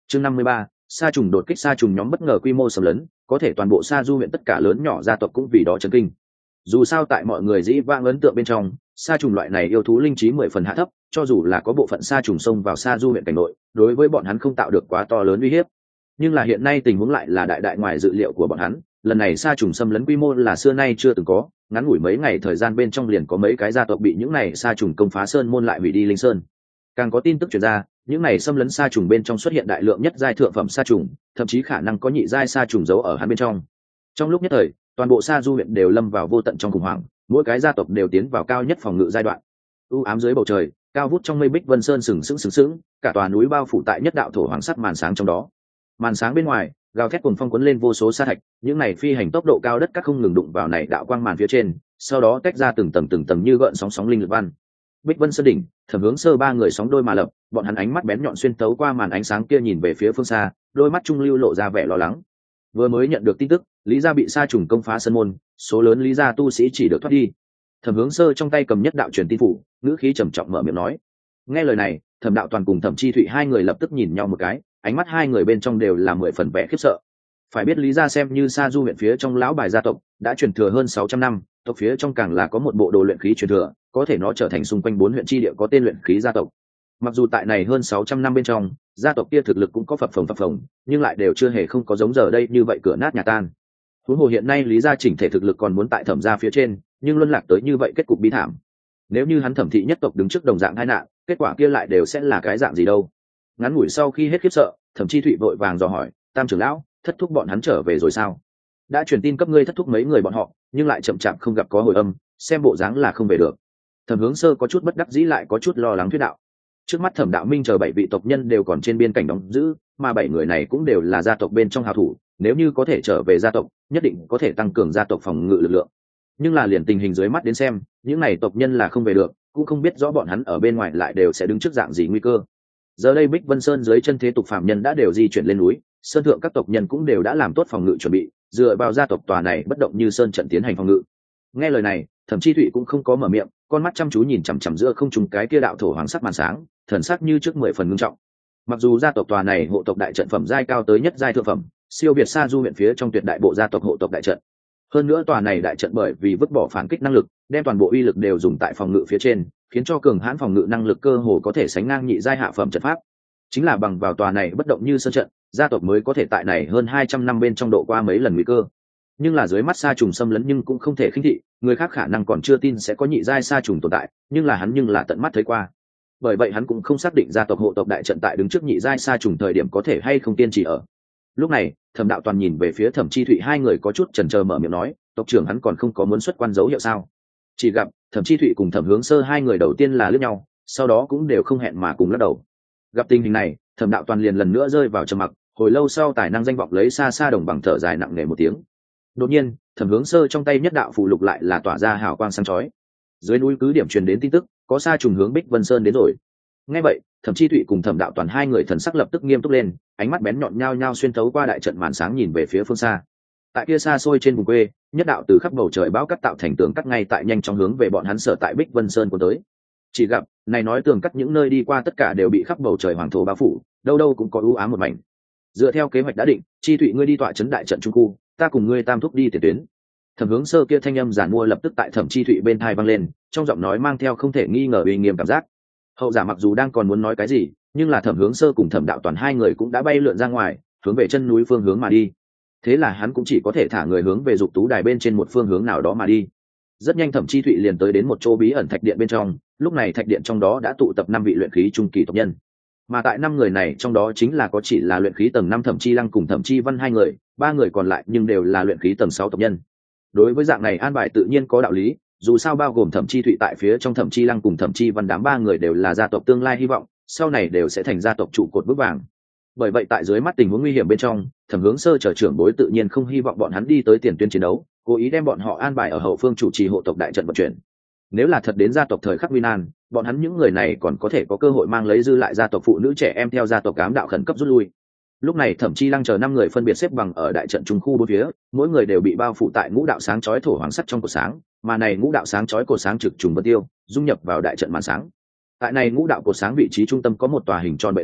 Chương 53, sa trùng đột kích. Sa trùng nhóm bất ngờ quy mô xâm lấn, có thể toàn bộ Sa Du huyện tất cả lớn nhỏ gia tộc cũng vì đó chấn kinh. Dù sao tại mọi người dĩ vãng ấn tượng bên trong, sa trùng loại này yêu thú linh trí 10 phần hạ thấp, cho dù là có bộ phận sa trùng xông vào Sa Du huyện cảnh nội, đối với bọn hắn không tạo được quá to lớn uy hiếp. Nhưng là hiện nay tình huống lại là đại đại ngoài dự liệu của bọn hắn, lần này sa trùng xâm lấn quy mô là xưa nay chưa từng có, ngắn ngủi mấy ngày thời gian bên trong liền có mấy cái gia tộc bị những này sa trùng công phá sơn môn lại hủy đi linh sơn. Càng có tin tức truyền ra, những này xâm lấn sa trùng bên trong xuất hiện đại lượng nhất giai thượng phẩm sa trùng, thậm chí khả năng có nhị giai sa trùng giấu ở hắn bên trong. Trong lúc nhất thời, toàn bộ Sa Du huyện đều lâm vào vô tận trong khủng hoảng, mỗi cái gia tộc đều tiến vào cao nhất phòng ngự giai đoạn. U ám dưới bầu trời, cao vút trong mây Bích Vân Sơn sừng sững, cả tòa núi bao phủ tại nhất đạo thổ hoàng sắc màn sáng trong đó. Màn sáng bên ngoài, gào thét cuồng phong cuốn lên vô số sa thạch, những này phi hành tốc độ cao đất các không ngừng đụng vào này đạo quang màn phía trên, sau đó tách ra từng tầng như gợn sóng linh lực văn. Bích Vân Sơn đỉnh, Thẩm Hướng Sơ ba người sóng đôi mà lập, bọn hắn ánh mắt bén nhọn xuyên tấu qua màn ánh sáng kia nhìn về phía phương xa, đôi mắt trung lưu lộ ra vẻ lo lắng. Vừa mới nhận được tin tức, Lý gia bị sa trùng công phá sơn môn, số lớn Lý gia tu sĩ chỉ được thoát đi. Thẩm Hướng Sơ trong tay cầm nhất đạo truyền tin phủ, ngữ khí trầm trọng mở miệng nói. Nghe lời này, Thẩm Đạo Toàn cùng Thẩm Chi Thụy hai người lập tức nhìn nhau một cái, ánh mắt hai người bên trong đều là 10 phần vẻ khiếp sợ. Phải biết Lý gia xem như Sa Du huyện phía trong lão bài gia tộc, đã truyền thừa hơn 600 năm, tộc phía trong càng là có một bộ đồ luyện khí truyền thừa, có thể nó trở thành xung quanh 4 huyện chi địa có tên luyện khí gia tộc. Mặc dù tại này hơn 600 năm bên trong, gia tộc kia thực lực cũng có phập phồng, nhưng lại đều chưa hề không có giống giờ đây như vậy cửa nát nhà tan. Huống hồ hiện nay Lý gia chỉnh thể thực lực còn muốn tại Thẩm gia phía trên, nhưng luân lạc tới như vậy kết cục bi thảm. Nếu như hắn Thẩm thị nhất tộc đứng trước đồng dạng tai nạn, kết quả kia lại đều sẽ là cái dạng gì đâu? Ngắn ngủi sau khi hết khiếp sợ, Thẩm Chi Thụy vội vàng dò hỏi, Tam trưởng lão, thất thúc bọn hắn trở về rồi sao? Đã truyền tin cấp ngươi thất thúc mấy người bọn họ, nhưng lại chậm chạp không gặp có hồi âm, xem bộ dáng là không về được. Thẩm Hướng Sơ có chút bất đắc dĩ lại có chút lo lắng thuyết đạo. Trước mắt Thẩm Đạo Minh chờ 7 vị tộc nhân đều còn trên biên cảnh đóng giữ, mà 7 người này cũng đều là gia tộc bên trong hào thủ, nếu như có thể trở về gia tộc, nhất định có thể tăng cường gia tộc phòng ngự lực lượng. Nhưng là liền tình hình dưới mắt đến xem, những này tộc nhân là không về được, cũng không biết rõ bọn hắn ở bên ngoài lại đều sẽ đứng trước dạng gì nguy cơ. Giờ đây Bích Vân Sơn dưới chân thế tục phạm nhân đã đều di chuyển lên núi, sơn thượng các tộc nhân cũng đều đã làm tốt phòng ngự chuẩn bị, dựa vào gia tộc tòa này bất động như sơn trận tiến hành phòng ngự. Nghe lời này, Thẩm Chi Thụy cũng không có mở miệng, con mắt chăm chú nhìn chằm chằm giữa không trung cái kia đạo thổ hoàng sắc màn sáng, thần sắc như trước 10 phần ngưng trọng. Mặc dù gia tộc tòa này hộ tộc đại trận phẩm giai cao tới nhất giai thượng phẩm, siêu việt Sa Du huyện phía trong tuyệt đại bộ gia tộc hộ tộc đại trận. Hơn nữa tòa này đại trận bởi vì vứt bỏ phản kích năng lực, đem toàn bộ uy lực đều dùng tại phòng ngự phía trên, khiến cho cường hãn phòng ngự năng lực cơ hồ có thể sánh ngang nhị giai hạ phẩm trận pháp. Chính là bằng vào tòa này bất động như sơn trận, gia tộc mới có thể tại này hơn 200 năm bên trong độ qua mấy lần nguy cơ. Nhưng là dưới mắt sa trùng xâm lấn nhưng cũng không thể khinh thị, người khác khả năng còn chưa tin sẽ có nhị giai sa trùng tồn tại, nhưng là hắn nhưng là tận mắt thấy qua. Bởi vậy hắn cũng không xác định gia tộc hộ tộc đại trận tại đứng trước nhị giai sa trùng thời điểm có thể hay không tiên trì ở. Lúc này, Thẩm Đạo Toàn nhìn về phía Thẩm Chi Thụy hai người có chút chần chờ mở miệng nói, tộc trưởng hắn còn không có muốn xuất quan dấu hiệu sao? Chỉ gặp Thẩm Chi Thụy cùng Thẩm Hướng Sơ hai người đầu tiên là liếc nhau, sau đó cũng đều không hẹn mà cùng lắc đầu. Gặp tình hình này, Thẩm Đạo Toàn liền lần nữa rơi vào trầm mặc, hồi lâu sau tài năng danh vọng lấy xa xa đồng bằng thở dài nặng nề một tiếng. Đột nhiên, Thẩm Hướng Sơ trong tay nhất đạo phù lục lại là tỏa ra hào quang sáng chói. Dưới núi cứ điểm truyền đến tin tức, có sa trùng hướng Bích Vân Sơn đến rồi. Nghe vậy, Thẩm Chi Thụy cùng Thẩm Đạo Toàn hai người thần sắc lập tức nghiêm túc lên, ánh mắt bén nhọn nhao nhao xuyên thấu qua đại trận màn sáng nhìn về phía phương xa. Tại kia xa xôi trên vùng quê, nhất đạo từ khắp bầu trời bão cắt tạo thành tường cắt ngay tại nhanh chóng hướng về bọn hắn sở tại Bích Vân Sơn của tới. Chỉ gặp, này nói tường cắt những nơi đi qua tất cả đều bị khắp bầu trời hoàng thổ bao phủ, đâu đâu cũng có u ám một mảnh. Dựa theo kế hoạch đã định, Chi Thụy ngươi đi tọa trấn đại trận trung khu, ta cùng ngươi tam thúc đi tiền tuyến. Thẩm Hướng Sơ kia thanh âm giản mua lập tức tại Thẩm Chi Thụy bên tai vang lên, trong giọng nói mang theo không thể nghi ngờ uy nghiêm cảm giác. Hậu giả mặc dù đang còn muốn nói cái gì, nhưng là Thẩm Hướng Sơ cùng Thẩm Đạo Toàn hai người cũng đã bay lượn ra ngoài, hướng về chân núi phương hướng mà đi. Thế là hắn cũng chỉ có thể thả người hướng về dục tú đài bên trên một phương hướng nào đó mà đi. Rất nhanh Thẩm Chi Thụy liền tới đến một chỗ bí ẩn thạch điện bên trong, lúc này thạch điện trong đó đã tụ tập 5 vị luyện khí trung kỳ tộc nhân. Mà tại 5 người này trong đó chính là có chỉ là luyện khí tầng 5 Thẩm Chi Lăng cùng Thẩm Chi Văn hai người, 3 người còn lại nhưng đều là luyện khí tầng 6 tộc nhân. Đối với dạng này an bài tự nhiên có đạo lý, dù sao bao gồm Thẩm Chi Thụy tại phía trong Thẩm Chi Lăng cùng Thẩm Chi Văn đám 3 người đều là gia tộc tương lai hy vọng, sau này đều sẽ thành gia tộc trụ cột vững vàng. Bởi vậy tại dưới mắt tình huống nguy hiểm bên trong, Thẩm Hướng Sơ trở trưởng bối tự nhiên không hy vọng bọn hắn đi tới tiền tuyến chiến đấu, cố ý đem bọn họ an bài ở hậu phương chủ trì hộ tộc đại trận vận chuyển. Nếu là thật đến gia tộc thời khắc nguy nan, bọn hắn những người này còn có thể có cơ hội mang lấy dư lại gia tộc phụ nữ trẻ em theo gia tộc ám đạo khẩn cấp rút lui. Lúc này Thẩm Chi Lăng chờ 5 người phân biệt xếp bằng ở đại trận trung khu bốn phía, mỗi người đều bị bao phủ tại ngũ đạo sáng chói thổ hoàng sắt trong cột sáng, mà này ngũ đạo sáng chói cột sáng trực trùng vân tiêu, dung nhập vào đại trận màn sáng. Tại này ngũ đạo cột sáng vị trí trung tâm có một tòa hình tròn bệ đá,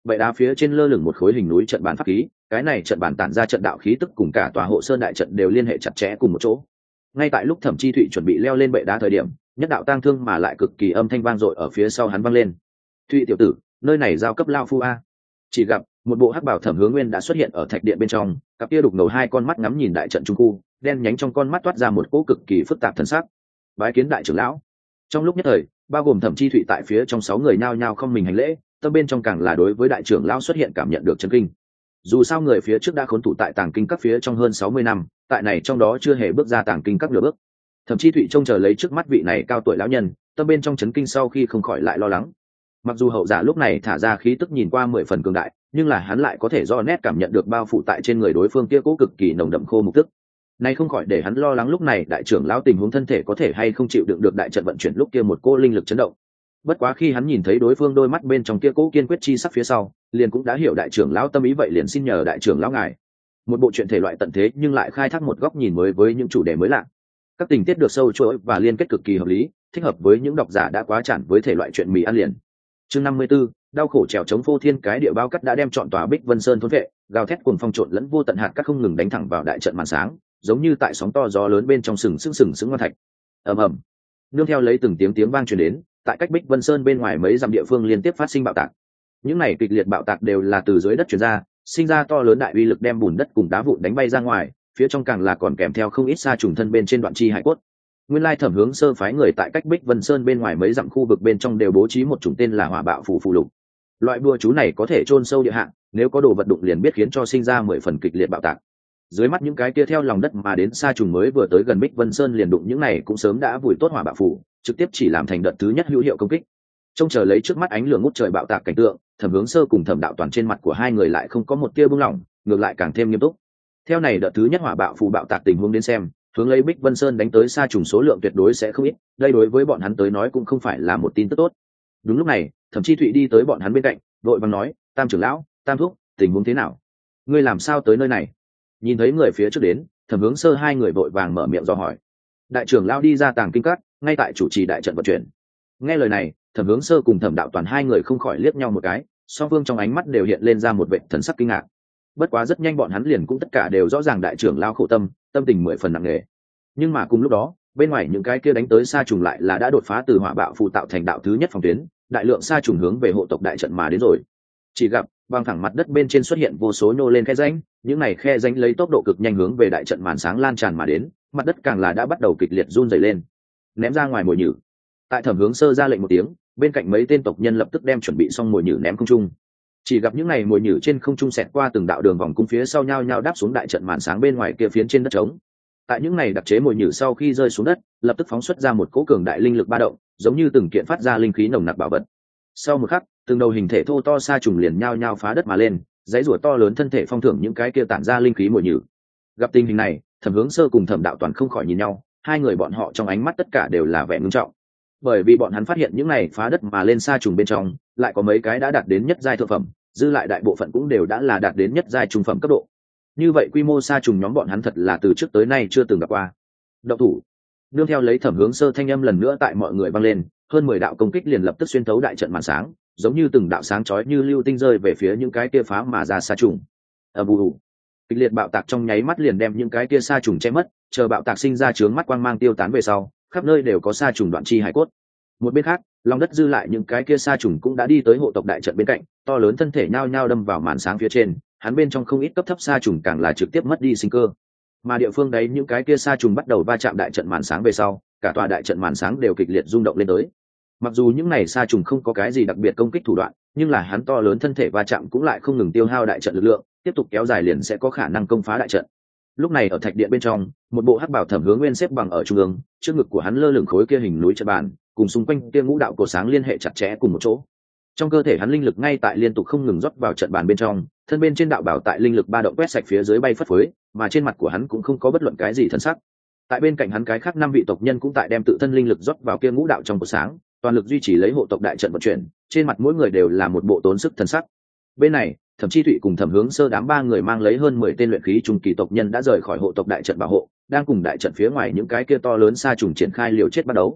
Bệ đá phía trên lơ lửng một khối hình núi trận bàn pháp khí, cái này trận bàn tản ra trận đạo khí tức cùng cả tòa hộ sơn đại trận đều liên hệ chặt chẽ cùng một chỗ. Ngay tại lúc Thẩm Chi Thụy chuẩn bị leo lên bệ đá thời điểm, nhất đạo tang thương mà lại cực kỳ âm thanh vang dội ở phía sau hắn vang lên. "Thụy tiểu tử, nơi này giao cấp lao phu a." Chỉ gặp một bộ hắc bảo Thẩm Hướng Nguyên đã xuất hiện ở thạch điện bên trong, cặp kia đục ngầu hai con mắt ngắm nhìn đại trận trung khu, đen nhánh trong con mắt toát ra một cỗ cực kỳ phức tạp thần sắc. "Bái kiến đại trưởng lão." Trong lúc nhất thời, bao gồm Thẩm Chi Thụy tại phía trong 6 người nhao nhao không mình hành lễ, tâm bên trong càng là đối với đại trưởng lão xuất hiện cảm nhận được chấn kinh. Dù sao người phía trước đã khốn thủ tại tàng kinh các phía trong hơn 60 năm, tại này trong đó chưa hề bước ra tàng kinh các nửa bước. Thậm chí Thụy trông chờ lấy trước mắt vị này cao tuổi lão nhân, tâm bên trong chấn kinh sau khi không khỏi lại lo lắng. Mặc dù hậu giả lúc này thả ra khí tức nhìn qua 10 phần cường đại, nhưng là hắn lại có thể do nét cảm nhận được bao phủ tại trên người đối phương kia cố cực kỳ nồng đậm khô mục tức. Này không khỏi để hắn lo lắng lúc này đại trưởng lão tình huống thân thể có thể hay không chịu đựng được đại trận vận chuyển lúc kia một cô linh lực chấn động. Bất quá khi hắn nhìn thấy đối phương đôi mắt bên trong kia cố kiên quyết chi sắc phía sau, liền cũng đã hiểu đại trưởng lão tâm ý, vậy liền xin nhờ đại trưởng lão ngài. Một bộ truyện thể loại tận thế nhưng lại khai thác một góc nhìn mới với những chủ đề mới lạ. Các tình tiết được sâu chuỗi và liên kết cực kỳ hợp lý, thích hợp với những độc giả đã quá chản với thể loại truyện mì ăn liền. Chương 54, đau khổ trèo chống phô thiên cái địa bao cắt đã đem trọn tòa Bích Vân Sơn thôn vệ, gào thét cuồng phong trộn lẫn vô tận hạt cát không ngừng đánh thẳng vào đại trận màn sáng, giống như tại sóng to gió lớn bên trong sừng sững ngoan thạch. Ầm ầm. Nương theo lấy từng tiếng vang truyền đến, tại cách Bích Vân Sơn bên ngoài mấy dặm địa phương liên tiếp phát sinh bạo tạc. Những này kịch liệt bạo tạc đều là từ dưới đất truyền ra, sinh ra to lớn đại uy lực đem bùn đất cùng đá vụn đánh bay ra ngoài, phía trong càng là còn kèm theo không ít sa trùng thân bên trên đoạn chi hải cốt. Nguyên lai Thẩm Hướng Sơ phái người tại cách Bích Vân Sơn bên ngoài mấy dặm khu vực bên trong đều bố trí một chủng tên là Hỏa Bạo Phù phù lục. Loại bùa chú này có thể chôn sâu địa hạ, nếu có đồ vật đụng liền biết khiến cho sinh ra 10 phần kịch liệt bạo tạc. Dưới mắt những cái kia theo lòng đất mà đến sa trùng mới vừa tới gần Bích Vân Sơn liền đụng những này cũng sớm đã vùi tốt Hỏa Bạo Phù, trực tiếp chỉ làm thành đợt thứ nhất hữu hiệu công kích. Trông chờ lấy trước mắt ánh lửa ngút trời bạo tạc cảnh tượng, Thẩm Hướng Sơ cùng Thẩm Đạo Toàn trên mặt của hai người lại không có một tia buông lỏng, ngược lại càng thêm nghiêm túc. Theo này đợt thứ nhất hỏa bạo phù bạo tạc tình huống đến xem, hướng lấy Bích Vân Sơn đánh tới sa trùng số lượng tuyệt đối sẽ không ít, đây đối với bọn hắn tới nói cũng không phải là một tin tức tốt. Đúng lúc này, Thẩm Chi Thụy đi tới bọn hắn bên cạnh, vội vàng nói, "Tam trưởng lão, Tam thúc, tình huống thế nào? Ngươi làm sao tới nơi này?" Nhìn thấy người phía trước đến, Thẩm Hướng Sơ hai người vội vàng mở miệng dò hỏi. Đại trưởng lão đi ra tàng kinh các, ngay tại chủ trì đại trận vận chuyển. Nghe lời này, Thẩm Hướng Sơ cùng Thẩm Đạo Toàn hai người không khỏi liếc nhau một cái, song phương trong ánh mắt đều hiện lên ra một vẻ thần sắc kinh ngạc. Bất quá rất nhanh bọn hắn liền cũng tất cả đều rõ ràng đại trưởng lão khổ tâm, tâm tình 10 phần nặng nề. Nhưng mà cùng lúc đó, bên ngoài những cái kia đánh tới sa trùng lại là đã đột phá từ hỏa bạo phù tạo thành đạo thứ nhất phòng tuyến, đại lượng sa trùng hướng về hộ tộc đại trận mà đến rồi. Chỉ gặp băng thẳng mặt đất bên trên xuất hiện vô số nhô lên khe rãnh, những này khe rãnh lấy tốc độ cực nhanh hướng về đại trận màn sáng lan tràn mà đến, mặt đất càng là đã bắt đầu kịch liệt run rẩy lên. Ném ra ngoài mồi nhử. Tại Thẩm Hướng Sơ ra lệnh một tiếng, bên cạnh mấy tên tộc nhân lập tức đem chuẩn bị xong mồi nhử ném không trung. Chỉ gặp những này mồi nhử trên không trung xẹt qua từng đạo đường vòng cung phía sau nhau nhau đáp xuống đại trận màn sáng bên ngoài kia phiến trên đất trống. Tại những này đặc chế mồi nhử sau khi rơi xuống đất, lập tức phóng xuất ra một cỗ cường đại linh lực ba động, giống như từng kiện phát ra linh khí nồng nặc bảo vật. Sau một khắc, từng đầu hình thể thô to sa trùng liền nhao nhao phá đất mà lên, dãy rủa to lớn thân thể phong thưởng những cái kia tản ra linh khí mồi nhử. Gặp tình hình này, Thẩm Hướng Sơ cùng Thẩm Đạo Toàn không khỏi nhìn nhau, hai người bọn họ trong ánh mắt tất cả đều là vẻ ngưng trọng. Bởi vì bọn hắn phát hiện những này phá đất mà lên sa trùng bên trong, lại có mấy cái đã đạt đến nhất giai thượng phẩm, dư lại đại bộ phận cũng đều đã là đạt đến nhất giai trung phẩm cấp độ. Như vậy quy mô sa trùng nhóm bọn hắn thật là từ trước tới nay chưa từng gặp qua. Động thủ. Nương theo lấy Thẩm Hướng Sơ thanh âm lần nữa tại mọi người vang lên, hơn 10 đạo công kích liền lập tức xuyên thấu đại trận màn sáng, giống như từng đạo sáng chói như lưu tinh rơi về phía những cái kia phá mà ra sa trùng. Bù. Kịch liệt bạo tạc trong nháy mắt liền đem những cái kia sa trùng che mất, chờ bạo tạc sinh ra chướng mắt quang mang tiêu tán về sau, khắp nơi đều có sa trùng đoạn chi hải cốt. Một bên khác, lòng đất dư lại những cái kia sa trùng cũng đã đi tới hộ tộc đại trận bên cạnh, to lớn thân thể nhao nhao đâm vào màn sáng phía trên, hắn bên trong không ít cấp thấp sa trùng càng là trực tiếp mất đi sinh cơ. Mà địa phương đấy những cái kia sa trùng bắt đầu va chạm đại trận màn sáng về sau, cả tòa đại trận màn sáng đều kịch liệt rung động lên tới. Mặc dù những này sa trùng không có cái gì đặc biệt công kích thủ đoạn, nhưng là hắn to lớn thân thể va chạm cũng lại không ngừng tiêu hao đại trận lực lượng, tiếp tục kéo dài liền sẽ có khả năng công phá đại trận. Lúc này ở thạch điện bên trong, một bộ hắc bảo Thẩm Hướng Nguyên xếp bằng ở trung ương, trước ngực của hắn lơ lửng khối kia hình núi trận bàn, cùng xung quanh kia ngũ đạo cổ sáng liên hệ chặt chẽ cùng một chỗ. Trong cơ thể hắn linh lực ngay tại liên tục không ngừng rót vào trận bàn bên trong, thân bên trên đạo bảo tại linh lực ba động quét sạch phía dưới bay phất phới, mà trên mặt của hắn cũng không có bất luận cái gì thân sắc. Tại bên cạnh hắn cái khác 5 vị tộc nhân cũng tại đem tự thân linh lực rót vào kia ngũ đạo trong cổ sáng, toàn lực duy trì lấy hộ tộc đại trận vận chuyển, trên mặt mỗi người đều là một bộ tốn sức thân sắc. Bên này, Thẩm Chi Thụy cùng Thẩm Hướng Sơ đám 3 người mang lấy hơn 10 tên luyện khí trung kỳ tộc nhân đã rời khỏi hộ tộc đại trận bảo hộ, đang cùng đại trận phía ngoài những cái kia to lớn sa trùng triển khai liều chết bắt đấu.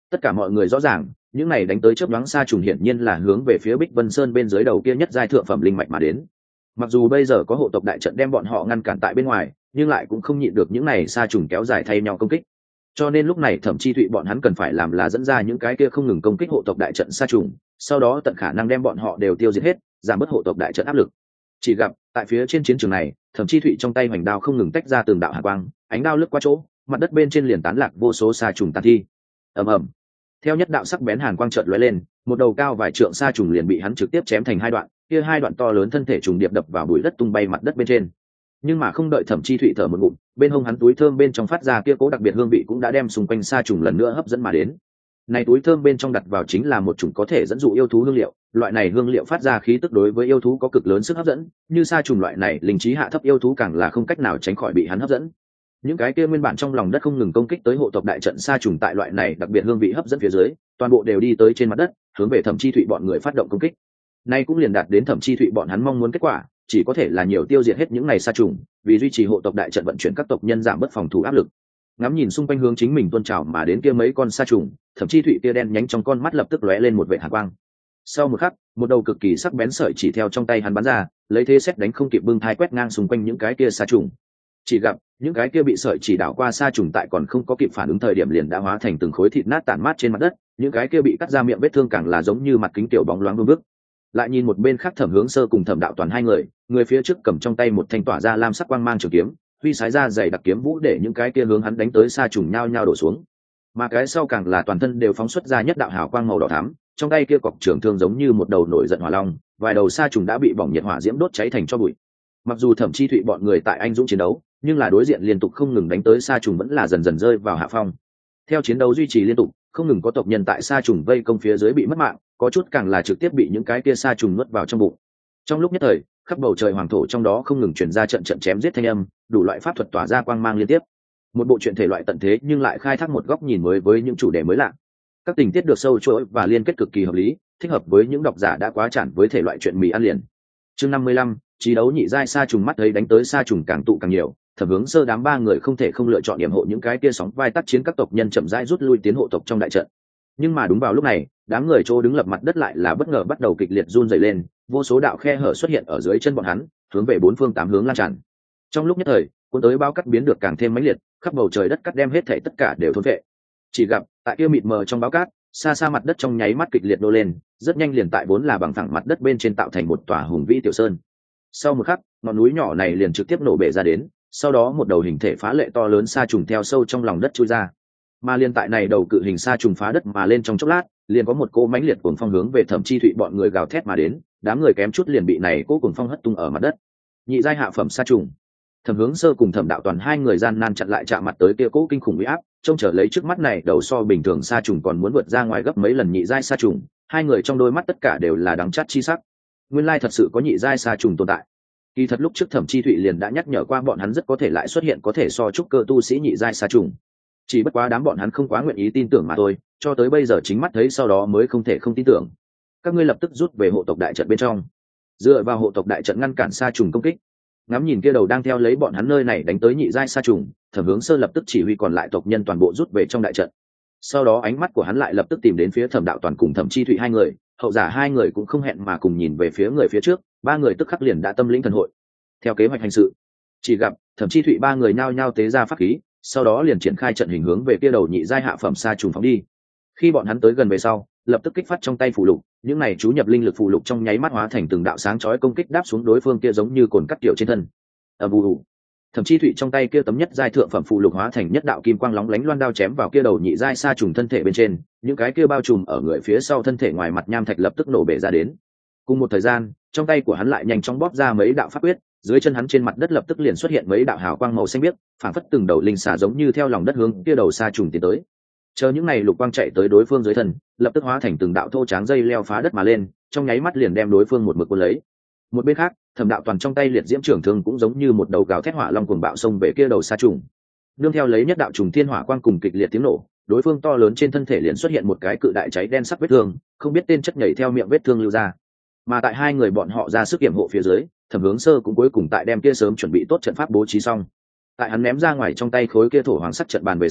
Tất cả mọi người rõ ràng những này đánh tới chớp nhoáng sa trùng hiển nhiên là hướng về phía Bích Vân Sơn bên dưới đầu kia nhất giai thượng phẩm linh mạch mà đến. Mặc dù bây giờ có hộ tộc đại trận đem bọn họ ngăn cản tại bên ngoài, nhưng lại cũng không nhịn được những này sa trùng kéo dài thay nhau công kích. Cho nên lúc này Thẩm Chi Thụy bọn hắn cần phải làm là dẫn ra những cái kia không ngừng công kích hộ tộc đại trận sa trùng, sau đó tận khả năng đem bọn họ đều tiêu diệt hết, giảm bớt hộ tộc đại trận áp lực. Chỉ gặp tại phía trên chiến trường này, Thẩm Chi Thụy trong tay hoành đao không ngừng tách ra từng đạo hàn quang, ánh đao lướt qua chỗ, mặt đất bên trên liền tán lạc vô số sa trùng tàn thi. Ầm ầm. Theo nhất đạo sắc bén hàn quang chợt lóe lên, một đầu cao vài trượng sa trùng liền bị hắn trực tiếp chém thành hai đoạn, kia hai đoạn to lớn thân thể trùng điệp đập vào bụi đất tung bay mặt đất bên trên. Nhưng mà không đợi Thẩm Chi Thụy thở một ngụm, bên hông hắn túi thơm bên trong phát ra kia cố đặc biệt hương vị cũng đã đem xung quanh sa trùng lần nữa hấp dẫn mà đến. Này túi thơm bên trong đặt vào chính là một chủng có thể dẫn dụ yêu thú hương liệu, loại này hương liệu phát ra khí tức đối với yêu thú có cực lớn sức hấp dẫn, như sa trùng loại này linh trí hạ thấp yêu thú càng là không cách nào tránh khỏi bị hắn hấp dẫn. Những cái kia nguyên bản trong lòng đất không ngừng công kích tới hộ tộc đại trận sa trùng tại loại này đặc biệt hương vị hấp dẫn phía dưới, toàn bộ đều đi tới trên mặt đất, hướng về Thẩm Chi Thụy bọn người phát động công kích. Nay cũng liền đạt đến Thẩm Chi Thụy bọn hắn mong muốn kết quả, chỉ có thể là nhiều tiêu diệt hết những này sa trùng, vì duy trì hộ tộc đại trận vận chuyển các tộc nhân giảm bớt phòng thủ áp lực. Ngắm nhìn xung quanh hướng chính mình tuôn trào mà đến kia mấy con sa trùng, Thẩm Chi Thụy kia đen nhánh trong con mắt lập tức lóe lên một vệt hàn quang. Sau một khắc, một đầu cực kỳ sắc bén sợi chỉ theo trong tay hắn bắn ra, lấy thế xét đánh không kịp bưng thai quét ngang xung quanh những cái kia sa trùng. Chỉ gặp những cái kia bị sợi chỉ đảo qua sa trùng tại còn không có kịp phản ứng thời điểm liền đã hóa thành từng khối thịt nát tản mát trên mặt đất, những cái kia bị cắt ra miệng vết thương càng là giống như mặt kính tiểu bóng loáng vương vức. Lại nhìn một bên khác Thẩm Hướng Sơ cùng Thẩm Đạo Toàn hai người, người phía trước cầm trong tay một thanh tỏa ra lam sắc quang mang trường kiếm, huy sái ra dày đặc kiếm vũ để những cái kia hướng hắn đánh tới sa trùng nhao nhao đổ xuống. Mà cái sau càng là toàn thân đều phóng xuất ra nhất đạo hào quang màu đỏ thắm, trong tay kia cọc trường thương giống như một đầu nổi giận hỏa long, vài đầu sa trùng đã bị bỏng nhiệt hỏa diễm đốt cháy thành tro bụi. Mặc dù Thẩm Chi Thụy bọn người tại anh dũng chiến đấu, nhưng là đối diện liên tục không ngừng đánh tới sa trùng vẫn là dần dần rơi vào hạ phong. Theo chiến đấu duy trì liên tục, không ngừng có tộc nhân tại sa trùng vây công phía dưới bị mất mạng, có chút càng là trực tiếp bị những cái kia sa trùng nuốt vào trong bụng. Trong lúc nhất thời, khắp bầu trời hoàng thổ trong đó không ngừng truyền ra trận trận chém giết thanh âm, đủ loại pháp thuật tỏa ra quang mang liên tiếp. Một bộ truyện thể loại tận thế nhưng lại khai thác một góc nhìn mới với những chủ đề mới lạ. Các tình tiết được sâu chuỗi và liên kết cực kỳ hợp lý, thích hợp với những độc giả đã quá chản với thể loại truyện mì ăn liền. Chương 55, chiến đấu nhị giai sa trùng mắt thấy đánh tới sa trùng càng tụ càng nhiều, Thẩm Hướng Sơ đám ba người không thể không lựa chọn điểm hộ những cái kia sóng vai tác chiến các tộc nhân chậm rãi rút lui tiến hộ tộc trong đại trận. Nhưng mà đúng vào lúc này, đám người chỗ đứng lập mặt đất lại là bất ngờ bắt đầu kịch liệt run rẩy lên, vô số đạo khe hở xuất hiện ở dưới chân bọn hắn, hướng về bốn phương tám hướng lan tràn. Trong lúc nhất thời, cuốn tới bao cắt biến được càng thêm mãnh liệt, khắp bầu trời đất cắt đem hết thảy tất cả đều thôn phệ. Chỉ gặp tại kia mịt mờ trong báo cát, xa xa mặt đất trong nháy mắt kịch liệt nô lên, rất nhanh liền tại vốn là bằng phẳng mặt đất bên trên tạo thành một tòa hùng vĩ tiểu sơn. Sau một khắc, ngọn núi nhỏ này liền trực tiếp nổ bể ra đến, sau đó một đầu hình thể phá lệ to lớn sa trùng theo sâu trong lòng đất chui ra. Mà liên tại này đầu cự hình sa trùng phá đất mà lên trong chốc lát, liền có một cỗ mãnh liệt cuồng phong hướng về Thẩm Chi Thụy bọn người gào thét mà đến, đám người kém chút liền bị này cỗ cuồng phong hất tung ở mặt đất. Nhị giai hạ phẩm sa trùng. Thẩm Hướng Sơ cùng Thẩm Đạo Toàn hai người gian nan chặn lại chạm mặt tới kia cỗ kinh khủng uy áp, trông chờ lấy trước mắt này đầu so bình thường sa trùng còn muốn vượt ra ngoài gấp mấy lần nhị giai sa trùng, hai người trong đôi mắt tất cả đều là đắng chát chi sắc. Nguyên lai thật sự có nhị giai sa trùng tồn tại. Kỳ thật lúc trước Thẩm Chi Thụy liền đã nhắc nhở qua bọn hắn rất có thể lại xuất hiện có thể so trúc cơ tu sĩ nhị giai sa trùng. Chỉ bất quá đám bọn hắn không quá nguyện ý tin tưởng mà thôi, cho tới bây giờ chính mắt thấy sau đó mới không thể không tin tưởng. Các ngươi lập tức rút về hộ tộc đại trận bên trong, dựa vào hộ tộc đại trận ngăn cản sa trùng công kích. Ngắm nhìn kia đầu đang theo lấy bọn hắn nơi này đánh tới nhị giai sa trùng, Thẩm Hướng Sơ lập tức chỉ huy còn lại tộc nhân toàn bộ rút về trong đại trận. Sau đó ánh mắt của hắn lại lập tức tìm đến phía Thẩm Đạo Toàn cùng Thẩm Chi Thụy hai người, hậu giả hai người cũng không hẹn mà cùng nhìn về phía người phía trước, ba người tức khắc liền đã tâm lĩnh thần hội. Theo kế hoạch hành sự, chỉ gặp Thẩm Chi Thụy ba người nhao nhao tế ra pháp khí, sau đó liền triển khai trận hình hướng về kia đầu nhị giai hạ phẩm sa trùng phóng đi. Khi bọn hắn tới gần về sau, lập tức kích phát trong tay phù lục, những này chú nhập linh lực phù lục trong nháy mắt hóa thành từng đạo sáng chói công kích đáp xuống đối phương kia giống như cồn cắt tiểu trên thân. Ầm ầm. Thẩm Chi Thụy trong tay kia tấm nhất giai thượng phẩm phù lục hóa thành nhất đạo kim quang lóng lánh loan đao chém vào kia đầu nhị giai sa trùng thân thể bên trên, những cái kia bao trùm ở người phía sau thân thể ngoài mặt nham thạch lập tức nổ bể ra đến. Cùng một thời gian, trong tay của hắn lại nhanh chóng bóp ra mấy đạo pháp quyết, dưới chân hắn trên mặt đất lập tức liền xuất hiện mấy đạo hào quang màu xanh biếc, phảng phất từng đầu linh xà giống như theo lòng đất hướng kia đầu sa trùng tiến tới. Chờ những này lục quang chạy tới đối phương dưới thân, lập tức hóa thành từng đạo thô tráng dây leo phá đất mà lên, trong nháy mắt liền đem đối phương một mực cuốn lấy. Một bên khác, Thẩm Đạo Toàn trong tay liệt diễm trưởng thương cũng giống như một đầu gào thét hỏa long cuồng bạo xông về kia đầu sa trùng. Nương theo lấy nhất đạo trùng thiên hỏa quang cùng kịch liệt tiếng nổ, đối phương to lớn trên thân thể liền xuất hiện một cái cự đại cháy đen sắc vết thương, không biết tên chất nhảy theo miệng vết thương lưu ra. Mà tại hai người bọn họ ra sức kiểm hộ phía dưới, Thẩm Hướng Sơ cũng cuối cùng tại đem kia sớm chuẩn bị tốt trận pháp bố trí xong. Tại hắn ném ra ngoài trong tay khối kia thổ hoàng sắc trận bàn về sau,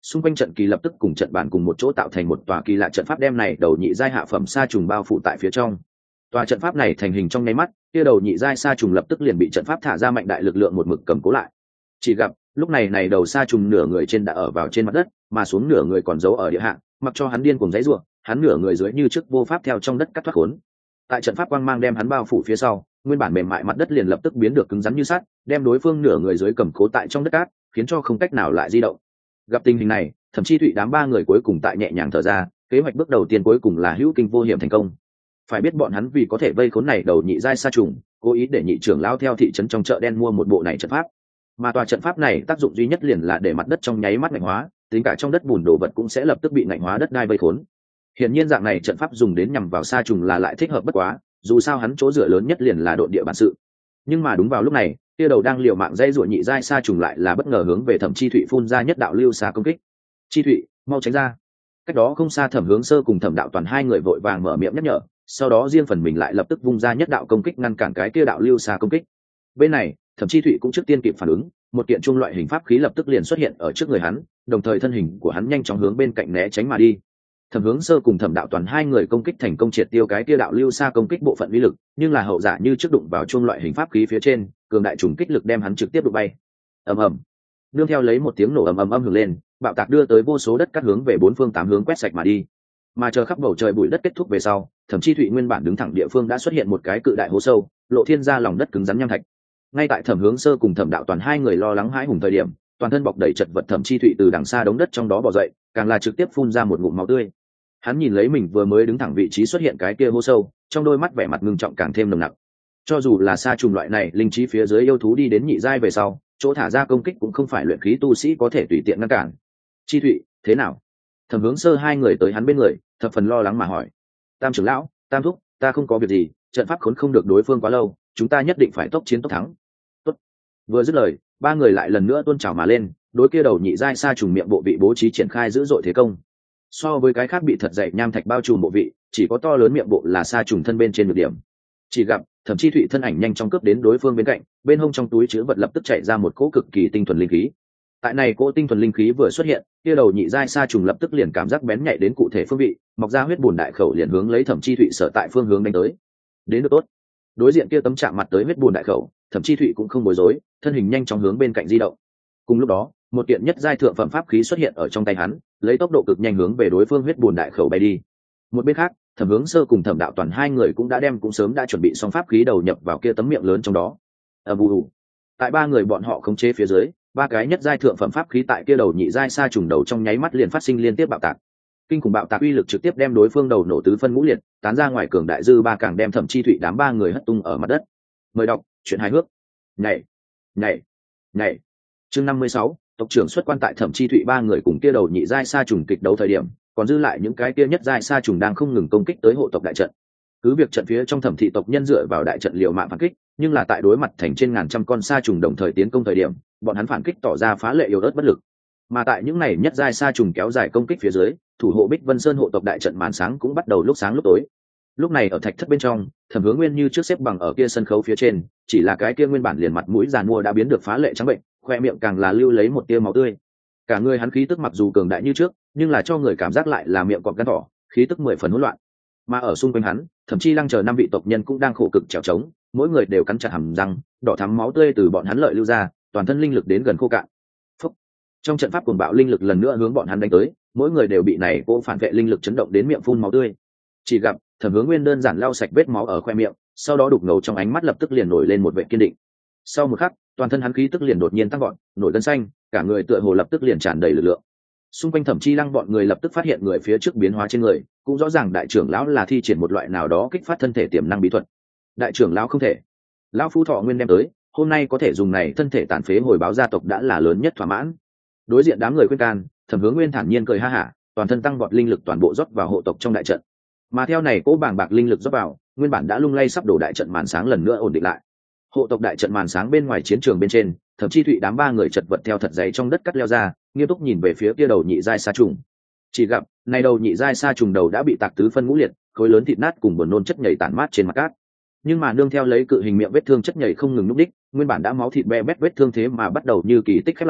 xung quanh trận kỳ lập tức cùng trận bàn cùng một chỗ tạo thành một tòa kỳ lạ trận pháp đem này đầu nhị giai hạ phẩm sa trùng bao phủ tại phía trong. Tòa trận pháp này thành hình trong nháy mắt, kia đầu nhị giai sa trùng lập tức liền bị trận pháp thả ra mạnh đại lực lượng một mực cầm cố lại. Chỉ gặp lúc này này đầu sa trùng nửa người trên đã ở vào trên mặt đất, mà xuống nửa người còn giấu ở địa hạ, mặc cho hắn điên cuồng giãy giụa, hắn nửa người dưới như trước vô pháp theo trong đất cắt thoát khốn. Tại trận pháp quang mang đem hắn bao phủ phía sau, nguyên bản mềm mại mặt đất liền lập tức biến được cứng rắn như sắt, đem đối phương nửa người dưới cầm cố tại trong đất cát, khiến cho không cách nào lại di động. Gặp tình hình này, Thẩm Chi Thụy đám ba người cuối cùng tại nhẹ nhàng thở ra, kế hoạch bước đầu tiên cuối cùng là hữu kinh vô hiểm thành công. Phải biết bọn hắn vì có thể vây khốn này đầu nhị giai sa trùng, cố ý để nhị trưởng lão theo thị trấn trong chợ đen mua một bộ này trận pháp. Mà tòa trận pháp này tác dụng duy nhất liền là để mặt đất trong nháy mắt lạnh hóa, tính cả trong đất bùn đồ vật cũng sẽ lập tức bị lạnh hóa đất đai vây khốn. Hiển nhiên dạng này trận pháp dùng đến nhằm vào sa trùng là lại thích hợp bất quá, dù sao hắn chỗ dựa lớn nhất liền là độn địa bản sự. Nhưng mà đúng vào lúc này, kia đầu đang liều mạng dây rủa nhị giai sa trùng lại là bất ngờ hướng về Thẩm Chi Thụy phun ra nhất đạo lưu xà công kích. Chi Thụy, mau tránh ra! Cách đó không xa Thẩm Hướng Sơ cùng Thẩm Đạo Toàn hai người vội vàng mở miệng nhắc nhở, sau đó riêng phần mình lại lập tức vung ra nhất đạo công kích ngăn cản cái kia đạo lưu xà công kích. Bên này, Thẩm Chi Thụy cũng trước tiên kịp phản ứng, một kiện trung loại hình pháp khí lập tức liền xuất hiện ở trước người hắn, đồng thời thân hình của hắn nhanh chóng hướng bên cạnh né tránh mà đi. Thẩm Hướng Sơ cùng Thẩm Đạo Toàn hai người công kích thành công triệt tiêu cái kia đạo lưu xa công kích bộ phận uy lực, nhưng là hậu giả như trước đụng vào chuông loại hình pháp khí phía trên, cường đại trùng kích lực đem hắn trực tiếp đụng bay. Ầm ầm. Nương theo lấy một tiếng nổ ầm ầm âm hưởng lên, bạo tạc đưa tới vô số đất cát hướng về bốn phương tám hướng quét sạch mà đi. Mà chờ khắp bầu trời bụi đất kết thúc về sau, Thẩm Chi Thụy nguyên bản đứng thẳng địa phương đã xuất hiện một cái cự đại hố sâu, lộ thiên ra lòng đất cứng rắn nham thạch. Ngay tại Thẩm Hướng Sơ cùng Thẩm Đạo Toàn hai người lo lắng hãi hùng thời điểm, toàn thân bọc đầy chật vật Thẩm Chi Thụy từ đằng xa đống đất trong đó bò dậy, càng là trực tiếp phun ra một ngụm máu tươi. Hắn nhìn lấy mình vừa mới đứng thẳng vị trí xuất hiện cái kia hố sâu, trong đôi mắt vẻ mặt ngưng trọng càng thêm nồng nặc. Cho dù là sa trùng loại này linh trí phía dưới yêu thú đi đến nhị giai về sau, chỗ thả ra công kích cũng không phải luyện khí tu sĩ có thể tùy tiện ngăn cản. Chi Thụy, thế nào? Thẩm Hướng Sơ hai người tới hắn bên người, thập phần lo lắng mà hỏi. Tam trưởng lão, Tam thúc, ta không có việc gì, trận pháp khốn không được đối phương quá lâu, chúng ta nhất định phải tốc chiến tốc thắng. Tốt. Vừa dứt lời, ba người lại lần nữa tuôn trào mà lên, đối kia đầu nhị giai sa trùng miệng bộ vị bố trí triển khai dữ dội thế công. So với cái khác bị thật dày nham thạch bao trùm bộ vị, chỉ có to lớn miệng bộ là sa trùng thân bên trên được điểm. Chỉ gặp Thẩm Chi Thụy thân ảnh nhanh chóng cướp đến đối phương bên cạnh, bên hông trong túi chứa vật lập tức chạy ra một cỗ cực kỳ tinh thuần linh khí. Tại này cỗ tinh thuần linh khí vừa xuất hiện, kia đầu nhị giai sa trùng lập tức liền cảm giác bén nhạy đến cụ thể phương vị, mọc ra huyết bùn đại khẩu liền hướng lấy Thẩm Chi Thụy sở tại phương hướng đánh tới. Đến được tốt. Đối diện kia tấm chạm mặt tới huyết bùn đại khẩu, Thẩm Chi Thụy cũng không bối rối, thân hình nhanh chóng hướng bên cạnh di động. Cùng lúc đó, một kiện nhất giai thượng phẩm pháp khí xuất hiện ở trong tay hắn, lấy tốc độ cực nhanh hướng về đối phương huyết bùn đại khẩu bay đi. Một bên khác, Thẩm Hướng Sơ cùng Thẩm Đạo Toàn hai người cũng sớm đã chuẩn bị xong pháp khí đầu nhập vào kia tấm miệng lớn trong đó. Ù. Tại ba người bọn họ khống chế phía dưới, ba cái nhất giai thượng phẩm pháp khí tại kia đầu nhị giai sa trùng đầu trong nháy mắt liền phát sinh liên tiếp bạo tạc. Kinh khủng bạo tạc uy lực trực tiếp đem đối phương đầu nổ tứ phân ngũ liệt, tán ra ngoài cường đại dư ba càng đem Thẩm Chi Thụy đám ba người hất tung ở mặt đất. Mời đọc truyện hài hước. Nhảy. Chương 56, tộc trưởng xuất quan tại Thẩm Chi Thụy ba người cùng kia đầu nhị giai sa trùng kịch đấu thời điểm, còn dư lại những cái kia nhất giai sa trùng đang không ngừng công kích tới hộ tộc đại trận. Cứ việc trận phía trong Thẩm thị tộc nhân dựa vào đại trận liều mạng phản kích, nhưng là tại đối mặt thành trên ngàn trăm con sa trùng đồng thời tiến công thời điểm, bọn hắn phản kích tỏ ra phá lệ yếu ớt bất lực. Mà tại những này nhất giai sa trùng kéo dài công kích phía dưới, thủ hộ Bích Vân Sơn hộ tộc đại trận màn sáng cũng bắt đầu lúc sáng lúc tối. Lúc này ở thạch thất bên trong, Thẩm Hướng Nguyên như trước xếp bằng ở kia sân khấu phía trên, chỉ là cái kia nguyên bản liền mặt mũi giàn mua đã biến được phá lệ trắng bệnh, khoe miệng càng là lưu lấy một tia máu tươi. Cả người hắn khí tức mặc dù cường đại như trước, nhưng là cho người cảm giác lại là miệng cọp gan thỏ, khí tức 10 phần hỗn loạn. Mà ở xung quanh hắn, thậm chí Lăng chờ năm vị tộc nhân cũng đang khổ cực trèo trống, mỗi người đều cắn chặt hàm răng, đỏ thắm máu tươi từ bọn hắn lợi lưu ra, toàn thân linh lực đến gần khô cạn. Phúc. Trong trận pháp cuồng bạo linh lực lần nữa hướng bọn hắn đánh tới, mỗi người đều bị này cỗ phản vệ linh lực chấn động đến miệng phun máu tươi. Chỉ gặp Thẩm Hướng Nguyên đơn giản lau sạch vết máu ở khoe miệng, sau đó đục ngầu trong ánh mắt lập tức liền nổi lên một vẻ kiên định. Sau một khắc, toàn thân hắn khí tức liền đột nhiên tăng vọt, nổi gân xanh, cả người tựa hồ lập tức liền tràn đầy lực lượng. Xung quanh Thẩm Chi Lăng bọn người lập tức phát hiện người phía trước biến hóa trên người, cũng rõ ràng đại trưởng lão là thi triển một loại nào đó kích phát thân thể tiềm năng bí thuật. Đại trưởng lão không thể, lão phu thọ nguyên đem tới, hôm nay có thể dùng này thân thể tàn phế hồi báo gia tộc đã là lớn nhất thỏa mãn. Đối diện đám người khuyên can, Thẩm Hướng Nguyên thản nhiên cười ha hả, toàn thân tăng vọt linh lực toàn bộ rót vào hộ tộc trong đại trận. Mà theo này cỗ bàng bạc linh lực rót vào, nguyên bản đã lung lay sắp đổ đại trận màn sáng lần nữa ổn định lại. Hộ tộc đại trận màn sáng bên ngoài chiến trường bên trên, Thẩm Chi Thụy đám ba người chật vật theo thật dày trong đất cắt leo ra, nghiêm túc nhìn về phía kia đầu nhị giai sa trùng. Chỉ gặp, này đầu nhị giai sa trùng đầu đã bị tạc tứ phân ngũ liệt, khối lớn thịt nát cùng buồn nôn chất nhầy tản mát trên mặt cát. Nhưng mà nương theo lấy cự hình miệng vết thương chất nhầy không ngừng núp đích, nguyên bản đã máu thịt be bét vết thương thế mà bắt đầu như kỳ tích khép lại,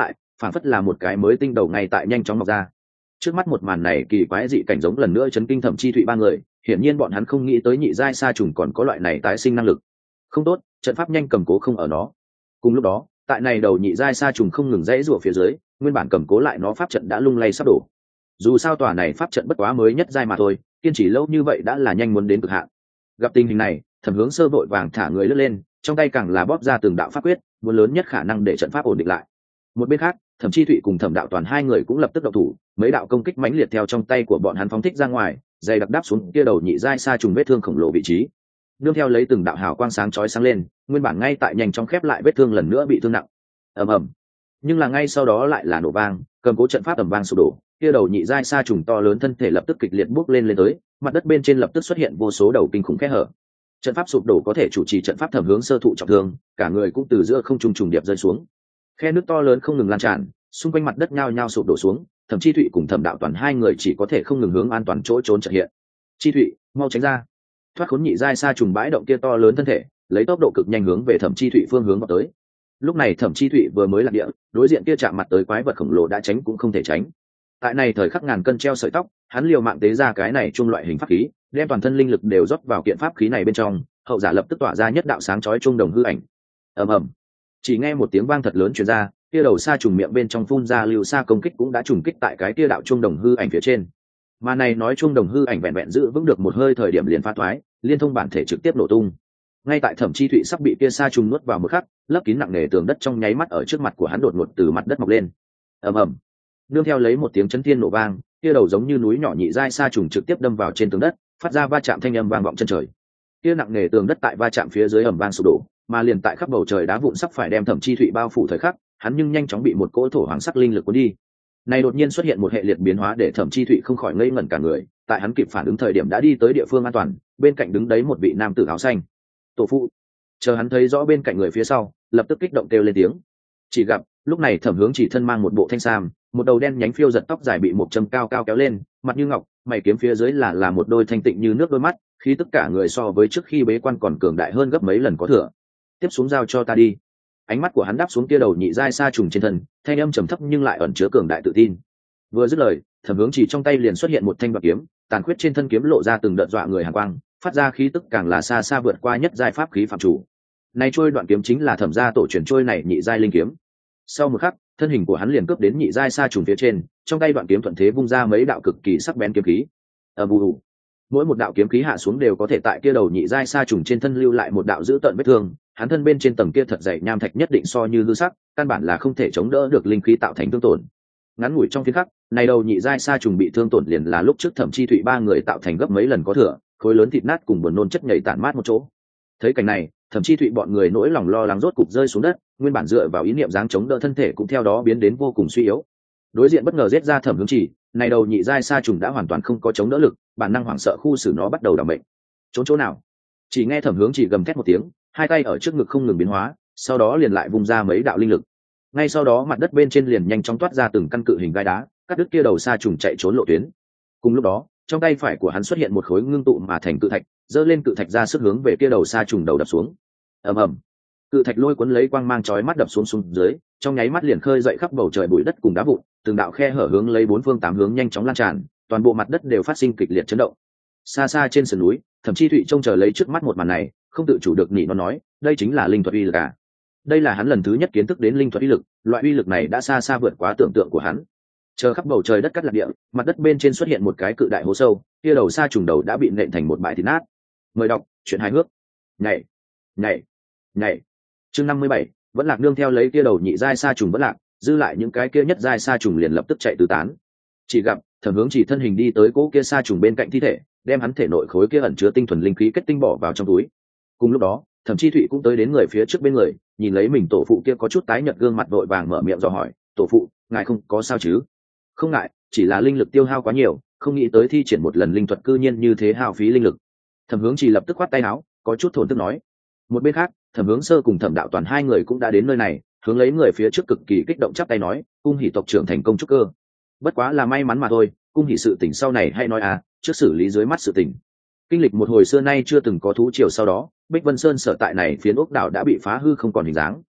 phản phất là một cái mới tinh đầu ngay tại nhanh chóng mọc ra. Trước mắt một màn này kỳ quái dị cảnh giống lần nữa chấn kinh Thẩm Chi Thụy ba người, hiển nhiên bọn hắn không nghĩ tới nhị giai sa trùng còn có loại này tái sinh năng lực. Không tốt, trận pháp nhanh cầm cố không ở nó. Cùng lúc đó, tại này đầu nhị giai sa trùng không ngừng rẽ rủa phía dưới, nguyên bản cầm cố lại nó pháp trận đã lung lay sắp đổ. Dù sao tòa này pháp trận bất quá mới nhất giai mà thôi, kiên trì lâu như vậy đã là nhanh muốn đến cực hạn. Gặp tình hình này, Thẩm Hướng Sơ vội vàng thả người lướt lên, trong tay càng là bóp ra từng đạo pháp quyết, muốn lớn nhất khả năng để trận pháp ổn định lại. Một bên khác, Thẩm Chi Thụy cùng Thẩm Đạo Toàn hai người cũng lập tức động thủ, mấy đạo công kích mãnh liệt theo trong tay của bọn hắn phóng thích ra ngoài, dày đặc đáp xuống kia đầu nhị giai sa trùng vết thương khổng lồ vị trí. Nương theo lấy từng đạo hào quang sáng chói sáng lên, nguyên bản ngay tại nhanh chóng khép lại vết thương lần nữa bị thương nặng. Ầm ầm. Nhưng là ngay sau đó lại là nổ vang, cầm cố trận pháp ầm vang sụp đổ, kia đầu nhị giai sa trùng to lớn thân thể lập tức kịch liệt bốc lên tới, mặt đất bên trên lập tức xuất hiện vô số đầu kinh khủng kẽ hở. Trận pháp sụp đổ có thể chủ trì trận pháp Thẩm Hướng Sơ thụ trọng thương, cả người cũng từ giữa không trung trùng điệp rơi xuống. Khe nước to lớn không ngừng lan tràn, xung quanh mặt đất nhao nhao sụp đổ xuống, Thẩm Chi Thụy cùng Thẩm Đạo Toàn hai người chỉ có thể không ngừng hướng an toàn chỗ trốn chợt hiện. Chi Thụy, mau tránh ra! Thoát khốn nhị giai sa trùng bãi động kia to lớn thân thể, lấy tốc độ cực nhanh hướng về Thẩm Chi Thụy phương hướng vào tới. Lúc này Thẩm Chi Thụy vừa mới lạc địa, đối diện kia chạm mặt tới quái vật khổng lồ đã tránh cũng không thể tránh. Tại này thời khắc ngàn cân treo sợi tóc, hắn liều mạng tế ra cái này chung loại hình pháp khí, đem toàn thân linh lực đều rót vào kiện pháp khí này bên trong, hậu giả lập tức tỏa ra nhất đạo sáng chói trung đồng hư ảnh. Ầm ầm. Chỉ nghe một tiếng vang thật lớn truyền ra, kia đầu sa trùng miệng bên trong phun ra lưu sa công kích cũng đã trùng kích tại cái kia đạo trung đồng hư ảnh phía trên. Mà này nói trung đồng hư ảnh vẹn vẹn giữ vững được một hơi thời điểm liền phá thoái, liên thông bản thể trực tiếp nổ tung. Ngay tại Thẩm Chi Thụy sắp bị kia sa trùng nuốt vào một khắc, lấp kín nặng nề tường đất trong nháy mắt ở trước mặt của hắn đột ngột từ mặt đất mọc lên. Ầm ầm. Nương theo lấy một tiếng chấn thiên nổ vang, kia đầu giống như núi nhỏ nhị giai sa trùng trực tiếp đâm vào trên tường đất, phát ra va chạm thanh âm vang vọng chân trời. Kia nặng nề tường đất tại va chạm phía dưới ầm vang sụp đổ, mà liền tại khắp bầu trời đá vụn sắp phải đem Thẩm Chi Thụy bao phủ thời khắc, hắn nhưng nhanh chóng bị một cỗ thổ hoàng sắc linh lực cuốn đi. Này đột nhiên xuất hiện một hệ liệt biến hóa để Thẩm Chi Thụy không khỏi ngây ngẩn cả người, tại hắn kịp phản ứng thời điểm đã đi tới địa phương an toàn, bên cạnh đứng đấy một vị nam tử áo xanh. Tổ phụ. Chờ hắn thấy rõ bên cạnh người phía sau, lập tức kích động kêu lên tiếng. Chỉ gặp, lúc này Thẩm Hướng Chỉ thân mang một bộ thanh sam, một đầu đen nhánh phiêu giật tóc dài bị một châm cao cao kéo lên, mặt như ngọc, mày kiếm phía dưới là một đôi thanh tịnh như nước đôi mắt, khi tất cả người so với trước khi bế quan còn cường đại hơn gấp mấy lần có thừa. Tiếp xuống giao cho ta đi. Ánh mắt của hắn đáp xuống kia đầu nhị giai sa trùng trên thân, thanh âm trầm thấp nhưng lại ẩn chứa cường đại tự tin. Vừa dứt lời, Thẩm Hướng Chỉ trong tay liền xuất hiện một thanh bạc kiếm, tàn khuyết trên thân kiếm lộ ra từng đợt dọa người hàn quang, phát ra khí tức càng là xa xa vượt qua nhất giai pháp khí phạm chủ. Này trôi đoạn kiếm chính là Thẩm gia tổ truyền trôi này nhị giai linh kiếm. Sau một khắc, thân hình của hắn liền cướp đến nhị giai sa trùng phía trên, trong tay đoạn kiếm thuận thế vung ra mấy đạo cực kỳ sắc bén kiếm khí. Ầm ầm. Mỗi một đạo kiếm khí hạ xuống đều có thể tại kia đầu nhị giai sa trùng trên thân lưu lại một đạo dữ tợn vết thương, hắn thân bên trên tầng kia thật dày nham thạch nhất định so như hư sắc, căn bản là không thể chống đỡ được linh khí tạo thành thương tổn. Ngắn ngủi trong phiến khắc, này đầu nhị giai sa trùng bị thương tổn liền là lúc trước Thẩm Chi Thụy ba người tạo thành gấp mấy lần có thừa, khối lớn thịt nát cùng buồn nôn chất nhảy tản mát một chỗ. Thấy cảnh này, Thẩm Chi Thụy bọn người nỗi lòng lo lắng rốt cục rơi xuống đất, nguyên bản dựa vào ý niệm dáng chống đỡ thân thể cũng theo đó biến đến vô cùng suy yếu. Đối diện bất ngờ giết ra Thẩm Hướng Chỉ, này đầu nhị giai sa trùng đã hoàn toàn không có chống đỡ lực, bản năng hoảng sợ khu xử nó bắt đầu đảm bệnh. Trốn chỗ nào? Chỉ nghe Thẩm Hướng Chỉ gầm thét một tiếng, hai tay ở trước ngực không ngừng biến hóa, sau đó liền lại vung ra mấy đạo linh lực. Ngay sau đó mặt đất bên trên liền nhanh chóng toát ra từng căn cự hình gai đá, cắt đứt kia đầu sa trùng chạy trốn lộ tuyến. Cùng lúc đó, trong tay phải của hắn xuất hiện một khối ngưng tụ mà thành cự thạch, giơ lên cự thạch ra sức hướng về kia đầu sa trùng đầu đập xuống. Ầm ầm. Cự thạch lôi cuốn lấy quang mang chói mắt đập xuống dưới, trong nháy mắt liền khơi dậy khắp bầu trời bụi đất cùng đá vụn, từng đạo khe hở hướng lấy bốn phương tám hướng nhanh chóng lan tràn, toàn bộ mặt đất đều phát sinh kịch liệt chấn động. Xa xa trên sườn núi, Thẩm Chi Thụy trông chờ lấy trước mắt một màn này, không tự chủ được nỉ nó nói, đây chính là linh thuật uy lực à? Đây là hắn lần thứ nhất kiến thức đến linh thuật uy lực, loại uy lực này đã xa xa vượt quá tưởng tượng của hắn. Chờ khắp bầu trời đất cắt lạc địa, mặt đất bên trên xuất hiện một cái cự đại hố sâu, kia đầu sa trùng đầu đã bị nện thành một bãi thịt nát. Mời đọc truyện hài hước. Nhảy, nhảy, nhảy. Chương 57, vẫn lạc nương theo lấy kia đầu nhị giai sa trùng vẫn lạc, dư lại những cái kia nhất giai sa trùng liền lập tức chạy tứ tán. Chỉ gặp Thẩm Hướng Chỉ thân hình đi tới cỗ kia sa trùng bên cạnh thi thể, đem hắn thể nội khối kia ẩn chứa tinh thuần linh khí kết tinh bỏ vào trong túi. Cùng lúc đó, Thẩm Chi Thụy cũng tới đến người phía trước bên người, nhìn lấy mình tổ phụ kia có chút tái nhợt gương mặt vội vàng mở miệng dò hỏi, "Tổ phụ, ngài không có sao chứ?" "Không ngại, chỉ là linh lực tiêu hao quá nhiều, không nghĩ tới thi triển một lần linh thuật cư nhiên như thế hao phí linh lực." Thẩm Hướng Chỉ lập tức khoát tay áo, có chút thổn thức nói. Một bên khác, Thẩm Hướng Sơ cùng Thẩm Đạo Toàn hai người cũng đã đến nơi này, hướng lấy người phía trước cực kỳ kích động chắp tay nói, "Cung hỉ tộc trưởng thành công trúc cơ." Bất quá là may mắn mà thôi, cung hỉ sự tình sau này hay nói à, trước xử lý dưới mắt sự tình. Kinh lịch một hồi xưa nay chưa từng có thú triều sau đó, Bích Vân Sơn sở tại này phiến ốc đảo đã bị phá hư không còn hình dáng.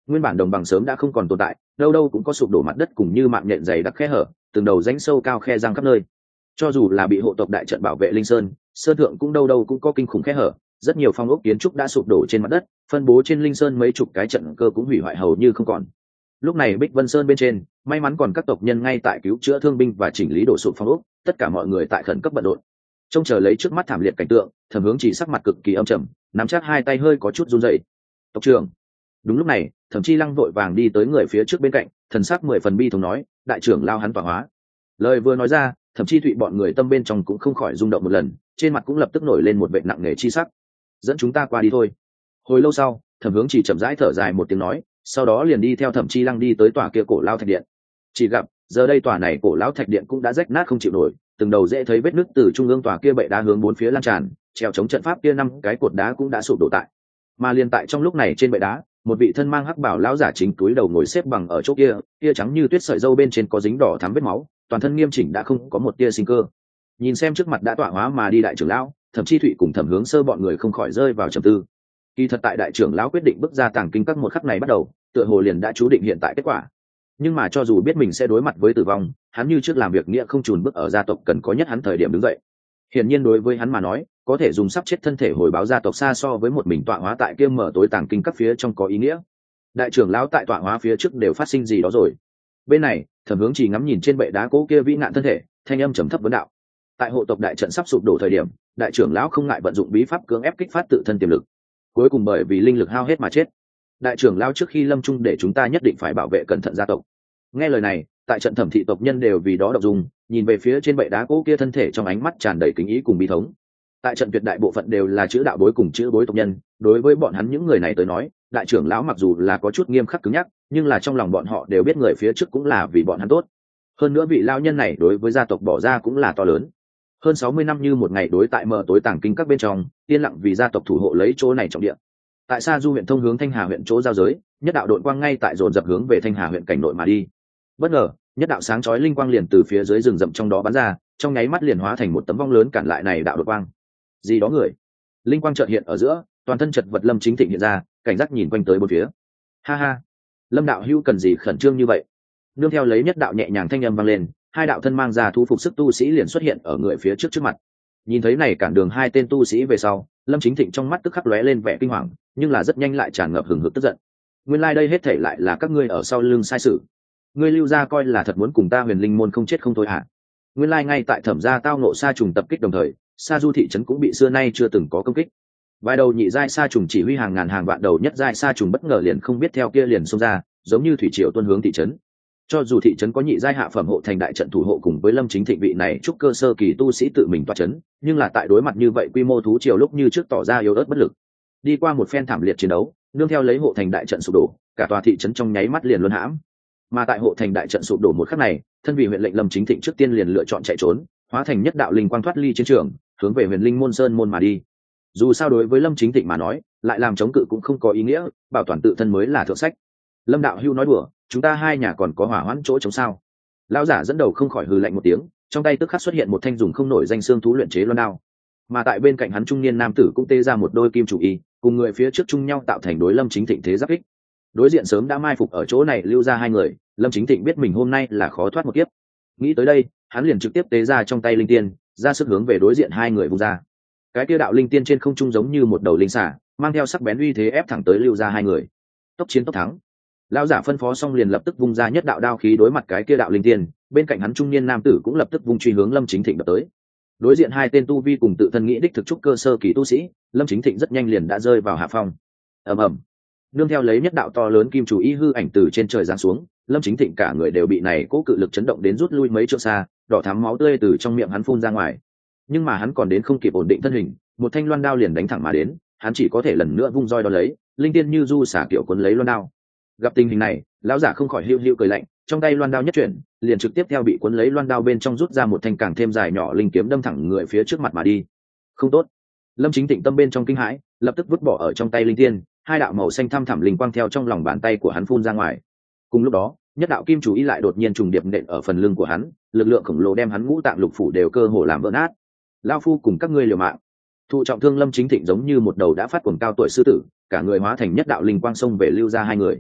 Nguyên bản đồng bằng sớm đã không còn tồn tại, đâu đâu cũng có sụp đổ mặt đất cùng như mạng nhện dày đặc khe hở, từng đầu rãnh sâu cao khe răng khắp nơi. Cho dù là bị hộ tộc đại trận bảo vệ linh sơn, sơn thượng cũng đâu đâu cũng có kinh khủng khe hở, rất nhiều phong ốc kiến trúc đã sụp đổ trên mặt đất, phân bố trên linh sơn mấy chục cái trận cơ cũng hủy hoại hầu như không còn. Lúc này Bích Vân Sơn bên trên, may mắn còn các tộc nhân ngay tại cứu chữa thương binh và chỉnh lý đổ sụp phong ốc, tất cả mọi người tại khẩn cấp bận rộn. Trông chờ lấy trước mắt thảm liệt cảnh tượng, Thẩm Hướng Chỉ sắc mặt cực kỳ âm trầm, nắm chắc hai tay hơi có chút run rẩy. "Tộc trưởng." Đúng lúc này, Thẩm Chi Lăng vội vàng đi tới người phía trước bên cạnh, thần sắc 10 phần bi thống nói, "Đại trưởng lao hắn tọa hóa." Lời vừa nói ra, Thẩm Chi Thụy bọn người tâm bên trong cũng không khỏi rung động một lần, trên mặt cũng lập tức nổi lên một vẻ nặng nề chi sắc. "Dẫn chúng ta qua đi thôi." Hồi lâu sau, Thẩm Hướng Chỉ chậm rãi thở dài một tiếng nói, sau đó liền đi theo Thẩm Chi Lăng đi tới tòa kia cổ lao thạch điện. Chỉ gặp, giờ đây tòa này cổ lão thạch điện cũng đã rách nát không chịu nổi, từng đầu dễ thấy vết nứt từ trung ương tòa kia bệ đá hướng bốn phía lan tràn, treo chống trận pháp kia 5 cái cột đá cũng đã sụp đổ tại. Mà liền tại trong lúc này trên bệ đá, một vị thân mang hắc bảo lão giả chính túi đầu ngồi xếp bằng ở chỗ kia, kia trắng như tuyết sợi râu bên trên có dính đỏ thắm vết máu, toàn thân nghiêm chỉnh đã không có một tia sinh cơ. Nhìn xem trước mặt đã tọa hóa mà đi đại trưởng lão, Thẩm Chi Thụy cùng Thẩm Hướng Sơ bọn người không khỏi rơi vào trầm tư. Kỳ thật tại đại trưởng lão quyết định bước ra tàng kinh các một khắc này bắt đầu, tựa hồ liền đã chú định hiện tại kết quả. Nhưng mà cho dù biết mình sẽ đối mặt với tử vong, hắn như trước làm việc nghĩa không chùn bước ở gia tộc cần có nhất hắn thời điểm đứng dậy. Hiển nhiên đối với hắn mà nói, có thể dùng sắp chết thân thể hồi báo gia tộc xa so với một mình tọa hóa tại kia mở tối tàng kinh các phía trong có ý nghĩa. Đại trưởng lão tại tọa hóa phía trước đều phát sinh gì đó rồi. Bên này, Thẩm Hướng Chỉ ngắm nhìn trên bệ đá cố kia vĩ nạn thân thể, thanh âm trầm thấp vấn đạo. Tại hộ tộc đại trận sắp sụp đổ thời điểm, đại trưởng lão không ngại vận dụng bí pháp cưỡng ép kích phát tự thân tiềm lực. Cuối cùng bởi vì linh lực hao hết mà chết. Đại trưởng lão trước khi lâm chung để chúng ta nhất định phải bảo vệ cẩn thận gia tộc. Nghe lời này, tại trận Thẩm thị tộc nhân đều vì đó động dung, nhìn về phía trên bệ đá cố kia thân thể trong ánh mắt tràn đầy kính ý cùng bi thống. Tại trận tuyệt đại bộ phận đều là chữ đạo bối cùng chữ bối tộc nhân, đối với bọn hắn những người này tới nói, đại trưởng lão mặc dù là có chút nghiêm khắc cứng nhắc, nhưng là trong lòng bọn họ đều biết người phía trước cũng là vì bọn hắn tốt. Hơn nữa vị lão nhân này đối với gia tộc bỏ ra cũng là to lớn. Hơn 60 năm như một ngày đối tại mở tối tàng kinh các bên trong, yên lặng vì gia tộc thủ hộ lấy chỗ này trọng địa. Tại Sa Du huyện thông hướng Thanh Hà huyện chỗ giao giới, nhất đạo đội quang ngay tại dồn dập hướng về Thanh Hà huyện cảnh nội mà đi. Bất ngờ, nhất đạo sáng chói linh quang liền từ phía dưới rừng rậm trong đó bắn ra, trong nháy mắt liền hóa thành một tấm vong lớn cản lại này đạo đội quang. Gì đó người? Linh quang chợt hiện ở giữa, toàn thân chật vật Lâm Chính Thịnh hiện ra, cảnh giác nhìn quanh tới bốn phía. Ha ha, Lâm đạo hữu cần gì khẩn trương như vậy? Nương theo lấy nhất đạo nhẹ nhàng thanh âm vang lên, hai đạo thân mang ra thu phục sức tu sĩ liền xuất hiện ở người phía trước mặt. Nhìn thấy này cản đường hai tên tu sĩ về sau, Lâm Chính Thịnh trong mắt tức khắc lóe lên vẻ kinh hoàng, nhưng là rất nhanh lại tràn ngập hừng hực tức giận. Nguyên lai đây hết thảy lại là các ngươi ở sau lưng sai sự. Ngươi lưu gia coi là thật muốn cùng ta Huyền Linh môn không chết không thôi hả? Nguyên lai ngay tại Thẩm gia tao ngộ sa trùng tập kích đồng thời, Sa Du thị trấn cũng bị xưa nay chưa từng có công kích. Vài đầu nhị giai sa trùng chỉ huy hàng ngàn hàng vạn đầu nhất giai sa trùng bất ngờ liền không biết theo kia liền xông ra, giống như thủy triều tuôn hướng thị trấn. Cho dù thị trấn có nhị giai hạ phẩm hộ thành đại trận thủ hộ cùng với Lâm Chính Thịnh vị này trúc cơ sơ kỳ tu sĩ tự mình toa trấn, nhưng là tại đối mặt như vậy quy mô thú triều lúc như trước tỏ ra yếu ớt bất lực. Đi qua một phen thảm liệt chiến đấu, nương theo lấy hộ thành đại trận sụp đổ, cả tòa thị trấn trong nháy mắt liền luân hãm. Mà tại hộ thành đại trận sụp đổ một khắc này, thân vị huyện lệnh Lâm Chính Thịnh trước tiên liền lựa chọn chạy trốn, hóa thành nhất đạo linh quang thoát ly chiến trường, hướng về Huyền Linh môn sơn môn mà đi. Dù sao đối với Lâm Chính Thịnh mà nói, lại làm chống cự cũng không có ý nghĩa, bảo toàn tự thân mới là thượng sách. Lâm đạo hưu nói đùa, chúng ta hai nhà còn có hỏa hoãn chỗ chống sao? Lão giả dẫn đầu không khỏi hừ lạnh một tiếng, trong tay tức khắc xuất hiện một thanh dùng không nổi danh xương thú luyện chế loan đao. Mà tại bên cạnh hắn trung niên nam tử cũng tê ra một đôi kim chủ y, cùng người phía trước chung nhau tạo thành đối Lâm Chính Thịnh thế giáp kích. Đối diện sớm đã mai phục ở chỗ này lưu ra hai người, Lâm Chính Thịnh biết mình hôm nay là khó thoát một kiếp. Nghĩ tới đây, hắn liền trực tiếp tế ra trong tay linh tiên, ra sức hướng về đối diện hai người vung ra. Cái kia đạo linh tiên trên không trung giống như một đầu linh xả, mang theo sắc bén uy thế ép thẳng tới lưu ra hai người. Tốc chiến tốc thắng. Lão giả phân phó xong liền lập tức vung ra nhất đạo đao khí đối mặt cái kia đạo linh tiên, bên cạnh hắn trung niên nam tử cũng lập tức vung truy hướng Lâm Chính Thịnh đập tới. Đối diện hai tên tu vi cùng tự thân nghĩ đích thực trúc cơ sơ kỳ tu sĩ, Lâm Chính Thịnh rất nhanh liền đã rơi vào hạ phong. Ầm ầm. Nương theo lấy nhất đạo to lớn kim chủ y hư ảnh từ trên trời giáng xuống, Lâm Chính Thịnh cả người đều bị này cố cự lực chấn động đến rút lui mấy trượng xa, đỏ thắm máu tươi từ trong miệng hắn phun ra ngoài. Nhưng mà hắn còn đến không kịp ổn định thân hình, một thanh loan đao liền đánh thẳng mà đến, hắn chỉ có thể lần nữa vung roi đón lấy, linh tiên như du xả kiểu cuốn lấy loan đao. Gặp tình hình này, lão giả không khỏi hiu hiu cười lạnh, trong tay loan đao nhất chuyển, liền trực tiếp theo bị cuốn lấy loan đao bên trong rút ra một thanh càng thêm dài nhỏ linh kiếm đâm thẳng người phía trước mặt mà đi. Không tốt! Lâm Chính Thịnh tâm bên trong kinh hãi, lập tức vứt bỏ ở trong tay linh tiên, hai đạo màu xanh thăm thẳm linh quang theo trong lòng bàn tay của hắn phun ra ngoài. Cùng lúc đó, nhất đạo kim chủ ý lại đột nhiên trùng điệp nện ở phần lưng của hắn, lực lượng khổng lồ đem hắn ngũ tạng lục phủ đều cơ hồ làm vỡ nát. Lão phu cùng các ngươi liều mạng. Thụ trọng thương Lâm Chính Thịnh giống như một đầu đã phát cuồng cao tuổi sư tử, cả người hóa thành nhất đạo linh quang xông về lưu ra hai người.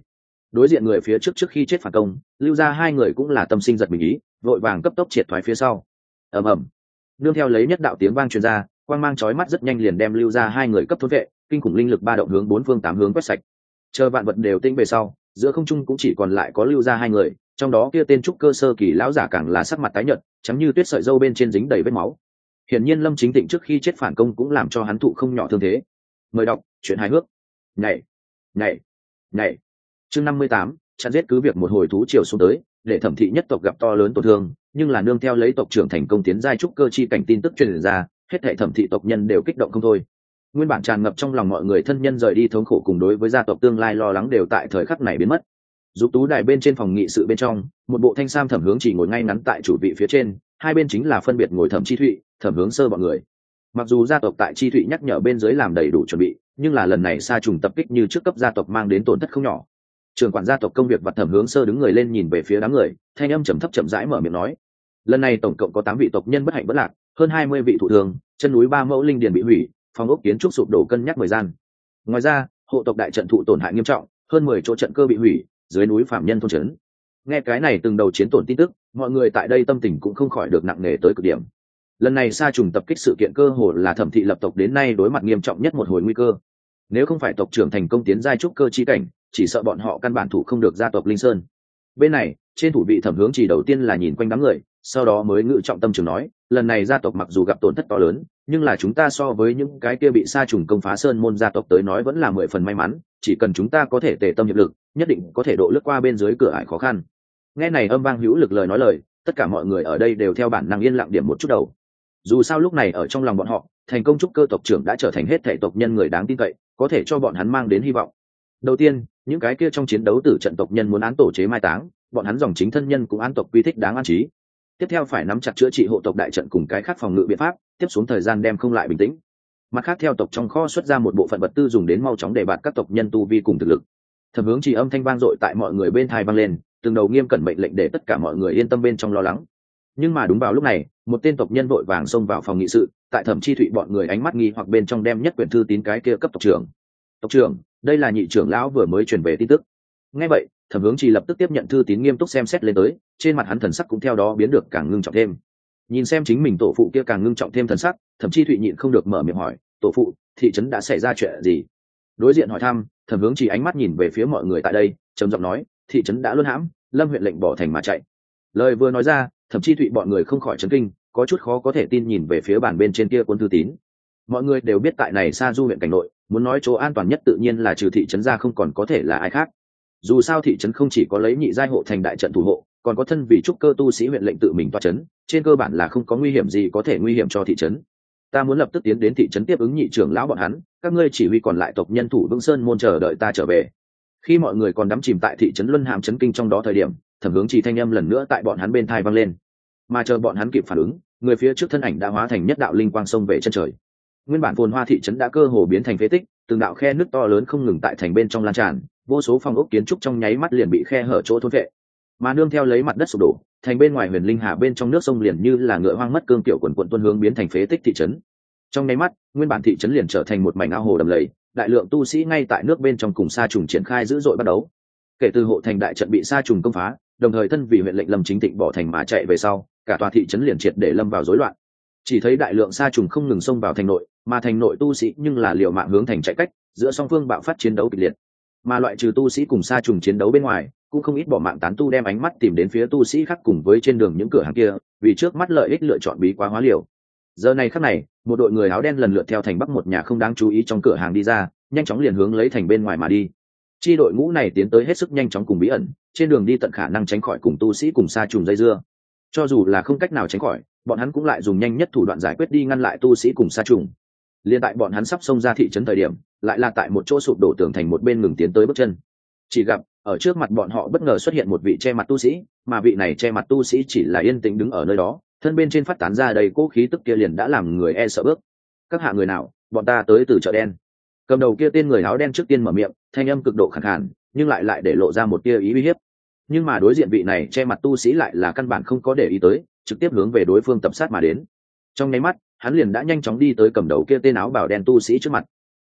Đối diện người phía trước khi chết phản công, lưu ra hai người cũng là tâm sinh giật mình ý, vội vàng cấp tốc triệt thoái phía sau. Ầm ầm, nương theo lấy nhất đạo tiếng vang truyền ra, quang mang chói mắt rất nhanh liền đem lưu ra hai người cấp thôn vệ, kinh khủng linh lực ba động hướng bốn phương tám hướng quét sạch. Chờ vạn vật đều tĩnh về sau, giữa không trung cũng chỉ còn lại có lưu ra hai người, trong đó kia tên trúc cơ sơ kỳ lão giả càng là sắc mặt tái nhợt, trắng như tuyết, sợi râu bên trên dính đầy vết máu. Hiển nhiên Lâm Chính Tịnh trước khi chết phản công cũng làm cho hắn thụ không nhỏ thương thế. Mời đọc truyện hài hước. Nhảy, nhảy, nhảy. Chương 58, chặn giết cứ việc một hồi thú triều xuống tới, để Thẩm thị nhất tộc gặp to lớn tổn thương, nhưng là nương theo lấy tộc trưởng thành công tiến giai trúc cơ chi cảnh tin tức truyền ra, hết thảy Thẩm thị tộc nhân đều kích động không thôi. Nguyên bản tràn ngập trong lòng mọi người thân nhân rời đi thống khổ cùng đối với gia tộc tương lai lo lắng đều tại thời khắc này biến mất. Dục tú đài bên trên phòng nghị sự bên trong, một bộ thanh sam Thẩm Hướng chỉ ngồi ngay ngắn tại chủ vị phía trên, hai bên chính là phân biệt ngồi Thẩm Chi Thụy, Thẩm Hướng Sơ bọn người. Mặc dù gia tộc tại Chi Thụy nhắc nhở bên dưới làm đầy đủ chuẩn bị, nhưng là lần này sa trùng tập kích như trước cấp gia tộc mang đến tổn thất không nhỏ. Trưởng quản gia tộc công việc và Thẩm Hướng Sơ đứng người lên nhìn về phía đám người, thanh âm trầm thấp chậm rãi mở miệng nói: lần này tổng cộng có 8 vị tộc nhân bất hạnh bất lạc, hơn 20 vị thụ thương, chân núi 3 mẫu linh điền bị hủy, phòng ốc kiến trúc sụp đổ cân nhắc 10 gian. Ngoài ra, hộ tộc đại trận thụ tổn hại nghiêm trọng, hơn 10 chỗ trận cơ bị hủy, dưới núi phạm nhân thôn trấn. Nghe cái này từng đầu chiến tổn tin tức, mọi người tại đây tâm tình cũng không khỏi được nặng nề tới cực điểm. Lần này sa trùng tập kích sự kiện cơ hồ là Thẩm thị lập tộc đến nay đối mặt nghiêm trọng nhất một hồi nguy cơ. Nếu không phải tộc trưởng thành công tiến giai trúc cơ chi cảnh, chỉ sợ bọn họ căn bản thủ không được gia tộc Linh Sơn. Bên này, trên thủ vị Thẩm Hướng chỉ đầu tiên là nhìn quanh đám người, sau đó mới ngự trọng tâm trường nói: lần này gia tộc mặc dù gặp tổn thất to lớn, nhưng là chúng ta so với những cái kia bị sa trùng công phá sơn môn gia tộc tới nói vẫn là 10 phần may mắn, chỉ cần chúng ta có thể tề tâm hiệp lực, nhất định có thể độ lướt qua bên dưới cửa ải khó khăn. Nghe này âm vang hữu lực lời nói lời, tất cả mọi người ở đây đều theo bản năng yên lặng điểm một chút đầu. Dù sao lúc này ở trong lòng bọn họ, thành công trúc cơ tộc trưởng đã trở thành hết thảy tộc nhân người đáng tin cậy, có thể cho bọn hắn mang đến hy vọng. Đầu tiên, những cái kia trong chiến đấu tử trận tộc nhân muốn án tổ chế mai táng, bọn hắn dòng chính thân nhân cũng án tộc quy thích đáng an trí. Tiếp theo phải nắm chặt chữa trị hộ tộc đại trận cùng cái khác phòng ngự biện pháp, tiếp xuống thời gian đem không lại bình tĩnh. Mặt khác theo tộc trong kho xuất ra một bộ phận vật tư dùng đến mau chóng để bạt các tộc nhân tu vi cùng thực lực. Thẩm Hướng chỉ âm thanh vang dội tại mọi người bên tai vang lên, từng đầu nghiêm cẩn mệnh lệnh để tất cả mọi người yên tâm bên trong lo lắng. Nhưng mà đúng vào lúc này, một tên tộc nhân vội vàng xông vào phòng nghị sự, tại Thẩm Chi Thụy bọn người ánh mắt nghi hoặc bên trong đem nhất quyển thư tín cái kia cấp tộc trưởng. Tộc trưởng, đây là nhị trưởng lão vừa mới truyền về tin tức. Nghe vậy, Thẩm Hướng chỉ lập tức tiếp nhận thư tín nghiêm túc xem xét lên tới, trên mặt hắn thần sắc cũng theo đó biến được càng ngưng trọng thêm. Nhìn xem chính mình tổ phụ kia càng ngưng trọng thêm thần sắc, Thẩm Chi Thụy nhịn không được mở miệng hỏi: tổ phụ, thị trấn đã xảy ra chuyện gì? Đối diện hỏi thăm, Thẩm Hướng chỉ ánh mắt nhìn về phía mọi người tại đây, trầm giọng nói: thị trấn đã luân hãm, Lâm huyện lệnh bỏ thành mà chạy. Lời vừa nói ra, Thẩm Chi Thụy bọn người không khỏi chấn kinh, có chút khó có thể tin nhìn về phía bàn bên trên kia cuốn thư tín. Mọi người đều biết tại này Sa Du huyện cảnh nội, muốn nói chỗ an toàn nhất tự nhiên là trừ thị trấn ra không còn có thể là ai khác. Dù sao thị trấn không chỉ có lấy nhị giai hộ thành đại trận thủ hộ, còn có thân vì trúc cơ tu sĩ huyện lệnh tự mình toa trấn, trên cơ bản là không có nguy hiểm gì có thể nguy hiểm cho thị trấn. Ta muốn lập tức tiến đến thị trấn tiếp ứng nhị trưởng lão bọn hắn, các ngươi chỉ huy còn lại tộc nhân thủ Vững Sơn môn chờ đợi ta trở về. Khi mọi người còn đắm chìm tại thị trấn Luân Hàm trấn kinh trong đó thời điểm, Thẩm Hướng chỉ thanh âm lần nữa tại bọn hắn bên tai vang lên. Mà chờ bọn hắn kịp phản ứng, người phía trước thân ảnh đã hóa thành nhất đạo linh quang xông về chân trời. Nguyên bản phồn hoa thị trấn đã cơ hồ biến thành phế tích, từng đạo khe nứt to lớn không ngừng tại thành bên trong lan tràn, vô số phòng ốc kiến trúc trong nháy mắt liền bị khe hở chỗ thôn vệ. Mà nương theo lấy mặt đất sụp đổ, thành bên ngoài Huyền Linh Hà bên trong nước sông liền như là ngựa hoang mất cương tiểu quần quần tuôn hướng biến thành phế tích thị trấn. Trong nháy mắt, nguyên bản thị trấn liền trở thành một mảnh ao hồ đầm lầy, đại lượng tu sĩ ngay tại nước bên trong cùng sa trùng triển khai dữ dội bắt đấu. Kể từ hộ thành đại trận bị sa trùng công phá, đồng thời thân vì huyện lệnh Lâm Chính Tịnh bỏ thành mà chạy về sau, cả tòa thị trấn liền triệt để lâm vào rối loạn. Chỉ thấy đại lượng sa trùng không ngừng xông vào thành nội, mà thành nội tu sĩ nhưng là liều mạng hướng thành chạy cách, giữa song phương bạo phát chiến đấu kịch liệt. Mà loại trừ tu sĩ cùng sa trùng chiến đấu bên ngoài, cũng không ít bỏ mạng tán tu đem ánh mắt tìm đến phía tu sĩ khác cùng với trên đường những cửa hàng kia, vì trước mắt lợi ích lựa chọn bí quá hóa liều. Giờ này khắc này, một đội người áo đen lần lượt theo thành bắc một nhà không đáng chú ý trong cửa hàng đi ra, nhanh chóng liền hướng lấy thành bên ngoài mà đi. Chi đội ngũ này tiến tới hết sức nhanh chóng cùng bí ẩn, trên đường đi tận khả năng tránh khỏi cùng tu sĩ cùng sa trùng dây dưa. Cho dù là không cách nào tránh khỏi, bọn hắn cũng lại dùng nhanh nhất thủ đoạn giải quyết đi ngăn lại tu sĩ cùng sa trùng. Liên tại bọn hắn sắp xông ra thị trấn thời điểm, lại là tại một chỗ sụp đổ tường thành một bên ngừng tiến tới bước chân. Chỉ gặp ở trước mặt bọn họ bất ngờ xuất hiện một vị che mặt tu sĩ, mà vị này che mặt tu sĩ chỉ là yên tĩnh đứng ở nơi đó, thân bên trên phát tán ra đầy cố khí tức kia liền đã làm người e sợ bước. Các hạ người nào, bọn ta tới từ chợ đen. Cầm đầu kia tên người áo đen trước tiên mở miệng, thanh âm cực độ khàn khàn, nhưng lại để lộ ra một tia ý uy hiếp. Nhưng mà đối diện vị này che mặt tu sĩ lại là căn bản không có để ý tới, trực tiếp hướng về đối phương tập sát mà đến. Trong nháy mắt, hắn liền đã nhanh chóng đi tới cầm đầu kia tên áo bào đen tu sĩ trước mặt.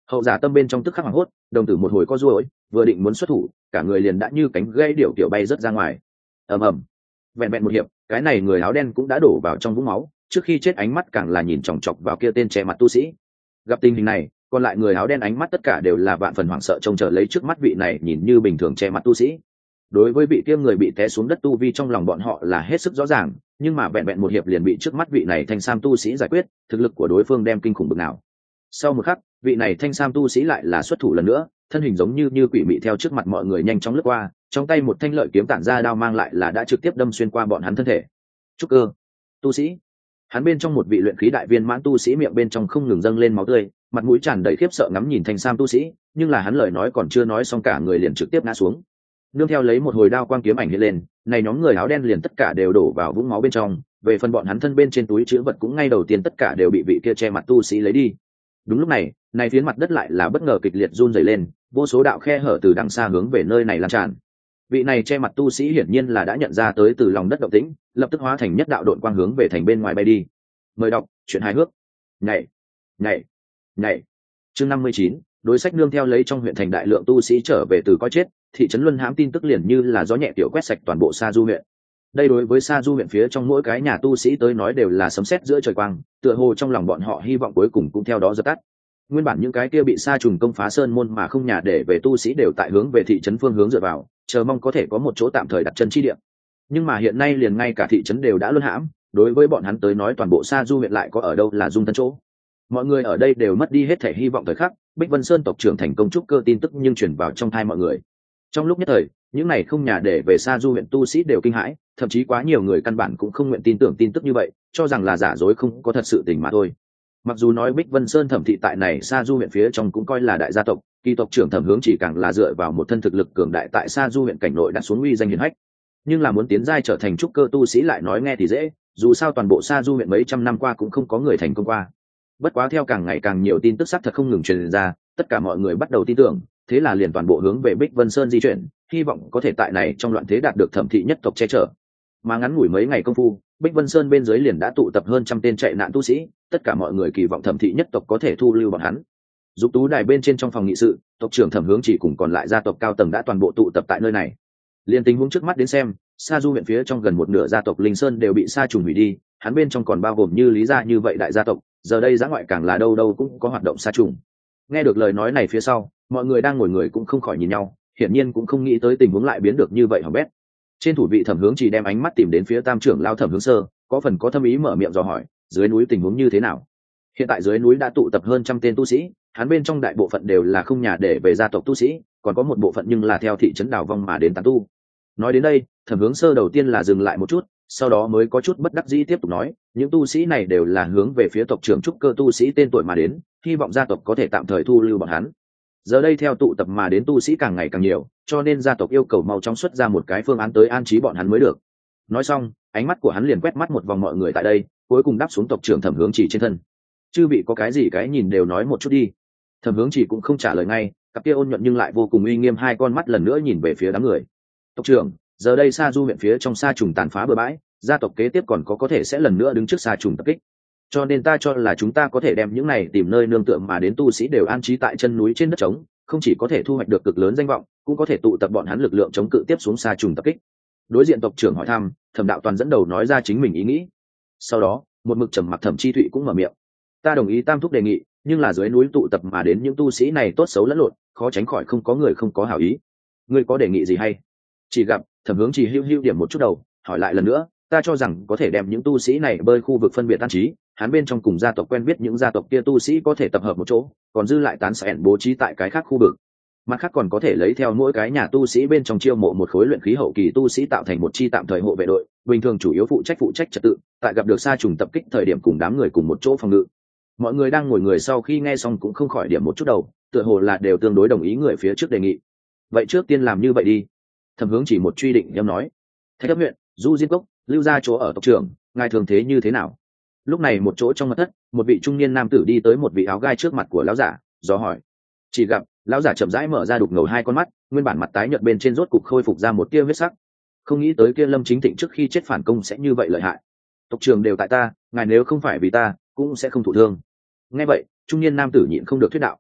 Hậu giả tâm bên trong tức khắc hoảng hốt, đồng tử một hồi co ruồi, vừa định muốn xuất thủ, cả người liền đã như cánh gãy điệu kiểu bay rớt ra ngoài. Ầm ầm. Vẹn vẹn một hiệp, cái này người áo đen cũng đã đổ vào trong vũng máu, trước khi chết ánh mắt càng là nhìn chòng chọc vào kia tên che mặt tu sĩ. Gặp tình hình này, còn lại người áo đen ánh mắt tất cả đều là vạn phần hoảng sợ trông chờ lấy trước mắt vị này nhìn như bình thường che mặt tu sĩ. Đối với vị kia người bị té xuống đất tu vi trong lòng bọn họ là hết sức rõ ràng, nhưng mà vẹn vẹn một hiệp liền bị trước mắt vị này thanh sam tu sĩ giải quyết, thực lực của đối phương đem kinh khủng bực nào. Sau một khắc, vị này thanh sam tu sĩ lại là xuất thủ lần nữa, thân hình giống như quỷ mị theo trước mặt mọi người nhanh chóng lướt qua, trong tay một thanh lợi kiếm tản ra đao mang lại là đã trực tiếp đâm xuyên qua bọn hắn thân thể. Trúc cơ tu sĩ, hắn bên trong một vị luyện khí đại viên mãn tu sĩ miệng bên trong không ngừng dâng lên máu tươi, mặt mũi tràn đầy khiếp sợ ngắm nhìn thanh sam tu sĩ, nhưng là hắn lời nói còn chưa nói xong cả người liền trực tiếp ngã xuống. Nương theo lấy một hồi đao quang kiếm ảnh hiện lên, này nhóm người áo đen liền tất cả đều đổ vào vũng máu bên trong, về phần bọn hắn thân bên trên túi trữ vật cũng ngay đầu tiên tất cả đều bị vị kia che mặt tu sĩ lấy đi. Đúng lúc này, phiến mặt đất lại là bất ngờ kịch liệt run rẩy lên, vô số đạo khe hở từ đằng xa hướng về nơi này lan tràn. Vị này che mặt tu sĩ hiển nhiên là đã nhận ra tới từ lòng đất động tĩnh, lập tức hóa thành nhất đạo độn quang hướng về thành bên ngoài bay đi. Mời đọc truyện hài hước. Nhảy, nhảy, nhảy. Chương 59, đối sách nương theo lấy trong huyện thành đại lượng tu sĩ trở về từ coi chết, thị trấn Luân Hãm tin tức liền như là gió nhẹ tiểu quét sạch toàn bộ Sa Du huyện. Đây đối với Sa Du huyện phía trong mỗi cái nhà tu sĩ tới nói đều là sấm sét giữa trời quang, tựa hồ trong lòng bọn họ hy vọng cuối cùng cũng theo đó dập tắt. Nguyên bản những cái kia bị sa trùng công phá sơn môn mà không nhà để về tu sĩ đều tại hướng về thị trấn phương hướng dựa vào, chờ mong có thể có một chỗ tạm thời đặt chân chi địa. Nhưng mà hiện nay liền ngay cả thị trấn đều đã luân hãm, đối với bọn hắn tới nói toàn bộ Sa Du huyện lại có ở đâu là dung thân chỗ. Mọi người ở đây đều mất đi hết thể hy vọng thời khắc, Bích Vân Sơn tộc trưởng thành công trúc cơ tin tức nhưng truyền vào trong tai mọi người. Trong lúc nhất thời, những này không nhà để về Sa Du huyện tu sĩ đều kinh hãi, thậm chí quá nhiều người căn bản cũng không nguyện tin tưởng tin tức như vậy, cho rằng là giả dối không có thật sự tình mà thôi. Mặc dù nói Bích Vân Sơn Thẩm thị tại này Sa Du huyện phía trong cũng coi là đại gia tộc, kỳ tộc trưởng Thẩm Hướng chỉ càng là dựa vào một thân thực lực cường đại tại Sa Du huyện cảnh nội đặt xuống uy danh hiển hách. Nhưng là muốn tiến giai trở thành trúc cơ tu sĩ lại nói nghe thì dễ, dù sao toàn bộ Sa Du huyện mấy trăm năm qua cũng không có người thành công qua. Bất quá theo càng ngày càng nhiều tin tức xác thật không ngừng truyền ra, tất cả mọi người bắt đầu tin tưởng, thế là liền toàn bộ hướng về Bích Vân Sơn di chuyển, hy vọng có thể tại này trong loạn thế đạt được Thẩm thị nhất tộc che chở. Mà ngắn ngủi mấy ngày công phu, Bích Vân Sơn bên dưới liền đã tụ tập hơn trăm tên chạy nạn tu sĩ, tất cả mọi người kỳ vọng Thẩm thị nhất tộc có thể thu lưu bọn hắn. Dục tú đài bên trên trong phòng nghị sự, tộc trưởng Thẩm Hướng chỉ cùng còn lại gia tộc cao tầng đã toàn bộ tụ tập tại nơi này. Liên tình huống trước mắt đến xem, Sa Du huyện phía trong gần một nửa gia tộc Linh Sơn đều bị sa trùng hủy đi, hắn bên trong còn bao gồm như Lý gia như vậy đại gia tộc, giờ đây giã ngoại càng là đâu đâu cũng có hoạt động sa trùng. Nghe được lời nói này phía sau, mọi người đang ngồi người cũng không khỏi nhìn nhau, hiển nhiên cũng không nghĩ tới tình huống lại biến được như vậy hỏng bét. Trên thủ vị Thẩm Hướng chỉ đem ánh mắt tìm đến phía tam trưởng lao Thẩm Hướng Sơ, có phần có thâm ý mở miệng dò hỏi, dưới núi tình huống như thế nào? Hiện tại dưới núi đã tụ tập hơn trăm tên tu sĩ, hắn bên trong đại bộ phận đều là không nhà để về gia tộc tu sĩ, còn có một bộ phận nhưng là theo thị trấn đào vong mà đến tán tu. Nói đến đây, Thẩm Hướng Sơ đầu tiên là dừng lại một chút, sau đó mới có chút bất đắc dĩ tiếp tục nói, những tu sĩ này đều là hướng về phía tộc trưởng trúc cơ tu sĩ tên tuổi mà đến, hy vọng gia tộc có thể tạm thời thu lưu bọn hắn. Giờ đây theo tụ tập mà đến tu sĩ càng ngày càng nhiều, cho nên gia tộc yêu cầu mau chóng xuất ra một cái phương án tới an trí bọn hắn mới được. Nói xong, ánh mắt của hắn liền quét mắt một vòng mọi người tại đây, cuối cùng đáp xuống tộc trưởng Thẩm Hướng chỉ trên thân. Chư vị có cái gì cái nhìn đều nói một chút đi. Thẩm Hướng chỉ cũng không trả lời ngay, cặp kia ôn nhuận nhưng lại vô cùng uy nghiêm hai con mắt lần nữa nhìn về phía đám người. Tộc trưởng, giờ đây Sa Du huyện phía trong sa trùng tàn phá bừa bãi, gia tộc kế tiếp còn có thể sẽ lần nữa đứng trước sa trùng tập kích. Cho nên ta cho là chúng ta có thể đem những này tìm nơi nương tựa mà đến tu sĩ đều an trí tại chân núi trên đất trống, không chỉ có thể thu hoạch được cực lớn danh vọng, cũng có thể tụ tập bọn hắn lực lượng chống cự tiếp xuống sa trùng tập kích. Đối diện tộc trưởng hỏi thăm, Thẩm Đạo Toàn dẫn đầu nói ra chính mình ý nghĩ. Sau đó, một mực trầm mặc Thẩm Chi Thụy cũng mở miệng. Ta đồng ý tam thúc đề nghị, nhưng là dưới núi tụ tập mà đến những tu sĩ này tốt xấu lẫn lộn, khó tránh khỏi không có người không có hảo ý. Ngươi có đề nghị gì hay? Chỉ gặp Thẩm Hướng chỉ hưu hưu điểm một chút đầu, hỏi lại lần nữa, ta cho rằng có thể đem những tu sĩ này bơi khu vực phân biệt an trí, hắn bên trong cùng gia tộc quen biết những gia tộc kia tu sĩ có thể tập hợp một chỗ, còn dư lại tán xẻn bố trí tại cái khác khu vực. Mặt khác còn có thể lấy theo mỗi cái nhà tu sĩ bên trong chiêu mộ một khối luyện khí hậu kỳ tu sĩ tạo thành một chi tạm thời hộ vệ đội, bình thường chủ yếu phụ trách trật tự, tại gặp được sa trùng tập kích thời điểm cùng đám người cùng một chỗ phòng ngự. Mọi người đang ngồi người sau khi nghe xong cũng không khỏi điểm một chút đầu, tựa hồ là đều tương đối đồng ý người phía trước đề nghị. Vậy trước tiên làm như vậy đi. Thẩm Hướng chỉ một truy định nhâm nói. Thạch Thất huyện, Du Diên Cốc, lưu ra chỗ ở tộc trưởng, ngài thường thế như thế nào? Lúc này một chỗ trong mật thất, một vị trung niên nam tử đi tới một vị áo gai trước mặt của lão giả, do hỏi. Chỉ gặp lão giả chậm rãi mở ra đục ngầu hai con mắt, nguyên bản mặt tái nhợt bên trên rốt cục khôi phục ra một tia huyết sắc. Không nghĩ tới kia Lâm Chính Thịnh trước khi chết phản công sẽ như vậy lợi hại. Tộc trưởng đều tại ta, ngài nếu không phải vì ta, cũng sẽ không thụ thương. Nghe vậy, trung niên nam tử nhịn không được thuyết đạo.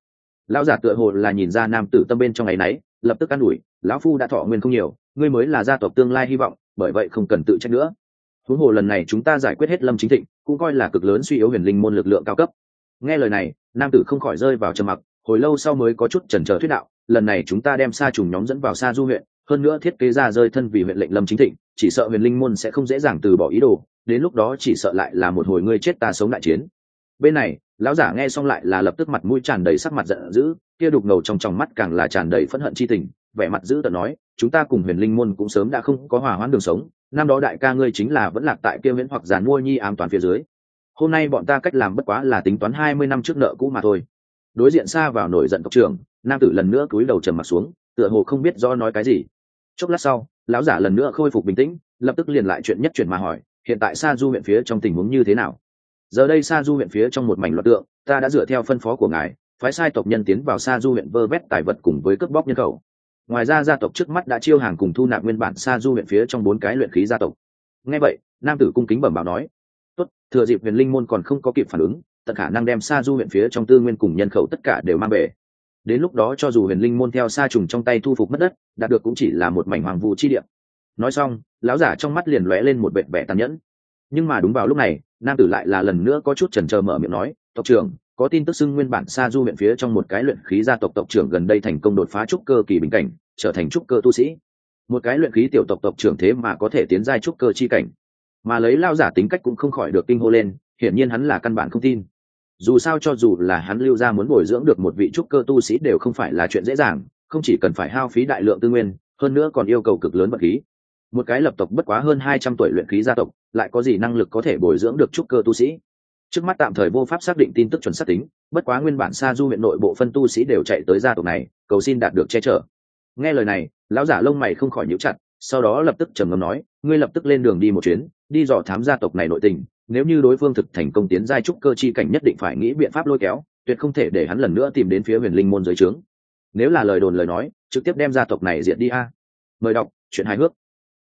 Lão giả tựa hồ là nhìn ra nam tử tâm bên trong ngày nấy, lập tức an ủi, lão phu đã thọ nguyên không nhiều, ngươi mới là gia tộc tương lai hy vọng, bởi vậy không cần tự trách nữa. Huống hồ lần này chúng ta giải quyết hết Lâm Chính Thịnh, cũng coi là cực lớn suy yếu huyền linh môn lực lượng cao cấp. Nghe lời này, nam tử không khỏi rơi vào trầm mặc, hồi lâu sau mới có chút chần chờ thuyết đạo, lần này chúng ta đem sa trùng nhóm dẫn vào sa du huyện, hơn nữa thiết kế ra rơi thân vì huyện lệnh Lâm Chính Thịnh, chỉ sợ huyền linh môn sẽ không dễ dàng từ bỏ ý đồ, đến lúc đó chỉ sợ lại là một hồi ngươi chết ta sống đại chiến. Bên này, lão giả nghe xong lại là lập tức mặt mũi tràn đầy sắc mặt giận dữ, kia đục ngầu trong mắt càng là tràn đầy phẫn hận chi tình, vẻ mặt dữ tợn nói, chúng ta cùng huyền linh môn cũng sớm đã không có hòa hoãn đường sống, năm đó đại ca ngươi chính là vẫn lạc tại kia viễn hoặc giàn mua nhi ám toán phía dưới, hôm nay bọn ta cách làm bất quá là tính toán 20 năm trước nợ cũ mà thôi. Đối diện xa vào nổi giận tộc trưởng, nam tử lần nữa cúi đầu trầm mặt xuống, tựa hồ không biết do nói cái gì. Chốc lát sau, lão giả lần nữa khôi phục bình tĩnh, lập tức liền lại chuyện nhất chuyển mà hỏi, hiện tại sa du huyện phía trong tình huống như thế nào? Giờ đây sa du huyện phía trong một mảnh loạn tượng, ta đã dựa theo phân phó của ngài, phái sai tộc nhân tiến vào sa du huyện vơ vét tài vật cùng với cướp bóc nhân khẩu. Ngoài ra gia tộc trước mắt đã chiêu hàng cùng thu nạp nguyên bản sa du huyện phía trong 4 cái luyện khí gia tộc. Nghe vậy, nam tử cung kính bẩm báo nói, tốt, thừa dịp huyền linh môn còn không có kịp phản ứng, tận khả năng đem sa du huyện phía trong tư nguyên cùng nhân khẩu tất cả đều mang về. Đến lúc đó cho dù huyền linh môn theo sa trùng trong tay thu phục mất đất, đạt được cũng chỉ là một mảnh hoàng vu chi địa. Nói xong, lão giả trong mắt liền lóe lên một vẻ vẻ tàn nhẫn. Nhưng mà đúng vào lúc này, nam tử lại là lần nữa có chút chần chờ mở miệng nói, tộc trưởng, có tin tức xưng nguyên bản sa du huyện phía trong một cái luyện khí gia tộc tộc trưởng gần đây thành công đột phá trúc cơ kỳ bình cảnh, trở thành trúc cơ tu sĩ. Một cái luyện khí tiểu tộc tộc trưởng thế mà có thể tiến giai trúc cơ chi cảnh, mà lấy lao giả tính cách cũng không khỏi được kinh hô lên, hiển nhiên hắn là căn bản không tin. Dù sao cho dù là hắn lưu ra muốn bồi dưỡng được một vị trúc cơ tu sĩ đều không phải là chuyện dễ dàng, không chỉ cần phải hao phí đại lượng tư nguyên, hơn nữa còn yêu cầu cực lớn vật khí. Một cái lập tộc bất quá hơn 200 tuổi luyện khí gia tộc, lại có gì năng lực có thể bồi dưỡng được trúc cơ tu sĩ? Trước mắt tạm thời vô pháp xác định tin tức chuẩn xác tính, bất quá nguyên bản sa du huyện nội bộ phân tu sĩ đều chạy tới gia tộc này, cầu xin đạt được che chở. Nghe lời này, lão giả lông mày không khỏi nhíu chặt, sau đó lập tức trầm ngâm nói, ngươi lập tức lên đường đi một chuyến, đi dò thám gia tộc này nội tình, nếu như đối phương thực thành công tiến giai trúc cơ chi cảnh nhất định phải nghĩ biện pháp lôi kéo, tuyệt không thể để hắn lần nữa tìm đến phía huyền linh môn dưới trướng. Nếu là lời đồn lời nói, trực tiếp đem gia tộc này diệt đi a. Mời đọc chuyện hài hước.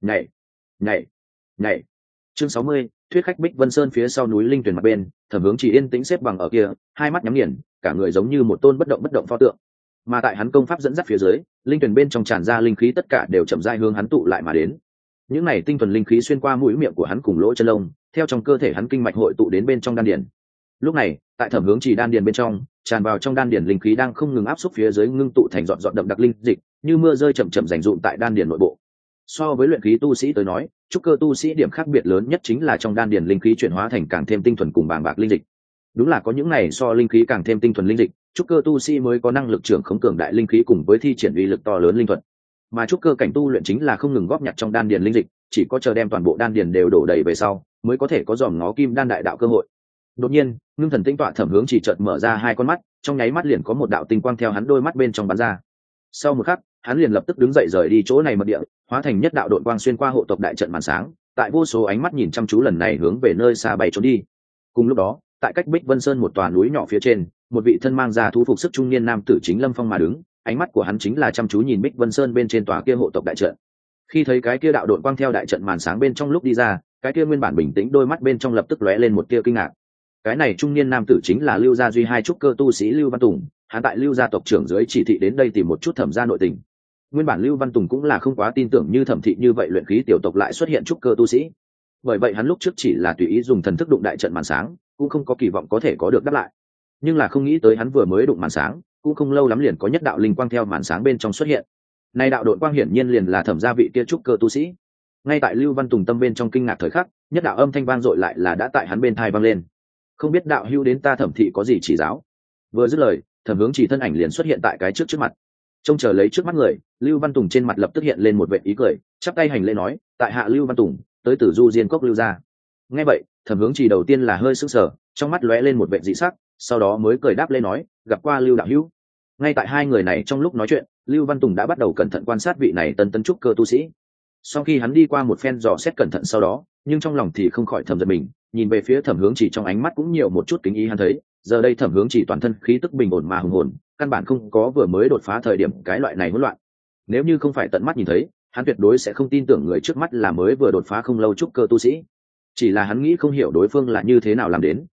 Nhảy. Chương 60, thuyết khách Bích Vân Sơn phía sau núi linh tuyển mặt bên, Thẩm Hướng Chỉ yên tĩnh xếp bằng ở kia, hai mắt nhắm nghiền, cả người giống như một tôn bất động pho tượng. Mà tại hắn công pháp dẫn dắt phía dưới, linh tuyển bên trong tràn ra linh khí tất cả đều chậm rãi hướng hắn tụ lại mà đến. Những này tinh thuần linh khí xuyên qua mũi miệng của hắn cùng lỗ chân lông, theo trong cơ thể hắn kinh mạch hội tụ đến bên trong đan điền. Lúc này, tại Thẩm Hướng Chỉ đan điền bên trong, tràn vào trong đan điền linh khí đang không ngừng áp xúc phía dưới ngưng tụ thành giọt đậm đặc linh dịch, như mưa rơi chậm chậm rành rụm tại đan điền nội bộ. So với luyện khí tu sĩ tới nói, trúc cơ tu sĩ điểm khác biệt lớn nhất chính là trong đan điền linh khí chuyển hóa thành càng thêm tinh thuần cùng bàng bạc linh dịch. Đúng là có những này so linh khí càng thêm tinh thuần linh dịch, trúc cơ tu sĩ mới có năng lực trưởng khống cường đại linh khí cùng với thi triển uy lực to lớn linh thuật. Mà trúc cơ cảnh tu luyện chính là không ngừng góp nhặt trong đan điền linh dịch, chỉ có chờ đem toàn bộ đan điền đều đổ đầy về sau, mới có thể có dòm ngó kim đan đại đạo cơ hội. Đột nhiên, ngưng thần tinh tọa Thẩm Hướng Chỉ chợt mở ra hai con mắt, trong nháy mắt liền có một đạo tinh quang theo hắn đôi mắt bên trong bắn ra. Sau một khắc, hắn liền lập tức đứng dậy rời đi chỗ này mật địa, hóa thành nhất đạo đội quang xuyên qua hộ tộc đại trận màn sáng, tại vô số ánh mắt nhìn chăm chú lần này hướng về nơi xa bay trốn đi. Cùng lúc đó, tại cách Bích Vân Sơn một tòa núi nhỏ phía trên, một vị thân mang ra thú phục sức trung niên nam tử chính lâm phong mà đứng, ánh mắt của hắn chính là chăm chú nhìn Bích Vân Sơn bên trên tòa kia hộ tộc đại trận. Khi thấy cái kia đạo đội quang theo đại trận màn sáng bên trong lúc đi ra, cái kia nguyên bản bình tĩnh đôi mắt bên trong lập tức lóe lên một tia kinh ngạc. Cái này trung niên nam tử chính là Lưu gia duy hai trúc cơ tu sĩ Lưu Văn Tùng, hắn tại Lưu gia tộc trưởng dưới chỉ thị đến đây tìm một chút thẩm gia nội tình. Nguyên bản Lưu Văn Tùng cũng là không quá tin tưởng như thẩm thị như vậy luyện khí tiểu tộc lại xuất hiện trúc cơ tu sĩ. Bởi vậy hắn lúc trước chỉ là tùy ý dùng thần thức đụng đại trận màn sáng, cũng không có kỳ vọng có thể có được đáp lại. Nhưng là không nghĩ tới hắn vừa mới đụng màn sáng, cũng không lâu lắm liền có nhất đạo linh quang theo màn sáng bên trong xuất hiện. Này đạo độn quang hiển nhiên liền là thẩm gia vị kia trúc cơ tu sĩ. Ngay tại Lưu Văn Tùng tâm bên trong kinh ngạc thời khắc, nhất đạo âm thanh vang dội lại là đã tại hắn bên tai vang lên. Không biết đạo hữu đến ta thẩm thị có gì chỉ giáo? Vừa dứt lời, Thẩm Hướng Chỉ thân ảnh liền xuất hiện tại cái trước mặt. Trông chờ lấy trước mắt người, Lưu Văn Tùng trên mặt lập tức hiện lên một vệt ý cười, chắp tay hành lễ nói, tại hạ Lưu Văn Tùng, tới từ Du Diên Cốc Lưu gia. Nghe vậy, Thẩm Hướng Chỉ đầu tiên là hơi sững sờ, trong mắt lóe lên một vệt dị sắc, sau đó mới cười đáp lễ nói, gặp qua Lưu đạo hữu. Ngay tại hai người này trong lúc nói chuyện, Lưu Văn Tùng đã bắt đầu cẩn thận quan sát vị này tân trúc cơ tu sĩ. Sau khi hắn đi qua một phen dò xét cẩn thận sau đó, nhưng trong lòng thì không khỏi thầm giật mình, nhìn về phía Thẩm Hướng Chỉ trong ánh mắt cũng nhiều một chút kính ý. Hắn thấy, giờ đây Thẩm Hướng Chỉ toàn thân khí tức bình ổn mà hùng hồn, căn bản không có vừa mới đột phá thời điểm cái loại này hỗn loạn. Nếu như không phải tận mắt nhìn thấy, hắn tuyệt đối sẽ không tin tưởng người trước mắt là mới vừa đột phá không lâu trúc cơ tu sĩ. Chỉ là hắn nghĩ không hiểu đối phương là như thế nào làm đến,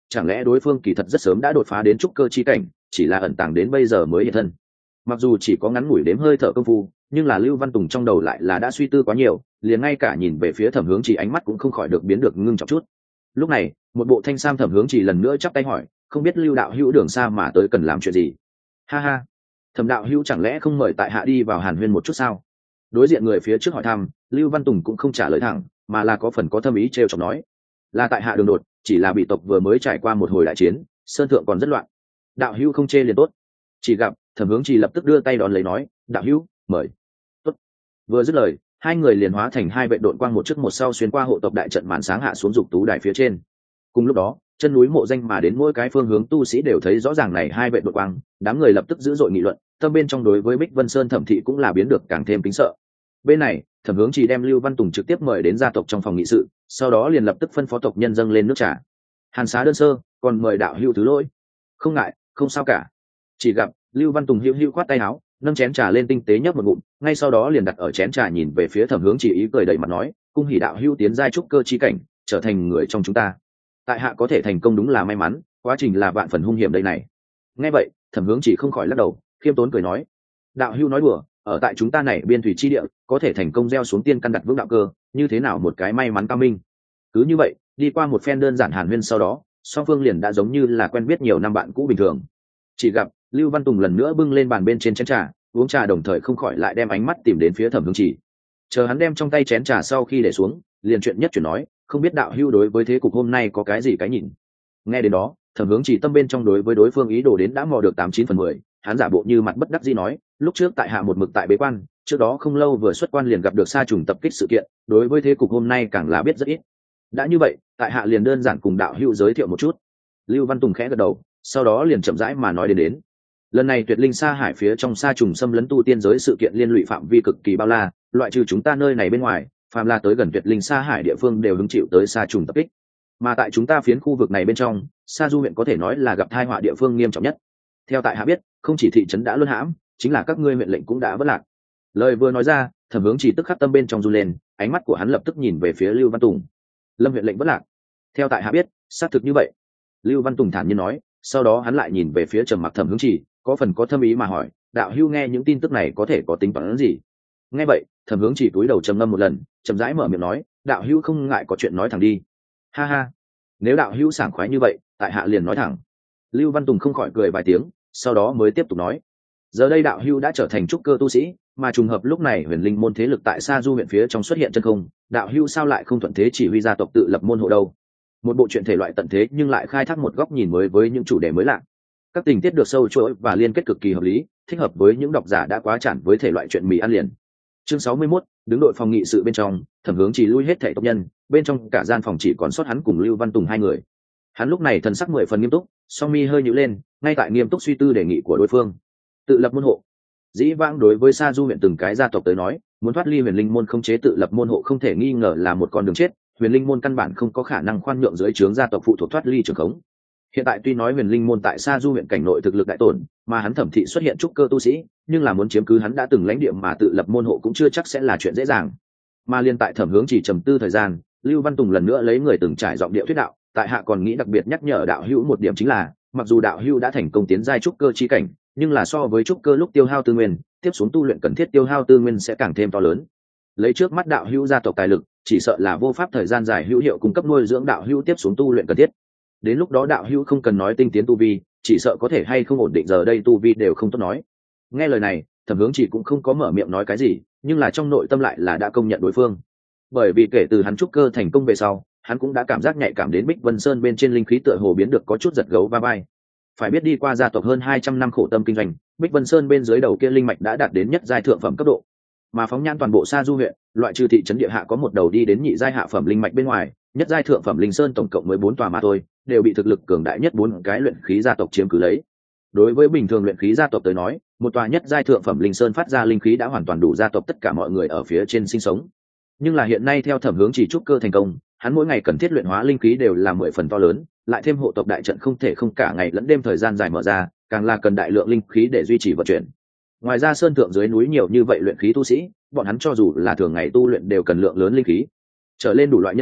chẳng lẽ đối phương kỳ thật rất sớm đã đột phá đến trúc cơ chi cảnh, chỉ là ẩn tàng đến bây giờ mới hiện thân. Mặc dù chỉ có ngắn ngủi đếm hơi thở công phu, nhưng là Lưu Văn Tùng trong đầu lại là đã suy tư quá nhiều, liền ngay cả nhìn về phía Thẩm Hướng Chỉ ánh mắt cũng không khỏi được biến được ngưng trọng chút. Lúc này, một bộ thanh sam Thẩm Hướng Chỉ lần nữa chắp tay hỏi, không biết Lưu đạo hữu đường xa mà tới cần làm chuyện gì? Ha ha, Thẩm đạo hữu chẳng lẽ không mời tại hạ đi vào hàn huyên một chút sao? Đối diện người phía trước hỏi thăm, Lưu Văn Tùng cũng không trả lời thẳng, mà là có phần có thâm ý trêu chọc nói, là tại hạ đường đột, chỉ là bị tộc vừa mới trải qua một hồi đại chiến, sơn thượng còn rất loạn. Đạo hữu không chê liền tốt. Chỉ gặp Thẩm Hướng Chỉ lập tức đưa tay đón lấy nói, đạo hữu mời. Tốt. Vừa dứt lời, hai người liền hóa thành hai vệ đội quang một trước một sau xuyên qua hộ tộc đại trận màn sáng hạ xuống dục tú đài phía trên. Cùng lúc đó, chân núi mộ danh mà đến mỗi cái phương hướng tu sĩ đều thấy rõ ràng này hai vệ đội quang, đám người lập tức dữ dội nghị luận, tâm bên trong đối với Bích Vân Sơn Thẩm thị cũng là biến được càng thêm kính sợ. Bên này, Thẩm Hướng Chỉ đem Lưu Văn Tùng trực tiếp mời đến gia tộc trong phòng nghị sự, sau đó liền lập tức phân phó tộc nhân dâng lên nước trà. Hàn xá đơn sơ, còn mời đạo hữu thứ lỗi. Không ngại, không sao cả. Chỉ gặp Lưu Văn Tùng hữu khoát tay áo, nâng chén trà lên tinh tế nhấp một ngụm, ngay sau đó liền đặt ở chén trà nhìn về phía Thẩm Hướng Chỉ ý cười đầy mặt nói, cung hỉ đạo hữu tiến giai trúc cơ chi cảnh, trở thành người trong chúng ta. Tại hạ có thể thành công đúng là may mắn, quá trình là vạn phần hung hiểm đây này. Nghe vậy, Thẩm Hướng Chỉ không khỏi lắc đầu, khiêm tốn cười nói, đạo hữu nói đùa, ở tại chúng ta này biên thủy chi địa, có thể thành công gieo xuống tiên căn đặt vững đạo cơ, như thế nào một cái may mắn cao minh. Cứ như vậy, đi qua một phen đơn giản hàn huyên sau đó, song phương liền đã giống như là quen biết nhiều năm bạn cũ bình thường. Chỉ gặp Lưu Văn Tùng lần nữa bưng lên bàn bên trên chén trà, uống trà đồng thời không khỏi lại đem ánh mắt tìm đến phía Thẩm Hướng Chỉ. Chờ hắn đem trong tay chén trà sau khi để xuống, liền chuyện nhất chuyển nói, không biết đạo hữu đối với thế cục hôm nay có cái gì cái nhìn. Nghe đến đó, Thẩm Hướng Chỉ tâm bên trong đối với đối phương ý đồ đến đã mò được 89/10, hắn giả bộ như mặt bất đắc dĩ nói, lúc trước tại hạ một mực tại bế quan, trước đó không lâu vừa xuất quan liền gặp được sa trùng tập kích sự kiện, đối với thế cục hôm nay càng là biết rất ít. Đã như vậy, tại hạ liền đơn giản cùng đạo hữu giới thiệu một chút. Lưu Văn Tùng khẽ gật đầu, sau đó liền chậm rãi mà nói đến. Lần này Tuyệt Linh Sa Hải phía trong sa trùng xâm lấn tu tiên giới sự kiện liên lụy phạm vi cực kỳ bao la, loại trừ chúng ta nơi này bên ngoài, phàm là tới gần Tuyệt Linh Sa Hải địa phương đều hứng chịu tới sa trùng tập kích. Mà tại chúng ta phiến khu vực này bên trong, Sa Du huyện có thể nói là gặp tai họa địa phương nghiêm trọng nhất. Theo tại hạ biết, không chỉ thị trấn đã luân hãm, chính là các ngươi huyện lệnh cũng đã vất lạc. Lời vừa nói ra, Thẩm Hướng Chỉ tức khắc tâm bên trong run lên, ánh mắt của hắn lập tức nhìn về phía Lưu Văn Tùng. Lâm huyện lệnh vất lạc. Theo tại hạ biết, xác thực như vậy. Lưu Văn Tùng thản nhiên nói, sau đó hắn lại nhìn về phía trầm mặc Thẩm Hướng Chỉ, có phần có thâm ý mà hỏi, đạo hữu nghe những tin tức này có thể có tính toán gì? Nghe vậy, Thẩm Hướng Chỉ cúi đầu trầm ngâm một lần, chậm rãi mở miệng nói, đạo hữu không ngại có chuyện nói thẳng đi. Ha ha, nếu đạo hữu sảng khoái như vậy, tại hạ liền nói thẳng. Lưu Văn Tùng không khỏi cười vài tiếng, sau đó mới tiếp tục nói, giờ đây đạo hữu đã trở thành trúc cơ tu sĩ, mà trùng hợp lúc này huyền linh môn thế lực tại Sa Du huyện phía trong xuất hiện chân không, đạo hữu sao lại không thuận thế chỉ huy gia tộc tự lập môn hộ đâu? Một bộ truyện thể loại tận thế nhưng lại khai thác một góc nhìn mới với những chủ đề mới lạ. Các tình tiết được sâu chuỗi và liên kết cực kỳ hợp lý, thích hợp với những độc giả đã quá chản với thể loại truyện mì ăn liền. Chương 61, đứng đội phòng nghị sự bên trong, Thẩm Hướng Chỉ lui hết thảy tộc nhân, bên trong cả gian phòng chỉ còn sót hắn cùng Lưu Văn Tùng hai người. Hắn lúc này thần sắc 10 phần nghiêm túc, song mi hơi nhíu lên, ngay tại nghiêm túc suy tư đề nghị của đối phương. Tự lập môn hộ. Dĩ vãng đối với Sa Du huyện từng cái gia tộc tới nói, muốn thoát ly huyền linh môn không chế tự lập môn hộ không thể nghi ngờ là một con đường chết, huyền linh môn căn bản không có khả năng khoan nhượng dưới trướng gia tộc phụ thuộc thoát ly trường khống. Hiện tại tuy nói huyền linh môn tại Sa Du huyện cảnh nội thực lực đại tổn, mà hắn Thẩm thị xuất hiện trúc cơ tu sĩ, nhưng là muốn chiếm cứ hắn đã từng lãnh địa mà tự lập môn hộ cũng chưa chắc sẽ là chuyện dễ dàng. Mà liên tại Thẩm Hướng Chỉ trầm tư thời gian, Lưu Văn Tùng lần nữa lấy người từng trải giọng điệu thuyết đạo, tại hạ còn nghĩ đặc biệt nhắc nhở đạo hữu một điểm chính là, mặc dù đạo hữu đã thành công tiến giai trúc cơ chi cảnh, nhưng là so với trúc cơ lúc tiêu hao tư nguyên, tiếp xuống tu luyện cần thiết tiêu hao tư nguyên sẽ càng thêm to lớn. Lấy trước mắt đạo hữu gia tộc tài lực, chỉ sợ là vô pháp thời gian dài hữu hiệu cung cấp nuôi dưỡng đạo hữu tiếp xuống tu luyện cần thiết. Đến lúc đó đạo hữu không cần nói tinh tiến tu vi, chỉ sợ có thể hay không ổn định giờ đây tu vi đều không tốt nói. Nghe lời này, Thẩm Hướng Chỉ cũng không có mở miệng nói cái gì, nhưng là trong nội tâm lại là đã công nhận đối phương. Bởi vì kể từ hắn trúc cơ thành công về sau, hắn cũng đã cảm giác nhạy cảm đến Bích Vân Sơn bên trên linh khí tựa hồ biến được có chút giật gấu va vai. Phải biết đi qua gia tộc hơn 200 năm khổ tâm kinh doanh, Bích Vân Sơn bên dưới đầu kia linh mạch đã đạt đến nhất giai thượng phẩm cấp độ. Mà phóng nhan toàn bộ Sa Du huyện, loại trừ thị trấn địa hạ có một đầu đi đến nhị giai hạ phẩm linh mạch bên ngoài, nhất giai thượng phẩm linh sơn tổng cộng mới 4 tòa mà thôi, đều bị thực lực cường đại nhất 4 cái luyện khí gia tộc chiếm cứ lấy. Đối với bình thường luyện khí gia tộc tới nói, một tòa nhất giai thượng phẩm linh sơn phát ra linh khí đã hoàn toàn đủ gia tộc tất cả mọi người ở phía trên sinh sống. Nhưng là hiện nay theo Thẩm Hướng Chỉ trúc cơ thành công, hắn mỗi ngày cần thiết luyện hóa linh khí đều là 10 phần to lớn, lại thêm hộ tộc đại trận không thể không cả ngày lẫn đêm thời gian dài mở ra, càng là cần đại lượng linh khí để duy trì vận chuyển. Ngoài ra sơn thượng dưới núi nhiều như vậy luyện khí tu sĩ, bọn hắn cho dù là thường ngày tu luyện đều cần lượng lớn linh khí. Trở lên đủ loại nhân tố,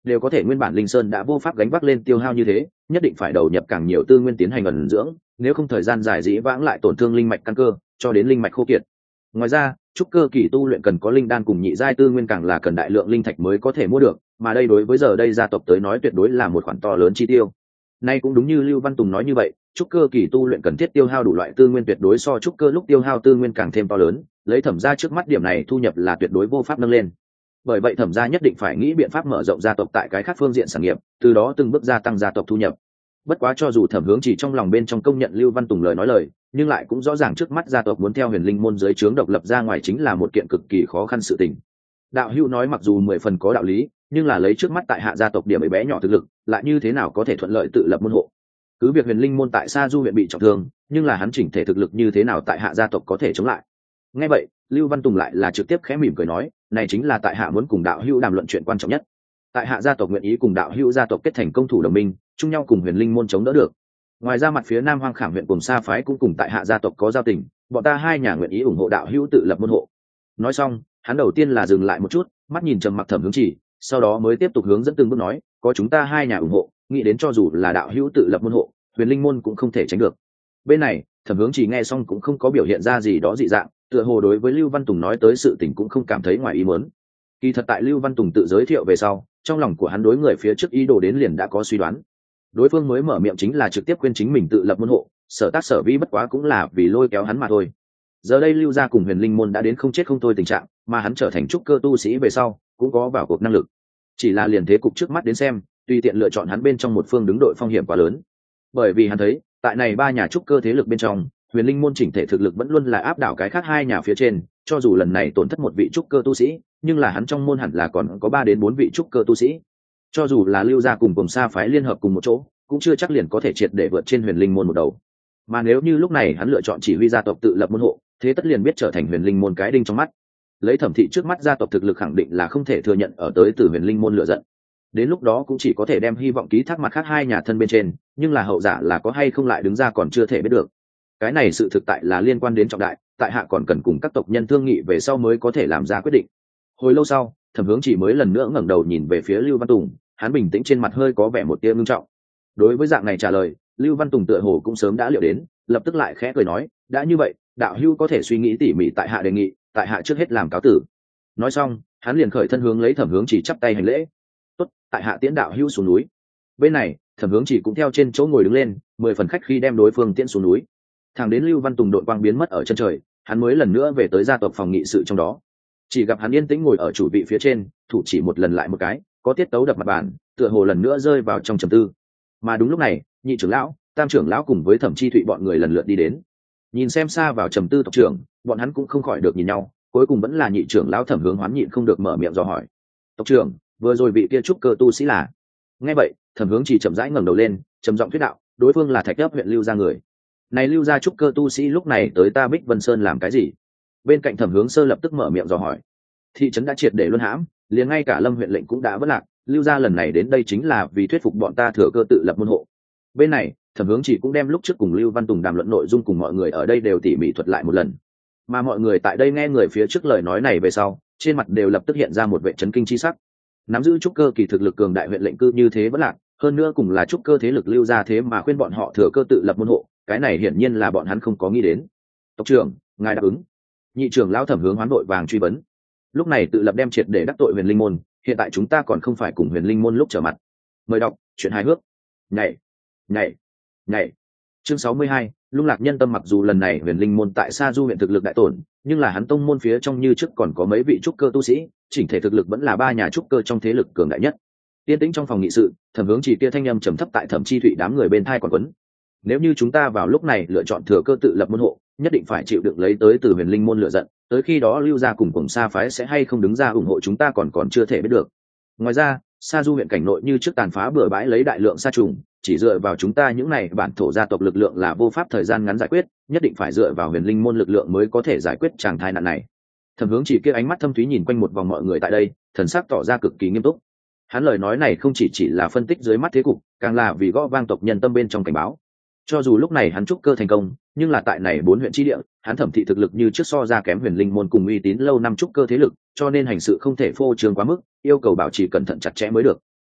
đều có thể nguyên bản linh sơn đã vô pháp gánh vác lên tiêu hao như thế, nhất định phải đầu nhập càng nhiều tư nguyên tiến hành ẩn dưỡng, nếu không thời gian dài dĩ vãng lại tổn thương linh mạch căn cơ, cho đến linh mạch khô kiệt. Ngoài ra, trúc cơ kỳ tu luyện cần có linh đan cùng nhị giai tư nguyên, càng là cần đại lượng linh thạch mới có thể mua được, mà đây đối với giờ đây gia tộc tới nói tuyệt đối là một khoản to lớn chi tiêu. Nay cũng đúng như Lưu Văn Tùng nói như vậy, trúc cơ kỳ tu luyện cần thiết tiêu hao đủ loại tư nguyên tuyệt đối so trúc cơ lúc tiêu hao tư nguyên càng thêm to lớn, lấy Thẩm gia trước mắt điểm này thu nhập là tuyệt đối vô pháp nâng lên. Bởi vậy Thẩm gia nhất định phải nghĩ biện pháp mở rộng gia tộc tại cái khác phương diện sản nghiệp, từ đó từng bước gia tăng gia tộc thu nhập. Bất quá cho dù Thẩm Hướng chỉ trong lòng bên trong công nhận Lưu Văn Tùng lời nói lời, nhưng lại cũng rõ ràng trước mắt gia tộc muốn theo Huyền Linh môn dưới trướng độc lập ra ngoài chính là một kiện cực kỳ khó khăn sự tình. Đạo hữu nói mặc dù 10 phần có đạo lý, nhưng là lấy trước mắt tại hạ gia tộc điểm ấy bé nhỏ thực lực, lại như thế nào có thể thuận lợi tự lập môn hộ? Cứ việc Huyền Linh môn tại Sa Du huyện bị trọng thương, nhưng là hắn chỉnh thể thực lực như thế nào tại hạ gia tộc có thể chống lại? Nghe vậy, Lưu Văn Tùng lại là trực tiếp khẽ mỉm cười nói, này chính là tại hạ muốn cùng đạo hữu đàm luận chuyện quan trọng nhất. Tại hạ gia tộc nguyện ý cùng đạo hữu gia tộc kết thành công thủ đồng minh, chung nhau cùng Huyền Linh môn chống đỡ được. Ngoài ra mặt phía Nam Hoang Khảm huyện cùng Sa phái cũng cùng tại hạ gia tộc có giao tình, bọn ta hai nhà nguyện ý ủng hộ đạo hữu tự lập môn hộ. Nói xong, hắn đầu tiên là dừng lại một chút, mắt nhìn trầm mặc Thẩm Hướng Chỉ, sau đó mới tiếp tục hướng dẫn từng bước nói, có chúng ta hai nhà ủng hộ, nghĩ đến cho dù là đạo hữu tự lập môn hộ, Huyền Linh môn cũng không thể tránh được. Bên này, Thẩm Hướng Chỉ nghe xong cũng không có biểu hiện ra gì đó dị dạng, tựa hồ đối với Lưu Văn Tùng nói tới sự tình cũng không cảm thấy ngoài ý muốn. Kỳ thật tại Lưu Văn Tùng tự giới thiệu về sau, trong lòng của hắn đối người phía trước ý đồ đến liền đã có suy đoán. Đối phương mới mở miệng chính là trực tiếp khuyên chính mình tự lập môn hộ, sở tác sở vi bất quá cũng là vì lôi kéo hắn mà thôi. Giờ đây Lưu gia cùng Huyền Linh môn đã đến không chết không thôi tình trạng, mà hắn trở thành trúc cơ tu sĩ về sau cũng có vào cuộc năng lực. Chỉ là liền thế cục trước mắt đến xem, tùy tiện lựa chọn hắn bên trong một phương đứng đội phong hiểm quá lớn. Bởi vì hắn thấy, tại này ba nhà trúc cơ thế lực bên trong, Huyền Linh môn chỉnh thể thực lực vẫn luôn là áp đảo cái khác hai nhà phía trên, cho dù lần này tổn thất một vị trúc cơ tu sĩ, nhưng là hắn trong môn hẳn là còn có 3 đến 4 vị trúc cơ tu sĩ. Cho dù là Lưu gia cùng Sa phái liên hợp cùng một chỗ, cũng chưa chắc liền có thể triệt để vượt trên Huyền Linh môn một đầu. Mà nếu như lúc này hắn lựa chọn chỉ huy gia tộc tự lập môn hộ, thế tất liền biết trở thành Huyền Linh môn cái đinh trong mắt. Lấy Thẩm thị trước mắt gia tộc thực lực khẳng định là không thể thừa nhận ở tới từ Huyền Linh môn lựa giận. Đến lúc đó cũng chỉ có thể đem hy vọng ký thác mặt khác hai nhà thân bên trên, nhưng là hậu giả là có hay không lại đứng ra còn chưa thể biết được. Cái này sự thực tại là liên quan đến trọng đại, tại hạ còn cần cùng các tộc nhân thương nghị về sau mới có thể làm ra quyết định. Hồi lâu sau, Thẩm Hướng chỉ mới lần nữa ngẩng đầu nhìn về phía Lưu Văn Tùng, hắn bình tĩnh trên mặt hơi có vẻ một tia ngưng trọng. Đối với dạng này trả lời, Lưu Văn Tùng tựa hồ cũng sớm đã liệu đến, lập tức lại khẽ cười nói, đã như vậy, đạo hữu có thể suy nghĩ tỉ mỉ tại hạ đề nghị, tại hạ trước hết làm cáo tử. Nói xong, hắn liền khởi thân hướng lấy Thẩm Hướng chỉ chắp tay hành lễ. Tốt, tại hạ tiễn đạo hữu xuống núi. Bên này, Thẩm Hướng chỉ cũng theo trên chỗ ngồi đứng lên, 10 phần khách khi đem đối phương tiễn xuống núi. Thẳng đến Lưu Văn Tùng đội quang biến mất ở chân trời, hắn mới lần nữa về tới gia tộc phòng nghị sự trong đó. Chỉ gặp hắn yên tĩnh ngồi ở chủ vị phía trên, thủ chỉ một lần lại một cái, có tiết tấu đập mặt bàn, tựa hồ lần nữa rơi vào trong trầm tư. Mà đúng lúc này, nhị trưởng lão, tam trưởng lão cùng với Thẩm Chi Thụy bọn người lần lượt đi đến. Nhìn xem xa vào trầm tư tộc trưởng, bọn hắn cũng không khỏi được nhìn nhau, cuối cùng vẫn là nhị trưởng lão Thẩm Hướng Hoán nhịn không được mở miệng dò hỏi. Tộc trưởng, vừa rồi vị kia trúc cơ tu sĩ là? Nghe vậy, Thẩm Hướng chỉ chậm rãi ngẩng đầu lên, trầm giọng thuyết đạo, đối phương là Thạch Ấp huyện Lưu gia người. Này Lưu gia trúc cơ tu sĩ lúc này tới ta Bích Vân Sơn làm cái gì? Bên cạnh Thẩm Hướng Sơ lập tức mở miệng dò hỏi. Thị trấn đã triệt để luân hãm, liền ngay cả Lâm huyện lệnh cũng đã vất lạc, Lưu gia lần này đến đây chính là vì thuyết phục bọn ta thừa cơ tự lập môn hộ. Bên này, Thẩm Hướng chỉ cũng đem lúc trước cùng Lưu Văn Tùng đàm luận nội dung cùng mọi người ở đây đều tỉ mỉ thuật lại một lần. Mà mọi người tại đây nghe người phía trước lời nói này về sau, trên mặt đều lập tức hiện ra một vẻ chấn kinh chi sắc. Nắm giữ trúc cơ kỳ thực lực cường đại huyện lệnh cư như thế vẫn lạc, hơn nữa cùng là trúc cơ thế lực Lưu gia thế mà khuyên bọn họ thừa cơ tự lập môn hộ, cái này hiển nhiên là bọn hắn không có nghĩ đến. Tộc trưởng, ngài đáp ứng. Nhị trưởng lão Thẩm Hướng Hoán vội vàng truy vấn. Lúc này tự lập đem triệt để đắc tội Huyền Linh môn, hiện tại chúng ta còn không phải cùng Huyền Linh môn lúc trở mặt. Mời đọc chuyện hài hước. Nhảy, nhảy, nhảy. Chương 62, lung lạc nhân tâm. Mặc dù lần này Huyền Linh môn tại Sa Du huyện thực lực đại tổn, nhưng là hắn tông môn phía trong như trước còn có mấy vị trúc cơ tu sĩ, chỉnh thể thực lực vẫn là 3 nhà trúc cơ trong thế lực cường đại nhất. Tiên tĩnh trong phòng nghị sự, Thẩm Hướng chỉ kia thanh âm trầm thấp tại Thẩm Chi Thụy đám người bên thai còn quấn. Nếu như chúng ta vào lúc này lựa chọn thừa cơ tự lập môn hộ, nhất định phải chịu đựng lấy tới từ Huyền Linh môn lựa giận, tới khi đó Lưu gia cùng Sa phái sẽ hay không đứng ra ủng hộ chúng ta còn chưa thể biết được. Ngoài ra, Sa Du huyện cảnh nội như trước tàn phá bừa bãi lấy đại lượng sa trùng, chỉ dựa vào chúng ta những này bản thổ gia tộc lực lượng là vô pháp thời gian ngắn giải quyết, nhất định phải dựa vào Huyền Linh môn lực lượng mới có thể giải quyết tràng thai nạn này. Thẩm Hướng chỉ kia ánh mắt thâm thúy nhìn quanh một vòng mọi người tại đây, thần sắc tỏ ra cực kỳ nghiêm túc. Hắn lời nói này không chỉ là phân tích dưới mắt thế cục, càng là vì gõ vang tộc nhân tâm bên trong cảnh báo. Cho dù lúc này hắn trúc cơ thành công, nhưng là tại này 4 huyện chi địa, hắn Thẩm thị thực lực như trước so ra kém Huyền Linh môn cùng uy tín lâu năm trúc cơ thế lực, cho nên hành sự không thể phô trương quá mức, yêu cầu bảo trì cẩn thận chặt chẽ mới được.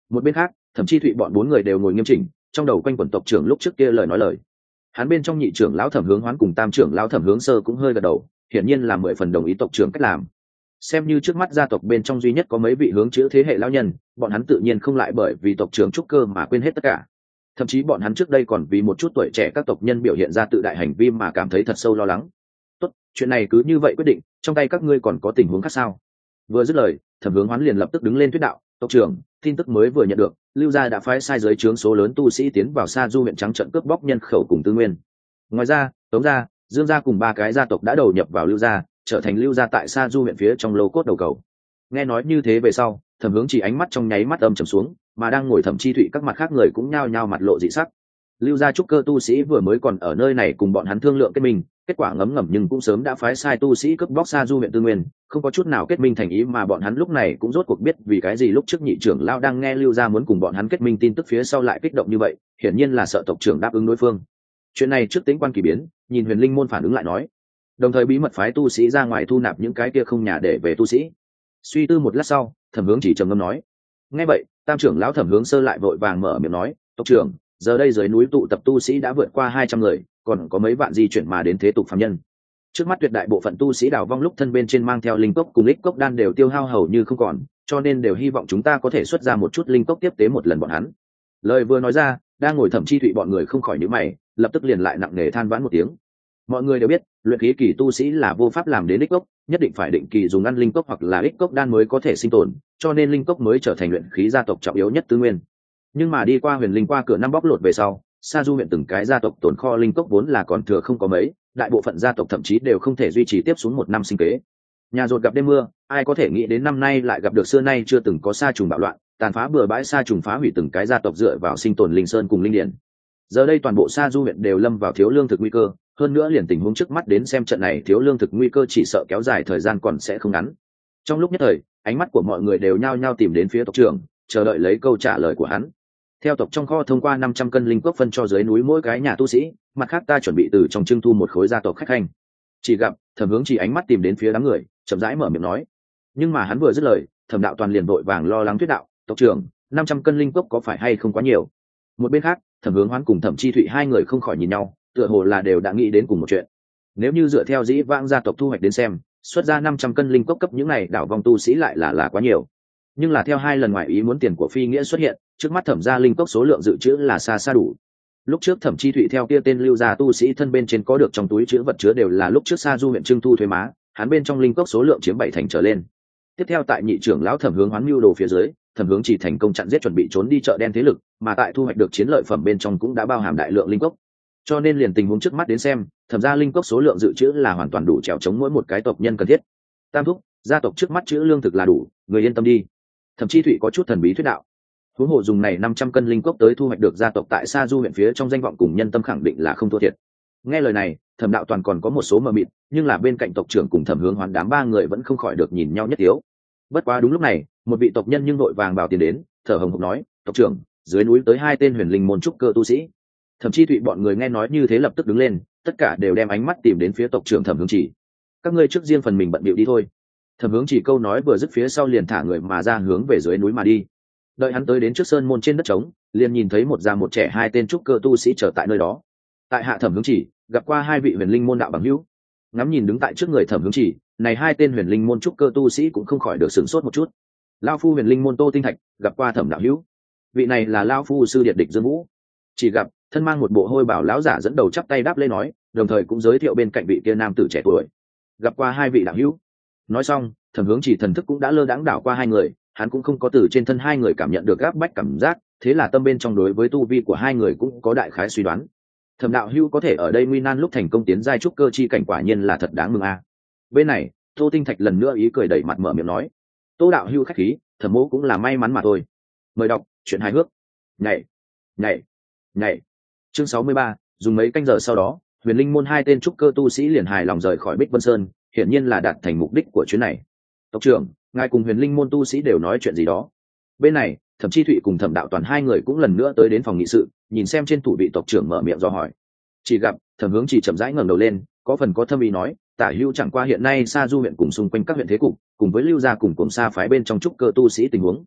Một bên khác, thậm chí thụy bọn bốn người đều ngồi nghiêm chỉnh, trong đầu quanh quẩn tộc trưởng lúc trước kia lời. Hắn bên trong nhị trưởng lão Thẩm Hướng Hoán cùng tam trưởng lão Thẩm Hướng Sơ cũng hơi gật đầu, hiển nhiên là 10 phần đồng ý tộc trưởng cách làm. Xem như trước mắt gia tộc bên trong duy nhất có mấy vị hướng chữ thế hệ lão nhân, bọn hắn tự nhiên không lại bởi vì tộc trưởng trúc cơ mà quên hết tất cả. Thậm chí bọn hắn trước đây còn vì một chút tuổi trẻ các tộc nhân biểu hiện ra tự đại hành vi mà cảm thấy thật sâu lo lắng. Tốt, chuyện này cứ như vậy quyết định, trong tay các ngươi còn có tình huống khác sao? Vừa dứt lời, Thẩm Hướng Hoán liền lập tức đứng lên thuyết đạo, tộc trưởng, tin tức mới vừa nhận được, Lưu gia đã phái sai giới trướng số lớn tu sĩ tiến vào Sa Du huyện trắng trận cướp bóc nhân khẩu cùng tư nguyên. Ngoài ra, Tống gia, Dương gia cùng 3 cái gia tộc đã đầu nhập vào Lưu gia, trở thành Lưu gia tại Sa Du huyện phía trong lô cốt đầu cầu. Nghe nói như thế về sau, Thẩm Hướng chỉ ánh mắt trong nháy mắt âm trầm xuống, mà đang ngồi Thẩm Chi Thụy các mặt khác người cũng nhao nhao mặt lộ dị sắc. Lưu gia trúc cơ tu sĩ vừa mới còn ở nơi này cùng bọn hắn thương lượng kết minh, kết quả ngấm ngầm nhưng cũng sớm đã phái sai tu sĩ cướp bóc Sa Du huyện tư nguyên, không có chút nào kết minh thành ý, mà bọn hắn lúc này cũng rốt cuộc biết vì cái gì lúc trước nhị trưởng lão đang nghe Lưu gia muốn cùng bọn hắn kết minh tin tức phía sau lại kích động như vậy, hiển nhiên là sợ tộc trưởng đáp ứng đối phương. Chuyện này trước tính quan kỳ biến, nhìn Huyền Linh môn phản ứng lại nói, đồng thời bí mật phái tu sĩ ra ngoài thu nạp những cái kia không nhà để về tu sĩ. Suy tư một lát sau, Thẩm Hướng chỉ trầm ngâm nói, nghe vậy, tam trưởng lão Thẩm Hướng Sơ lại vội vàng mở miệng nói, tộc trưởng, giờ đây dưới núi tụ tập tu sĩ đã vượt qua 200 người, còn có mấy vạn di chuyển mà đến thế tục phàm nhân. Trước mắt tuyệt đại bộ phận tu sĩ đào vong lúc thân bên trên mang theo linh cốc cùng ích cốc đan đều tiêu hao hầu như không còn, cho nên đều hy vọng chúng ta có thể xuất ra một chút linh cốc tiếp tế một lần bọn hắn. Lời vừa nói ra, đang ngồi Thẩm Chi Thụy bọn người không khỏi nhíu mày, lập tức liền lại nặng nề than vãn một tiếng. Mọi người đều biết, luyện khí kỳ tu sĩ là vô pháp làm đến ích cốc, nhất định phải định kỳ dùng ăn linh cốc hoặc là ích cốc đan mới có thể sinh tồn, cho nên linh cốc mới trở thành luyện khí gia tộc trọng yếu nhất tư nguyên. Nhưng mà đi qua Huyền Linh qua cửa năm bóc lột về sau, Sa Du huyện từng cái gia tộc tồn kho linh cốc vốn là còn thừa không có mấy, đại bộ phận gia tộc thậm chí đều không thể duy trì tiếp xuống 1 năm sinh kế. Nhà rột gặp đêm mưa, ai có thể nghĩ đến năm nay lại gặp được xưa nay chưa từng có sa trùng bạo loạn, tàn phá bừa bãi sa trùng phá hủy từng cái gia tộc dựa vào sinh tồn linh sơn cùng linh điển. Giờ đây toàn bộ Sa Du huyện đều lâm vào thiếu lương thực nguy cơ, hơn nữa liền tình huống trước mắt đến xem trận này thiếu lương thực nguy cơ chỉ sợ kéo dài thời gian còn sẽ không ngắn. Trong lúc nhất thời, ánh mắt của mọi người đều nhao nhao tìm đến phía tộc trưởng, chờ đợi lấy câu trả lời của hắn. Theo tộc trong kho thông qua 500 cân linh cốc phân cho dưới núi mỗi cái nhà tu sĩ, mặt khác ta chuẩn bị từ trong trưng thu một khối gia tộc khách khanh. Chỉ gặp Thẩm Hướng chỉ ánh mắt tìm đến phía đám người, chậm rãi mở miệng nói. Nhưng mà hắn vừa dứt lời, Thẩm Đạo Toàn liền vội vàng lo lắng thuyết đạo, tộc trưởng, 500 cân linh cốc có phải hay không quá nhiều? Một bên khác, Thẩm Hướng Hoán cùng Thẩm Chi Thụy hai người không khỏi nhìn nhau, tựa hồ là đều đã nghĩ đến cùng một chuyện. Nếu như dựa theo dĩ vãng gia tộc thu hoạch đến xem, xuất ra 500 cân linh cốc cấp những này đảo vong tu sĩ lại là quá nhiều. Nhưng là theo 2 lần ngoại ý muốn tiền của phi nghĩa xuất hiện, trước mắt Thẩm gia linh cốc số lượng dự trữ là xa xa đủ. Lúc trước Thẩm Chi Thụy theo kia tên Lưu gia tu sĩ thân bên trên có được trong túi chứa vật chứa đều là lúc trước Sa Du huyện trưng thu thuế má, hắn bên trong linh cốc số lượng chiếm 7 thành trở lên. Tiếp theo tại nhị trưởng lão Thẩm Hướng Hoán mưu đồ phía dưới, Thẩm Hướng chỉ thành công chặn giết chuẩn bị trốn đi chợ đen thế lực, mà tại thu hoạch được chiến lợi phẩm bên trong cũng đã bao hàm đại lượng linh cốc. Cho nên liền tình huống trước mắt đến xem, Thẩm gia linh cốc số lượng dự trữ là hoàn toàn đủ trèo chống mỗi một cái tộc nhân cần thiết. Tam thúc, gia tộc trước mắt trữ lương thực là đủ, người yên tâm đi. Thẩm Chi Thụy có chút thần bí thuyết đạo. Huống hồ dùng này 500 cân linh cốc tới thu hoạch được gia tộc tại Sa Du huyện phía trong danh vọng cùng nhân tâm khẳng định là không thua thiệt. Nghe lời này, Thẩm Đạo Toàn còn có một số mờ mịt, nhưng là bên cạnh tộc trưởng cùng Thẩm Hướng Hoán đám 3 người vẫn không khỏi được nhìn nhau nhất yếu. Bất quá đúng lúc này, một vị tộc nhân nhưng vội vàng bảo tiền đến, thở hồng hộc nói, tộc trưởng, dưới núi tới 2 tên huyền linh môn trúc cơ tu sĩ. Thẩm Chi Thụy bọn người nghe nói như thế lập tức đứng lên, tất cả đều đem ánh mắt tìm đến phía tộc trưởng Thẩm Hướng Chỉ. Các ngươi trước riêng phần mình bận bịu đi thôi. Thẩm Hướng Chỉ câu nói vừa dứt phía sau liền thả người mà ra hướng về dưới núi mà đi. Đợi hắn tới đến trước sơn môn trên đất trống, liền nhìn thấy một già một trẻ 2 tên trúc cơ tu sĩ chờ tại nơi đó. Tại hạ Thẩm Hướng Chỉ gặp qua 2 vị huyền linh môn đạo bằng hữu. Ngắm nhìn đứng tại trước người Thẩm Hướng Chỉ, này 2 tên huyền linh môn trúc cơ tu sĩ cũng không khỏi được sửng sốt một chút. Lão phu huyền linh môn Tô Tinh Thạch gặp qua Thẩm đạo hữu. Vị này là lão phu sư điệt địch Dương Vũ. Chỉ gặp thân mang một bộ hôi bảo lão giả dẫn đầu chắp tay đáp lễ nói, đồng thời cũng giới thiệu bên cạnh vị kia nam tử trẻ tuổi. Gặp qua 2 vị đạo hữu. Nói xong, Thẩm Hướng Chỉ thần thức cũng đã lơ đãng đảo qua 2 người, hắn cũng không có từ trên thân 2 người cảm nhận được gáp bách cảm giác, thế là tâm bên trong đối với tu vi của 2 người cũng có đại khái suy đoán. Thẩm đạo hữu có thể ở đây nguy nan lúc thành công tiến giai trúc cơ chi cảnh quả nhiên là thật đáng mừng a. Bên này, Tô Tinh Thạch lần nữa ý cười đẩy mặt mở miệng nói, Tô đạo hữu khách khí, Thẩm mỗ cũng là may mắn mà thôi. Mời đọc chuyện hài hước. Nhảy. Chương 63, dùng mấy canh giờ sau đó, huyền linh môn 2 tên trúc cơ tu sĩ liền hài lòng rời khỏi Bích Vân Sơn, hiển nhiên là đạt thành mục đích của chuyến này. Tộc trưởng, ngài cùng huyền linh môn tu sĩ đều nói chuyện gì đó? Bên này, Thẩm Chi Thụy cùng Thẩm Đạo Toàn 2 người cũng lần nữa tới đến phòng nghị sự, nhìn xem trên thủ vị tộc trưởng mở miệng do hỏi. Chỉ gặp Thẩm Hướng chỉ chậm rãi ngẩng đầu lên, có phần có thâm ý nói, tả hữu chẳng qua hiện nay Sa Du huyện cùng xung quanh các huyện thế cục, cùng với Lưu gia cùng Cổm Sa phái bên trong trúc cơ tu sĩ tình huống.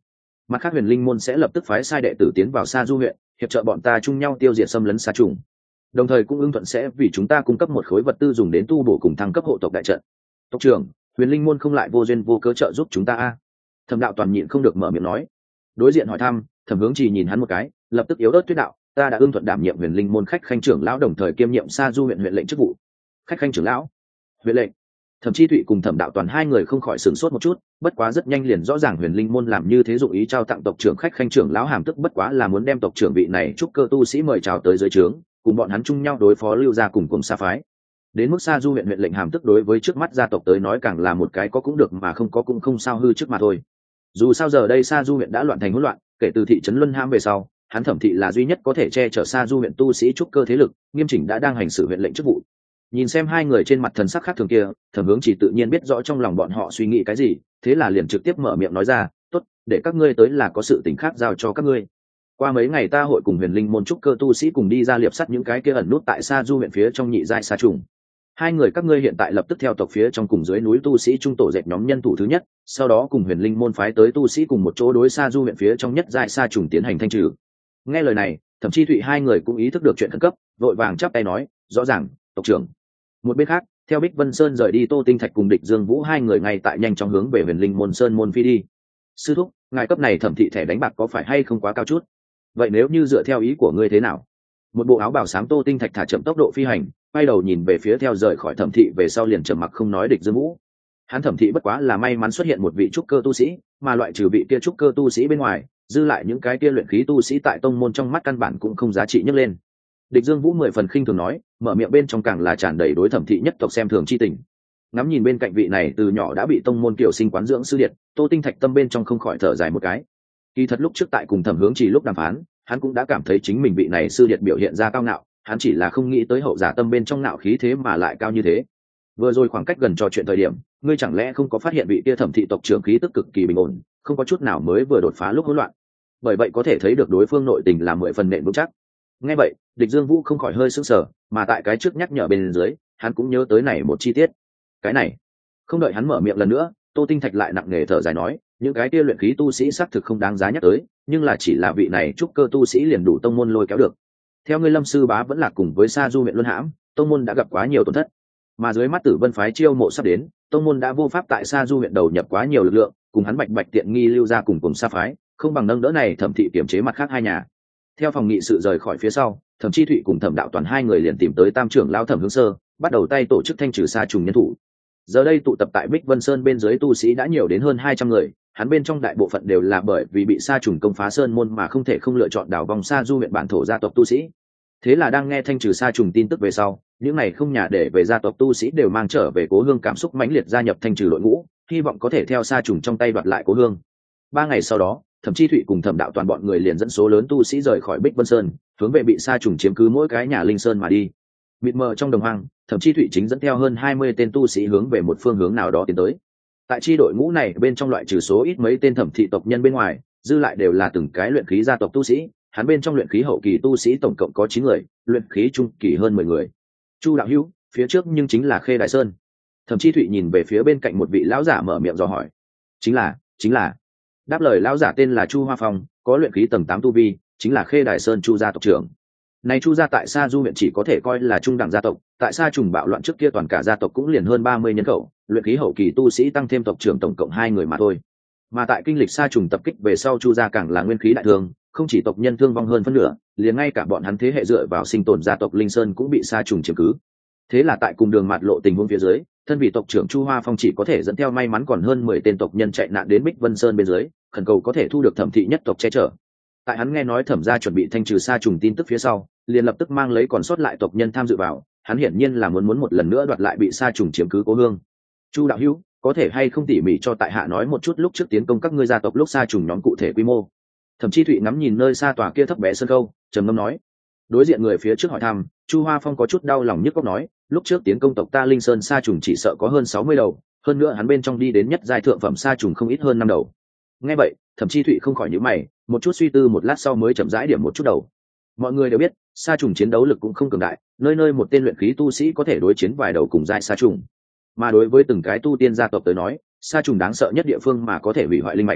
mặt khác huyền linh môn sẽ lập tức phái sai đệ tử tiến vào Sa Du huyện, hiệp trợ bọn ta chung nhau tiêu diệt xâm lấn sa trùng, đồng thời cũng ưng thuận sẽ vì chúng ta cung cấp một khối vật tư dùng đến tu bổ cùng thăng cấp hộ tộc đại trận. Tộc trưởng, huyền linh môn không lại vô duyên vô cớ trợ giúp chúng ta a? Thẩm Đạo Toàn nhịn không được mở miệng nói. Đối diện hỏi thăm, Thẩm Hướng Chỉ nhìn hắn một cái, lập tức yếu ớt thuyết đạo, ta đã ưng thuận đảm nhiệm huyền linh môn khách khanh trưởng lão, đồng thời kiêm nhiệm Sa Du huyện huyện lệnh chức vụ. Khách khanh trưởng lão, huyện lệnh. Thẩm Chi Thụy cùng Thẩm Đạo Toàn hai người không khỏi sửng sốt một chút, bất quá rất nhanh liền rõ ràng huyền linh môn làm như thế dụng ý trao tặng tộc trưởng khách khanh trưởng lão hàm tức bất quá là muốn đem tộc trưởng vị này trúc cơ tu sĩ mời chào tới dưới trướng, cùng bọn hắn chung nhau đối phó Lưu gia cùng Sa phái. Đến mức Sa Du huyện huyện lệnh hàm tức đối với trước mắt gia tộc tới nói càng là một cái có cũng được mà không có cũng không sao hư trước mà thôi. Dù sao giờ đây Sa Du huyện đã loạn thành hỗn loạn, kể từ thị trấn Luân Ham về sau, hắn Thẩm thị là duy nhất có thể che chở Sa Du huyện tu sĩ trúc cơ thế lực, nghiêm chỉnh đã đang hành xử huyện lệnh chức vụ. Nhìn xem hai người trên mặt thần sắc khác thường kia, Thẩm Hướng Chỉ tự nhiên biết rõ trong lòng bọn họ suy nghĩ cái gì, thế là liền trực tiếp mở miệng nói ra, tốt, để các ngươi tới là có sự tình khác giao cho các ngươi. Qua mấy ngày ta hội cùng huyền linh môn trúc cơ tu sĩ cùng đi ra liệp sắt những cái kia ẩn nút tại Sa Du huyện phía trong nhị giai sa trùng. Hai người các ngươi hiện tại lập tức theo tộc phía trong cùng dưới núi tu sĩ trung tổ dệt nhóm nhân thủ thứ nhất, sau đó cùng huyền linh môn phái tới tu sĩ cùng một chỗ đối Sa Du huyện phía trong nhất giai sa trùng tiến hành thanh trừ. Nghe lời này, Thẩm Chi Thụy hai người cũng ý thức được chuyện khẩn cấp, vội vàng chắp tay nói, rõ ràng, tộc trưởng. Một bên khác, theo Bích Vân Sơn rời đi, Tô Tinh Thạch cùng Địch Dương Vũ hai người ngay tại nhanh chóng hướng về huyền linh môn sơn môn phi đi. Sư thúc, ngài cấp này Thẩm thị thẻ đánh bạc có phải hay không quá cao chút? Vậy nếu như dựa theo ý của ngươi thế nào? Một bộ áo bào xám Tô Tinh Thạch thả chậm tốc độ phi hành, quay đầu nhìn về phía theo rời khỏi Thẩm thị về sau liền trầm mặc không nói Địch Dương Vũ. Hắn Thẩm thị bất quá là may mắn xuất hiện một vị trúc cơ tu sĩ, mà loại trừ vị kia trúc cơ tu sĩ bên ngoài, dư lại những cái kia luyện khí tu sĩ tại tông môn trong mắt căn bản cũng không giá trị nhấc lên. Địch Dương Vũ mười phần khinh thường nói, mở miệng bên trong càng là tràn đầy đối Thẩm thị nhất tộc xem thường chi tình. Ngắm nhìn bên cạnh vị này từ nhỏ đã bị tông môn kiểu sinh quán dưỡng sư điệt, Tô Tinh Thạch tâm bên trong không khỏi thở dài một cái. Kỳ thật lúc trước tại cùng Thẩm Hướng Chỉ lúc đàm phán, hắn cũng đã cảm thấy chính mình vị này sư điệt biểu hiện ra cao ngạo, hắn chỉ là không nghĩ tới hậu giả tâm bên trong ngạo khí thế mà lại cao như thế. Vừa rồi khoảng cách gần trò chuyện thời điểm, ngươi chẳng lẽ không có phát hiện vị kia Thẩm thị tộc trưởng khí tức cực kỳ bình ổn, không có chút nào mới vừa đột phá lúc hỗn loạn. Bởi vậy có thể thấy được đối phương nội tình là 10 phần nện vững chắc. Nghe vậy, Địch Dương Vũ không khỏi hơi sững sờ, mà tại cái trước nhắc nhở bên dưới, hắn cũng nhớ tới này một chi tiết. Cái này, không đợi hắn mở miệng lần nữa, Tô Tinh Thạch lại nặng nề thở dài nói, những cái kia luyện khí tu sĩ xác thực không đáng giá nhắc tới, nhưng là chỉ là vị này trúc cơ tu sĩ liền đủ tông môn lôi kéo được. Theo ngươi Lâm sư bá vẫn là cùng với Sa Du huyện Luân Hãm, tông môn đã gặp quá nhiều tổn thất, mà dưới mắt Tử Vân phái chiêu mộ sắp đến, tông môn đã vô pháp tại Sa Du huyện đầu nhập quá nhiều lực lượng, cùng hắn bạch tiện nghi lưu ra cùng Sa phái, không bằng nâng đỡ này Thẩm thị kiểm chế mặt khác hai nhà. Theo phòng nghị sự rời khỏi phía sau, Thẩm Chi Thụy cùng Thẩm Đạo Toàn hai người liền tìm tới Tam trưởng lão Thẩm Hướng Sơ, bắt đầu tay tổ chức thanh trừ sa trùng nhân thủ. Giờ đây tụ tập tại Bích Vân Sơn bên dưới tu sĩ đã nhiều đến hơn 200 người, hắn bên trong đại bộ phận đều là bởi vì bị sa trùng công phá sơn môn mà không thể không lựa chọn đảo vòng Sa Du huyện bản thổ gia tộc tu sĩ. Thế là đang nghe thanh trừ sa trùng tin tức về sau, những này không nhà để về gia tộc tu sĩ đều mang trở về cố hương cảm xúc mãnh liệt gia nhập thanh trừ đội ngũ, hy vọng có thể theo sa trùng trong tay đoạt lại cố hương. 3 ngày sau đó, Thẩm Chi Thụy cùng Thẩm Đạo Toàn bọn người liền dẫn số lớn tu sĩ rời khỏi Bích Vân Sơn, hướng về bị sa trùng chiếm cứ mỗi cái nhà linh sơn mà đi. Mịt mờ trong đồng hoang, Thẩm Chi Thụy chính dẫn theo hơn 20 tên tu sĩ hướng về một phương hướng nào đó tiến tới. Tại chi đội ngũ này bên trong loại trừ số ít mấy tên Thẩm thị tộc nhân bên ngoài, dư lại đều là từng cái luyện khí gia tộc tu sĩ, hắn bên trong luyện khí hậu kỳ tu sĩ tổng cộng có 9 người, luyện khí trung kỳ hơn 10 người. Chu đạo hữu, phía trước nhưng chính là Khê Đại Sơn. Thẩm Chi Thụy nhìn về phía bên cạnh một vị lão giả mở miệng dò hỏi. Chính là. Đáp lời lão giả tên là Chu Hoa Phong, có luyện khí tầng 8 tu vi, chính là Khê Đại Sơn Chu gia tộc trưởng. Này Chu gia tại Sa Du huyện chỉ có thể coi là trung đẳng gia tộc, tại Sa trùng bạo loạn trước kia toàn cả gia tộc cũng liền hơn 30 nhân khẩu, luyện khí hậu kỳ tu sĩ tăng thêm tộc trưởng tổng cộng 2 người mà thôi. Mà tại kinh lịch Sa trùng tập kích về sau, Chu gia càng là nguyên khí đại thương, không chỉ tộc nhân thương vong hơn phân nửa, liền ngay cả bọn hắn thế hệ dựa vào sinh tồn gia tộc Linh Sơn cũng bị Sa trùng chiếm cứ. Thế là tại cùng đường mạt lộ tình huống phía dưới, thân vị tộc trưởng Chu Hoa Phong chỉ có thể dẫn theo may mắn còn hơn 10 tên tộc nhân chạy nạn đến Bích Vân Sơn bên dưới, khẩn cầu có thể thu được Thẩm thị nhất tộc che chở. Tại hắn nghe nói Thẩm gia chuẩn bị thanh trừ sa trùng tin tức phía sau, liền lập tức mang lấy còn sót lại tộc nhân tham dự vào, hắn hiển nhiên là muốn một lần nữa đoạt lại bị sa trùng chiếm cứ cố hương. Chu đạo hữu, có thể hay không tỉ mỉ cho tại hạ nói một chút lúc trước tiến công các ngươi gia tộc lúc sa trùng nhóm cụ thể quy mô? Thẩm Chi Thụy ngắm nhìn nơi xa tòa kia thấp bé sơn khâu, trầm ngâm nói. Đối diện người phía trước hỏi thăm, Chu Hoa Phong có chút đau lòng nhức óc nói, lúc trước tiến công tộc ta Linh Sơn sa trùng chỉ sợ có hơn 60 đầu, hơn nữa hắn bên trong đi đến nhất giai thượng phẩm sa trùng không ít hơn 5 đầu. Nghe vậy, Thẩm Chi Thụy không khỏi nhíu mày, một chút suy tư một lát sau mới chậm rãi điểm một chút đầu. Mọi người đều biết, sa trùng chiến đấu lực cũng không cường đại, nơi nơi một tên luyện khí tu sĩ có thể đối chiến vài đầu cùng giai sa trùng. Mà đối với từng cái tu tiên gia tộc tới nói, sa trùng đáng sợ nhất địa phương mà có thể hủy hoại linh mạch.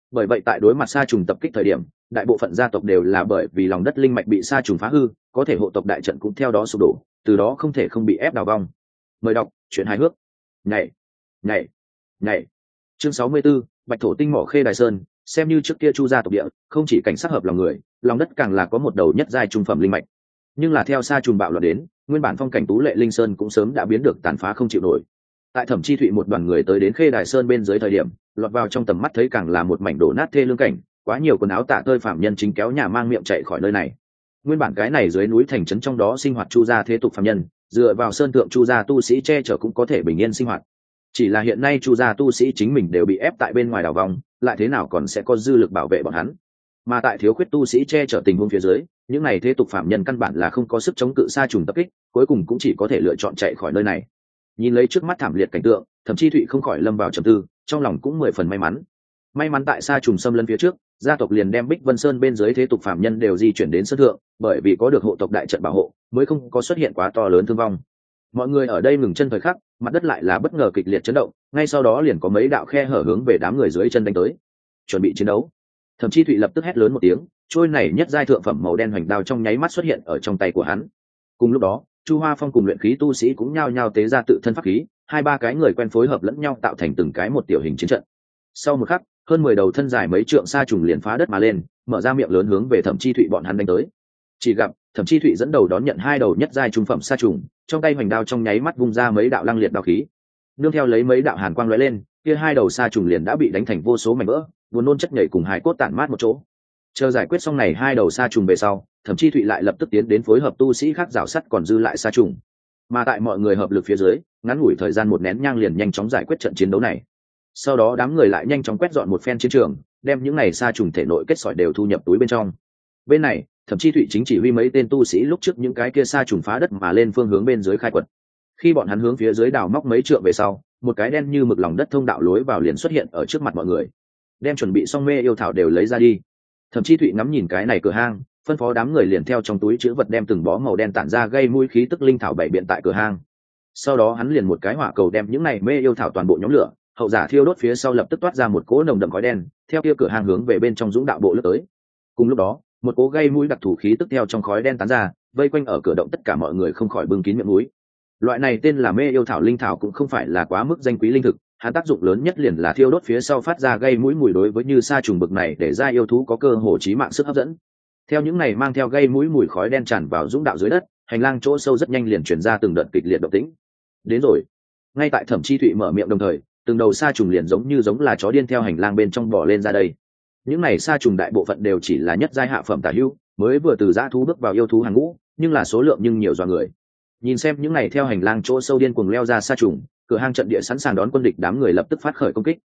Bởi vậy tại đối mặt sa trùng tập kích thời điểm, đại bộ phận gia tộc đều là bởi vì lòng đất linh mạch bị sa trùng phá hư, có thể hộ tộc đại trận cũng theo đó sụp đổ, từ đó không thể không bị ép đào vong. Mời đọc truyện hài hước. Nhảy, nhảy, nhảy. Chương 64, Bạch thổ tinh mỏ khê đài sơn, xem như trước kia Chu gia tộc địa, không chỉ cảnh sắc hợp lòng người, lòng đất càng là có một đầu nhất giai trung phẩm linh mạch. Nhưng là theo sa trùng bạo loạn đến, nguyên bản phong cảnh tú lệ linh sơn cũng sớm đã biến được tàn phá không chịu nổi. Tại Thẩm Chi Thụy một đoàn người tới đến khê đài sơn bên dưới thời điểm, lọt vào trong tầm mắt thấy càng là một mảnh đổ nát thê lương cảnh, quá nhiều quần áo tả tơi phạm nhân chính kéo nhà mang miệng chạy khỏi nơi này. Nguyên bản cái này dưới núi thành trấn trong đó sinh hoạt Chu gia thế tục phạm nhân, dựa vào sơn thượng Chu gia tu sĩ che chở cũng có thể bình yên sinh hoạt. Chỉ là hiện nay Chu gia tu sĩ chính mình đều bị ép tại bên ngoài đảo vòng, lại thế nào còn sẽ có dư lực bảo vệ bọn hắn. Mà tại thiếu khuyết tu sĩ che chở tình huống phía dưới, những này thế tục phạm nhân căn bản là không có sức chống cự sa trùng tập kích, cuối cùng cũng chỉ có thể lựa chọn chạy khỏi nơi này. Nhìn lấy trước mắt thảm liệt cảnh tượng, Thẩm Chi Thụy không khỏi lâm vào trầm tư, trong lòng cũng 10 phần may mắn tại sa trùng xâm lấn phía trước, gia tộc liền đem Bích Vân Sơn bên dưới thế tục phạm nhân đều di chuyển đến sơn thượng, bởi vì có được hộ tộc đại trận bảo hộ, mới không có xuất hiện quá to lớn thương vong. Mọi người ở đây ngừng chân thời khắc, mặt đất lại là bất ngờ kịch liệt chấn động, ngay sau đó liền có mấy đạo khe hở hướng về đám người dưới chân đánh tới. Chuẩn bị chiến đấu. Thẩm Chi Thụy lập tức hét lớn một tiếng, trôi này nhất giai thượng phẩm màu đen hoành đao trong nháy mắt xuất hiện ở trong tay của hắn. Cùng lúc đó, Chu Hoa Phong cùng luyện khí tu sĩ cũng nhao nhao tế ra tự thân pháp khí, hai ba cái người quen phối hợp lẫn nhau tạo thành từng cái một tiểu hình chiến trận. Sau một khắc, hơn 10 đầu thân dài mấy trượng sa trùng liền phá đất mà lên, mở ra miệng lớn hướng về Thẩm Chi Thụy bọn hắn đánh tới. Chỉ gặp Thẩm Chi Thụy dẫn đầu đón nhận hai đầu nhất giai trung phẩm sa trùng, trong tay hoành đao trong nháy mắt vung ra mấy đạo lăng liệt đao khí. Nương theo lấy mấy đạo hàn quang lóe lên, kia hai đầu sa trùng liền đã bị đánh thành vô số mảnh vỡ, buồn nôn chất nhảy cùng hài cốt tản mát một chỗ. Chờ giải quyết xong này hai đầu sa trùng về sau, Thẩm Chi Thụy lại lập tức tiến đến phối hợp tu sĩ khác rào sắt còn dư lại sa trùng. Mà tại mọi người hợp lực phía dưới, ngắn ngủi thời gian một nén nhang liền nhanh chóng giải quyết trận chiến đấu này. Sau đó đám người lại nhanh chóng quét dọn một phen chiến trường, đem những này sa trùng thể nội kết sỏi đều thu nhập túi bên trong. Bên này, Thẩm Chi Thụy chính chỉ huy mấy tên tu sĩ lúc trước những cái kia sa trùng phá đất mà lên phương hướng bên dưới khai quật. Khi bọn hắn hướng phía dưới đào móc mấy trượng về sau, một cái đen như mực lòng đất thông đạo lối vào liền xuất hiện ở trước mặt mọi người. Đem chuẩn bị xong mê yêu thảo đều lấy ra đi. Thẩm Chi Thụy ngắm nhìn cái này cửa hang, phân phó đám người liền theo trong túi chứa vật đem từng bó màu đen tản ra gây mũi khí tức linh thảo bảy biện tại cửa hang. Sau đó hắn liền một cái hỏa cầu đem những này mê yêu thảo toàn bộ nhóm lửa, hậu giả thiêu đốt phía sau lập tức toát ra một cỗ nồng đậm khói đen, theo kia cửa hang hướng về bên trong dũng đạo bộ lướt tới. Cùng lúc đó, một cỗ gây mũi đặc thù khí tức theo trong khói đen tán ra, vây quanh ở cửa động tất cả mọi người không khỏi bưng kín miệng mũi. Loại này tên là mê yêu thảo linh thảo cũng không phải là quá mức danh quý linh thực, hắn tác dụng lớn nhất liền là thiêu đốt phía sau phát ra gây mũi mùi đối với như sa trùng bực này để ra yêu thú có cơ hồ chí mạng sức hấp dẫn. Theo những này mang theo gây mũi mùi khói đen tràn vào dũng đạo dưới đất, hành lang chỗ sâu rất nhanh liền truyền ra từng đợt kịch liệt động tĩnh. Đến rồi. Ngay tại Thẩm Chi Thụy mở miệng đồng thời, từng đầu sa trùng liền giống là chó điên theo hành lang bên trong bò lên ra đây. Những này sa trùng đại bộ phận đều chỉ là nhất giai hạ phẩm tả hữu, mới vừa từ dã thú bước vào yêu thú hàng ngũ, nhưng là số lượng nhưng nhiều dọa người. Nhìn xem những này theo hành lang chỗ sâu điên cuồng leo ra sa trùng, cửa hang trận địa sẵn sàng đón quân địch, đám người lập tức phát khởi công kích.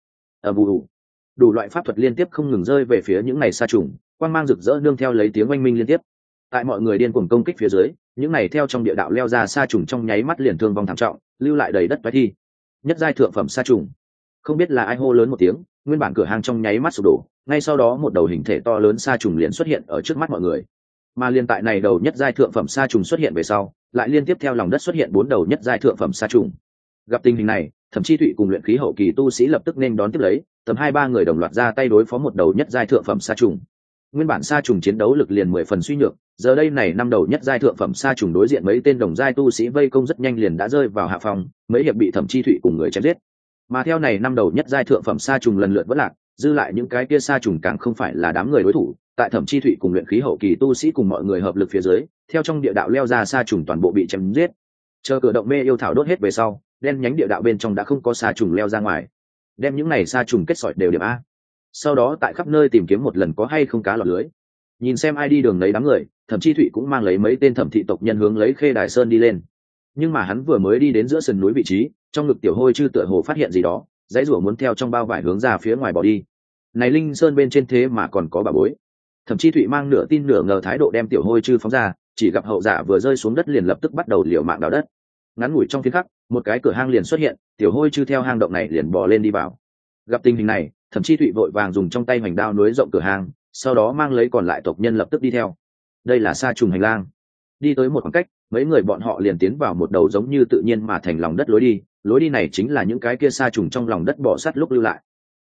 Đủ loại pháp thuật liên tiếp không ngừng rơi về phía những này sa trùng, quang mang rực rỡ nương theo lấy tiếng oanh minh liên tiếp. Tại mọi người điên cuồng công kích phía dưới, những này theo trong địa đạo leo ra sa trùng trong nháy mắt liền thương vong thảm trọng, lưu lại đầy đất vãi thi. Nhất giai thượng phẩm sa trùng. Không biết là ai hô lớn một tiếng, nguyên bản cửa hang trong nháy mắt sụp đổ, ngay sau đó một đầu hình thể to lớn sa trùng liền xuất hiện ở trước mắt mọi người. Mà liên tại này đầu nhất giai thượng phẩm sa trùng xuất hiện về sau, lại liên tiếp theo lòng đất xuất hiện 4 đầu nhất giai thượng phẩm sa trùng. Gặp tình hình này, Thẩm Chi Thụy cùng luyện khí hậu kỳ tu sĩ lập tức nên đón tiếp lấy, tầm 2-3 người đồng loạt ra tay đối phó một đầu nhất giai thượng phẩm sa trùng. Nguyên bản sa trùng chiến đấu lực liền 10 phần suy nhược, giờ đây này 5 đầu nhất giai thượng phẩm sa trùng đối diện mấy tên đồng giai tu sĩ vây công rất nhanh liền đã rơi vào hạ phòng, mấy hiệp bị Thẩm Chi Thụy cùng người chém giết. Mà theo này 5 đầu nhất giai thượng phẩm sa trùng lần lượt vỡ lạc, dư lại những cái kia sa trùng càng không phải là đám người đối thủ, tại Thẩm Chi Thụy cùng luyện khí hậu kỳ tu sĩ cùng mọi người hợp lực phía dưới, theo trong địa đạo leo ra sa trùng toàn bộ bị chém giết. Chờ cửa động mê yêu thảo đốt hết về sau, đen nhánh địa đạo bên trong đã không có sa trùng leo ra ngoài. Đem những này sa trùng kết sỏi đều điểm a. Sau đó tại khắp nơi tìm kiếm một lần có hay không cá lọt lưới. Nhìn xem ai đi đường lấy đám người, Thẩm Chi Thụy cũng mang lấy mấy tên thẩm thị tộc nhân hướng lấy Khê Đài Sơn đi lên. Nhưng mà hắn vừa mới đi đến giữa sườn núi vị trí, trong ngực tiểu hôi chư tựa hồ phát hiện gì đó, dãy rủa muốn theo trong bao vải hướng ra phía ngoài bỏ đi. Này linh sơn bên trên thế mà còn có bà bối. Thẩm Chi Thụy mang nửa tin nửa ngờ thái độ đem tiểu hôi chư phóng ra, chỉ gặp hậu giả vừa rơi xuống đất liền lập tức bắt đầu liều mạng đào đất. Ngắn ngủi trong phiến khắc, một cái cửa hang liền xuất hiện, tiểu hôi chư theo hang động này liền bò lên đi vào. Gặp tình hình này, Thẩm Chi Thụy vội vàng dùng trong tay hoành đao nối rộng cửa hang, sau đó mang lấy còn lại tộc nhân lập tức đi theo. Đây là sa trùng hành lang. Đi tới một khoảng cách, mấy người bọn họ liền tiến vào một đầu giống như tự nhiên mà thành lòng đất lối đi này chính là những cái kia sa trùng trong lòng đất bò sát lúc lưu lại.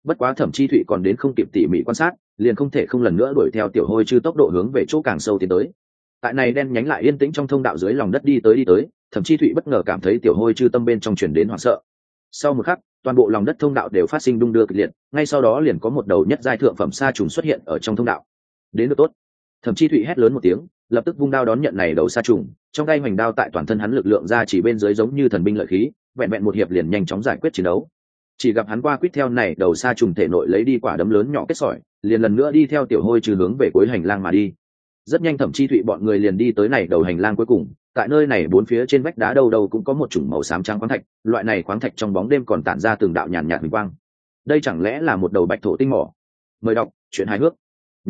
Bất quá Thẩm Chi Thụy còn đến không kịp tỉ mỉ quan sát, liền không thể không lần nữa đuổi theo tiểu hôi chư tốc độ hướng về chỗ càng sâu tiến tới. Tại này đen nhánh lại yên tĩnh trong thông đạo dưới lòng đất đi tới, Thẩm Chi Thụy bất ngờ cảm thấy tiểu hôi chư tâm bên trong truyền đến hoảng sợ. Sau một khắc, toàn bộ lòng đất thông đạo đều phát sinh đung đưa kịch liệt, ngay sau đó liền có một đầu nhất giai thượng phẩm sa trùng xuất hiện ở trong thông đạo. Đến được tốt. Thẩm Chi Thụy hét lớn một tiếng, lập tức vung đao đón nhận này đầu sa trùng, trong tay hoành đao tại toàn thân hắn lực lượng ra chỉ bên dưới giống như thần binh lợi khí, vẹn vẹn một hiệp liền nhanh chóng giải quyết chiến đấu. Chỉ gặp hắn qua quýt theo này đầu sa trùng thể nội lấy đi quả đấm lớn nhỏ kết sỏi, liền lần nữa đi theo tiểu hôi trừ hướng về cuối hành lang mà đi. Rất nhanh Thẩm Chi Thụy bọn người liền đi tới này đầu hành lang cuối cùng, tại nơi này bốn phía trên vách đá đâu đâu cũng có một chủng màu xám trắng khoáng thạch, loại này khoáng thạch trong bóng đêm còn tản ra từng đạo nhàn nhạt huỳnh quang. Đây chẳng lẽ là một đầu bạch thổ tinh mỏ? Mời đọc truyện hài hước.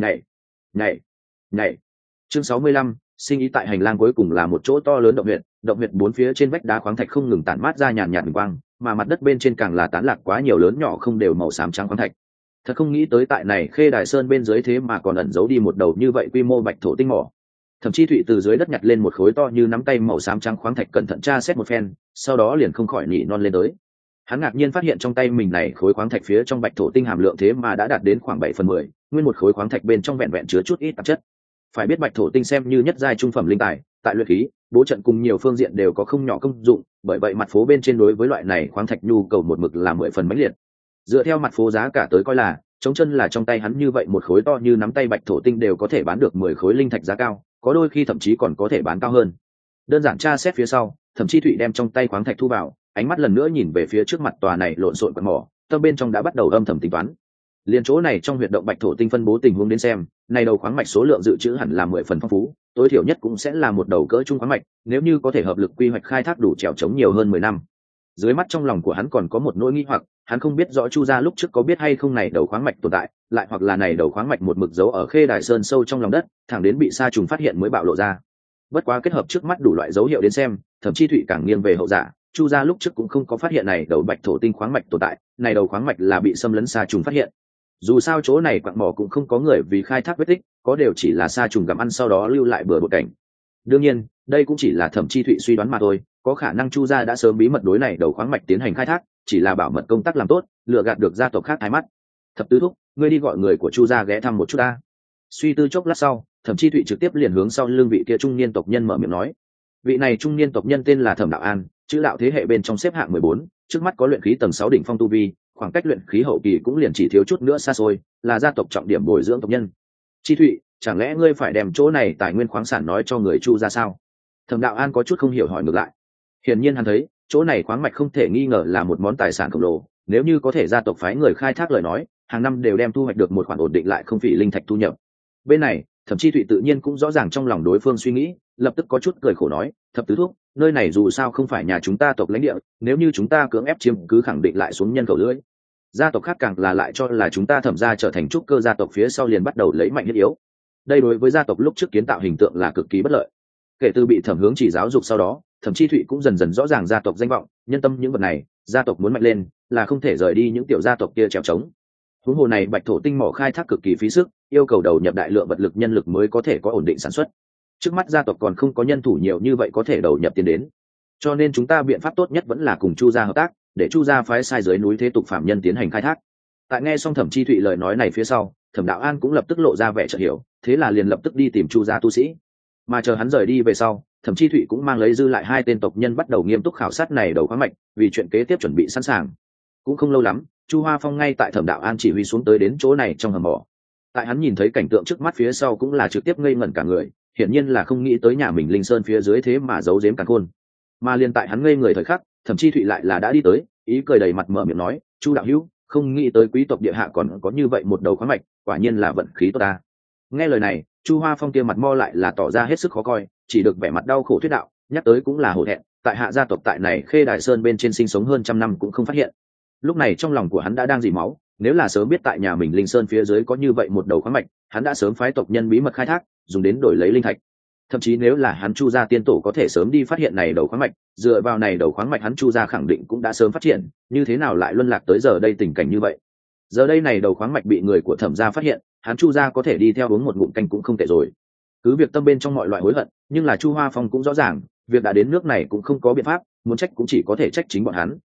Nhảy. Chương 65, sinh ý tại hành lang cuối cùng là một chỗ to lớn động huyệt bốn phía trên vách đá khoáng thạch không ngừng tản mát ra nhàn nhạt huỳnh quang, mà mặt đất bên trên càng là tán lạc quá nhiều lớn nhỏ không đều màu xám trắng khoáng thạch. Thật không nghĩ tới tại này Khê Đài Sơn bên dưới thế mà còn ẩn giấu đi một đầu như vậy quy mô bạch thổ tinh mỏ. Thẩm Chi Thụy từ dưới đất nhặt lên một khối to như nắm tay màu xám trắng khoáng thạch cẩn thận tra xét một phen, sau đó liền không khỏi nỉ non lên tới. Hắn ngạc nhiên phát hiện trong tay mình này khối khoáng thạch phía trong bạch thổ tinh hàm lượng thế mà đã đạt đến khoảng 7/10, nguyên một khối khoáng thạch bên trong vẹn vẹn chứa chút ít tạp chất. Phải biết bạch thổ tinh xem như nhất giai trung phẩm linh tài, tại luyện khí, bố trận cùng nhiều phương diện đều có không nhỏ công dụng, bởi vậy mặt phố bên trên đối với loại này khoáng thạch nhu cầu một mực là 10 phần mãnh liệt. Dựa theo mặt phố giá cả tới coi là, chống chân là trong tay hắn như vậy một khối to như nắm tay bạch thổ tinh đều có thể bán được 10 khối linh thạch giá cao, có đôi khi thậm chí còn có thể bán cao hơn. Đơn giản tra xét phía sau, Thẩm Chi Thụy đem trong tay khoáng thạch thu vào, ánh mắt lần nữa nhìn về phía trước mặt tòa này lộn xộn quặng mỏ, tâm bên trong đã bắt đầu âm thầm tính toán. Liên chỗ này trong huyệt động bạch thổ tinh phân bố tình huống đến xem, này đầu khoáng mạch số lượng dự trữ hẳn là 10 phần phong phú, tối thiểu nhất cũng sẽ là một đầu cỡ trung khoáng mạch, nếu như có thể hợp lực quy hoạch khai thác đủ trèo chống nhiều hơn 10 năm. Dưới mắt trong lòng của hắn còn có một nỗi nghi hoặc, hắn không biết rõ Chu gia lúc trước có biết hay không này đầu khoáng mạch tồn tại, lại hoặc là này đầu khoáng mạch một mực giấu ở Khê Đài Sơn sâu trong lòng đất, thẳng đến bị sa trùng phát hiện mới bạo lộ ra. Bất quá kết hợp trước mắt đủ loại dấu hiệu đến xem, Thẩm Chi Thụy càng nghiêng về hậu giả, Chu gia lúc trước cũng không có phát hiện này đầu bạch thổ tinh khoáng mạch tồn tại, này đầu khoáng mạch là bị xâm lấn sa trùng phát hiện. Dù sao chỗ này quặng mỏ cũng không có người vì khai thác vết tích, có đều chỉ là sa trùng gặm ăn sau đó lưu lại bừa bộn cảnh. Đương nhiên, đây cũng chỉ là Thẩm Chi Thụy suy đoán mà thôi, có khả năng Chu gia đã sớm bí mật đối này đầu khoáng mạch tiến hành khai thác, chỉ là bảo mật công tác làm tốt, lừa gạt được gia tộc khác thái mắt. Thập tứ thúc, ngươi đi gọi người của Chu gia ghé thăm một chút ta. Suy tư chốc lát sau, Thẩm Chi Thụy trực tiếp liền hướng sau lưng vị kia trung niên tộc nhân mở miệng nói. Vị này trung niên tộc nhân tên là Thẩm Đạo An, chữ đạo thế hệ bên trong xếp hạng 14, trước mắt có luyện khí tầng 6 đỉnh phong tu vi, khoảng cách luyện khí hậu kỳ cũng liền chỉ thiếu chút nữa xa xôi, là gia tộc trọng điểm bồi dưỡng tộc nhân. Chi Thụy, chẳng lẽ ngươi phải đem chỗ này tài nguyên khoáng sản nói cho người Chu gia sao? Thẩm Đạo An có chút không hiểu hỏi ngược lại. Hiển nhiên hắn thấy, chỗ này khoáng mạch không thể nghi ngờ là một món tài sản khổng lồ, nếu như có thể gia tộc phái người khai thác lời nói, hàng năm đều đem thu hoạch được một khoản ổn định lại không phỉ linh thạch thu nhập. Bên này, Thẩm Chi Thụy tự nhiên cũng rõ ràng trong lòng đối phương suy nghĩ, lập tức có chút cười khổ nói, thập tứ thúc, nơi này dù sao không phải nhà chúng ta tộc lãnh địa, nếu như chúng ta cưỡng ép chiếm cứ khẳng định lại xuống nhân khẩu lưỡi. Gia tộc khác càng là lại cho là chúng ta Thẩm gia trở thành trúc cơ gia tộc phía sau liền bắt đầu lấy mạnh thiết yếu. Đây đối với gia tộc lúc trước kiến tạo hình tượng là cực kỳ bất lợi. Kể từ bị Thẩm Hướng chỉ giáo dục sau đó, Thẩm Chi Thụy cũng dần dần rõ ràng gia tộc danh vọng, nhân tâm những vật này, gia tộc muốn mạnh lên, là không thể rời đi những tiểu gia tộc kia trèo trống. Huống hồ này bạch thổ tinh mỏ khai thác cực kỳ phí sức, yêu cầu đầu nhập đại lượng vật lực nhân lực mới có thể có ổn định sản xuất. Trước mắt gia tộc còn không có nhân thủ nhiều như vậy có thể đầu nhập tiền đến, cho nên chúng ta biện pháp tốt nhất vẫn là cùng Chu gia hợp tác, để Chu gia phái sai dưới núi thế tục phạm nhân tiến hành khai thác. Tại nghe xong Thẩm Chi Thụy lời nói này phía sau, Thẩm Đạo An cũng lập tức lộ ra vẻ chợt hiểu, thế là liền lập tức đi tìm Chu gia tu sĩ. Mà chờ hắn rời đi về sau, Thẩm Chi Thụy cũng mang lấy dư lại 2 tên tộc nhân bắt đầu nghiêm túc khảo sát này đầu khoáng mạch, vì chuyện kế tiếp chuẩn bị sẵn sàng. Cũng không lâu lắm, Chu Hoa Phong ngay tại Thẩm Đạo An chỉ huy xuống tới đến chỗ này trong hầm mỏ. Tại hắn nhìn thấy cảnh tượng trước mắt phía sau cũng là trực tiếp ngây ngẩn cả người, hiển nhiên là không nghĩ tới nhà mình Linh Sơn phía dưới thế mà giấu giếm càn khôn. Mà liền tại hắn ngây người thời khắc, Thẩm Chi Thụy lại là đã đi tới, ý cười đầy mặt mở miệng nói, "Chu đạo hữu, không nghĩ tới quý tộc địa hạ còn có như vậy một đầu khoáng mạch, quả nhiên là vận khí tốt ta." Nghe lời này, Chu Hoa Phong kia mặt mo lại là tỏ ra hết sức khó coi, chỉ được vẻ mặt đau khổ thuyết đạo, nhắc tới cũng là hổ thẹn, tại hạ gia tộc tại này Khê Đài Sơn bên trên sinh sống hơn 100 năm cũng không phát hiện. Lúc này trong lòng của hắn đã đang dỉ máu, nếu là sớm biết tại nhà mình Linh Sơn phía dưới có như vậy một đầu khoáng mạch, hắn đã sớm phái tộc nhân bí mật khai thác, dùng đến đổi lấy linh thạch. Thậm chí nếu là hắn Chu gia tiên tổ có thể sớm đi phát hiện này đầu khoáng mạch, dựa vào này đầu khoáng mạch hắn Chu gia khẳng định cũng đã sớm phát triển, như thế nào lại luân lạc tới giờ đây tình cảnh như vậy. Giờ đây này đầu khoáng mạch bị người của Thẩm gia phát hiện, hắn Chu gia có thể đi theo uống một ngụm canh cũng không tệ rồi. Cứ việc tâm bên trong mọi loại hối hận, nhưng là Chu Hoa Phong cũng rõ ràng, việc đã đến nước này cũng không có biện pháp, muốn trách cũng chỉ có thể trách chính bọn hắn,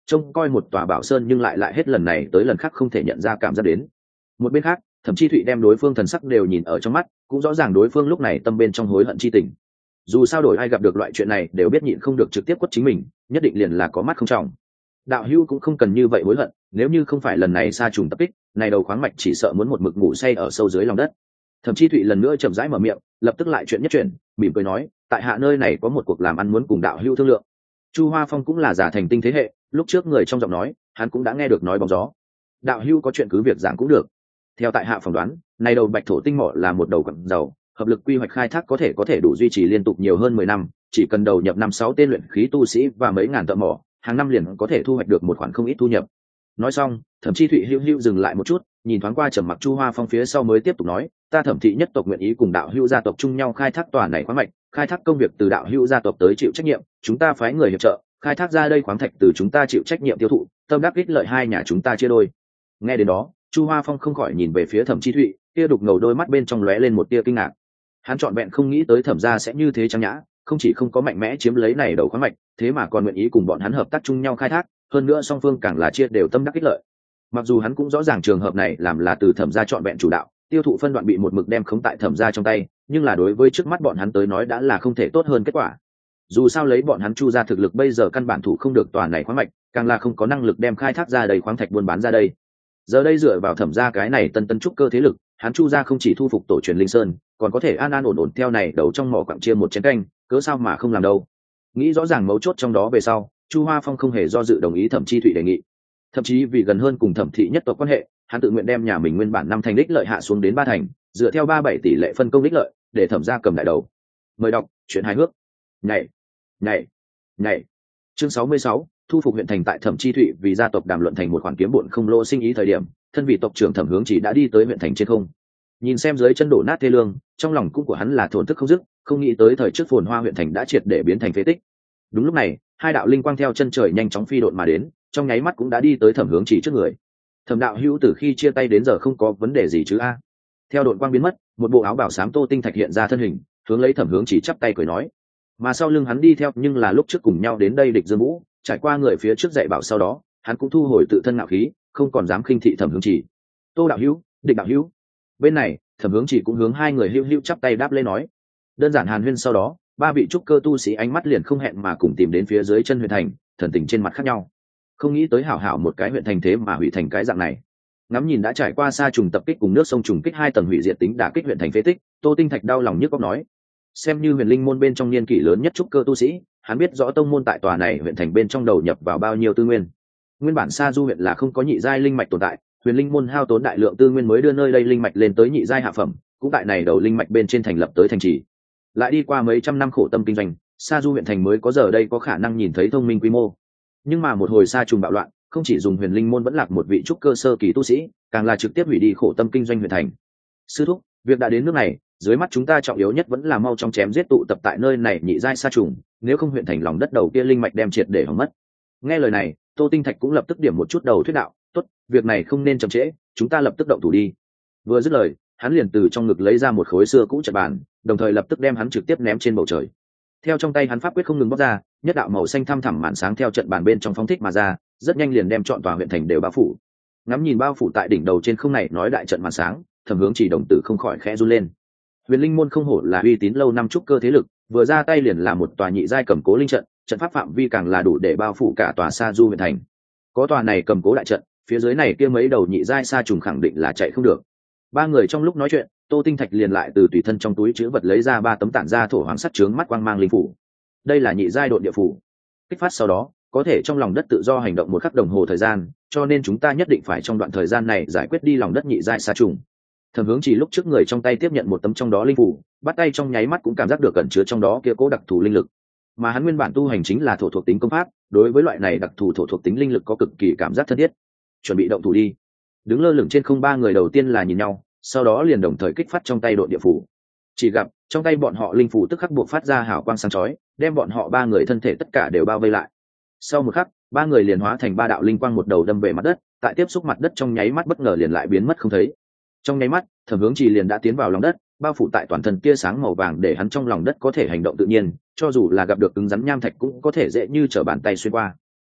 trông coi một tòa bảo sơn nhưng lại hết lần này tới lần khác không thể nhận ra cảm giác đến. Một bên khác, Thẩm Chi Thụy đem đối phương thần sắc đều nhìn ở trong mắt, cũng rõ ràng đối phương lúc này tâm bên trong hối hận chi tình. Dù sao đổi ai gặp được loại chuyện này đều biết nhịn không được trực tiếp quất chính mình, nhất định liền là có mắt không trọng. Đạo hữu cũng không cần như vậy hối hận, nếu như không phải lần này sa trùng tập kích, này đầu khoáng mạch chỉ sợ muốn một mực ngủ say ở sâu dưới lòng đất. Thẩm Chi Thụy lần nữa chậm rãi mở miệng, lập tức lại chuyện nhất chuyển, mỉm cười nói, tại hạ nơi này có một cuộc làm ăn muốn cùng đạo hữu thương lượng. Chu Hoa Phong cũng là giả thành tinh thế hệ, lúc trước người trong giọng nói, hắn cũng đã nghe được nói bóng gió. Đạo hữu có chuyện cứ việc giảng cũng được. Theo tại hạ phỏng đoán, này đầu bạch thổ tinh mỏ là một đầu quặng dầu, hợp lực quy hoạch khai thác có thể đủ duy trì liên tục nhiều hơn 10 năm, chỉ cần đầu nhập 5-6 tên luyện khí tu sĩ và mấy ngàn thợ mỏ, hàng năm liền có thể thu hoạch được một khoản không ít thu nhập. Nói xong, Thẩm Chi Thụy hữu hữu dừng lại một chút, nhìn thoáng qua trầm mặc Chu Hoa Phong phía sau mới tiếp tục nói, ta Thẩm thị nhất tộc nguyện ý cùng đạo hữu gia tộc chung nhau khai thác tòa này khoáng mạch, khai thác công việc từ đạo hữu gia tộc tới chịu trách nhiệm, chúng ta phái người hiệp trợ, khai thác ra đây khoáng thạch từ chúng ta chịu trách nhiệm tiêu thụ, tâm đắc ích lợi hai nhà chúng ta chia đôi. Nghe đến đó, Chu Hoa Phong không khỏi nhìn về phía Thẩm Chi Thụy, kia đục ngầu đôi mắt bên trong lóe lên một tia kinh ngạc. Hắn trọn vẹn không nghĩ tới Thẩm gia sẽ như thế trang nhã, không chỉ không có mạnh mẽ chiếm lấy này đầu khoáng mạch, thế mà còn nguyện ý cùng bọn hắn hợp tác chung nhau khai thác, hơn nữa song phương càng là chia đều tâm đắc ích lợi. Mặc dù hắn cũng rõ ràng trường hợp này làm là từ Thẩm gia trọn vẹn chủ đạo, tiêu thụ phân đoạn bị một mực đem khống tại Thẩm gia trong tay, nhưng là đối với trước mắt bọn hắn tới nói đã là không thể tốt hơn kết quả. Dù sao lấy bọn hắn Chu gia thực lực bây giờ căn bản thủ không được tòa này khoáng mạch, càng là không có năng lực đem khai thác ra đầy khoáng thạch buôn bán ra đây. Giờ đây dựa vào Thẩm gia cái này tân trúc cơ thế lực, hắn Chu gia không chỉ thu phục tổ truyền linh sơn, còn có thể an an ổn ổn theo này đầu trong mỏ quặng chia một chén canh, cớ sao mà không làm đâu. Nghĩ rõ ràng mấu chốt trong đó về sau, Chu Hoa Phong không hề do dự đồng ý Thẩm Chi Thụy đề nghị. Thậm chí vì gần hơn cùng Thẩm thị nhất tộc quan hệ, hắn tự nguyện đem nhà mình nguyên bản 5 thành đích lợi hạ xuống đến 3 thành, dựa theo 37 tỷ lệ phân công đích lợi, để Thẩm gia cầm đại đầu. Mời đọc, chuyện hài hước. Nhảy. Chương 66, thu phục huyện thành tại Thẩm Chi Thụy vì gia tộc đàm luận thành một khoản kiếm bộn không lỗ sinh ý thời điểm, thân vị tộc trưởng Thẩm Hướng Chỉ đã đi tới huyện thành trên không. Nhìn xem dưới chân đổ nát thê lương, trong lòng cũng của hắn là thổn thức không dứt, không nghĩ tới thời trước phồn hoa huyện thành đã triệt để biến thành phế tích. Đúng lúc này, hai đạo linh quang theo chân trời nhanh chóng phi độn mà đến, trong nháy mắt cũng đã đi tới Thẩm Hướng Chỉ trước người. Thẩm đạo hữu từ khi chia tay đến giờ không có vấn đề gì chứ a? Theo độn quang biến mất, một bộ áo bào xám Tô Tinh Thạch hiện ra thân hình, hướng lấy Thẩm Hướng Chỉ chắp tay cười nói. Mà sau lưng hắn đi theo nhưng là lúc trước cùng nhau đến đây địch Dương Vũ, trải qua người phía trước dạy bảo sau đó, hắn cũng thu hồi tự thân ngạo khí, không còn dám khinh thị Thẩm Hướng Chỉ. Tô đạo hữu, địch đạo hữu. Bên này, Thẩm Hướng Chỉ cũng hướng hai người hữu hữu chắp tay đáp lễ nói. Đơn giản hàn huyên sau đó, ba vị trúc cơ tu sĩ ánh mắt liền không hẹn mà cùng tìm đến phía dưới chân huyện thành, thần tình trên mặt khác nhau. Không nghĩ tới hảo hảo một cái huyện thành thế mà hủy thành cái dạng này. Ngắm nhìn đã trải qua sa trùng tập kích cùng nước sông trùng kích 2 tầng hủy diệt tính đả kích huyện thành phế tích, Tô Tinh Thạch đau lòng nhức óc nói. Xem như huyền linh môn bên trong niên kỷ lớn nhất trúc cơ tu sĩ, hắn biết rõ tông môn tại tòa này huyện thành bên trong đầu nhập vào bao nhiêu tư nguyên. Nguyên bản sa du huyện là không có nhị giai linh mạch tồn tại, huyền linh môn hao tốn đại lượng tư nguyên mới đưa nơi đây linh mạch lên tới nhị giai hạ phẩm, cũng tại này đầu linh mạch bên trên thành lập tới thành trì. Lại đi qua mấy trăm năm khổ tâm kinh doanh, sa du huyện thành mới có giờ đây có khả năng nhìn thấy thông minh quy mô. Nhưng mà một hồi sa trùng bạo loạn, không chỉ dùng huyền linh môn vẫn lạc một vị trúc cơ sơ kỳ tu sĩ, càng là trực tiếp hủy đi khổ tâm kinh doanh huyện thành. Sư thúc, việc đã đến nước này, dưới mắt chúng ta trọng yếu nhất vẫn là mau chóng chém giết tụ tập tại nơi này nhị giai sa trùng, nếu không huyện thành lòng đất đầu kia linh mạch đem triệt để hỏng mất. Nghe lời này, Tô Tinh Thạch cũng lập tức điểm một chút đầu thuyết đạo, tốt, việc này không nên chậm trễ, chúng ta lập tức động thủ đi. Vừa dứt lời, hắn liền từ trong ngực lấy ra một khối xưa cũ trận bàn, đồng thời lập tức đem hắn trực tiếp ném trên bầu trời. Theo trong tay hắn pháp quyết không ngừng bóc ra, nhất đạo màu xanh thăm thẳm màn sáng theo trận bàn bên trong phóng thích mà ra, rất nhanh liền đem trọn tòa huyện thành đều bao phủ. Ngắm nhìn bao phủ tại đỉnh đầu trên không này nói đại trận màn sáng, Thẩm Hướng Chỉ đồng tử không khỏi khẽ run lên. Huyền Linh môn không hổ là uy tín lâu năm trúc cơ thế lực, vừa ra tay liền là một tòa nhị giai cầm cố linh trận, trận pháp phạm vi càng là đủ để bao phủ cả tòa sa du huyện thành. Có tòa này cầm cố đại trận, phía dưới này kia mấy đầu nhị giai sa trùng khẳng định là chạy không được. Ba người trong lúc nói chuyện, Tô Tinh Thạch liền lại từ tùy thân trong túi trữ vật lấy ra 3 tấm tản ra thổ hoàng sắt chướng mắt quang mang linh phủ. Đây là nhị giai độn địa phủ. Kích phát sau đó, có thể trong lòng đất tự do hành động 1 khắc đồng hồ thời gian, cho nên chúng ta nhất định phải trong đoạn thời gian này giải quyết đi lòng đất nhị giai sa trùng. Thẩm Hướng Chỉ lúc trước người trong tay tiếp nhận một tấm trong đó linh phủ, bắt tay trong nháy mắt cũng cảm giác được cẩn chứa trong đó kia cố đặc thù linh lực. Mà hắn nguyên bản tu hành chính là thổ thuộc tính công pháp, đối với loại này đặc thù thổ thuộc tính linh lực có cực kỳ cảm giác thân thiết. Chuẩn bị động thủ đi. Đứng lơ lửng trên không ba người đầu tiên là nhìn nhau, sau đó liền đồng thời kích phát trong tay độn địa phủ. Chỉ gặp trong tay bọn họ linh phủ tức khắc buộc phát ra hào quang sáng chói, đem bọn họ ba người thân thể tất cả đều bao vây lại. Sau một khắc, ba người liền hóa thành 3 đạo linh quang một đầu đâm về mặt đất, tại tiếp xúc mặt đất trong nháy mắt bất ngờ liền lại biến mất không thấy. Trong nháy mắt, Thẩm Hướng Chỉ liền đã tiến vào lòng đất, bao phủ tại toàn thân tia sáng màu vàng để hắn trong lòng đất có thể hành động tự nhiên, cho dù là gặp được cứng rắn nham thạch cũng có thể dễ như trở bàn tay xuyên qua.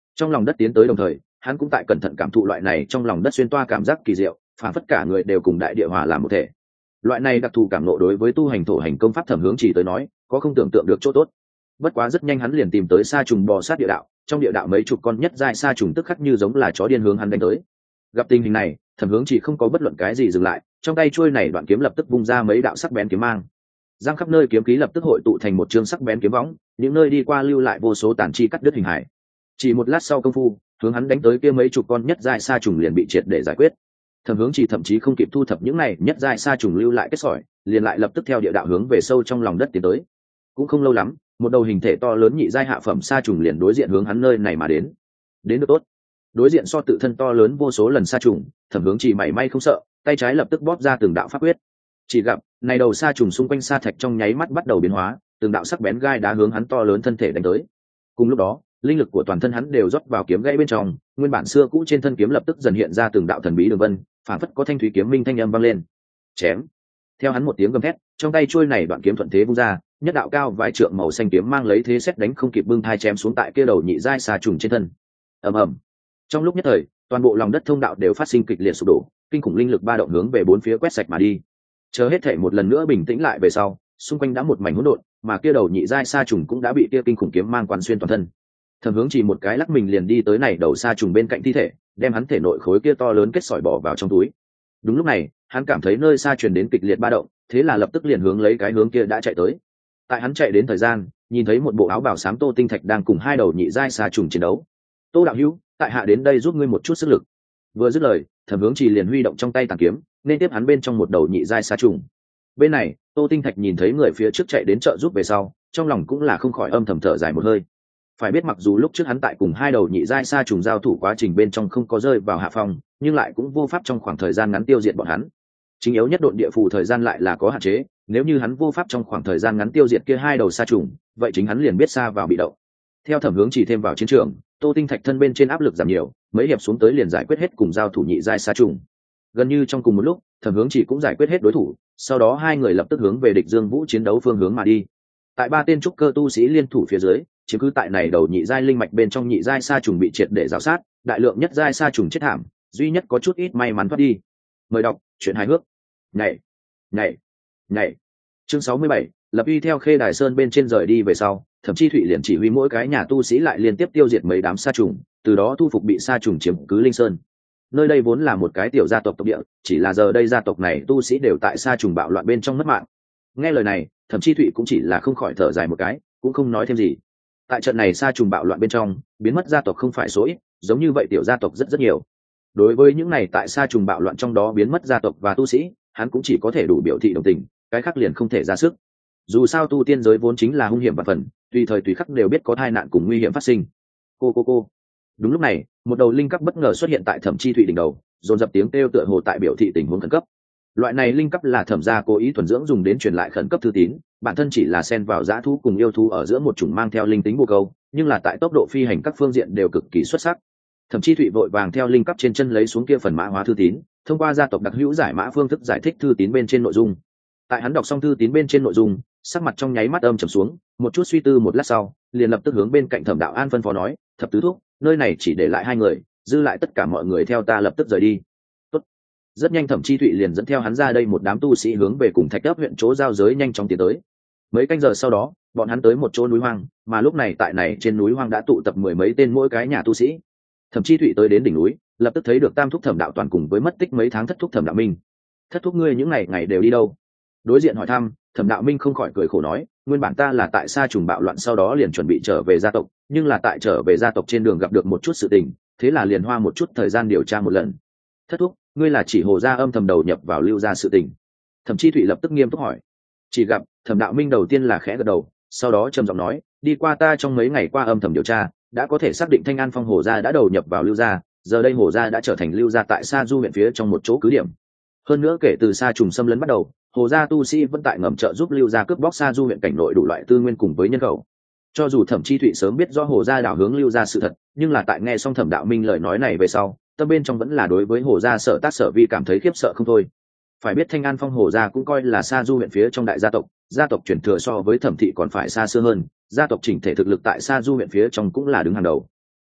Trong lòng đất tiến tới đồng thời, hắn cũng tại cẩn thận cảm thụ loại này trong lòng đất xuyên toa cảm giác kỳ diệu, phản phất cả người đều cùng đại địa hòa làm một thể. Loại này đặc thù cảm ngộ đối với tu hành thổ hành công pháp Thẩm Hướng Chỉ tới nói, có không tưởng tượng được chỗ tốt. Bất quá rất nhanh hắn liền tìm tới sa trùng bò sát địa đạo, trong địa đạo mấy chục con nhất giai sa trùng tức khắc như giống là chó điên hướng hắn đánh tới. Gặp tình hình này, Thẩm Hướng Chỉ không có bất luận cái gì dừng lại, trong tay chuôi này đoạn kiếm lập tức vung ra mấy đạo sắc bén kiếm mang. Giang khắp nơi kiếm khí lập tức hội tụ thành một chương sắc bén kiếm võng, những nơi đi qua lưu lại vô số tàn chi cắt đứt hình hải. Chỉ một lát sau công phu, hướng hắn đánh tới kia mấy chục con nhất giai sa trùng liền bị triệt để giải quyết. Thẩm Hướng Chỉ thậm chí không kịp thu thập những này nhất giai sa trùng lưu lại kết sỏi, liền lại lập tức theo địa đạo hướng về sâu trong lòng đất tiến tới. Cũng không lâu lắm, một đầu hình thể to lớn nhị giai hạ phẩm sa trùng liền đối diện hướng hắn nơi này mà đến. Đến được tốt. Đối diện so tự thân to lớn vô số lần sa trùng, Thẩm Hướng Chỉ mảy may không sợ, tay trái lập tức bóp ra từng đạo pháp quyết. Chỉ gặp, này đầu sa trùng xung quanh sa thạch trong nháy mắt bắt đầu biến hóa, từng đạo sắc bén gai đá hướng hắn to lớn thân thể đánh tới. Cùng lúc đó, linh lực của toàn thân hắn đều rót vào kiếm gãy bên trong, nguyên bản xưa cũ trên thân kiếm lập tức dần hiện ra từng đạo thần bí đường vân, phản phất có thanh thúy kiếm minh thanh âm vang lên. Chém. Theo hắn một tiếng gầm thét, trong tay chuôi này đoạn kiếm thuận thế vung ra, nhất đạo cao vài trượng màu xanh kiếm mang lấy thế xét đánh không kịp bưng thai chém xuống tại kia đầu nhị giai sa trùng trên thân. Ầm ầm. Trong lúc nhất thời, toàn bộ lòng đất thông đạo đều phát sinh kịch liệt sụp đổ, kinh khủng linh lực ba động hướng về bốn phía quét sạch mà đi. Chờ hết thảy một lần nữa bình tĩnh lại về sau, xung quanh đã một mảnh hỗn độn, mà kia đầu nhị giai sa trùng cũng đã bị kia kinh khủng kiếm mang quán xuyên toàn thân. Thẩm Hướng Chỉ một cái lắc mình liền đi tới này đầu sa trùng bên cạnh thi thể, đem hắn thể nội khối kia to lớn kết sỏi bỏ vào trong túi. Đúng lúc này, hắn cảm thấy nơi xa truyền đến kịch liệt ba động, thế là lập tức liền hướng lấy cái hướng kia đã chạy tới. Tại hắn chạy đến thời gian, nhìn thấy một bộ áo bào xám Tô Tinh Thạch đang cùng hai đầu nhị giai sa trùng chiến đấu. "Tô đạo hữu, tại hạ đến đây giúp ngươi một chút sức lực." Vừa dứt lời, Thẩm Hướng Chỉ liền huy động trong tay tàn kiếm, nên tiếp hắn bên trong một đầu nhị giai sa trùng. Bên này, Tô Tinh Thạch nhìn thấy người phía trước chạy đến trợ giúp về sau, trong lòng cũng là không khỏi âm thầm thở dài một hơi. Phải biết mặc dù lúc trước hắn tại cùng hai đầu nhị giai sa trùng giao thủ quá trình bên trong không có rơi vào hạ phong, nhưng lại cũng vô pháp trong khoảng thời gian ngắn tiêu diệt bọn hắn. Chính yếu nhất độn địa phù thời gian lại là có hạn chế, nếu như hắn vô pháp trong khoảng thời gian ngắn tiêu diệt kia hai đầu sa trùng, vậy chính hắn liền biết xa vào bị động. Theo Thẩm Hướng Chỉ thêm vào chiến trường, Tô Tinh Thạch thân bên trên áp lực giảm nhiều, mấy hiệp xuống tới liền giải quyết hết cùng giao thủ nhị giai sa trùng. Gần như trong cùng một lúc, Thẩm Hướng Chỉ cũng giải quyết hết đối thủ, sau đó hai người lập tức hướng về địch Dương Vũ chiến đấu phương hướng mà đi. Tại ba tên trúc cơ tu sĩ liên thủ phía dưới, chiếm cứ tại này đầu nhị giai linh mạch bên trong nhị giai sa trùng bị triệt để rào sát, đại lượng nhất giai sa trùng chết thảm, duy nhất có chút ít may mắn thoát đi. Mời đọc truyện hài hước. Nhảy, nhảy, nhảy. Chương 67, lập uy theo Khê Đài Sơn bên trên rời đi về sau, Thẩm Chi Thụy liền chỉ huy mỗi cái nhà tu sĩ lại liên tiếp tiêu diệt mấy đám sa trùng, từ đó thu phục bị sa trùng chiếm cứ Linh Sơn. Nơi đây vốn là một cái tiểu gia tộc tộc địa, chỉ là giờ đây gia tộc này tu sĩ đều tại sa trùng bạo loạn bên trong mất mạng. Nghe lời này, Thẩm Chi Thụy cũng chỉ là không khỏi thở dài một cái, cũng không nói thêm gì. Tại trận này sa trùng bạo loạn bên trong, biến mất gia tộc không phải số ít, giống như vậy tiểu gia tộc rất nhiều. Đối với những này tại sa trùng bạo loạn trong đó biến mất gia tộc và tu sĩ, hắn cũng chỉ có thể đủ biểu thị đồng tình, cái khác liền không thể ra sức. Dù sao tu tiên giới vốn chính là hung hiểm và phần, tùy thời tùy khắc đều biết có tai nạn cùng nguy hiểm phát sinh. Cô. Đúng lúc này, một đầu linh cấp bất ngờ xuất hiện tại Thẩm Chi Thụy đỉnh đầu, dồn dập tiếng kêu tựa hồ tại biểu thị tình huống khẩn cấp. Loại này linh cấp là Thẩm gia cố ý thuần dưỡng dùng đến truyền lại khẩn cấp thư tín, bản thân chỉ là xen vào dã thú cùng yêu thú ở giữa một chủng mang theo linh tính bồ câu, nhưng là tại tốc độ phi hành các phương diện đều cực kỳ xuất sắc. Thẩm Chi Thụy vội vàng theo linh cấp trên chân lấy xuống kia phần mã hóa thư tín, thông qua gia tộc đặc hữu giải mã phương thức giải thích thư tín bên trên nội dung. Tại hắn đọc xong thư tín bên trên nội dung, sắc mặt trong nháy mắt âm trầm xuống, một chút suy tư một lát sau, liền lập tức hướng bên cạnh Thẩm Đạo An phân phó nói, "Thập tứ thúc, nơi này chỉ để lại hai người, dư lại tất cả mọi người theo ta lập tức rời đi." Tốt. Rất nhanh Thẩm Chi Thụy liền dẫn theo hắn ra đây một đám tu sĩ hướng về cùng Thạch Ấp huyện chỗ giao giới nhanh chóng tiến tới. Mấy canh giờ sau đó, bọn hắn tới một chỗ núi hoang, mà lúc này tại này trên núi hoang đã tụ tập mười mấy tên mỗi cái nhà tu sĩ. Thẩm Chi Thụy tới đến đỉnh núi, lập tức thấy được tam thúc Thẩm Đạo Toàn cùng với mất tích mấy tháng thất thúc Thẩm Đạo Minh. "Thất thúc ngươi những ngày đều đi đâu?" Đối diện hỏi thăm, Thẩm Đạo Minh không khỏi cười khổ nói, "Nguyên bản ta là tại sa trùng bạo loạn sau đó liền chuẩn bị trở về gia tộc, nhưng là tại trở về gia tộc trên đường gặp được một chút sự tình, thế là liền hoa một chút thời gian điều tra một lần." "Thất thúc, ngươi là chỉ Hồ gia âm thầm đầu nhập vào Lưu gia sự tình?" Thẩm Chi Thụy lập tức nghiêm túc hỏi. Chỉ gặp Thẩm Đạo Minh đầu tiên là khẽ gật đầu, sau đó trầm giọng nói, "Đi qua ta trong mấy ngày qua âm thầm điều tra, đã có thể xác định Thanh An Phong Hồ gia đã đầu nhập vào Lưu gia, giờ đây Hồ gia đã trở thành Lưu gia tại Sa Du huyện phía trong một chỗ cứ điểm. Hơn nữa kể từ Sa trùng xâm lấn bắt đầu, Hồ gia tu sĩ vẫn tại ngầm trợ giúp Lưu gia cướp bóc Sa Du huyện cảnh nội đủ loại tư nguyên cùng với nhân khẩu." Cho dù Thẩm Chi Thụy sớm biết do Hồ gia đảo hướng Lưu gia sự thật, nhưng là tại nghe xong Thẩm Đạo Minh lời nói này về sau, tâm bên trong vẫn là đối với Hồ gia sở tác sở vi cảm thấy khiếp sợ không thôi. Phải biết Thanh An Phong Hồ gia cũng coi là Sa Du huyện phía trong đại gia tộc truyền thừa so với Thẩm thị còn phải xa xưa hơn, gia tộc chỉnh thể thực lực tại Sa Du huyện phía trong cũng là đứng hàng đầu.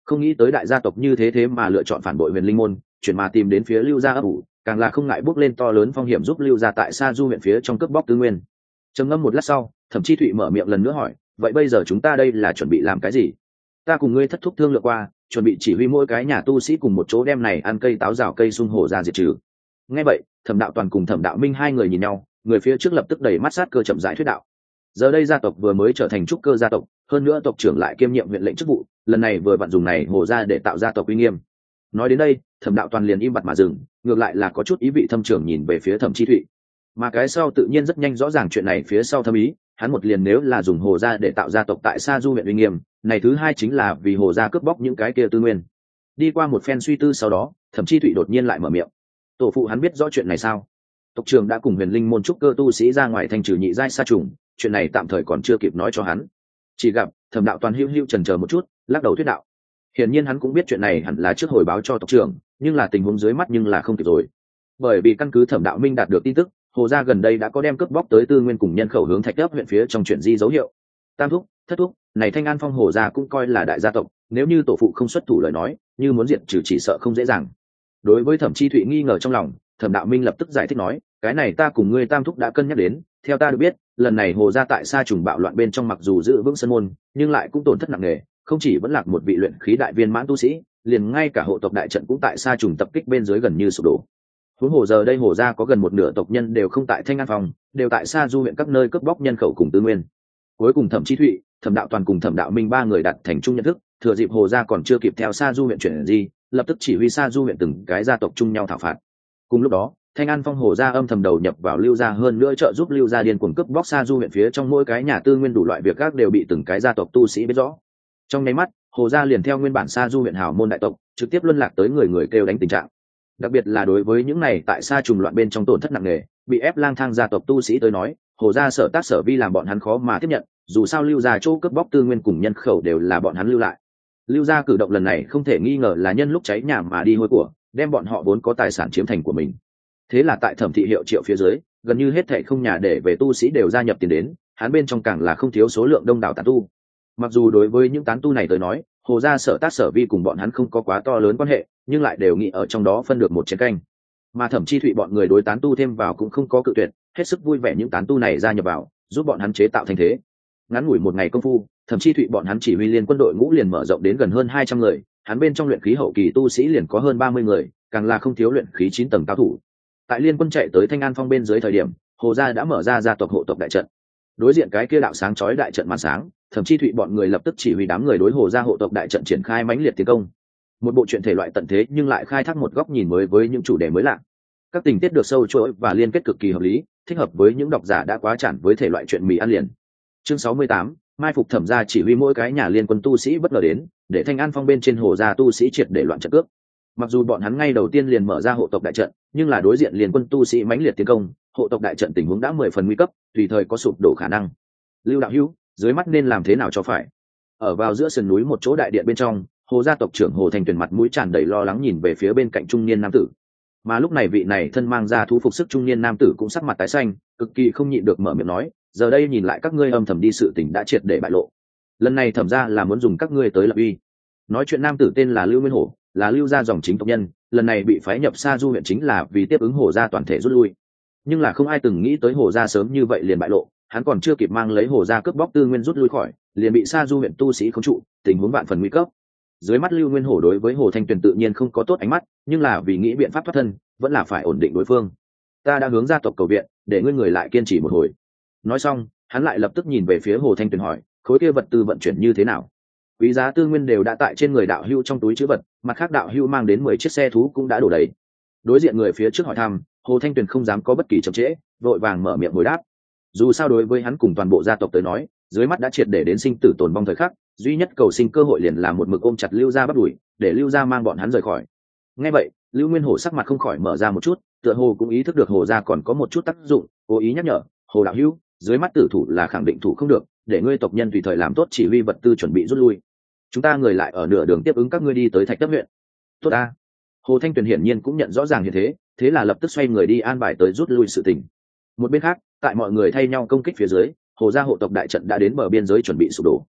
Không nghĩ tới đại gia tộc như thế mà lựa chọn phản bội huyền linh môn, chuyển mà tìm đến phía lưu gia ấp ủ, càng là không ngại bước lên to lớn phong hiểm giúp lưu gia tại Sa Du huyện phía trong cướp bóc tư nguyên. Trầm ngâm một lát sau, Thẩm Chi Thụy mở miệng lần nữa hỏi, vậy bây giờ chúng ta đây là chuẩn bị làm cái gì? Ta cùng ngươi thất thúc thương lượng qua, chuẩn bị chỉ huy mỗi cái nhà tu sĩ cùng một chỗ đem này ăn cây táo rào cây sung hổ ra diệt trừ. Nghe vậy, Thẩm Đạo Toàn cùng Thẩm Đạo Minh hai người nhìn nhau, người phía trước lập tức đầy mắt sát cơ chậm rãi thuyết đạo. Giờ đây gia tộc vừa mới trở thành trúc cơ gia tộc, hơn nữa tộc trưởng lại kiêm nhiệm huyện lệnh chức vụ, lần này vừa vặn dùng này hổ ra để tạo gia tộc uy nghiêm. Nói đến đây, Thẩm Đạo Toàn liền im bặt mà dừng, ngược lại là có chút ý vị thâm trường nhìn về phía Thẩm Chi Thụy. Mà cái sau tự nhiên rất nhanh rõ ràng chuyện này phía sau thâm ý, hắn một liền nếu là dùng hồ gia để tạo gia tộc tại Sa Du huyện uy nghiêm, này thứ hai chính là vì hồ gia cướp bóc những cái kia tư nguyên. Đi qua một phen suy tư sau đó, Thẩm Chi Thụy đột nhiên lại mở miệng. Tổ phụ hắn biết rõ chuyện này sao? Tộc trưởng đã cùng huyền linh môn trúc cơ tu sĩ ra ngoài thành trừ nhị giai sa trùng, chuyện này tạm thời còn chưa kịp nói cho hắn. Chỉ gặp Thẩm Đạo Toàn hữu hữu chần chờ một chút, lắc đầu thuyết đạo. Hiển nhiên hắn cũng biết chuyện này hẳn là trước hồi báo cho tộc trưởng, nhưng là tình huống dưới mắt nhưng là không kịp rồi. Bởi vì căn cứ Thẩm Đạo Minh đạt được tin tức, hồ gia gần đây đã có đem cướp bóc tới tư nguyên cùng nhân khẩu hướng Thạch Ấp huyện phía trong chuyện di dấu hiệu. Tam thúc, thất thúc, này Thanh An Phong hồ gia cũng coi là đại gia tộc, nếu như tổ phụ không xuất thủ lời nói, như muốn diệt trừ chỉ sợ không dễ dàng. Đối với Thẩm Chi Thụy nghi ngờ trong lòng, Thẩm Đạo Minh lập tức giải thích nói, cái này ta cùng ngươi Tam thúc đã cân nhắc đến, theo ta được biết, lần này hồ gia tại Sa trùng bạo loạn bên trong mặc dù giữ vững sân môn, nhưng lại cũng tổn thất nặng nề, không chỉ vẫn lạc một vị luyện khí đại viên mãn tu sĩ, liền ngay cả hộ tộc đại trận cũng tại Sa trùng tập kích bên dưới gần như sụp đổ. Huống hồ giờ đây hồ gia có gần một nửa tộc nhân đều không tại Thanh An Phong, đều tại Sa Du huyện các nơi cướp bóc nhân khẩu cùng tư nguyên. Cuối cùng Thẩm Chi Thụy, Thẩm Đạo Toàn cùng Thẩm Đạo Minh ba người đạt thành chung nhận thức, thừa dịp hồ gia còn chưa kịp theo Sa Du huyện chuyển gì, lập tức chỉ huy Sa Du huyện từng cái gia tộc chung nhau thảo phạt. Cùng lúc đó, Thanh An Phong hồ gia âm thầm đầu nhập vào lưu gia, hơn nữa trợ giúp lưu gia điên cuồng cướp bóc Sa Du huyện phía trong mỗi cái nhà tư nguyên đủ loại việc các đều bị từng cái gia tộc tu sĩ biết rõ. Trong nháy mắt, hồ gia liền theo nguyên bản Sa Du huyện hào môn đại tộc, trực tiếp luân lạc tới người người kêu đánh tình trạng. Đặc biệt là đối với những này tại Sa trùng loạn bên trong tổn thất nặng nề, bị ép lang thang gia tộc tu sĩ tới nói, hồ gia sở tác sở vi làm bọn hắn khó mà tiếp nhận, dù sao lưu gia chỗ cướp bóc tư nguyên cùng nhân khẩu đều là bọn hắn lưu lại. Lưu gia cử động lần này không thể nghi ngờ là nhân lúc cháy nhà mà đi hôi của, đem bọn họ vốn có tài sản chiếm thành của mình. Thế là tại Thẩm thị hiệu triệu phía dưới, gần như hết thảy không nhà để về tu sĩ đều gia nhập tiền đến, hắn bên trong càng là không thiếu số lượng đông đảo tán tu. Mặc dù đối với những tán tu này tới nói, hồ gia sở tác sở vi cùng bọn hắn không có quá to lớn quan hệ, nhưng lại đều nghĩ ở trong đó phân được một chén canh. Mà Thẩm Chi Thụy bọn người đối tán tu thêm vào cũng không có cự tuyệt, hết sức vui vẻ những tán tu này gia nhập vào, giúp bọn hắn chế tạo thành thế. Ngắn ngủi một ngày công phu, Thẩm Chi Thụy bọn hắn chỉ huy liên quân đội ngũ liền mở rộng đến gần hơn 200 người, hắn bên trong luyện khí hậu kỳ tu sĩ liền có hơn 30 người, càng là không thiếu luyện khí 9 tầng cao thủ. Tại liên quân chạy tới Thanh An Phong bên dưới thời điểm, hồ gia đã mở ra gia tộc hộ tộc đại trận. Đối diện cái kia đạo sáng chói đại trận màn sáng, Thẩm Chi Thụy bọn người lập tức chỉ huy đám người đối hồ gia hộ tộc đại trận triển khai mãnh liệt tiến công. Một bộ truyện thể loại tận thế nhưng lại khai thác một góc nhìn mới với những chủ đề mới lạ. Các tình tiết được sâu chuỗi và liên kết cực kỳ hợp lý, thích hợp với những độc giả đã quá chản với thể loại truyện mì ăn liền. Chương 68, mai phục Thẩm gia chỉ huy mỗi cái nhà liên quân tu sĩ bất ngờ đến, để Thanh An Phong bên trên hồ gia tu sĩ triệt để loạn trận cướp. Mặc dù bọn hắn ngay đầu tiên liền mở ra hộ tộc đại trận, nhưng là đối diện liên quân tu sĩ mãnh liệt tiến công, hộ tộc đại trận tình huống đã 10 phần nguy cấp, tùy thời có sụp đổ khả năng. Lưu đạo hữu, dưới mắt nên làm thế nào cho phải? Ở vào giữa sườn núi một chỗ đại điện bên trong, hồ gia tộc trưởng Hồ Thành Tuyền mặt mũi tràn đầy lo lắng nhìn về phía bên cạnh trung niên nam tử. Mà lúc này vị này thân mang ra thú phục sức trung niên nam tử cũng sắc mặt tái xanh, cực kỳ không nhịn được mở miệng nói, giờ đây nhìn lại các ngươi âm thầm đi sự tình đã triệt để bại lộ. Lần này Thẩm gia là muốn dùng các ngươi tới lập uy. Nói chuyện nam tử tên là Lưu Nguyên Hổ, là Lưu gia dòng chính tộc nhân, lần này bị phái nhập Sa Du huyện chính là vì tiếp ứng hồ gia toàn thể rút lui. Nhưng là không ai từng nghĩ tới hồ gia sớm như vậy liền bại lộ, hắn còn chưa kịp mang lấy hồ gia cướp bóc tư nguyên rút lui khỏi, liền bị Sa Du huyện tu sĩ khống trụ, tình huống vạn phần nguy cấp. Dưới mắt Lưu Nguyên Hổ đối với Hồ Thanh Tuyền tự nhiên không có tốt ánh mắt, nhưng là vì nghĩ biện pháp thoát thân, vẫn là phải ổn định đối phương. Ta đã hướng gia tộc cầu viện, để ngươi người lại kiên trì một hồi. Nói xong, hắn lại lập tức nhìn về phía Hồ Thanh Tuyền hỏi, khối kia vật tư vận chuyển như thế nào? Quý giá tư nguyên đều đã tại trên người đạo hưu trong túi trữ vật, mặt khác đạo hưu mang đến 10 chiếc xe thú cũng đã đổ đầy. Đối diện người phía trước hỏi thăm, Hồ Thanh Tuyền không dám có bất kỳ chậm trễ, vội vàng mở miệng hồi đáp. Dù sao đối với hắn cùng toàn bộ gia tộc tới nói, dưới mắt đã triệt để đến sinh tử tồn vong thời khắc, duy nhất cầu sinh cơ hội liền là một mực ôm chặt Lưu gia bắt đuổi, để Lưu gia mang bọn hắn rời khỏi. Nghe vậy, Lưu Nguyên Hổ sắc mặt không khỏi mở ra một chút, tựa hồ cũng ý thức được Hồ gia còn có một chút tác dụng, cố ý nhắc nhở, Hồ đạo hữu, dưới mắt tử thủ là khẳng định thủ không được, để ngươi tộc nhân tùy thời làm tốt chỉ huy vật tư chuẩn bị rút lui. Chúng ta người lại ở nửa đường tiếp ứng các ngươi đi tới Thạch Đất huyện. Tốt a. Hồ Thanh Tuyền hiển nhiên cũng nhận rõ ràng như thế, thế là lập tức xoay người đi an bài tới rút lui sự tình. Một bên khác, tại mọi người thay nhau công kích phía dưới, hồ gia hộ tộc đại trận đã đến bờ biên giới chuẩn bị sụp đổ.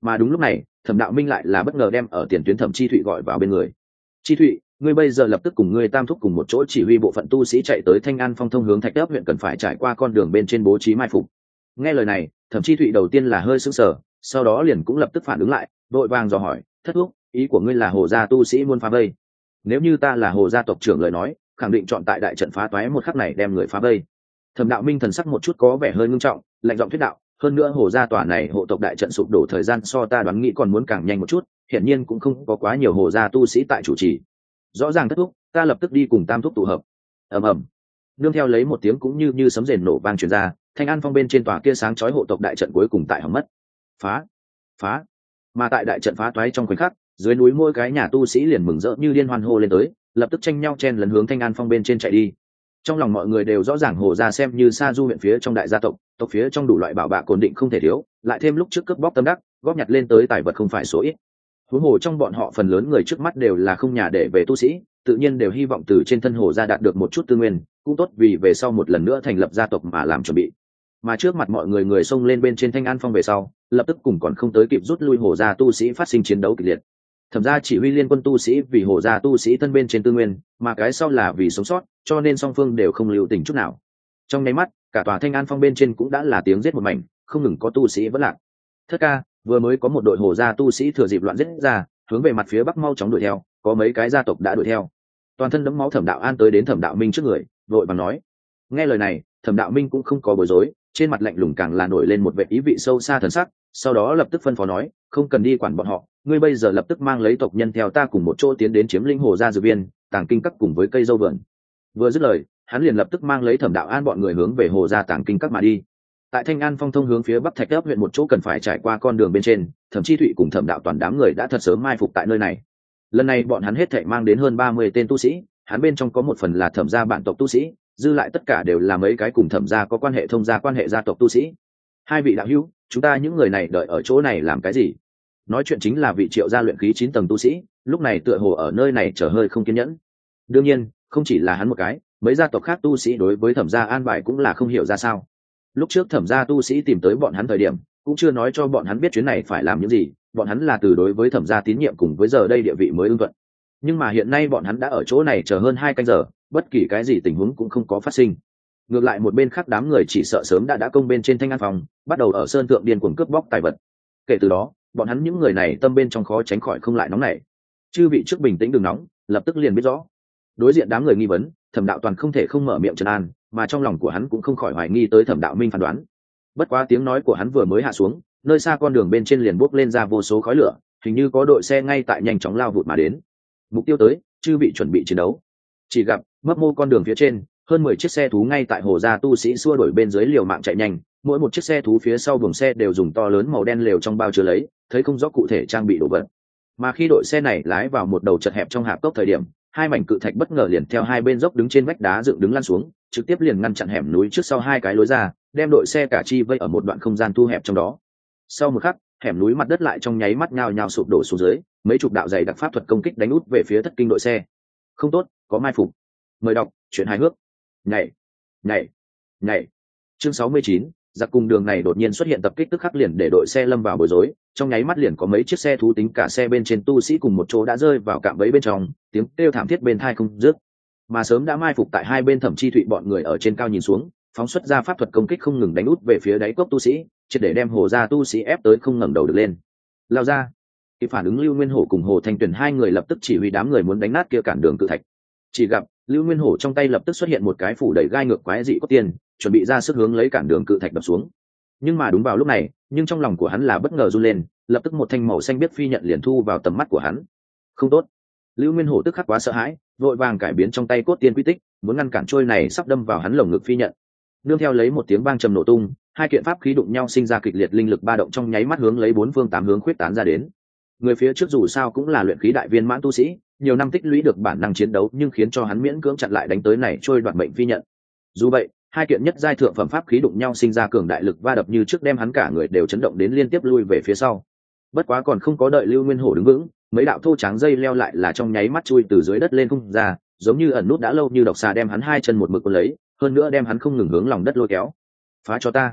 Mà đúng lúc này Thẩm Đạo Minh lại là bất ngờ đem ở tiền tuyến Thẩm Chi Thụy gọi vào bên người. Chi Thụy, ngươi bây giờ lập tức cùng ngươi tam thúc cùng một chỗ chỉ huy bộ phận tu sĩ chạy tới Thanh An Phong thông hướng Thạch Đáp huyện, cần phải trải qua con đường bên trên bố trí mai phục. Nghe lời này Thẩm Chi Thụy đầu tiên là hơi sững sờ, sau đó liền cũng lập tức phản ứng lại, vội vàng dò hỏi, thất thúc, ý của ngươi là Hồ gia tu sĩ muốn phá vây? Nếu như ta là Hồ gia tộc trưởng lời nói, khẳng định chọn tại đại trận phá toái một khắc này đem người phá vây. Thẩm Đạo Minh thần sắc một chút có vẻ hơi ngưng trọng, lạnh giọng thuyết đạo, hơn nữa Hồ gia tòa này hộ tộc đại trận sụp đổ thời gian so ta đoán nghĩ còn muốn càng nhanh một chút, hiển nhiên cũng không có quá nhiều Hồ gia tu sĩ tại chủ trì. Rõ ràng thất thúc, ta lập tức đi cùng tam thúc tụ hợp. Ầm ầm. Nương theo lấy một tiếng cũng như sấm rền nổ vang truyền ra, Thanh An Phong bên trên tòa kia sáng chói hộ tộc đại trận cuối cùng tại hỏng mất. Phá, phá. Mà tại đại trận phá toái trong khoảnh khắc, dưới núi mỗi cái nhà tu sĩ liền mừng rỡ như điên hoan hô lên tới, lập tức tranh nhau chen lấn hướng Thanh An Phong bên trên chạy đi. Trong lòng mọi người đều rõ ràng Hồ gia xem như sa du huyện phía trong đại gia tộc, tộc phía trong đủ loại bảo bạ cồn định không thể thiếu, lại thêm lúc trước cướp bóc tâm đắc, góp nhặt lên tới tài vật không phải số ít. Huống hồ trong bọn họ phần lớn người trước mắt đều là không nhà để về tu sĩ, tự nhiên đều hy vọng từ trên thân Hồ gia đạt được một chút tư nguyên, cũng tốt vì về sau một lần nữa thành lập gia tộc mà làm chuẩn bị. Mà trước mặt mọi người người xông lên bên trên Thanh An Phong về sau, lập tức cùng còn không tới kịp rút lui Hồ gia tu sĩ phát sinh chiến đấu kịch liệt. Thẩm gia chỉ huy liên quân tu sĩ vì Hồ gia tu sĩ thân bên trên tư nguyên, mà cái sau là vì sống sót, cho nên song phương đều không lưu tình chút nào. Trong nháy mắt, cả tòa Thanh An Phong bên trên cũng đã là tiếng giết một mảnh, không ngừng có tu sĩ vẫn lạc. Thất ca, vừa mới có một đội Hồ gia tu sĩ thừa dịp loạn giết ra, hướng về mặt phía bắc mau chóng đuổi theo, có mấy cái gia tộc đã đuổi theo. Toàn thân đẫm máu Thẩm Đạo An tới đến Thẩm Đạo Minh trước người, vội vàng nói. Nghe lời này, Thẩm Đạo Minh cũng không có bối rối, trên mặt lạnh lùng càng là nổi lên một vẻ ý vị sâu xa thần sắc, sau đó lập tức phân phó nói, không cần đi quản bọn họ, ngươi bây giờ lập tức mang lấy tộc nhân theo ta cùng một chỗ tiến đến chiếm lĩnh Hồ gia dược viên, tàng kinh các cùng với cây dâu vườn. Vừa dứt lời, hắn liền lập tức mang lấy Thẩm Đạo An bọn người hướng về Hồ gia tàng kinh các mà đi. Tại Thanh An Phong thông hướng phía bắc Thạch Đáp huyện một chỗ cần phải trải qua con đường bên trên, Thẩm Chi Thụy cùng Thẩm Đạo toàn đám người đã thật sớm mai phục tại nơi này. Lần này bọn hắn hết thảy mang đến hơn 30 tên tu sĩ, hắn bên trong có một phần là Thẩm gia bản tộc tu sĩ, dư lại tất cả đều là mấy cái cùng Thẩm gia có quan hệ thông gia quan hệ gia tộc tu sĩ. Hai vị đạo hữu, chúng ta những người này đợi ở chỗ này làm cái gì? Nói chuyện chính là vị Triệu gia luyện khí 9 tầng tu sĩ, lúc này tựa hồ ở nơi này trở hơi không kiên nhẫn. Đương nhiên, không chỉ là hắn một cái, mấy gia tộc khác tu sĩ đối với Thẩm gia an bài cũng là không hiểu ra sao. Lúc trước Thẩm gia tu sĩ tìm tới bọn hắn thời điểm, cũng chưa nói cho bọn hắn biết chuyến này phải làm những gì, bọn hắn là từ đối với Thẩm gia tín nhiệm cùng với giờ đây địa vị mới ưng thuận. Nhưng mà hiện nay bọn hắn đã ở chỗ này chờ hơn 2 canh giờ, bất kỳ cái gì tình huống cũng không có phát sinh. Ngược lại một bên khác đám người chỉ sợ sớm đã công bên trên Thanh An Phong, bắt đầu ở sơn thượng điên cuồng cướp bóc tài vật. Kể từ đó, bọn hắn những người này tâm bên trong khó tránh khỏi không lại nóng nảy. Chư vị trước bình tĩnh đừng nóng, lập tức liền biết rõ. Đối diện đám người nghi vấn, Thẩm Đạo toàn không thể không mở miệng trấn an, mà trong lòng của hắn cũng không khỏi hoài nghi tới Thẩm Đạo Minh phán đoán. Bất quá tiếng nói của hắn vừa mới hạ xuống, nơi xa con đường bên trên liền bốc lên ra vô số khói lửa, hình như có đội xe ngay tại nhanh chóng lao vụt mà đến. Mục tiêu tới, chư vị chuẩn bị chiến đấu. Chỉ gặp mấp mô con đường phía trên, hơn 10 chiếc xe thú ngay tại Hồ gia tu sĩ xua đuổi bên dưới liều mạng chạy nhanh, mỗi một chiếc xe thú phía sau buồng xe đều dùng to lớn màu đen lều trong bao chứa lấy, thấy không rõ cụ thể trang bị đồ vật. Mà khi đội xe này lái vào một đầu chật hẹp trong hạp cốc thời điểm, hai mảnh cự thạch bất ngờ liền theo hai bên dốc đứng trên vách đá dựng đứng lăn xuống, trực tiếp liền ngăn chặn hẻm núi trước sau hai cái lối ra, đem đội xe cả chi vây ở một đoạn không gian thu hẹp trong đó. Sau một khắc, hẻm núi mặt đất lại trong nháy mắt nhao nhao sụp đổ xuống dưới, mấy chục đạo dày đặc pháp thuật công kích đánh út về phía thất kinh đội xe. Không tốt, có mai phục. Mời đọc truyện hài hước. Nhảy, nhảy, nhảy. Chương 69, giặc cùng đường này đột nhiên xuất hiện tập kích tức khắc liền để đội xe lâm vào bối rối, trong nháy mắt liền có mấy chiếc xe thú tính cả xe bên trên tu sĩ cùng một chỗ đã rơi vào cạm bẫy bên trong, tiếng kêu thảm thiết bên tai không dứt. Mà sớm đã mai phục tại hai bên Thẩm Chi Thụy bọn người ở trên cao nhìn xuống, phóng xuất ra pháp thuật công kích không ngừng đánh út về phía đáy cốc tu sĩ, triệt để đem Hồ gia tu sĩ ép tới không ngẩng đầu được lên. Lao ra. Khi phản ứng Lưu Nguyên Hổ cùng Hồ Thanh Tuyền hai người lập tức chỉ huy đám người muốn đánh nát kia cản đường cự thạch. Chỉ gặp Lưu Nguyên Hổ trong tay lập tức xuất hiện một cái phủ đầy gai ngược quái dị cốt tiền, chuẩn bị ra sức hướng lấy cản đường cự thạch đập xuống. Nhưng mà đúng vào lúc này, nhưng trong lòng của hắn là bất ngờ run lên, lập tức một thanh màu xanh biết phi nhận liền thu vào tầm mắt của hắn. Không tốt! Lưu Nguyên Hổ tức khắc quá sợ hãi, vội vàng cải biến trong tay cốt tiên quy tích, muốn ngăn cản trôi này sắp đâm vào hắn lồng ngực phi nhận. Nương theo lấy một tiếng vang trầm nổ tung, hai kiện pháp khí đụng nhau sinh ra kịch liệt linh lực ba động trong nháy mắt hướng lấy bốn phương tám hướng khuyết tán ra đến. Người phía trước dù sao cũng là luyện khí đại viên mãn tu sĩ, nhiều năm tích lũy được bản năng chiến đấu, nhưng khiến cho hắn miễn cưỡng chặn lại đánh tới này trôi đoạt mệnh phi nhận. Dù vậy, hai kiện nhất giai thượng phẩm pháp khí đụng nhau sinh ra cường đại lực va đập như trước đem hắn cả người đều chấn động đến liên tiếp lui về phía sau. Bất quá còn không có đợi Lưu Nguyên Hổ đứng vững, mấy đạo thô tráng dây leo lại là trong nháy mắt chui từ dưới đất lên không ra, giống như ẩn nút đã lâu như độc xà đem hắn hai chân một mực cuốn lấy, hơn nữa đem hắn không ngừng hướng lòng đất lôi kéo. Phá cho ta!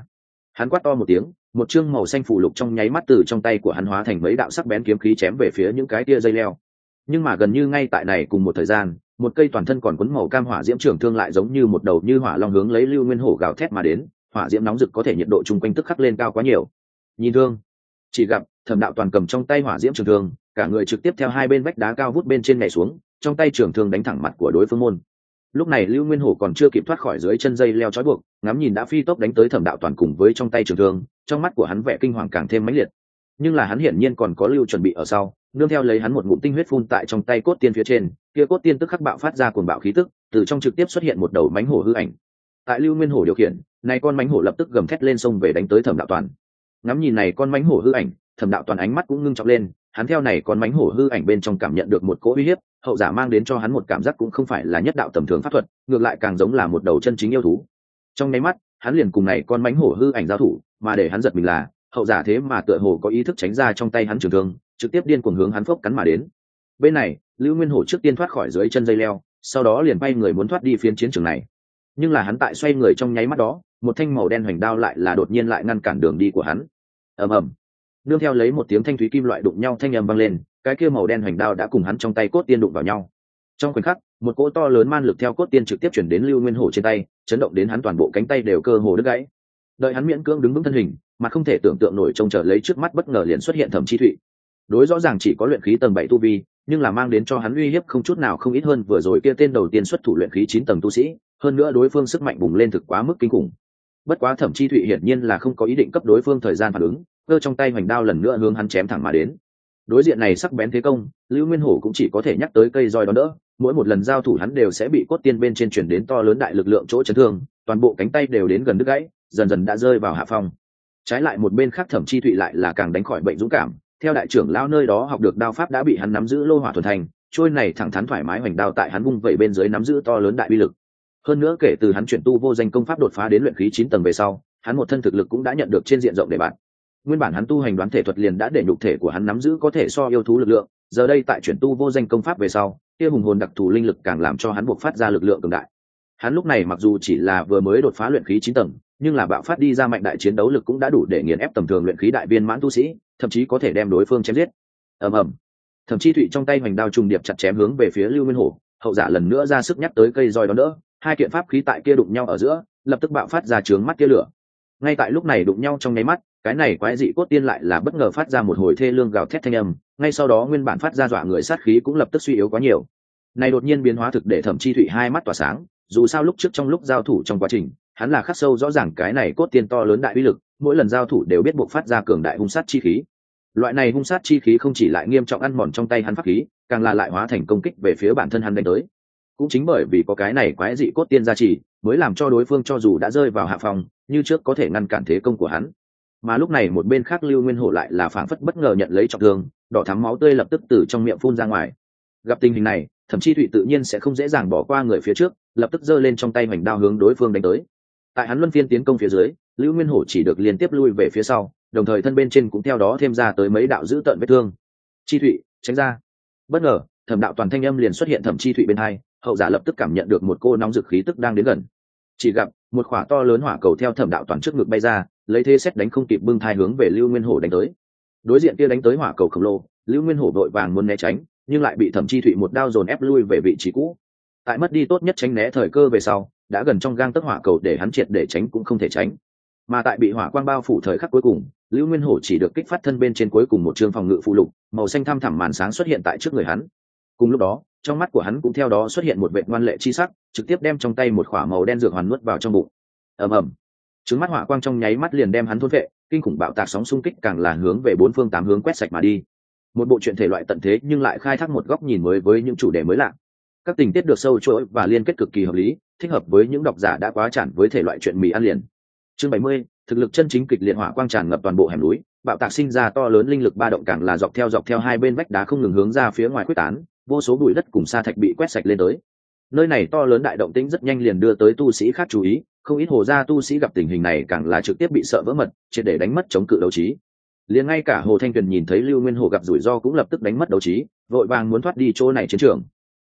Hắn quát to một tiếng, một chương màu xanh phủ lục trong nháy mắt từ trong tay của hắn hóa thành mấy đạo sắc bén kiếm khí chém về phía những cái tia dây leo. Nhưng mà gần như ngay tại này cùng một thời gian, một cây toàn thân còn quấn màu cam hỏa diễm trường thương lại giống như một đầu như hỏa long hướng lấy Lưu Nguyên Hổ gào thét mà đến, hỏa diễm nóng rực có thể nhiệt độ chung quanh tức khắc lên cao quá nhiều. Nhìn thương, chỉ gặp Thẩm Đạo Toàn cầm trong tay hỏa diễm trường thương, cả người trực tiếp theo hai bên vách đá cao vút bên trên nhảy xuống, trong tay trường thương đánh thẳng mặt của đối phương môn. Lúc này Lưu Nguyên Hổ còn chưa kịp thoát khỏi dưới chân dây leo trói buộc, ngắm nhìn đã phi tốc đánh tới Thẩm Đạo Toàn cùng với trong tay trường thương, trong mắt của hắn vẻ kinh hoàng càng thêm mãnh liệt. Nhưng là hắn hiển nhiên còn có lưu chuẩn bị ở sau, nương theo lấy hắn một ngụm tinh huyết phun tại trong tay cốt tiên phía trên, kia cốt tiên tức khắc bạo phát ra cuồng bạo khí tức, từ trong trực tiếp xuất hiện một đầu mãnh hổ hư ảnh. Tại Lưu Nguyên Hổ điều khiển, này con mãnh hổ lập tức gầm thét lên sông về đánh tới Thẩm Đạo Toàn. Ngắm nhìn này con mãnh hổ hư ảnh, Thẩm Đạo Toàn ánh mắt cũng ngưng trọng lên, hắn theo này con mãnh hổ hư ảnh bên trong cảm nhận được một cỗ uy hiếp, hậu giả mang đến cho hắn một cảm giác cũng không phải là nhất đạo tầm thường pháp thuật, ngược lại càng giống là một đầu chân chính yêu thú. Trong nháy mắt, hắn liền cùng này con mãnh hổ hư ảnh giao thủ, mà để hắn giật mình là, hậu giả thế mà tựa hồ có ý thức tránh ra trong tay hắn trường thương, trực tiếp điên cuồng hướng hắn phốc cắn mà đến. Bên này, Lưu Nguyên Hổ trước tiên thoát khỏi dưới chân dây leo, sau đó liền bay người muốn thoát đi phiến chiến trường này. Nhưng là hắn tại xoay người trong nháy mắt đó, một thanh màu đen hoành đao lại là đột nhiên lại ngăn cản đường đi của hắn. Ầm ầm. Nương theo lấy một tiếng thanh thúy kim loại đụng nhau thanh âm vang lên, cái kia màu đen hoành đao đã cùng hắn trong tay cốt tiên đụng vào nhau. Trong khoảnh khắc, một cỗ to lớn man lực theo cốt tiên trực tiếp chuyển đến Lưu Nguyên Hổ trên tay, chấn động đến hắn toàn bộ cánh tay đều cơ hồ đứt gãy. Đợi hắn miễn cưỡng đứng vững thân hình, mà không thể tưởng tượng nổi trông chờ lấy trước mắt bất ngờ liền xuất hiện Thẩm Chi Thụy. Đối rõ ràng chỉ có luyện khí tầng 7 tu vi, nhưng là mang đến cho hắn uy hiếp không chút nào không ít hơn vừa rồi kia tên đầu tiên xuất thủ luyện khí 9 tầng tu sĩ, hơn nữa đối phương sức mạnh bùng lên thực quá mức kinh khủng. Bất quá Thẩm Chi Thụy hiển nhiên là không có ý định cấp đối phương thời gian phản ứng, cơ trong tay hoành đao lần nữa hướng hắn chém thẳng mà đến. Đối diện này sắc bén thế công, Lưu Nguyên Hổ cũng chỉ có thể nhắc tới cây roi đón đỡ, mỗi một lần giao thủ hắn đều sẽ bị cốt tiên bên trên truyền đến to lớn đại lực lượng chỗ chấn thương, toàn bộ cánh tay đều đến gần đứt gãy, dần dần đã rơi vào hạ phong. Trái lại một bên khác Thẩm Chi Thụy lại là càng đánh khỏi bệnh dũng cảm, theo đại trưởng lão nơi đó học được đao pháp đã bị hắn nắm giữ lô hỏa thuần thành, trôi này thẳng thắn thoải mái hoành đao tại hắn vung vẩy bên dưới nắm giữ to lớn đại uy lực. Hơn nữa kể từ hắn chuyển tu vô danh công pháp đột phá đến luyện khí 9 tầng về sau, hắn một thân thực lực cũng đã nhận được trên diện rộng để bạn. Nguyên bản hắn tu hành đoán thể thuật liền đã để nhục thể của hắn nắm giữ có thể so yêu thú lực lượng, giờ đây tại chuyển tu vô danh công pháp về sau, kia hùng hồn đặc thù linh lực càng làm cho hắn buộc phát ra lực lượng cường đại. Hắn lúc này mặc dù chỉ là vừa mới đột phá luyện khí 9 tầng, nhưng là bạo phát đi ra mạnh đại chiến đấu lực cũng đã đủ để nghiền ép tầm thường luyện khí đại viên mãn tu sĩ, thậm chí có thể đem đối phương chém giết. Ầm ầm. Thẩm Chi Thụy trong tay hoành đao trùng điệp chặt chém hướng về phía Lưu Nguyên Hổ, hậu giả lần nữa ra sức nhắc tới cây roi đón đỡ, hai kiện pháp khí tại kia đụng nhau ở giữa, lập tức bạo phát ra chướng mắt kia lửa. Ngay tại lúc này đụng nhau trong nháy mắt, cái này quái dị cốt tiên lại là bất ngờ phát ra một hồi thê lương gào thét thanh âm, ngay sau đó nguyên bản phát ra dọa người sát khí cũng lập tức suy yếu quá nhiều. Này đột nhiên biến hóa thực để Thẩm Chi Thụy hai mắt tỏa sáng, dù sao lúc trước trong lúc giao thủ trong quá trình, hắn là khắc sâu rõ ràng cái này cốt tiên to lớn đại uy lực, mỗi lần giao thủ đều biết buộc phát ra cường đại hung sát chi khí. Loại này hung sát chi khí không chỉ lại nghiêm trọng ăn mòn trong tay hắn pháp khí, càng là lại hóa thành công kích về phía bản thân hắn đánh tới. Cũng chính bởi vì có cái này quái dị cốt tiên gia trì, mới làm cho đối phương cho dù đã rơi vào hạ phòng, như trước có thể ngăn cản thế công của hắn. Mà lúc này một bên khác Lưu Nguyên Hổ lại là phảng phất bất ngờ nhận lấy trọng thương, đỏ thắm máu tươi lập tức từ trong miệng phun ra ngoài. Gặp tình hình này, Thẩm Chi Thụy tự nhiên sẽ không dễ dàng bỏ qua người phía trước, lập tức giơ lên trong tay hoành đao hướng đối phương đánh tới. Tại hắn luân phiên tiến công phía dưới, Lưu Nguyên Hổ chỉ được liên tiếp lui về phía sau, đồng thời thân bên trên cũng theo đó thêm ra tới mấy đạo dữ tợn vết thương. Chi Thụy, tránh ra! Bất ngờ, Thẩm Đạo Toàn thanh âm liền xuất hiện Thẩm Chi Thụy bên hai, hậu giả lập tức cảm nhận được một cô nóng dực khí tức đang đến gần. Chỉ gặp một quả to lớn hỏa cầu theo Thẩm Đạo Toàn trước ngực bay ra, lấy thế xét đánh không kịp bưng thai hướng về Lưu Nguyên Hổ đánh tới. Đối diện kia đánh tới hỏa cầu khổng lồ, Lưu Nguyên Hổ vội vàng muốn né tránh, nhưng lại bị Thẩm Chi Thụy một đao dồn ép lui về vị trí cũ. Tại mất đi tốt nhất tránh né thời cơ về sau, đã gần trong gang tấc hỏa cầu để hắn triệt để tránh cũng không thể tránh. Mà tại bị hỏa quang bao phủ thời khắc cuối cùng, Lưu Nguyên Hổ chỉ được kích phát thân bên trên cuối cùng một chương phòng ngự phụ lục, màu xanh thăm thẳm màn sáng xuất hiện tại trước người hắn. Cùng lúc đó, trong mắt của hắn cũng theo đó xuất hiện một vệt ngoan lệ chi sắc, trực tiếp đem trong tay một khỏa màu đen dược hoàn nuốt vào trong bụng. Ầm ầm. Trứng mắt hỏa quang trong nháy mắt liền đem hắn thôn vệ, kinh khủng bạo tạc sóng xung kích càng là hướng về bốn phương tám hướng quét sạch mà đi. Một bộ truyện thể loại tận thế nhưng lại khai thác một góc nhìn mới với những chủ đề mới lạ. Các tình tiết được sâu chuỗi và liên kết cực kỳ hợp lý, thích hợp với những độc giả đã quá chản với thể loại truyện mì ăn liền. Chương 70, thực lực chân chính kịch liệt hỏa quang tràn ngập toàn bộ hẻm núi, bạo tạc sinh ra to lớn linh lực ba động càng là dọc theo hai bên vách đá không ngừng hướng ra phía ngoài quyết tán, vô số bụi đất cùng sa thạch bị quét sạch lên tới. Nơi này to lớn đại động tĩnh rất nhanh liền đưa tới tu sĩ khác chú ý, không ít hồ gia tu sĩ gặp tình hình này càng là trực tiếp bị sợ vỡ mật, triệt để đánh mất chống cự đấu trí. Liền ngay cả Hồ Thanh Tuyền nhìn thấy Lưu Nguyên Hổ gặp rủi ro cũng lập tức đánh mất đấu trí, vội vàng muốn thoát đi chỗ này chiến trường.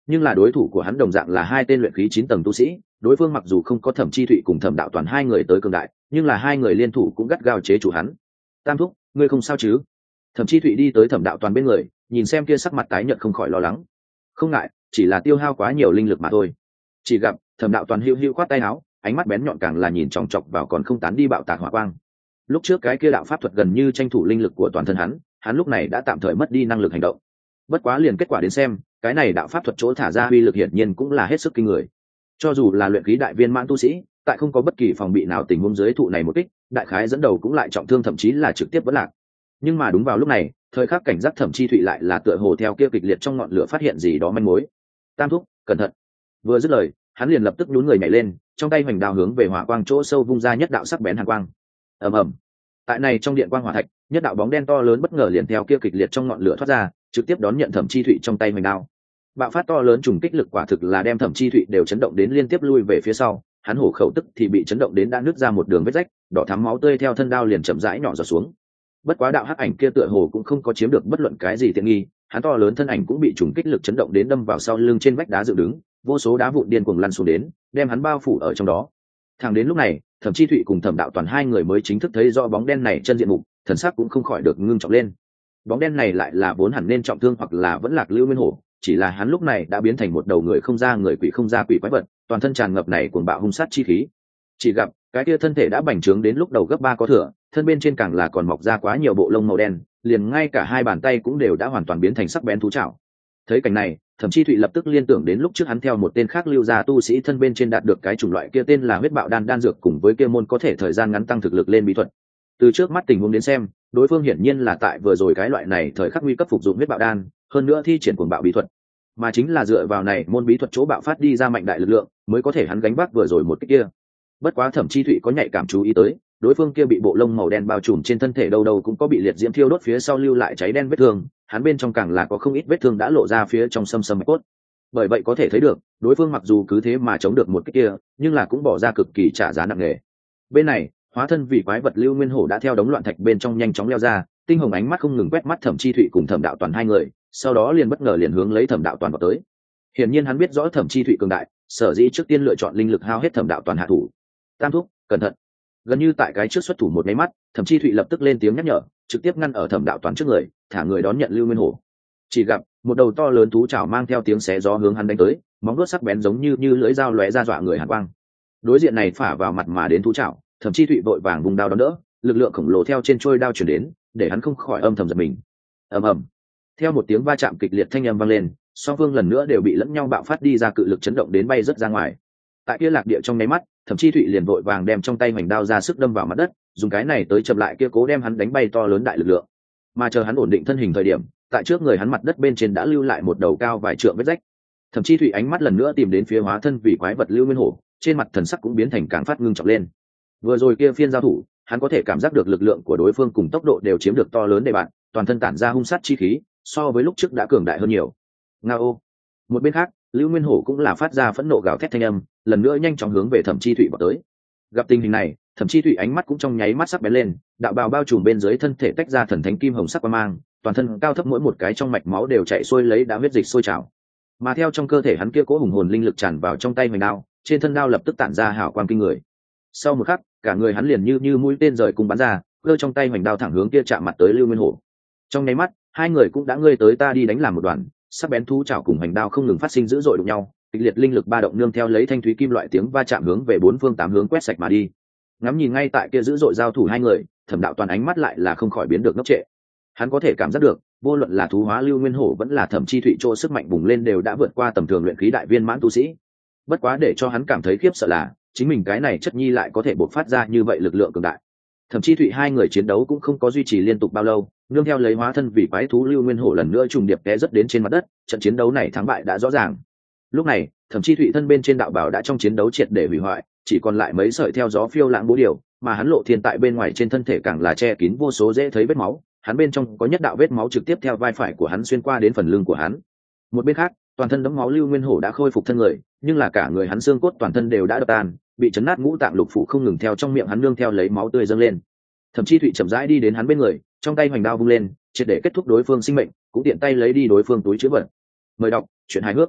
nhưng là đối thủ của hắn đồng dạng là hai tên luyện khí 9 tầng tu sĩ. Đối phương mặc dù không có Thẩm Chi Thụy cùng Thẩm Đạo Toàn hai người tới cường đại, nhưng là hai người liên thủ cũng gắt gao chế chủ hắn. Tam thúc, ngươi không sao chứ? Thẩm Chi Thụy đi tới Thẩm Đạo Toàn bên người, nhìn xem kia sắc mặt tái nhợt không khỏi lo lắng. Không ngại, chỉ là tiêu hao quá nhiều linh lực mà thôi. Chỉ gặp Thẩm Đạo Toàn hữu hữu khoát tay áo, ánh mắt bén nhọn càng là nhìn chòng chọc vào còn không tán đi bạo tạc hỏa quang. Lúc trước cái kia đạo pháp thuật gần như tranh thủ linh lực của toàn thân hắn lúc này đã tạm thời mất đi năng lực hành động. Bất quá liền kết quả đến xem, cái này đạo pháp thuật chỗ thả ra uy lực hiển nhiên cũng là hết sức kinh người. Cho dù là luyện khí đại viên mãn tu sĩ, tại không có bất kỳ phòng bị nào tình huống dưới thụ này một kích, đại khái dẫn đầu cũng lại trọng thương, thậm chí là trực tiếp vỡ lạc. Nhưng mà đúng vào lúc này, thời khắc cảnh giác Thẩm Chi Thụy lại là tựa hồ theo kia kịch liệt trong ngọn lửa phát hiện gì đó manh mối. Tam thúc, cẩn thận! Vừa dứt lời, hắn liền lập tức nhún người nhảy lên, trong tay hoành đao hướng về hỏa quang chỗ sâu vung ra nhất đạo sắc bén hàn quang. Ầm ầm! Tại này trong điện quang hỏa thạch, nhất đạo bóng đen to lớn bất ngờ liền theo kia kịch liệt trong ngọn lửa thoát ra, trực tiếp đón nhận Thẩm Chi Thụy trong tay hoành đao. Bạo phát to lớn trùng kích lực quả thực là đem Thẩm Chi Thụy đều chấn động đến liên tiếp lui về phía sau, hắn hổ khẩu tức thì bị chấn động đến đã nứt ra một đường vết rách, đỏ thắm máu tươi theo thân đao liền chậm rãi nhỏ giọt xuống. Bất quá đạo hắc ảnh kia tựa hồ cũng không có chiếm được bất luận cái gì tiện nghi, hắn to lớn thân ảnh cũng bị trùng kích lực chấn động đến đâm vào sau lưng trên vách đá dựng đứng, vô số đá vụn điên cuồng lăn xuống đến, đem hắn bao phủ ở trong đó. Thẳng đến lúc này, Thẩm Chi Thụy cùng Thẩm Đạo Toàn hai người mới chính thức thấy rõ bóng đen này chân diện mục, thần sắc cũng không khỏi được ngưng trọng lên. Bóng đen này lại là vốn hẳn nên trọng thương hoặc là vẫn lạc Lưu Nguyên Hổ, chỉ là hắn lúc này đã biến thành một đầu người không ra người quỷ không ra quỷ quái vật, toàn thân tràn ngập này cuồng bạo hung sát chi khí. Chỉ gặp cái kia thân thể đã bành trướng đến lúc đầu gấp 3 có thừa, thân bên trên càng là còn mọc ra quá nhiều bộ lông màu đen, liền ngay cả hai bàn tay cũng đều đã hoàn toàn biến thành sắc bén thú trảo. Thấy cảnh này, Thẩm Chi Thụy lập tức liên tưởng đến lúc trước hắn theo một tên khác lưu gia tu sĩ thân bên trên đạt được cái chủng loại kia tên là huyết bạo đan dược, cùng với kia môn có thể thời gian ngắn tăng thực lực lên bí thuật. Từ trước mắt tình huống đến xem, đối phương hiển nhiên là tại vừa rồi cái loại này thời khắc nguy cấp phục dụng huyết bạo đan, hơn nữa thi triển cuồng bạo bí thuật, mà chính là dựa vào này môn bí thuật chỗ bạo phát đi ra mạnh đại lực lượng, mới có thể hắn gánh vác vừa rồi một cái kia. Bất quá Thẩm Chi Thụy có nhạy cảm chú ý tới, đối phương kia bị bộ lông màu đen bao trùm trên thân thể đâu đâu cũng có bị liệt diễm thiêu đốt phía sau lưu lại cháy đen vết thương, hắn bên trong càng là có không ít vết thương đã lộ ra phía trong xâm xâm cốt. Bởi vậy có thể thấy được, đối phương mặc dù cứ thế mà chống được một cái kia, nhưng là cũng bỏ ra cực kỳ trả giá nặng nề. Bên này, hóa thân vì quái vật Lưu Nguyên Hổ đã theo đống loạn thạch bên trong nhanh chóng leo ra, tinh hồng ánh mắt không ngừng quét mắt Thẩm Chi Thụy cùng Thẩm Đạo Toàn hai người, sau đó liền bất ngờ liền hướng lấy Thẩm Đạo Toàn vào tới. Hiển nhiên hắn biết rõ Thẩm Chi Thụy cường đại, sở dĩ trước tiên lựa chọn linh lực hao hết Thẩm Đạo Toàn hạ thủ. Tam thúc, cẩn thận! Gần như tại cái trước xuất thủ một máy mắt, Thẩm Chi Thụy lập tức lên tiếng nhắc nhở, trực tiếp ngăn ở Thẩm Đạo Toàn trước người, thả người đón nhận Lưu Nguyên Hổ. Chỉ gặp một đầu to lớn thú trảo mang theo tiếng xé gió hướng hắn đánh tới, móng vuốt sắc bén giống như lưỡi dao lóe ra dọa người hàn quang. Đối diện này phả vào mặt mà đến thú trảo, Thẩm Chi Thụy vội vàng vùng đao đón đỡ, lực lượng khổng lồ theo trên trôi đao chuyển đến, để hắn không khỏi âm thầm giật mình. Ầm ầm, theo một tiếng va chạm kịch liệt thanh âm vang lên, song phương lần nữa đều bị lẫn nhau bạo phát đi ra cự lực chấn động đến bay rất ra ngoài. Tại kia lạc địa trong nháy mắt, Thẩm Chi Thụy liền vội vàng đem trong tay hoành đao ra sức đâm vào mặt đất, dùng cái này tới chậm lại kia cố đem hắn đánh bay to lớn đại lực lượng. Mà chờ hắn ổn định thân hình thời điểm, tại trước người hắn mặt đất bên trên đã lưu lại một đầu cao vài trượng vết rách. Thẩm Chi Thụy ánh mắt lần nữa tìm đến phía hóa thân vì quái vật Lưu Nguyên Hổ, trên mặt thần sắc cũng biến thành càng phát ngưng trọng lên. Vừa rồi kia phiên giao thủ, hắn có thể cảm giác được lực lượng của đối phương cùng tốc độ đều chiếm được to lớn để bạn, toàn thân tản ra hung sát chi khí, so với lúc trước đã cường đại hơn nhiều. Ngao. Một bên khác, Lưu Nguyên Hổ cũng là phát ra phẫn nộ gào thét thanh âm, lần nữa nhanh chóng hướng về Thẩm Chi Thụy vào tới. Gặp tình hình này, Thẩm Chi Thụy ánh mắt cũng trong nháy mắt sắc bén lên, đạo bào bao trùm bên dưới thân thể tách ra thần thánh kim hồng sắc quang mang, toàn thân cao thấp mỗi một cái trong mạch máu đều chạy xuôi lấy đã huyết dịch sôi trào. Mà theo trong cơ thể hắn kia cố hùng hồn linh lực tràn vào trong tay hoành đao, trên thân đao lập tức tản ra hào quang kinh người. Sau một khắc, cả người hắn liền như mũi tên rời cung bắn ra, giơ trong tay hoành đao thẳng hướng kia chạm mặt tới Lưu Nguyên Hổ. Trong nháy mắt, hai người cũng đã ngươi tới ta đi đánh làm một đoàn, sắc bén thú chảo cùng hoành đao không ngừng phát sinh dữ dội đụng nhau, kịch liệt linh lực ba động nương theo lấy thanh thúy kim loại tiếng va chạm hướng về bốn phương tám hướng quét sạch mà đi. Ngắm nhìn ngay tại kia dữ dội giao thủ hai người, Thẩm Đạo Toàn ánh mắt lại là không khỏi biến được ngốc trệ. Hắn có thể cảm giác được, vô luận là thú hóa Lưu Nguyên Hổ vẫn là Thẩm Chi Thụy chỗ sức mạnh bùng lên đều đã vượt qua tầm thường luyện khí đại viên mãn tu sĩ. Bất quá để cho hắn cảm thấy khiếp sợ là, chính mình cái này chất nhi lại có thể bộc phát ra như vậy lực lượng cường đại. Thẩm Chi Thụy hai người chiến đấu cũng không có duy trì liên tục bao lâu, nương theo lấy hóa thân vì quái thú Lưu Nguyên Hổ lần nữa trùng điệp té rất đến trên mặt đất, trận chiến đấu này thắng bại đã rõ ràng. Lúc này, Thẩm Chi Thụy thân bên trên đạo bảo đã trong chiến đấu triệt để hủy hoại, chỉ còn lại mấy sợi theo gió phiêu lãng bố điều, mà hắn Lộ Thiên tại bên ngoài trên thân thể càng là che kín vô số dễ thấy vết máu, hắn bên trong có nhất đạo vết máu trực tiếp theo vai phải của hắn xuyên qua đến phần lưng của hắn. Một bên khác, toàn thân đẫm máu Lưu Nguyên Hổ đã khôi phục thân người, nhưng là cả người hắn xương cốt toàn thân đều đã đập tan, bị chấn nát ngũ tạng lục phủ không ngừng theo trong miệng hắn nương theo lấy máu tươi dâng lên. Thẩm Chi Thụy chậm rãi đi đến hắn bên người, trong tay hoành đao vung lên, triệt để kết thúc đối phương sinh mệnh, cũng tiện tay lấy đi đối phương túi chứa vật. Mời đọc truyện hài hước.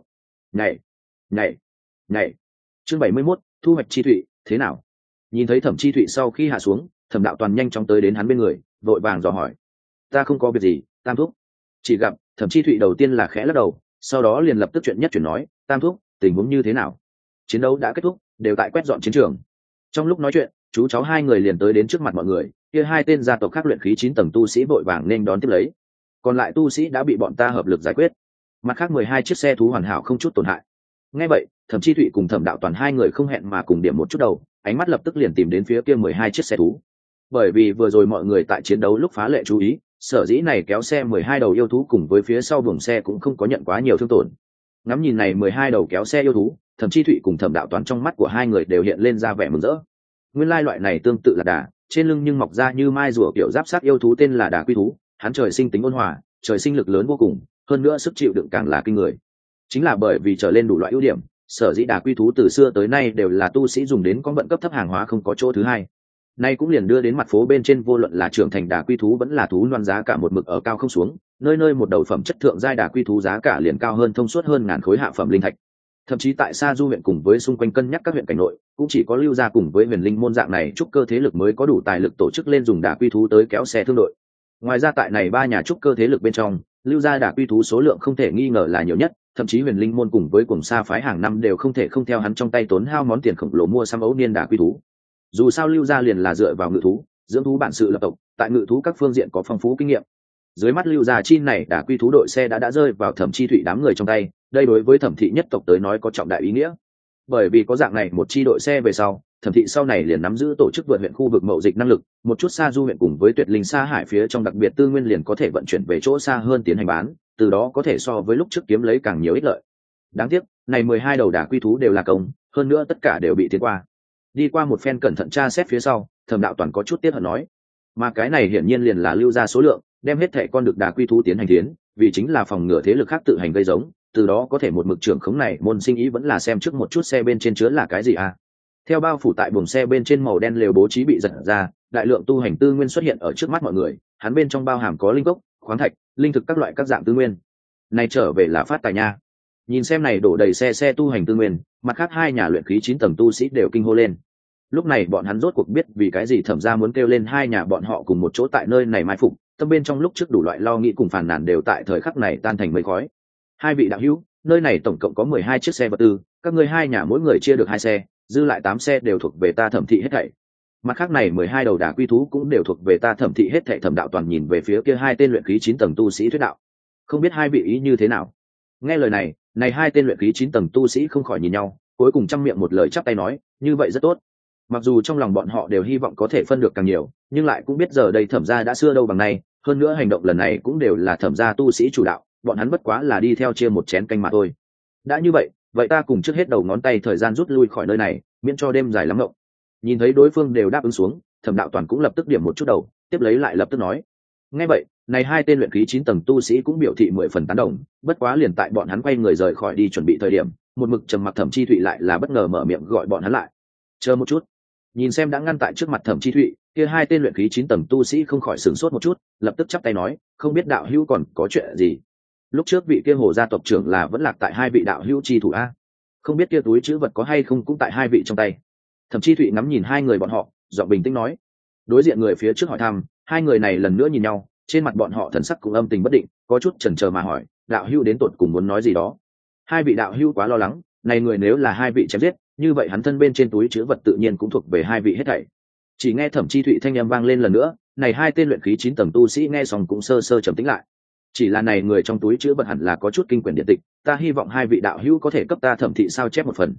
nhảy nhảy nhảy. Chương 71, thu hoạch chi thụy thế nào? Nhìn thấy Thẩm Chi Thụy sau khi hạ xuống, Thẩm Đạo Toàn nhanh chóng tới đến hắn bên người, vội vàng dò hỏi: ta không có việc gì, Tam thúc. Chỉ gặp Thẩm Chi Thụy đầu tiên là khẽ lắc đầu, sau đó liền lập tức chuyện nhất chuyển nói: Tam thúc, tình huống như thế nào? Chiến đấu đã kết thúc, đều tại quét dọn chiến trường. Trong lúc nói chuyện, chú cháu hai người liền tới đến trước mặt mọi người, kia hai tên gia tộc khác luyện khí 9 tầng tu sĩ vội vàng nên đón tiếp lấy. Còn lại tu sĩ đã bị bọn ta hợp lực giải quyết. Mặt khác 12 chiếc xe thú hoàn hảo không chút tổn hại. Nghe vậy, Thẩm Chi Thụy cùng Thẩm Đạo Toàn hai người không hẹn mà cùng điểm một chút đầu, ánh mắt lập tức liền tìm đến phía kia 12 chiếc xe thú. Bởi vì vừa rồi mọi người tại chiến đấu lúc phá lệ chú ý, sở dĩ này kéo xe 12 đầu yêu thú cùng với phía sau buồng xe cũng không có nhận quá nhiều thương tổn. Ngắm nhìn này 12 đầu kéo xe yêu thú, Thẩm Chi Thụy cùng Thẩm Đạo Toàn trong mắt của hai người đều hiện lên ra vẻ mừng rỡ. Nguyên lai loại này tương tự là đà, trên lưng nhưng mọc ra như mai rùa kiểu giáp sát yêu thú tên là đà quy thú, hắn trời sinh tính ôn hòa, trời sinh lực lớn vô cùng, hơn nữa sức chịu đựng càng là kinh người. Chính là bởi vì trở lên đủ loại ưu điểm, sở dĩ đà quy thú từ xưa tới nay đều là tu sĩ dùng đến con vận cấp thấp hàng hóa không có chỗ thứ hai. Nay cũng liền đưa đến mặt phố bên trên vô luận là trưởng thành đà quy thú vẫn là thú loan giá cả một mực ở cao không xuống, nơi nơi một đầu phẩm chất thượng giai đà quy thú giá cả liền cao hơn thông suốt hơn ngàn khối hạ phẩm linh thạch. Thậm chí tại Sa Du huyện cùng với xung quanh cân nhắc các huyện cảnh nội, cũng chỉ có Lưu gia cùng với Huyền Linh môn dạng này trúc cơ thế lực mới có đủ tài lực tổ chức lên dùng đà quy thú tới kéo xe thương đội. Ngoài ra tại này ba nhà trúc cơ thế lực bên trong, Lưu gia đà quy thú số lượng không thể nghi ngờ là nhiều nhất, thậm chí Huyền Linh môn cùng với Cuồng Sa phái hàng năm đều không thể không theo hắn trong tay tốn hao món tiền khổng lồ mua sắm ấu niên đà quy thú. Dù sao Lưu gia liền là dựa vào ngự thú, dưỡng thú bản sự lập tộc, tại ngự thú các phương diện có phong phú kinh nghiệm. Dưới mắt Lưu gia chi này đà quy thú đội xe đã rơi vào Thẩm Chi Thụy đám người trong tay, đây đối với Thẩm thị nhất tộc tới nói có trọng đại ý nghĩa. Bởi vì có dạng này một chi đội xe về sau, Thẩm thị sau này liền nắm giữ tổ chức vượt huyện khu vực mậu dịch năng lực, một chút Sa Du huyện cùng với Tuyệt Linh Sa Hải phía trong đặc biệt tư nguyên liền có thể vận chuyển về chỗ xa hơn tiến hành bán, từ đó có thể so với lúc trước kiếm lấy càng nhiều ích lợi. Đáng tiếc, này 12 đầu đà quy thú đều là công, hơn nữa tất cả đều bị tiến qua. Đi qua một phen cẩn thận tra xét phía sau, Thẩm Đạo Toàn có chút tiếc hận nói, mà cái này hiển nhiên liền là Lưu gia số lượng, đem hết thảy con được đà quy thú tiến hành tiến, vì chính là phòng ngừa thế lực khác tự hành gây giống, từ đó có thể một mực trưởng khống này môn sinh ý vẫn là xem trước một chút xe bên trên chứa là cái gì à. Theo bao phủ tại buồng xe bên trên màu đen lều bố trí bị giật ra, đại lượng tu hành tư nguyên xuất hiện ở trước mắt mọi người, hắn bên trong bao hàm có linh cốc, khoáng thạch, linh thực các loại các dạng tư nguyên. Này trở về là phát tài nha. Nhìn xem này đổ đầy xe tu hành tư nguyên, mặt khác hai nhà luyện khí 9 tầng tu sĩ đều kinh hô lên. Lúc này bọn hắn rốt cuộc biết vì cái gì Thẩm gia muốn kêu lên hai nhà bọn họ cùng một chỗ tại nơi này mai phục, tâm bên trong lúc trước đủ loại lo nghĩ cùng phàn nàn đều tại thời khắc này tan thành mây khói. Hai vị đạo hữu, nơi này tổng cộng có 12 chiếc xe vật tư, các ngươi hai nhà mỗi người chia được 2 xe, dư lại 8 xe đều thuộc về ta Thẩm thị hết thảy. Mặt khác này 12 đầu đà quy thú cũng đều thuộc về ta Thẩm thị hết thảy. Thẩm Đạo Toàn nhìn về phía kia hai tên luyện khí 9 tầng tu sĩ thuyết đạo. Không biết hai vị ý như thế nào? Nghe lời này, này hai tên luyện khí 9 tầng tu sĩ không khỏi nhìn nhau, cuối cùng trăm miệng một lời chắp tay nói, như vậy rất tốt. Mặc dù trong lòng bọn họ đều hy vọng có thể phân được càng nhiều, nhưng lại cũng biết giờ đây Thẩm gia đã xưa đâu bằng nay, hơn nữa hành động lần này cũng đều là Thẩm gia tu sĩ chủ đạo, bọn hắn bất quá là đi theo chia một chén canh mà thôi. Đã như vậy, vậy ta cùng trước hết đầu ngón tay thời gian rút lui khỏi nơi này, miễn cho đêm dài lắm ngộng. Nhìn thấy đối phương đều đáp ứng xuống, Thẩm Đạo Toàn cũng lập tức điểm một chút đầu, tiếp lấy lại lập tức nói. Nghe vậy, này hai tên luyện khí 9 tầng tu sĩ cũng biểu thị 10 phần tán đồng, bất quá liền tại bọn hắn quay người rời khỏi đi chuẩn bị thời điểm, một mực trầm mặc Thẩm Chi Thụy lại là bất ngờ mở miệng gọi bọn hắn lại. Chờ một chút. Nhìn xem đã ngăn tại trước mặt Thẩm Chi Thụy, kia hai tên luyện khí 9 tầng tu sĩ không khỏi sửng sốt một chút, lập tức chắp tay nói, không biết đạo hữu còn có chuyện gì. Lúc trước vị kia Hồ gia tộc trưởng là vẫn lạc tại hai vị đạo hữu chi thủ a, không biết kia túi trữ vật có hay không cũng tại hai vị trong tay. Thẩm Chi Thụy ngắm nhìn hai người bọn họ, giọng bình tĩnh nói. Đối diện người phía trước hỏi thăm, hai người này lần nữa nhìn nhau, trên mặt bọn họ thần sắc cũng âm tình bất định, có chút chần chờ mà hỏi, đạo hữu đến tột cùng muốn nói gì đó. Hai vị đạo hữu quá lo lắng, này người nếu là hai vị chém giết, như vậy hắn thân bên trên túi trữ vật tự nhiên cũng thuộc về hai vị hết thảy. Chỉ nghe Thẩm Chi Thụy thanh âm vang lên lần nữa, này hai tên luyện khí 9 tầng tu sĩ nghe xong cũng sơ sơ trầm tĩnh lại. Chỉ là này người trong túi trữ vật hẳn là có chút kinh quyển điện tịch, ta hy vọng hai vị đạo hữu có thể cấp ta Thẩm thị sao chép một phần.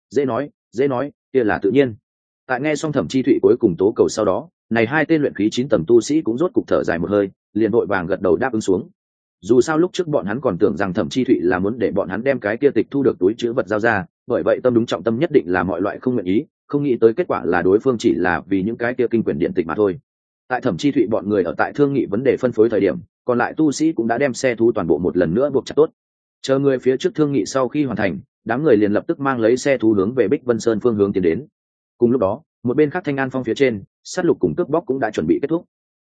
Dễ nói, kia là tự nhiên. Tại nghe xong Thẩm Chi Thụy cuối cùng tố cầu sau đó, này hai tên luyện khí 9 tầng tu sĩ cũng rốt cục thở dài một hơi, liền vội vàng gật đầu đáp ứng xuống. Dù sao lúc trước bọn hắn còn tưởng rằng Thẩm Chi Thụy là muốn để bọn hắn đem cái kia tịch thu được túi trữ vật giao ra, bởi vậy tâm đúng trọng tâm nhất định là mọi loại không nguyện ý, không nghĩ tới kết quả là đối phương chỉ là vì những cái kia kinh quyển điện tịch mà thôi. Tại Thẩm Chi Thụy bọn người ở tại thương nghị vấn đề phân phối thời điểm, còn lại tu sĩ cũng đã đem xe thú toàn bộ một lần nữa buộc chặt tốt. Chờ người phía trước thương nghị sau khi hoàn thành, đám người liền lập tức mang lấy xe thú hướng về Bích Vân Sơn phương hướng tiến đến. Cùng lúc đó, một bên khác Thanh An Phong phía trên, sát lục cùng cướp bóc cũng đã chuẩn bị kết thúc.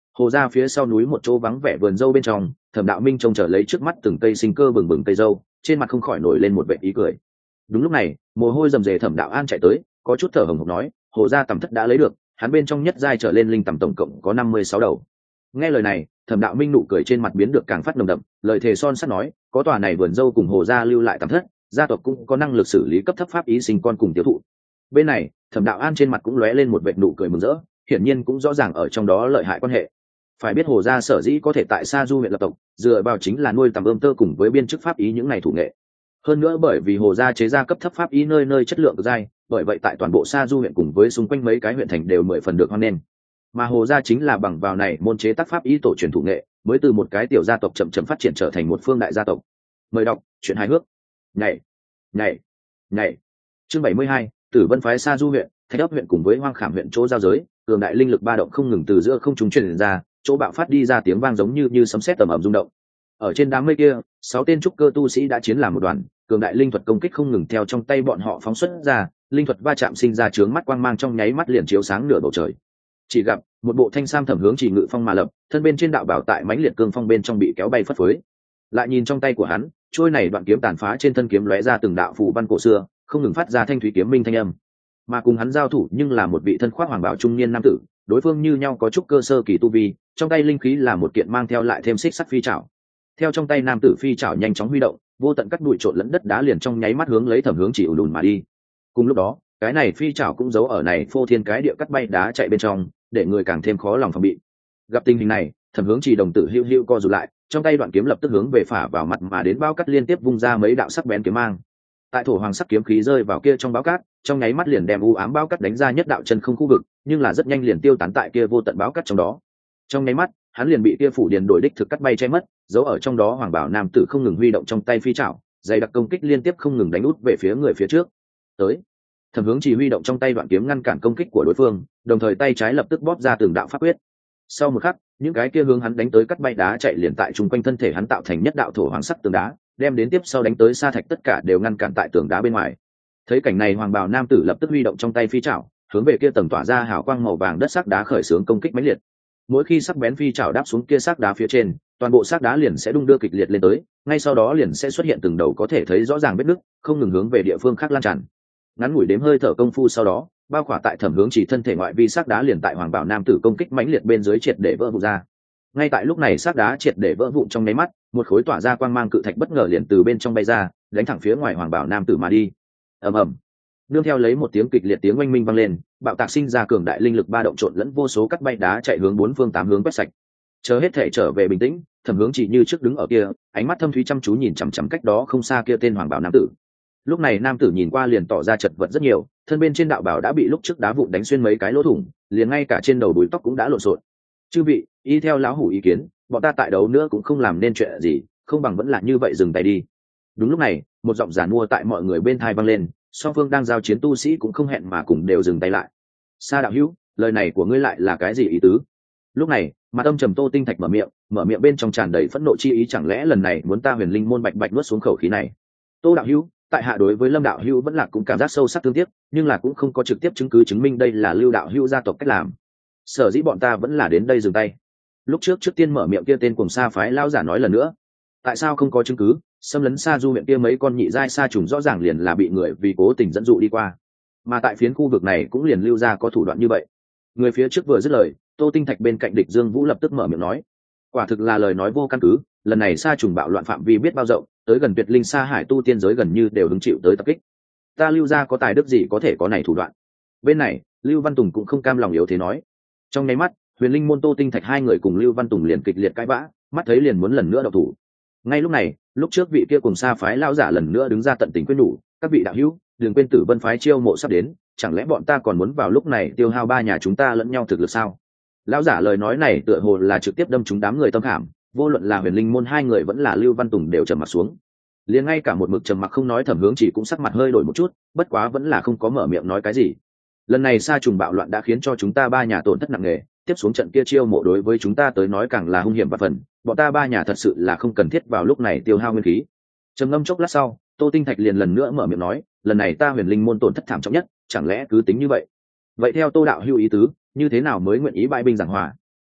Hồ ra phía sau núi một chỗ vắng vẻ vườn dâu bên trong, Thẩm Đạo Minh trông chờ lấy trước mắt từng cây sinh cơ bừng bừng cây dâu, trên mặt không khỏi nổi lên một vẻ ý cười. Đúng lúc này, mồ hôi rầm rề Thẩm Đạo An chạy tới, có chút thở hổn hển nói, Hồ gia tầm thất đã lấy được, hắn bên trong nhất giai trở lên linh tầm tổng cộng có 56 đầu. Nghe lời này, Thẩm Đạo Minh nụ cười trên mặt biến được càng phát nồng đậm, lời thề son sắt nói, có tòa này vườn dâu cùng Hồ gia lưu lại tầm thất, gia tộc cũng có năng lực xử lý cấp thấp pháp ý sinh con cùng tiêu thụ. Bên này, Thẩm Đạo An trên mặt cũng lóe lên một vệt nụ cười mừng rỡ, hiển nhiên cũng rõ ràng ở trong đó lợi hại quan hệ. Phải biết Hồ gia sở dĩ có thể tại Sa Du huyện lập tộc, dựa vào chính là nuôi tầm ươm tơ cùng với biên chức pháp ý những này thủ nghệ. Hơn nữa bởi vì Hồ gia chế ra cấp thấp pháp ý nơi nơi chất lượng cực dai, bởi vậy tại toàn bộ Sa Du huyện cùng với xung quanh mấy cái huyện thành đều 10 phần được hoan nghênh. Mà Hồ gia chính là bằng vào này môn chế tác pháp ý tổ truyền thủ nghệ, mới từ một cái tiểu gia tộc chậm chậm phát triển trở thành một phương đại gia tộc. Mời đọc truyện hài hước. Nhảy, nhảy, nhảy. Chương 72, Tử Vân phái Sa Du huyện, Thạch Ấp huyện cùng với Hoang Khảm huyện chỗ giao giới, cường đại linh lực ba động không ngừng từ giữa không trung truyền ra, chỗ bạo phát đi ra tiếng vang giống như sấm sét tầm ầm rung động. Ở trên đám mây kia, 6 tên trúc cơ tu sĩ đã chiến làm một đoàn, cường đại linh thuật công kích không ngừng theo trong tay bọn họ phóng xuất ra, linh thuật va chạm sinh ra chướng mắt quang mang trong nháy mắt liền chiếu sáng nửa bầu trời. Chỉ gặp một bộ thanh sam Thẩm Hướng Chỉ ngự phong mà lập, thân bên trên đạo bảo tại mãnh liệt cương phong bên trong bị kéo bay phất phới. Lại nhìn trong tay của hắn, trôi này đoạn kiếm tàn phá trên thân kiếm lóe ra từng đạo phù văn cổ xưa, không ngừng phát ra thanh thúy kiếm minh thanh âm. Mà cùng hắn giao thủ nhưng là một vị thân khoác hoàng bào trung niên nam tử, đối phương như nhau có chút cơ sơ kỳ tu vi, trong tay linh khí là một kiện mang theo lại thêm xích sắt phi trảo. Theo trong tay nam tử phi trảo nhanh chóng huy động, vô tận cắt bụi trộn lẫn đất đá liền trong nháy mắt hướng lấy Thẩm Hướng Chỉ ùn ùn mà đi. Cùng lúc đó, cái này phi trảo cũng giấu ở này phô thiên cái địa cắt bay đá chạy bên trong, để người càng thêm khó lòng phòng bị. Gặp tình hình này, Thẩm Hướng Chỉ đồng tử hưu hưu co rụt lại, trong tay đoạn kiếm lập tức hướng về phả vào mặt mà đến bao cắt liên tiếp vung ra mấy đạo sắc bén kiếm mang. Tại thổ hoàng sắc kiếm khí rơi vào kia trong báo cát, trong nháy mắt liền đem u ám báo cát đánh ra nhất đạo chân không khu vực, nhưng là rất nhanh liền tiêu tán tại kia vô tận báo cát trong đó. Trong nháy mắt, hắn liền bị kia phủ điền đổi đích thực cắt bay che mất, giấu ở trong đó hoàng bảo nam tử không ngừng huy động trong tay phi trảo, dày đặc công kích liên tiếp không ngừng đánh út về phía người phía trước. Tới, Thẩm Hướng Chỉ huy động trong tay đoạn kiếm ngăn cản công kích của đối phương, đồng thời tay trái lập tức bóp ra từng đạo pháp quyết. Sau một khắc, những cái kia hướng hắn đánh tới cắt bay đá chạy liền tại chung quanh thân thể hắn tạo thành nhất đạo thổ hoàng sắc tường đá, đem đến tiếp sau đánh tới sa thạch tất cả đều ngăn cản tại tường đá bên ngoài. Thấy cảnh này, hoàng bào nam tử lập tức huy động trong tay phi trảo, hướng về kia tầng tỏa ra hào quang màu vàng đất sắc đá khởi xướng công kích mãnh liệt. Mỗi khi sắc bén phi trảo đáp xuống kia sắc đá phía trên, toàn bộ sắc đá liền sẽ đung đưa kịch liệt lên tới, ngay sau đó liền sẽ xuất hiện từng đầu có thể thấy rõ ràng vết nứt, không ngừng hướng về địa phương khác lan tràn. Ngắn ngủi đếm hơi thở công phu sau đó, bao khỏa tại Thẩm Hướng Chỉ thân thể ngoại vi sắc đá liền tại hoàng bảo nam tử công kích mãnh liệt bên dưới triệt để vỡ vụn ra. Ngay tại lúc này sắc đá triệt để vỡ vụn trong nháy mắt, một khối tỏa ra quang mang cự thạch bất ngờ liền từ bên trong bay ra, đánh thẳng phía ngoài hoàng bảo nam tử mà đi. Ầm ầm, nương theo lấy một tiếng kịch liệt tiếng oanh minh vang lên, bạo tạc sinh ra cường đại linh lực ba động trộn lẫn vô số cắt bay đá chạy hướng bốn phương tám hướng quét sạch. Chờ hết thể trở về bình tĩnh, Thẩm Hướng Chỉ như trước đứng ở kia, ánh mắt thâm thúy chăm chú nhìn chằm chằm cách đó không xa kia tên hoàng bảo nam tử. Lúc này nam tử nhìn qua liền tỏ ra chật vật rất nhiều, thân bên trên đạo bảo đã bị lúc trước đá vụn đánh xuyên mấy cái lỗ thủng, liền ngay cả trên đầu đuôi tóc cũng đã lộn xộn. Chư vị, y theo lão hủ ý kiến, bọn ta tại đấu nữa cũng không làm nên chuyện gì, không bằng vẫn là như vậy dừng tay đi. Đúng lúc này, một giọng giản mua tại mọi người bên tai vang lên, song phương đang giao chiến tu sĩ cũng không hẹn mà cùng đều dừng tay lại. Sa đạo hữu, lời này của ngươi lại là cái gì ý tứ? Lúc này, mặt âm trầm Tô Tinh Thạch mở miệng bên trong tràn đầy phẫn nộ chi ý, chẳng lẽ lần này muốn ta Huyền Linh môn bạch bạch nuốt xuống khẩu khí này? Tô đạo hữu, tại hạ đối với Lâm đạo hữu vẫn là cũng cảm giác sâu sắc thương tiếc, nhưng là cũng không có trực tiếp chứng cứ chứng minh đây là Lưu đạo hữu gia tộc cách làm. Sở dĩ bọn ta vẫn là đến đây dừng tay. Lúc trước tiên mở miệng kia tên cùng Sa phái lão giả nói lần nữa, tại sao không có chứng cứ? Xâm lấn Sa Du huyện kia mấy con nhị giai sa trùng rõ ràng liền là bị người vì cố tình dẫn dụ đi qua, mà tại phiến khu vực này cũng liền lưu ra có thủ đoạn như vậy. Người phía trước vừa dứt lời, Tô Tinh Thạch bên cạnh địch Dương Vũ lập tức mở miệng nói, quả thực là lời nói vô căn cứ, lần này sa trùng bạo loạn phạm vi biết bao rộng, tới gần tuyệt linh sa hải tu tiên giới gần như đều hứng chịu tới tập kích. Ta Lưu gia có tài đức gì có thể có này thủ đoạn? Bên này, Lưu Văn Tùng cũng không cam lòng yếu thế nói. Trong nháy mắt, Huyền Linh môn Tô Tinh Thạch hai người cùng Lưu Văn Tùng liền kịch liệt cãi vã, mắt thấy liền muốn lần nữa động thủ. Ngay lúc này, lúc trước vị kia cùng Sa phái lão giả lần nữa đứng ra tận tình khuyên nhủ, các vị đạo hữu, đừng quên Tử Vân phái chiêu mộ sắp đến, chẳng lẽ bọn ta còn muốn vào lúc này tiêu hao ba nhà chúng ta lẫn nhau thực lực sao? Lão giả lời nói này tựa hồ là trực tiếp đâm trúng đám người tâm khảm, vô luận là Huyền Linh môn hai người vẫn là Lưu Văn Tùng đều trầm mặt xuống. Liền ngay cả một mực trầm mặc không nói Thẩm Hướng Chỉ cũng sắc mặt hơi đổi một chút, bất quá vẫn là không có mở miệng nói cái gì. Lần này sa trùng bạo loạn đã khiến cho chúng ta ba nhà tổn thất nặng nề, tiếp xuống trận kia chiêu mộ đối với chúng ta tới nói càng là hung hiểm và phần, bọn ta ba nhà thật sự là không cần thiết vào lúc này tiêu hao nguyên khí. Trầm ngâm chốc lát sau, Tô Tinh Thạch liền lần nữa mở miệng nói, lần này ta Huyền Linh môn tổn thất thảm trọng nhất, chẳng lẽ cứ tính như vậy? Vậy theo Tô đạo hữu ý tứ, như thế nào mới nguyện ý bãi binh giảng hòa?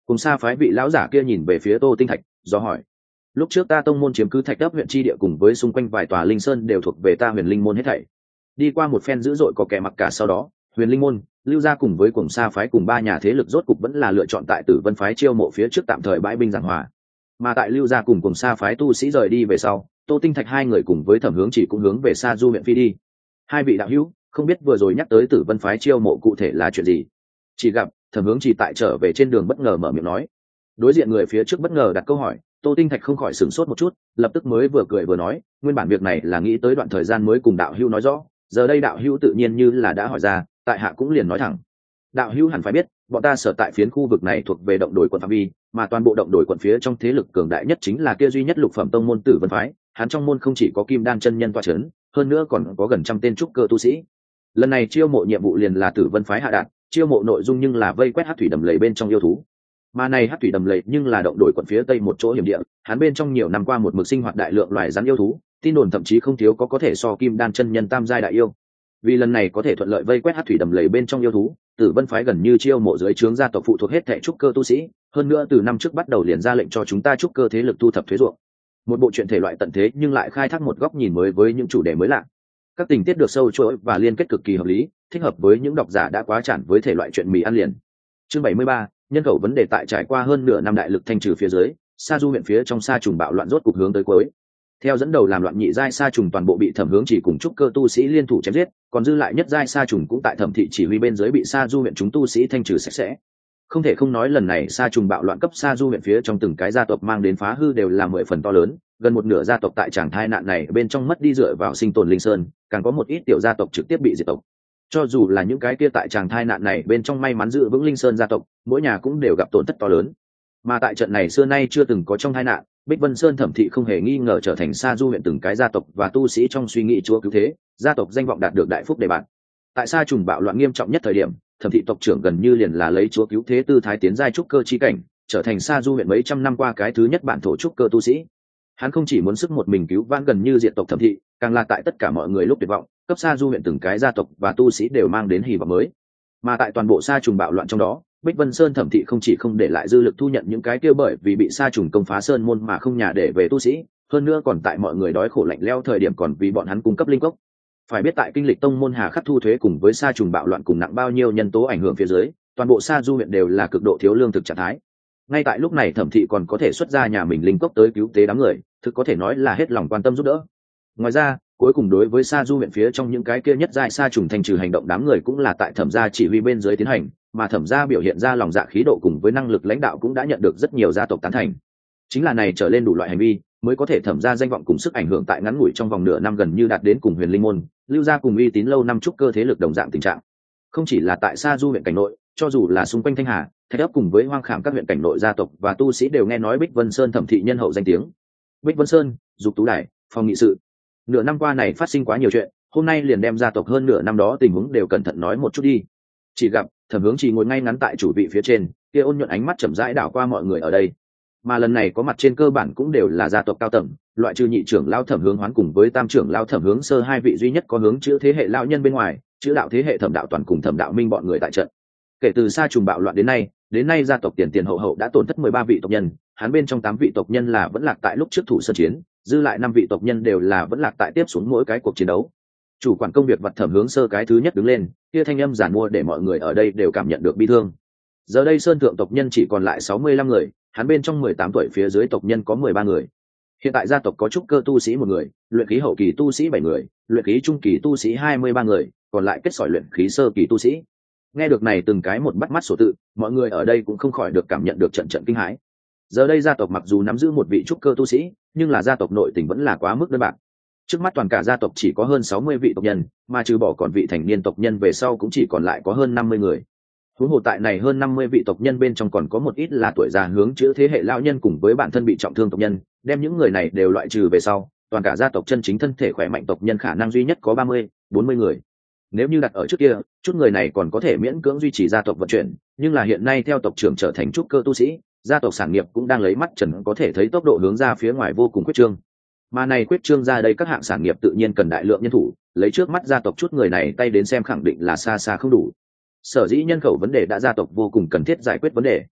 Cùng xa phái vị lão giả kia nhìn về phía Tô Tinh Thạch do hỏi: lúc trước ta tông môn chiếm cứ Thạch Ấp huyện chi địa cùng với xung quanh vài tòa linh sơn đều thuộc về ta Huyền Linh môn hết thảy. Đi qua một phen dữ dội có kẻ mặc cả sau đó, Huyền Linh môn, Lưu gia cùng với Cùng Sa phái cùng ba nhà thế lực rốt cục vẫn là lựa chọn tại Tử Vân phái chiêu mộ phía trước tạm thời bãi binh giảng hòa. Mà tại Lưu gia cùng Sa phái tu sĩ rời đi về sau, Tô Tinh Thạch hai người cùng với Thẩm Hướng Chỉ cũng hướng về Sa Du huyện phi đi. Hai vị đạo hữu, không biết vừa rồi nhắc tới Tử Vân phái chiêu mộ cụ thể là chuyện gì? Chỉ gặp Thẩm Hướng Chỉ tại trở về trên đường bất ngờ mở miệng nói. Đối diện người phía trước bất ngờ đặt câu hỏi, Tô Tinh Thạch không khỏi sửng sốt một chút, lập tức mới vừa cười vừa nói, nguyên bản việc này là nghĩ tới đoạn thời gian mới cùng đạo hữu nói rõ, giờ đây đạo hữu tự nhiên như là đã hỏi ra, tại hạ cũng liền nói thẳng. Đạo hữu hẳn phải biết, bọn ta sở tại phiến khu vực này thuộc về động đổi quận phạm vi, mà toàn bộ động đổi quận phía trong thế lực cường đại nhất chính là kia duy nhất lục phẩm tông môn Tử Vân phái, hắn trong môn không chỉ có Kim Đan chân nhân tọa chấn, hơn nữa còn có gần trăm tên trúc cơ tu sĩ. Lần này chiêu mộ nhiệm vụ liền là Tử Vân phái hạ đạt, chiêu mộ nội dung nhưng là vây quét hắc thủy đầm lầy bên trong yêu thú. Mà này hắc thủy đầm lầy nhưng là động đổi quận phía tây một chỗ hiểm địa, hắn bên trong nhiều năm qua một mực sinh hoạt đại lượng loài rắn yêu thú, tin đồn thậm chí không thiếu có thể so Kim Đan chân nhân tam giai đại yêu. Vì lần này có thể thuận lợi vây quét hắc thủy đầm lầy bên trong yêu thú, Tử Vân phái gần như chiêu mộ dưới trướng gia tộc phụ thuộc hết thảy trúc cơ tu sĩ, hơn nữa từ năm trước bắt đầu liền ra lệnh cho chúng ta trúc cơ thế lực thu thập thuế ruộng. Một bộ truyện thể loại tận thế nhưng lại khai thác một góc nhìn mới với những chủ đề mới lạ. Các tình tiết được sâu chuỗi và liên kết cực kỳ hợp lý, thích hợp với những độc giả đã quá chán với thể loại truyện mì ăn liền. Chương 73, nhân khẩu vấn đề tại trải qua hơn nửa năm đại lực thanh trừ phía dưới, Sa Du huyện phía trong sa trùng bạo loạn rốt cục hướng tới cuối. Theo dẫn đầu làm loạn nhị giai sa trùng toàn bộ bị Thẩm Hướng Chỉ cùng trúc cơ tu sĩ liên thủ chém giết, còn dư lại nhất giai sa trùng cũng tại Thẩm thị chỉ huy bên dưới bị Sa Du huyện chúng tu sĩ thanh trừ sạch sẽ. Không thể không nói lần này sa trùng bạo loạn cấp Sa Du huyện phía trong từng cái gia tộc mang đến phá hư đều là 10 phần to lớn, gần một nửa gia tộc tại tràng thai nạn này bên trong mất đi dựa vào sinh tồn linh sơn, càng có một ít tiểu gia tộc trực tiếp bị diệt tộc. Cho dù là những cái kia tại tràng thai nạn này bên trong may mắn giữ vững linh sơn gia tộc, mỗi nhà cũng đều gặp tổn thất to lớn. Mà tại trận này xưa nay chưa từng có trong tai nạn, Bích Vân Sơn Thẩm thị không hề nghi ngờ trở thành Sa Du huyện từng cái gia tộc và tu sĩ trong suy nghĩ chúa cứu thế, gia tộc danh vọng đạt được đại phúc đề bạt. Tại Sa trùng bạo loạn nghiêm trọng nhất thời điểm, Thẩm thị tộc trưởng gần như liền là lấy chúa cứu thế tư thái tiến giai trúc cơ chi cảnh, trở thành Sa Du huyện mấy trăm năm qua cái thứ nhất bản thổ trúc cơ tu sĩ. Hắn không chỉ muốn sức một mình cứu vãn gần như diệt tộc Thẩm thị, càng là tại tất cả mọi người lúc tuyệt vọng, cấp Sa Du huyện từng cái gia tộc và tu sĩ đều mang đến hy vọng mới. Mà tại toàn bộ sa trùng bạo loạn trong đó, Bích Vân Sơn Thẩm thị không chỉ không để lại dư lực thu nhận những cái kia bởi vì bị sa trùng công phá sơn môn mà không nhà để về tu sĩ, hơn nữa còn tại mọi người đói khổ lạnh lẽo thời điểm còn vì bọn hắn cung cấp linh cốc. Phải biết tại kinh lịch tông môn hà khắc thu thuế cùng với sa trùng bạo loạn cùng nặng bao nhiêu nhân tố ảnh hưởng phía dưới, toàn bộ Sa Du huyện đều là cực độ thiếu lương thực trạng thái. Ngay tại lúc này Thẩm thị còn có thể xuất ra nhà mình linh cốc tới cứu tế đám người, thực có thể nói là hết lòng quan tâm giúp đỡ. Ngoài ra, cuối cùng đối với Sa Du huyện phía trong những cái kia nhất giai sa trùng thanh trừ hành động đám người cũng là tại Thẩm gia chỉ huy bên dưới tiến hành, mà Thẩm gia biểu hiện ra lòng dạ khí độ cùng với năng lực lãnh đạo cũng đã nhận được rất nhiều gia tộc tán thành. Chính là này trở lên đủ loại hành vi, mới có thể Thẩm gia danh vọng cùng sức ảnh hưởng tại ngắn ngủi trong vòng nửa năm gần như đạt đến cùng Huyền Linh môn, Lưu gia cùng uy tín lâu năm trúc cơ thế lực đồng dạng tình trạng. Không chỉ là tại Sa Du huyện cảnh nội, cho dù là xung quanh Thanh Hà, Thạch Ấp cùng với Hoang Khảm các huyện cảnh nội gia tộc và tu sĩ đều nghe nói Bích Vân Sơn Thẩm thị nhân hậu danh tiếng. Bích Vân Sơn, Dục Tú Đài, phòng nghị sự. Nửa năm qua này phát sinh quá nhiều chuyện, hôm nay liền đem gia tộc hơn nửa năm đó tình huống đều cẩn thận nói một chút đi. Chỉ gặp Thẩm Hướng Chỉ ngồi ngay ngắn tại chủ vị phía trên, kia ôn nhuận ánh mắt chậm rãi đảo qua mọi người ở đây. Mà lần này có mặt trên cơ bản cũng đều là gia tộc cao tầng, loại trừ nhị trưởng lão Thẩm Hướng Hoán cùng với tam trưởng lão Thẩm Hướng Sơ hai vị duy nhất có hướng chữ thế hệ lão nhân bên ngoài, chữ đạo thế hệ Thẩm Đạo Toàn cùng Thẩm Đạo Minh bọn người tại trận. Kể từ Sa trùng bạo loạn đến nay gia tộc tiền hậu hậu đã tổn thất 13 vị tộc nhân, hắn bên trong 8 vị tộc nhân là vẫn lạc tại lúc trước thủ sơn chiến, dư lại 5 vị tộc nhân đều là vẫn lạc tại tiếp xuống mỗi cái cuộc chiến đấu. Chủ quản công việc vật Thẩm Hướng Sơ cái thứ nhất đứng lên, kia thanh âm giản mua để mọi người ở đây đều cảm nhận được bi thương. Giờ đây sơn thượng tộc nhân chỉ còn lại 65 người, hắn bên trong 18 tuổi phía dưới tộc nhân có 13 người. Hiện tại gia tộc có trúc cơ tu sĩ 1 người, luyện khí hậu kỳ tu sĩ 7 người, luyện khí trung kỳ tu sĩ 23 người, còn lại kết sỏi luyện khí sơ kỳ tu sĩ. Nghe được này từng cái một bắt mắt sổ tự, mọi người ở đây cũng không khỏi được cảm nhận được trận kinh hãi. Giờ đây gia tộc mặc dù nắm giữ một vị trúc cơ tu sĩ, nhưng là gia tộc nội tình vẫn là quá mức đơn bạc. Trước mắt toàn cả gia tộc chỉ có hơn 60 vị tộc nhân, mà trừ bỏ còn vị thành niên tộc nhân về sau cũng chỉ còn lại có hơn 50 người. Huống hồ tại này hơn 50 vị tộc nhân bên trong còn có một ít là tuổi già hướng chữa thế hệ lão nhân cùng với bản thân bị trọng thương tộc nhân, đem những người này đều loại trừ về sau, toàn cả gia tộc chân chính thân thể khỏe mạnh tộc nhân khả năng duy nhất có 30-40 người. Nếu như đặt ở trước kia, chút người này còn có thể miễn cưỡng duy trì gia tộc vận chuyển, nhưng là hiện nay theo tộc trưởng trở thành trúc cơ tu sĩ, gia tộc sản nghiệp cũng đang lấy mắt trần có thể thấy tốc độ hướng ra phía ngoài vô cùng quyết trương. Mà này quyết trương ra đây các hạng sản nghiệp tự nhiên cần đại lượng nhân thủ, lấy trước mắt gia tộc chút người này tay đến xem khẳng định là xa xa không đủ. Sở dĩ nhân khẩu vấn đề đã gia tộc vô cùng cần thiết giải quyết vấn đề.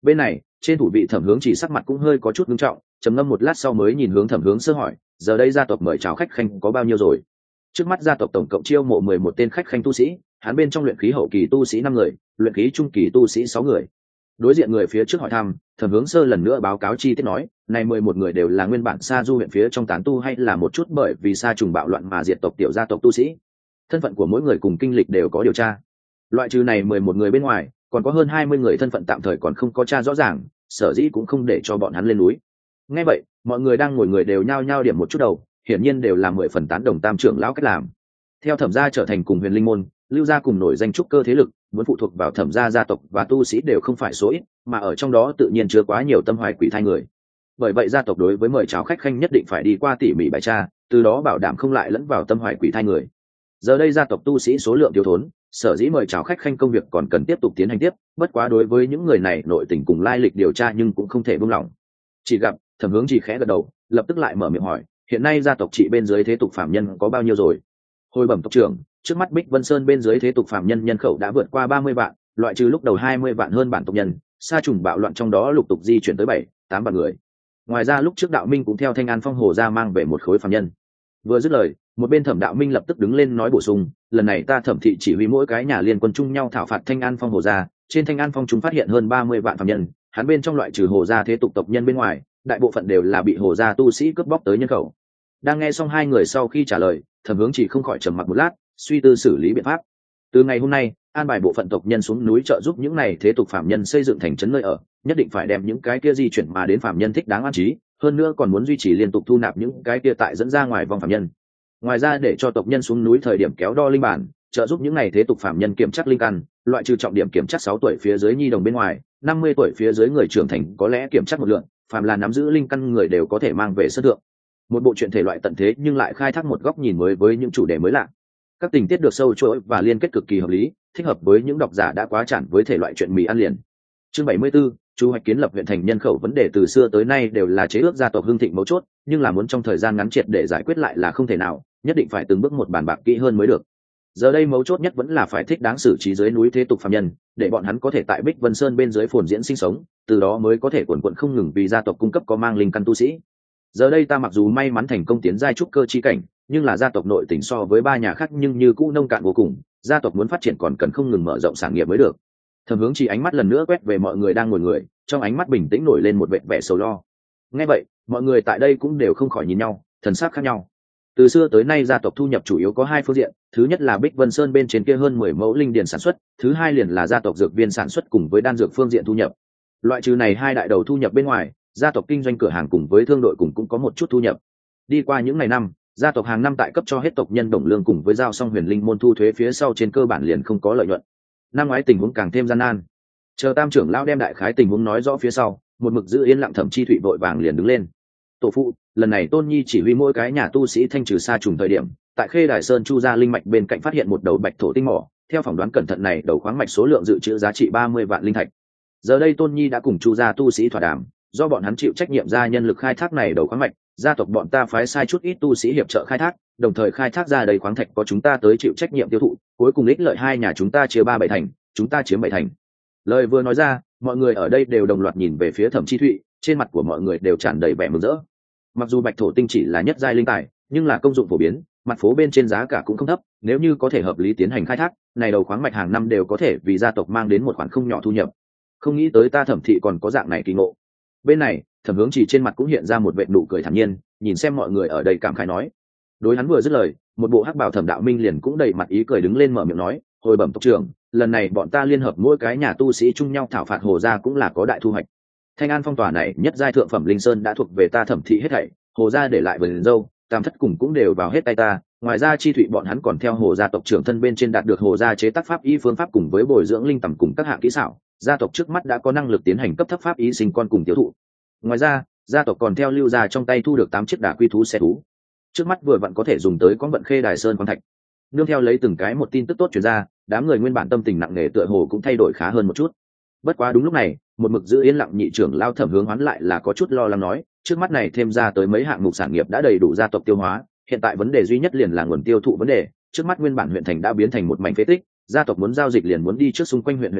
Bên này trên thủ vị Thẩm Hướng Chỉ sắc mặt cũng hơi có chút nghiêm trọng, trầm ngâm một lát sau mới nhìn hướng Thẩm Hướng Sơ hỏi, giờ đây gia tộc mời chào khách khanh có bao nhiêu rồi? Trước mắt gia tộc tổng cộng chiêu mộ 11 tên khách khanh tu sĩ, hắn bên trong luyện khí hậu kỳ tu sĩ 5 người, luyện khí trung kỳ tu sĩ 6 người. Đối diện người phía trước hỏi thăm, Thẩm Hướng Sơ lần nữa báo cáo chi tiết nói, này 11 người đều là nguyên bản Sa Du huyện phía trong tán tu hay là một chút bởi vì sa trùng bạo loạn mà diệt tộc tiểu gia tộc tu sĩ. Thân phận của mỗi người cùng kinh lịch đều có điều tra. Loại trừ này 11 người bên ngoài, còn có hơn 20 người thân phận tạm thời còn không có tra rõ ràng, sở dĩ cũng không để cho bọn hắn lên núi. Nghe vậy, mọi người đang ngồi người đều nhao nhao điểm một chút đầu, hiển nhiên đều là 10 phần tán đồng Tam trưởng lão cách làm. Theo Thẩm gia trở thành cùng Huyền Linh môn, Lưu gia cùng nổi danh trúc cơ thế lực, muốn phụ thuộc vào Thẩm gia gia tộc và tu sĩ đều không phải số ít, mà ở trong đó tự nhiên chứa quá nhiều tâm hoài quỷ thai người. Bởi vậy gia tộc đối với mời chào khách khanh nhất định phải đi qua tỉ mỉ bài tra, từ đó bảo đảm không lại lẫn vào tâm hoài quỷ thai người. Giờ đây gia tộc tu sĩ số lượng thiếu thốn, sở dĩ mời chào khách khanh công việc còn cần tiếp tục tiến hành tiếp, bất quá đối với những người này nội tình cùng lai lịch điều tra nhưng cũng không thể buông lỏng. Chỉ gặp Thẩm Hướng chỉ khẽ gật đầu, lập tức lại mở miệng hỏi, hiện nay gia tộc trị bên dưới thế tục phạm nhân có bao nhiêu rồi? Hồi bẩm tộc trưởng, trước mắt Bích Vân Sơn bên dưới thế tục phạm nhân nhân khẩu đã vượt qua 30 vạn, loại trừ lúc đầu 20 vạn hơn bản tộc nhân, sa trùng bạo loạn trong đó lục tục di chuyển tới 7-8 vạn người. Ngoài ra lúc trước Đạo Minh cũng theo Thanh An Phong hồ ra mang về một khối phạm nhân. Vừa dứt lời, một bên Thẩm Đạo Minh lập tức đứng lên nói bổ sung, lần này ta Thẩm thị chỉ huy mỗi cái nhà liên quân chung nhau thảo phạt Thanh An Phong hồ ra, trên Thanh An Phong chúng phát hiện hơn 30 vạn phạm nhân, hắn bên trong loại trừ hồ gia thế tục tộc nhân bên ngoài, đại bộ phận đều là bị hồ gia tu sĩ cướp bóc tới nhân khẩu. Đang nghe xong hai người sau khi trả lời, Thẩm Hướng chỉ không khỏi trầm mặc một lát, suy tư xử lý biện pháp. Từ ngày hôm nay, an bài bộ phận tộc nhân xuống núi trợ giúp những này thế tục phạm nhân xây dựng thành trấn nơi ở, nhất định phải đem những cái kia di chuyển mà đến phạm nhân thích đáng an trí, hơn nữa còn muốn duy trì liên tục thu nạp những cái kia tại dẫn ra ngoài vòng phạm nhân. Ngoài ra để cho tộc nhân xuống núi thời điểm kéo đo linh bản, trợ giúp những này thế tục phạm nhân kiểm tra linh căn, loại trừ trọng điểm kiểm tra 6 tuổi phía dưới nhi đồng bên ngoài, 50 tuổi phía dưới người trưởng thành có lẽ kiểm tra một lượt, phàm là nắm giữ linh căn người đều có thể mang về sân thượng. Một bộ truyện thể loại tận thế nhưng lại khai thác một góc nhìn mới với những chủ đề mới lạ. Các tình tiết được sâu chuỗi và liên kết cực kỳ hợp lý, thích hợp với những độc giả đã quá chản với thể loại truyện mì ăn liền. Chương 74, Chu hoạch kiến lập huyện thành nhân khẩu vấn đề từ xưa tới nay đều là chế ước gia tộc hưng thịnh mấu chốt, nhưng là muốn trong thời gian ngắn triệt để giải quyết lại là không thể nào, nhất định phải từng bước một bàn bạc kỹ hơn mới được. Giờ đây mấu chốt nhất vẫn là phải thích đáng xử trí dưới núi thế tục phàm nhân, để bọn hắn có thể tại Bích Vân Sơn bên dưới phồn diễn sinh sống, từ đó mới có thể quần quật không ngừng vì gia tộc cung cấp có mang linh căn tu sĩ. Giờ đây ta mặc dù may mắn thành công tiến giai trúc cơ chi cảnh, nhưng là gia tộc nội tình so với ba nhà khác nhưng như cũ nông cạn vô cùng, gia tộc muốn phát triển còn cần không ngừng mở rộng sản nghiệp mới được. Thẩm Hướng chỉ ánh mắt lần nữa quét về mọi người đang ngồi người, trong ánh mắt bình tĩnh nổi lên một vẻ sầu lo. Nghe vậy, mọi người tại đây cũng đều không khỏi nhìn nhau, thần sắc khác nhau. Từ xưa tới nay gia tộc thu nhập chủ yếu có hai phương diện, thứ nhất là Bích Vân Sơn bên trên kia hơn 10 mẫu linh điền sản xuất, thứ hai liền là gia tộc dược viên sản xuất cùng với đan dược phương diện thu nhập. Loại trừ này hai đại đầu thu nhập bên ngoài, gia tộc kinh doanh cửa hàng cùng với thương đội cùng cũng có một chút thu nhập. Đi qua những ngày năm, gia tộc hàng năm tại cấp cho hết tộc nhân đồng lương cùng với giao xong Huyền Linh môn thu thuế phía sau trên cơ bản liền không có lợi nhuận. Năm ngoái tình huống càng thêm gian nan. Chờ Tam trưởng lão đem đại khái tình huống nói rõ phía sau, một mực giữ yên lặng Thẩm Chi Thụy vội vàng liền đứng lên. Tổ phụ, lần này Tôn Nhi chỉ huy mỗi cái nhà tu sĩ thanh trừ sa trùng thời điểm, tại Khê Đài Sơn Chu gia linh mạch bên cạnh phát hiện một đầu bạch thổ tinh mỏ, theo phỏng đoán cẩn thận này đầu khoáng mạch số lượng dự trữ giá trị 30 vạn linh thạch. Giờ đây Tôn Nhi đã cùng Chu gia tu sĩ thỏa đàm, do bọn hắn chịu trách nhiệm ra nhân lực khai thác này đầu khoáng mạch, gia tộc bọn ta phái sai chút ít tu sĩ hiệp trợ khai thác, đồng thời khai thác ra đầy khoáng thạch có chúng ta tới chịu trách nhiệm tiêu thụ, cuối cùng ích lợi hai nhà chúng ta chia 3/7 thành, chúng ta chiếm 7 thành. Lời vừa nói ra, mọi người ở đây đều đồng loạt nhìn về phía Thẩm Chi Thụy, trên mặt của mọi người đều tràn đầy vẻ mừng rỡ. Mặc dù bạch thổ tinh chỉ là nhất giai linh tài, nhưng là công dụng phổ biến, mặt phố bên trên giá cả cũng không thấp, nếu như có thể hợp lý tiến hành khai thác, này đầu khoáng mạch hàng năm đều có thể vì gia tộc mang đến một khoản không nhỏ thu nhập. Không nghĩ tới ta Thẩm thị còn có dạng này kỳ ngộ. Bên này, Thẩm Hướng chỉ trên mặt cũng hiện ra một vệt nụ cười thản nhiên, nhìn xem mọi người ở đây cảm khái nói. Đối hắn vừa dứt lời, một bộ hắc bào Thẩm Đạo Minh liền cũng đầy mặt ý cười đứng lên mở miệng nói, hồi bẩm tộc trưởng, lần này bọn ta liên hợp mỗi cái nhà tu sĩ chung nhau thảo phạt hồ gia cũng là có đại thu hoạch. Thanh An phong tỏa này nhất giai thượng phẩm linh sơn đã thuộc về ta Thẩm thị hết thảy, hồ gia để lại vườn dâu, tam thất cùng cũng đều vào hết tay ta. Ngoài ra Chi Thụy bọn hắn còn theo hồ gia tộc trưởng thân bên trên đạt được hồ gia chế tác pháp y phương pháp cùng với bồi dưỡng linh tầm cùng các hạng kỹ xảo, gia tộc trước mắt đã có năng lực tiến hành cấp thấp pháp y sinh con cùng tiêu thụ. Ngoài ra, gia tộc còn theo Lưu gia trong tay thu được 8 chiếc đả quy thú xe thú, trước mắt vừa vặn có thể dùng tới con vận Khê Đài Sơn khoáng thạch. Nương theo lấy từng cái một tin tức tốt truyền ra, đám người nguyên bản tâm tình nặng nề tựa hồ cũng thay đổi khá hơn một chút. Bất quá đúng lúc này, một mực giữ yên lặng nhị trưởng lao Thẩm Hướng Hoán lại là có chút lo lắng nói, trước mắt này thêm ra tới mấy hạng mục sản nghiệp đã đầy đủ gia tộc tiêu hóa, hiện tại vấn đề duy nhất liền là nguồn tiêu thụ vấn đề, trước mắt nguyên bản huyện thành đã biến thành một mảnh phế tích, gia tộc muốn giao dịch liền muốn đi trước xung quanh huyện thành,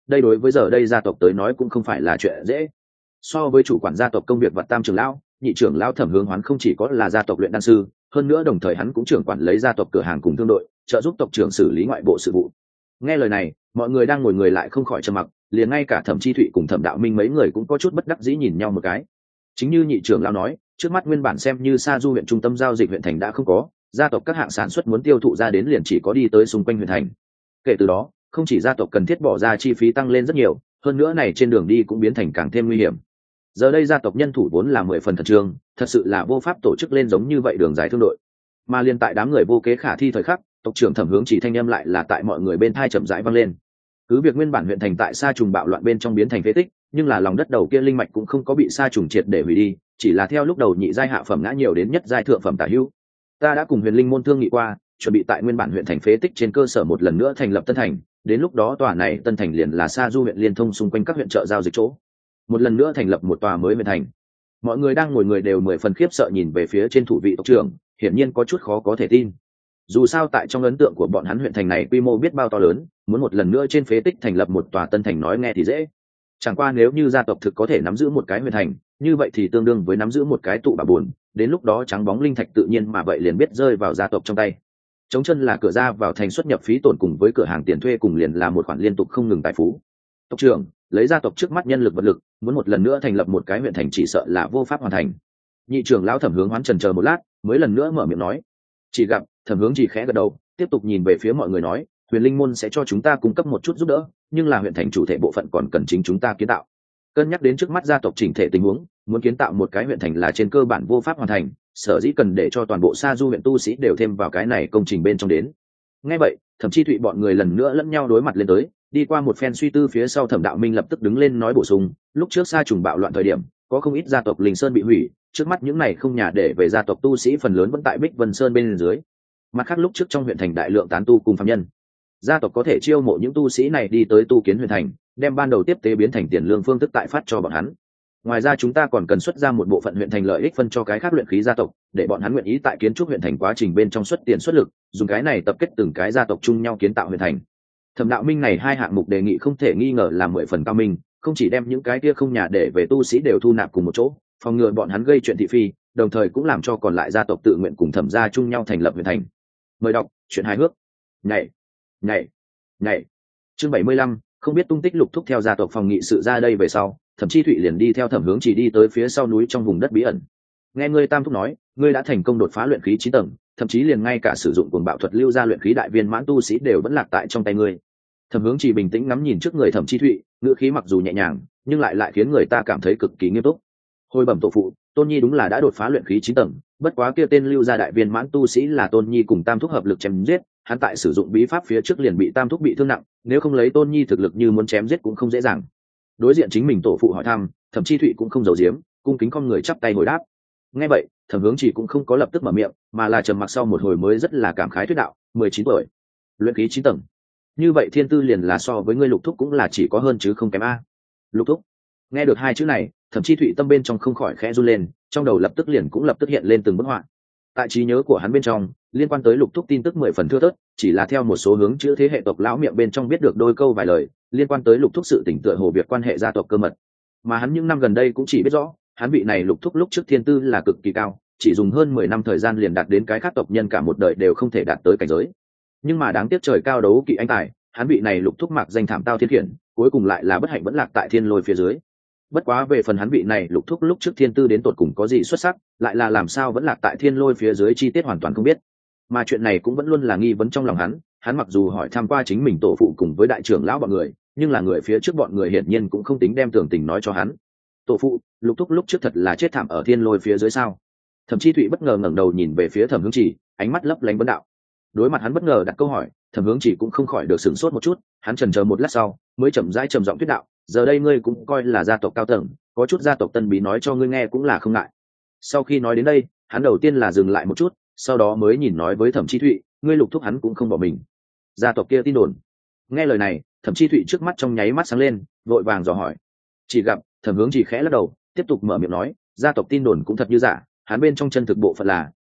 đây đối với giờ đây gia tộc tới nói cũng không phải là chuyện dễ. So với chủ quản gia tộc công việc vật tam trưởng lão, nhị trưởng lão Thẩm Hướng Hoán không chỉ có là gia tộc luyện đan sư, hơn nữa đồng thời hắn cũng trưởng quản lấy gia tộc cửa hàng cùng thương đội, trợ giúp tộc trưởng xử lý ngoại bộ sự vụ. Nghe lời này, mọi người đang ngồi người lại không khỏi trầm mặc, liền ngay cả Thẩm Chi Thụy cùng Thẩm Đạo Minh mấy người cũng có chút bất đắc dĩ nhìn nhau một cái. Chính như nhị trưởng lão nói, trước mắt nguyên bản xem như Sa Du huyện trung tâm giao dịch huyện thành đã không có, gia tộc các hạng sản xuất muốn tiêu thụ ra đến liền chỉ có đi tới xung quanh huyện thành. Kể từ đó, không chỉ gia tộc cần thiết bỏ ra chi phí tăng lên rất nhiều, hơn nữa này trên đường đi cũng biến thành càng thêm nguy hiểm. Giờ đây gia tộc nhân thủ vốn là 10 phần khẩn trương, thật sự là vô pháp tổ chức lên giống như vậy đường dài thương đội. Mà liên tại đám người vô kế khả thi thời khắc, tộc trưởng Thẩm Hướng Chỉ thanh âm lại là tại mọi người bên thai chậm rãi vang lên. Cứ việc nguyên bản huyện thành tại Sa Trùng bạo loạn bên trong biến thành phế tích, nhưng là lòng đất đầu kia linh mạch cũng không có bị Sa Trùng triệt để hủy đi, chỉ là theo lúc đầu nhị giai hạ phẩm ngã nhiều đến nhất giai thượng phẩm tả hữu. Ta đã cùng Huyền Linh môn thương nghị qua, chuẩn bị tại nguyên bản huyện thành phế tích trên cơ sở một lần nữa thành lập tân thành, đến lúc đó tòa này tân thành liền là Sa Du huyện liên thông xung quanh các huyện chợ giao dịch chỗ, một lần nữa thành lập một tòa mới huyện thành. Mọi người đang ngồi người đều 10 phần khiếp sợ nhìn về phía trên thủ vị tộc trưởng, hiển nhiên có chút khó có thể tin. Dù sao tại trong ấn tượng của bọn hắn huyện thành này quy mô biết bao to lớn, muốn một lần nữa trên phế tích thành lập một tòa tân thành nói nghe thì dễ. Chẳng qua nếu như gia tộc thực có thể nắm giữ một cái huyện thành, như vậy thì tương đương với nắm giữ một cái tụ bà buồn, đến lúc đó trắng bóng linh thạch tự nhiên mà vậy liền biết rơi vào gia tộc trong tay. Trống chân là cửa ra vào thành xuất nhập phí tổn cùng với cửa hàng tiền thuê cùng liền là một khoản liên tục không ngừng tài phú. Tộc trưởng, lấy gia tộc trước mắt nhân lực vật lực, muốn một lần nữa thành lập một cái huyện thành chỉ sợ là vô pháp hoàn thành. Nhị trưởng lão Thẩm Hướng Hoán chần chờ một lát, mới lần nữa mở miệng nói. Chỉ gặp Thẩm Hướng chỉ khẽ gật đầu, tiếp tục nhìn về phía mọi người nói, Huyền Linh môn sẽ cho chúng ta cung cấp một chút giúp đỡ, nhưng là huyện thành chủ thể bộ phận còn cần chính chúng ta kiến tạo. Cân nhắc đến trước mắt gia tộc chỉnh thể tình huống, muốn kiến tạo một cái huyện thành là trên cơ bản vô pháp hoàn thành, sở dĩ cần để cho toàn bộ Sa Du huyện tu sĩ đều thêm vào cái này công trình bên trong đến. Nghe vậy, Thẩm Chi Thụy bọn người lần nữa lẫn nhau đối mặt lên tới, đi qua một phen suy tư phía sau Thẩm Đạo Minh lập tức đứng lên nói bổ sung, lúc trước Sa Trùng bạo loạn thời điểm, có không ít gia tộc Linh Sơn bị hủy, trước mắt những này không nhà để về gia tộc tu sĩ phần lớn vẫn tại Bích Vân Sơn bên dưới. Mặt khác lúc trước trong huyện thành đại lượng tán tu cùng phạm nhân, gia tộc có thể chiêu mộ những tu sĩ này đi tới tu kiến huyện thành, đem ban đầu tiếp tế biến thành tiền lương phương thức tại phát cho bọn hắn. Ngoài ra chúng ta còn cần xuất ra một bộ phận huyện thành lợi ích phân cho cái khác luyện khí gia tộc, để bọn hắn nguyện ý tại kiến trúc huyện thành quá trình bên trong xuất tiền xuất lực, dùng cái này tập kết từng cái gia tộc chung nhau kiến tạo huyện thành. Thẩm Đạo Minh này hai hạng mục đề nghị không thể nghi ngờ là 10 phần cao minh, không chỉ đem những cái kia không nhà để về tu sĩ đều thu nạp cùng một chỗ, phòng ngừa bọn hắn gây chuyện thị phi, đồng thời cũng làm cho còn lại gia tộc tự nguyện cùng Thẩm gia chung nhau thành lập huyện thành. Mời đọc chuyện hài hước. Nhảy, nhảy, nhảy. Chương 75, không biết tung tích Lục Thúc theo gia tộc phòng nghị sự ra đây về sau, Thẩm Chi Thụy liền đi theo Thẩm Hướng chỉ đi tới phía sau núi trong vùng đất bí ẩn. Nghe ngươi Tam Thúc nói, ngươi đã thành công đột phá luyện khí 9 tầng, thậm chí liền ngay cả sử dụng cuồng bạo thuật lưu ra luyện khí đại viên mãn tu sĩ đều vẫn lạc tại trong tay ngươi. Thẩm Hướng chỉ bình tĩnh ngắm nhìn trước người Thẩm Chi Thụy, ngữ khí mặc dù nhẹ nhàng, nhưng lại khiến người ta cảm thấy cực kỳ nghiêm túc. Hồi bẩm tổ phụ, Tôn Nhi đúng là đã đột phá luyện khí 9 tầng, bất quá kia tên lưu ra đại viên mãn tu sĩ là Tôn Nhi cùng Tam Thúc hợp lực chém giết, hắn tại sử dụng bí pháp phía trước liền bị Tam Thúc bị thương nặng, nếu không lấy Tôn Nhi thực lực như muốn chém giết cũng không dễ dàng. Đối diện chính mình tổ phụ hỏi thăm, Thẩm Chi Thụy cũng không giấu giếm, cung kính con người chắp tay hồi đáp. Nghe vậy, Thẩm Hướng chỉ cũng không có lập tức mở miệng, mà là trầm mặc sau một hồi mới rất là cảm khái thuyết đạo, 19 tuổi, luyện khí 9 tầng. Như vậy thiên tư liền là so với ngươi Lục Thúc cũng là chỉ có hơn chứ không kém a. Lục Thúc. Nghe được hai chữ này, Thẩm Chi Thụy tâm bên trong không khỏi khẽ run lên, trong đầu lập tức hiện lên từng bức họa. Tại trí nhớ của hắn bên trong, liên quan tới Lục Thúc tin tức 10 phần thưa thớt, chỉ là theo một số hướng chữ thế hệ tộc lão miệng bên trong biết được đôi câu vài lời, liên quan tới Lục Thúc sự tình tựa hồ việc quan hệ gia tộc cơ mật. Mà hắn những năm gần đây cũng chỉ biết rõ, hắn vị này Lục Thúc lúc trước thiên tư là cực kỳ cao, chỉ dùng hơn 10 năm thời gian liền đạt đến cái khác tộc nhân cả một đời đều không thể đạt tới cảnh giới. Nhưng mà đáng tiếc trời cao đấu kỵ anh tài, hắn vị này Lục Thúc mặc danh thảm tao thiên khiển, cuối cùng lại là bất hạnh vẫn lạc tại thiên lôi phía dưới. Bất quá về phần hắn vị này Lục Thúc lúc trước thiên tư đến tột cùng có gì xuất sắc, lại là làm sao vẫn lạc tại thiên lôi phía dưới chi tiết hoàn toàn không biết. Mà chuyện này cũng vẫn luôn là nghi vấn trong lòng hắn mặc dù hỏi tham qua chính mình tổ phụ cùng với đại trưởng lão bọn người, nhưng là người phía trước bọn người hiển nhiên cũng không tính đem tường tình nói cho hắn. Tổ phụ, Lục Thúc lúc trước thật là chết thảm ở thiên lôi phía dưới sao? Thẩm Chi Thụy bất ngờ ngẩng đầu nhìn về phía Thẩm Hướng Chỉ, ánh mắt lấp lánh vấn đạo. Đối mặt hắn bất ngờ đặt câu hỏi, Thẩm Hướng Chỉ cũng không khỏi được sửng sốt một chút, hắn chần chờ một lát sau, mới chậm rãi trầm giọng thuyết đạo, giờ đây ngươi cũng coi là gia tộc cao tầng, có chút gia tộc tân bí nói cho ngươi nghe cũng là không ngại. Sau khi nói đến đây, hắn đầu tiên là dừng lại một chút, sau đó mới nhìn nói với Thẩm Chi Thụy, ngươi Lục Thúc hắn cũng không bỏ mình. Gia tộc kia tin đồn. Nghe lời này, Thẩm Chi Thụy trước mắt trong nháy mắt sáng lên, vội vàng dò hỏi. Chỉ gặp Thẩm Hướng Chỉ khẽ lắc đầu, tiếp tục mở miệng nói, gia tộc tin đồn cũng thật như giả, hắn bên trong chân thực bộ phận là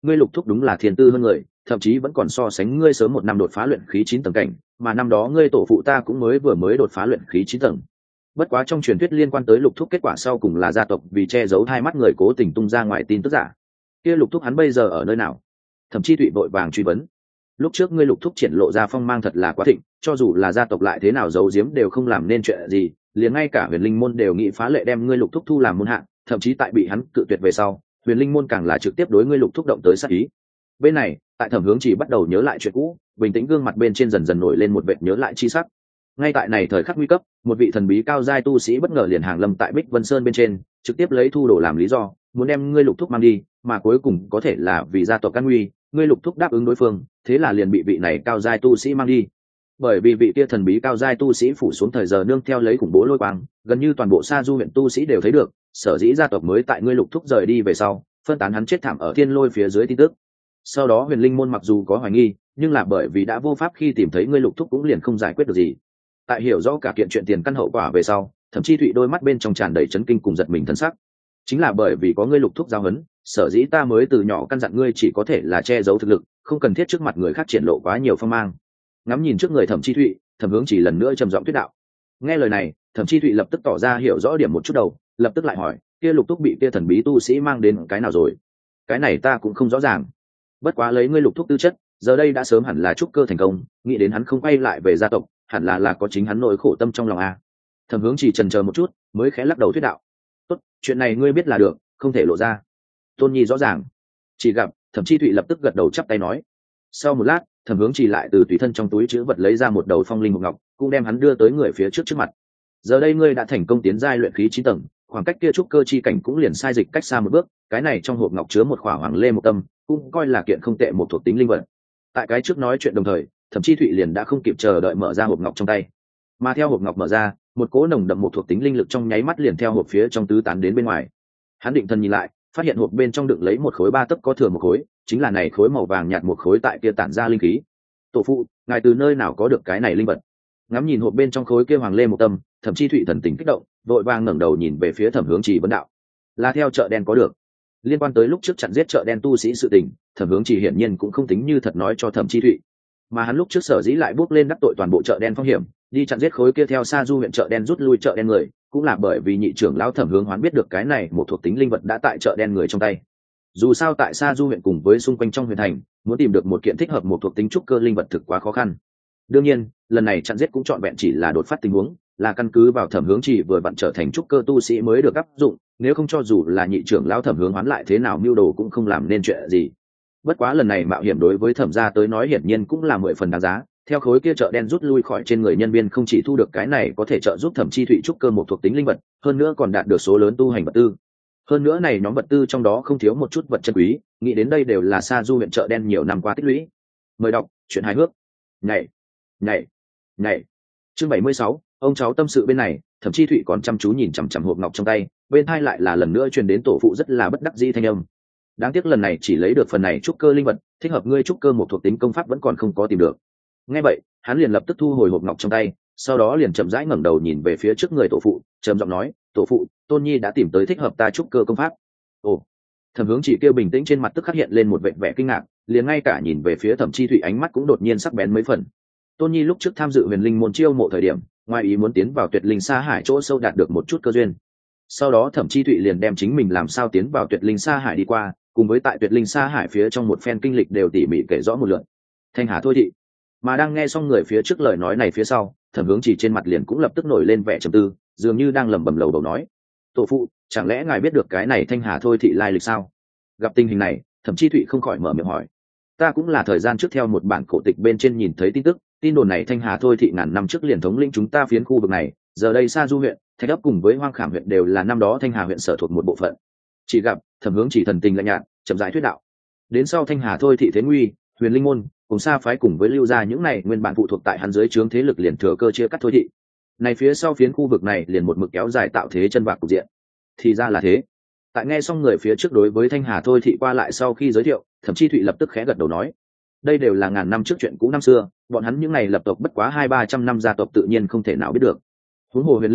ngươi lục thúc đúng là thiên tư hơn người, thậm chí vẫn còn so sánh ngươi sớm 1 năm đột phá luyện khí 9 tầng cảnh, mà năm đó ngươi tổ phụ ta cũng mới đột phá luyện khí 9 tầng. Bất quá trong truyền thuyết liên quan tới lục thúc kết quả sau cùng là gia tộc vì che giấu hai mắt người cố tình tung ra ngoài tin tức giả. Kia lục thúc hắn bây giờ ở nơi nào? Thẩm Chi Thụy vội vàng truy vấn. Lúc trước ngươi lục thúc triển lộ ra phong mang thật là quá thịnh, cho dù là gia tộc lại thế nào giấu giếm đều không làm nên chuyện gì, liền ngay cả Huyền Linh môn đều nghĩ phá lệ đem ngươi lục thúc thu làm môn hạ, thậm chí tại bị hắn cự tuyệt về sau, Huyền Linh môn càng là trực tiếp đối ngươi lục thúc động tới sát ý. Bên này, tại Thẩm Hướng Chỉ bắt đầu nhớ lại chuyện cũ, bình tĩnh gương mặt bên trên dần dần nổi lên một vệt nhớ lại chi sắc. Ngay tại này thời khắc nguy cấp, một vị thần bí cao giai tu sĩ bất ngờ liền hàng lâm tại Bích Vân Sơn bên trên, trực tiếp lấy thu đồ làm lý do, muốn đem ngươi lục thúc mang đi, mà cuối cùng có thể là vì gia tộc can nguy, ngươi lục thúc đáp ứng đối phương, thế là liền bị vị này cao giai tu sĩ mang đi. Bởi vì vị kia thần bí cao giai tu sĩ phủ xuống thời giờ nương theo lấy khủng bố lôi quang, gần như toàn bộ Sa Du huyện tu sĩ đều thấy được, sở dĩ gia tộc mới tại ngươi lục thúc rời đi về sau, phân tán hắn chết thảm ở thiên lôi phía dưới tin tức. Sau đó Huyền Linh môn mặc dù có hoài nghi, nhưng là bởi vì đã vô pháp khi tìm thấy ngươi lục thúc cũng liền không giải quyết được gì. Tại hiểu rõ cả kiện chuyện tiền căn hậu quả về sau, Thẩm Chi Thụy đôi mắt bên trong tràn đầy chấn kinh cùng giật mình thân sắc. Chính là bởi vì có ngươi lục thúc giao huấn, sở dĩ ta mới từ nhỏ căn dặn ngươi chỉ có thể là che giấu thực lực, không cần thiết trước mặt người khác triển lộ quá nhiều phong mang. Ngắm nhìn trước người Thẩm Chi Thụy, Thẩm Hướng chỉ lần nữa trầm giọng thuyết đạo. Nghe lời này, Thẩm Chi Thụy lập tức tỏ ra hiểu rõ điểm một chút đầu, lập tức lại hỏi, kia lục thúc bị kia thần bí tu sĩ mang đến cái nào rồi? Cái này ta cũng không rõ ràng. Bất quá lấy ngươi lục thúc tư chất, giờ đây đã sớm hẳn là trúc cơ thành công, nghĩ đến hắn không quay lại về gia tộc, hẳn là có chính hắn nỗi khổ tâm trong lòng a. Thẩm Hướng chỉ chần chờ một chút, mới khẽ lắc đầu thuyết đạo. Tốt, chuyện này ngươi biết là được, không thể lộ ra. Tôn Nhi rõ ràng. Chỉ gặp Thẩm Chi Thụy lập tức gật đầu chắp tay nói. Sau một lát, Thẩm Hướng chỉ lại từ tùy thân trong túi chứa vật lấy ra một đầu phong linh hộp ngọc, cũng đem hắn đưa tới người phía trước mặt. Giờ đây ngươi đã thành công tiến giai luyện khí 9 tầng, khoảng cách kia trúc cơ chi cảnh cũng liền sai dịch cách xa một bước, cái này trong hộp ngọc chứa một khỏa hoàng lê một tâm, cũng coi là kiện không tệ một thuộc tính linh vật. Tại cái trước nói chuyện đồng thời, Thẩm Chi Thụy liền đã không kịp chờ đợi mở ra hộp ngọc trong tay. Mà theo hộp ngọc mở ra, một cỗ nồng đậm một thuộc tính linh lực trong nháy mắt liền theo hộp phía trong tứ tán đến bên ngoài. Hắn định thần nhìn lại, phát hiện hộp bên trong đựng lấy một khối 3 tấc có thừa một khối, chính là này khối màu vàng nhạt một khối tại kia tản ra linh khí. Tổ phụ, ngài từ nơi nào có được cái này linh vật? Ngắm nhìn hộp bên trong khối kia hoàng lê một tâm, Thẩm Chi Thụy thần tình kích động, vội vàng ngẩng đầu nhìn về phía Thẩm Hướng Chỉ vấn đạo. Là theo chợ đen có được. Liên quan tới lúc trước chặn giết chợ đen tu sĩ sự tình, Thẩm Hướng Chỉ hiển nhiên cũng không tính như thật nói cho Thẩm Chi Thụy. Mà hắn lúc trước sở dĩ lại bước lên đắc tội toàn bộ chợ đen phong hiểm, đi chặn giết khối kia theo Sa Du huyện chợ đen rút lui chợ đen người, cũng là bởi vì nhị trưởng lão Thẩm Hướng Hoán biết được cái này một thuộc tính linh vật đã tại chợ đen người trong tay. Dù sao tại Sa Du huyện cùng với xung quanh trong huyện thành, muốn tìm được một kiện thích hợp một thuộc tính trúc cơ linh vật thực quá khó khăn. Đương nhiên, lần này chặn giết cũng trọn vẹn chỉ là đột phát tình huống, là căn cứ vào Thẩm Hướng Chỉ vừa vặn trở thành trúc cơ tu sĩ mới được áp dụng, nếu không cho dù là nhị trưởng lão Thẩm Hướng Hoán lại thế nào mưu đồ cũng không làm nên chuyện gì. Bất quá lần này mạo hiểm đối với Thẩm gia tới nói hiển nhiên cũng là 10 phần đáng giá, theo khối kia chợ đen rút lui khỏi trên người nhân viên không chỉ thu được cái này có thể trợ giúp Thẩm Chi Thụy trúc cơ một thuộc tính linh vật, hơn nữa còn đạt được số lớn tu hành vật tư. Hơn nữa này nhóm vật tư trong đó không thiếu một chút vật chân quý, nghĩ đến đây đều là Sa Du huyện chợ đen nhiều năm qua tích lũy. Mời đọc chuyện hài hước. Nhảy. Chương 76, ông cháu tâm sự bên này, Thẩm Chi Thụy còn chăm chú nhìn chằm chằm hộp ngọc trong tay, bên tai lại là lần nữa truyền đến tổ phụ rất là bất đắc dĩ thanh âm. Đáng tiếc lần này chỉ lấy được phần này trúc cơ linh vật, thích hợp ngươi trúc cơ một thuộc tính công pháp vẫn còn không có tìm được. Nghe vậy, hắn liền lập tức thu hồi hộp ngọc trong tay, sau đó liền chậm rãi ngẩng đầu nhìn về phía trước người tổ phụ, trầm giọng nói, "Tổ phụ, Tôn Nhi đã tìm tới thích hợp ta trúc cơ công pháp." Ồ. Thẩm Hướng Chỉ kêu bình tĩnh trên mặt tức khắc hiện lên một vẻ kinh ngạc, liền ngay cả nhìn về phía Thẩm Chi Thụy ánh mắt cũng đột nhiên sắc bén mấy phần. Tôn Nhi lúc trước tham dự Huyền Linh môn chiêu mộ thời điểm, ngoài ý muốn tiến vào Tuyệt Linh Sa Hải chỗ sâu đạt được một chút cơ duyên. Sau đó Thẩm Chi Thụy liền đem chính mình làm sao tiến vào Tuyệt Linh Sa Hải đi qua, cùng với tại Tuyệt Linh Sa Hải phía trong một phen kinh lịch đều tỉ mỉ kể rõ một lượt. Thanh Hà thôi thị. Mà đang nghe xong người phía trước lời nói này phía sau, Thẩm Hướng Chỉ trên mặt liền cũng lập tức nổi lên vẻ trầm tư, dường như đang lẩm bẩm lầu bầu nói: "Tổ phụ, chẳng lẽ ngài biết được cái này Thanh Hà thôi thị lai lịch sao?" Gặp tình hình này, Thẩm Chi Thụy không khỏi mở miệng hỏi. "Ta cũng là thời gian trước theo một bản cổ tịch bên trên nhìn thấy tin tức, tin đồn này Thanh Hà thôi thị ngàn năm trước liền thống lĩnh chúng ta phiến khu vực này, giờ đây Sa Du huyện, Thạch Ấp cùng với Hoang Khảm huyện đều là năm đó Thanh Hà huyện sở thuộc một bộ phận." Chỉ gặp Thẩm Hướng Chỉ thần tình lạnh nhạt, chậm rãi thuyết đạo: "Đến sau Thanh Hà thôi thị thế nguy, Huyền Linh môn cùng Sa phái cùng với Lưu gia những này nguyên bản phụ thuộc tại hắn dưới trướng thế lực liền thừa cơ chia cắt thôi thị. Này phía sau phiến khu vực này liền một mực kéo dài tạo thế chân vạc cục diện." Thì ra là thế. Tại nghe xong người phía trước đối với Thanh Hà thôi thị qua lại sau khi giới thiệu, Thẩm Chi Thụy lập tức khẽ gật đầu nói: "Đây đều là ngàn năm trước chuyện cũ năm xưa, bọn hắn những này lập tộc bất quá 200-300 năm gia tộc tự nhiên không thể nào biết được. Huống hồ Huyền Linh môn,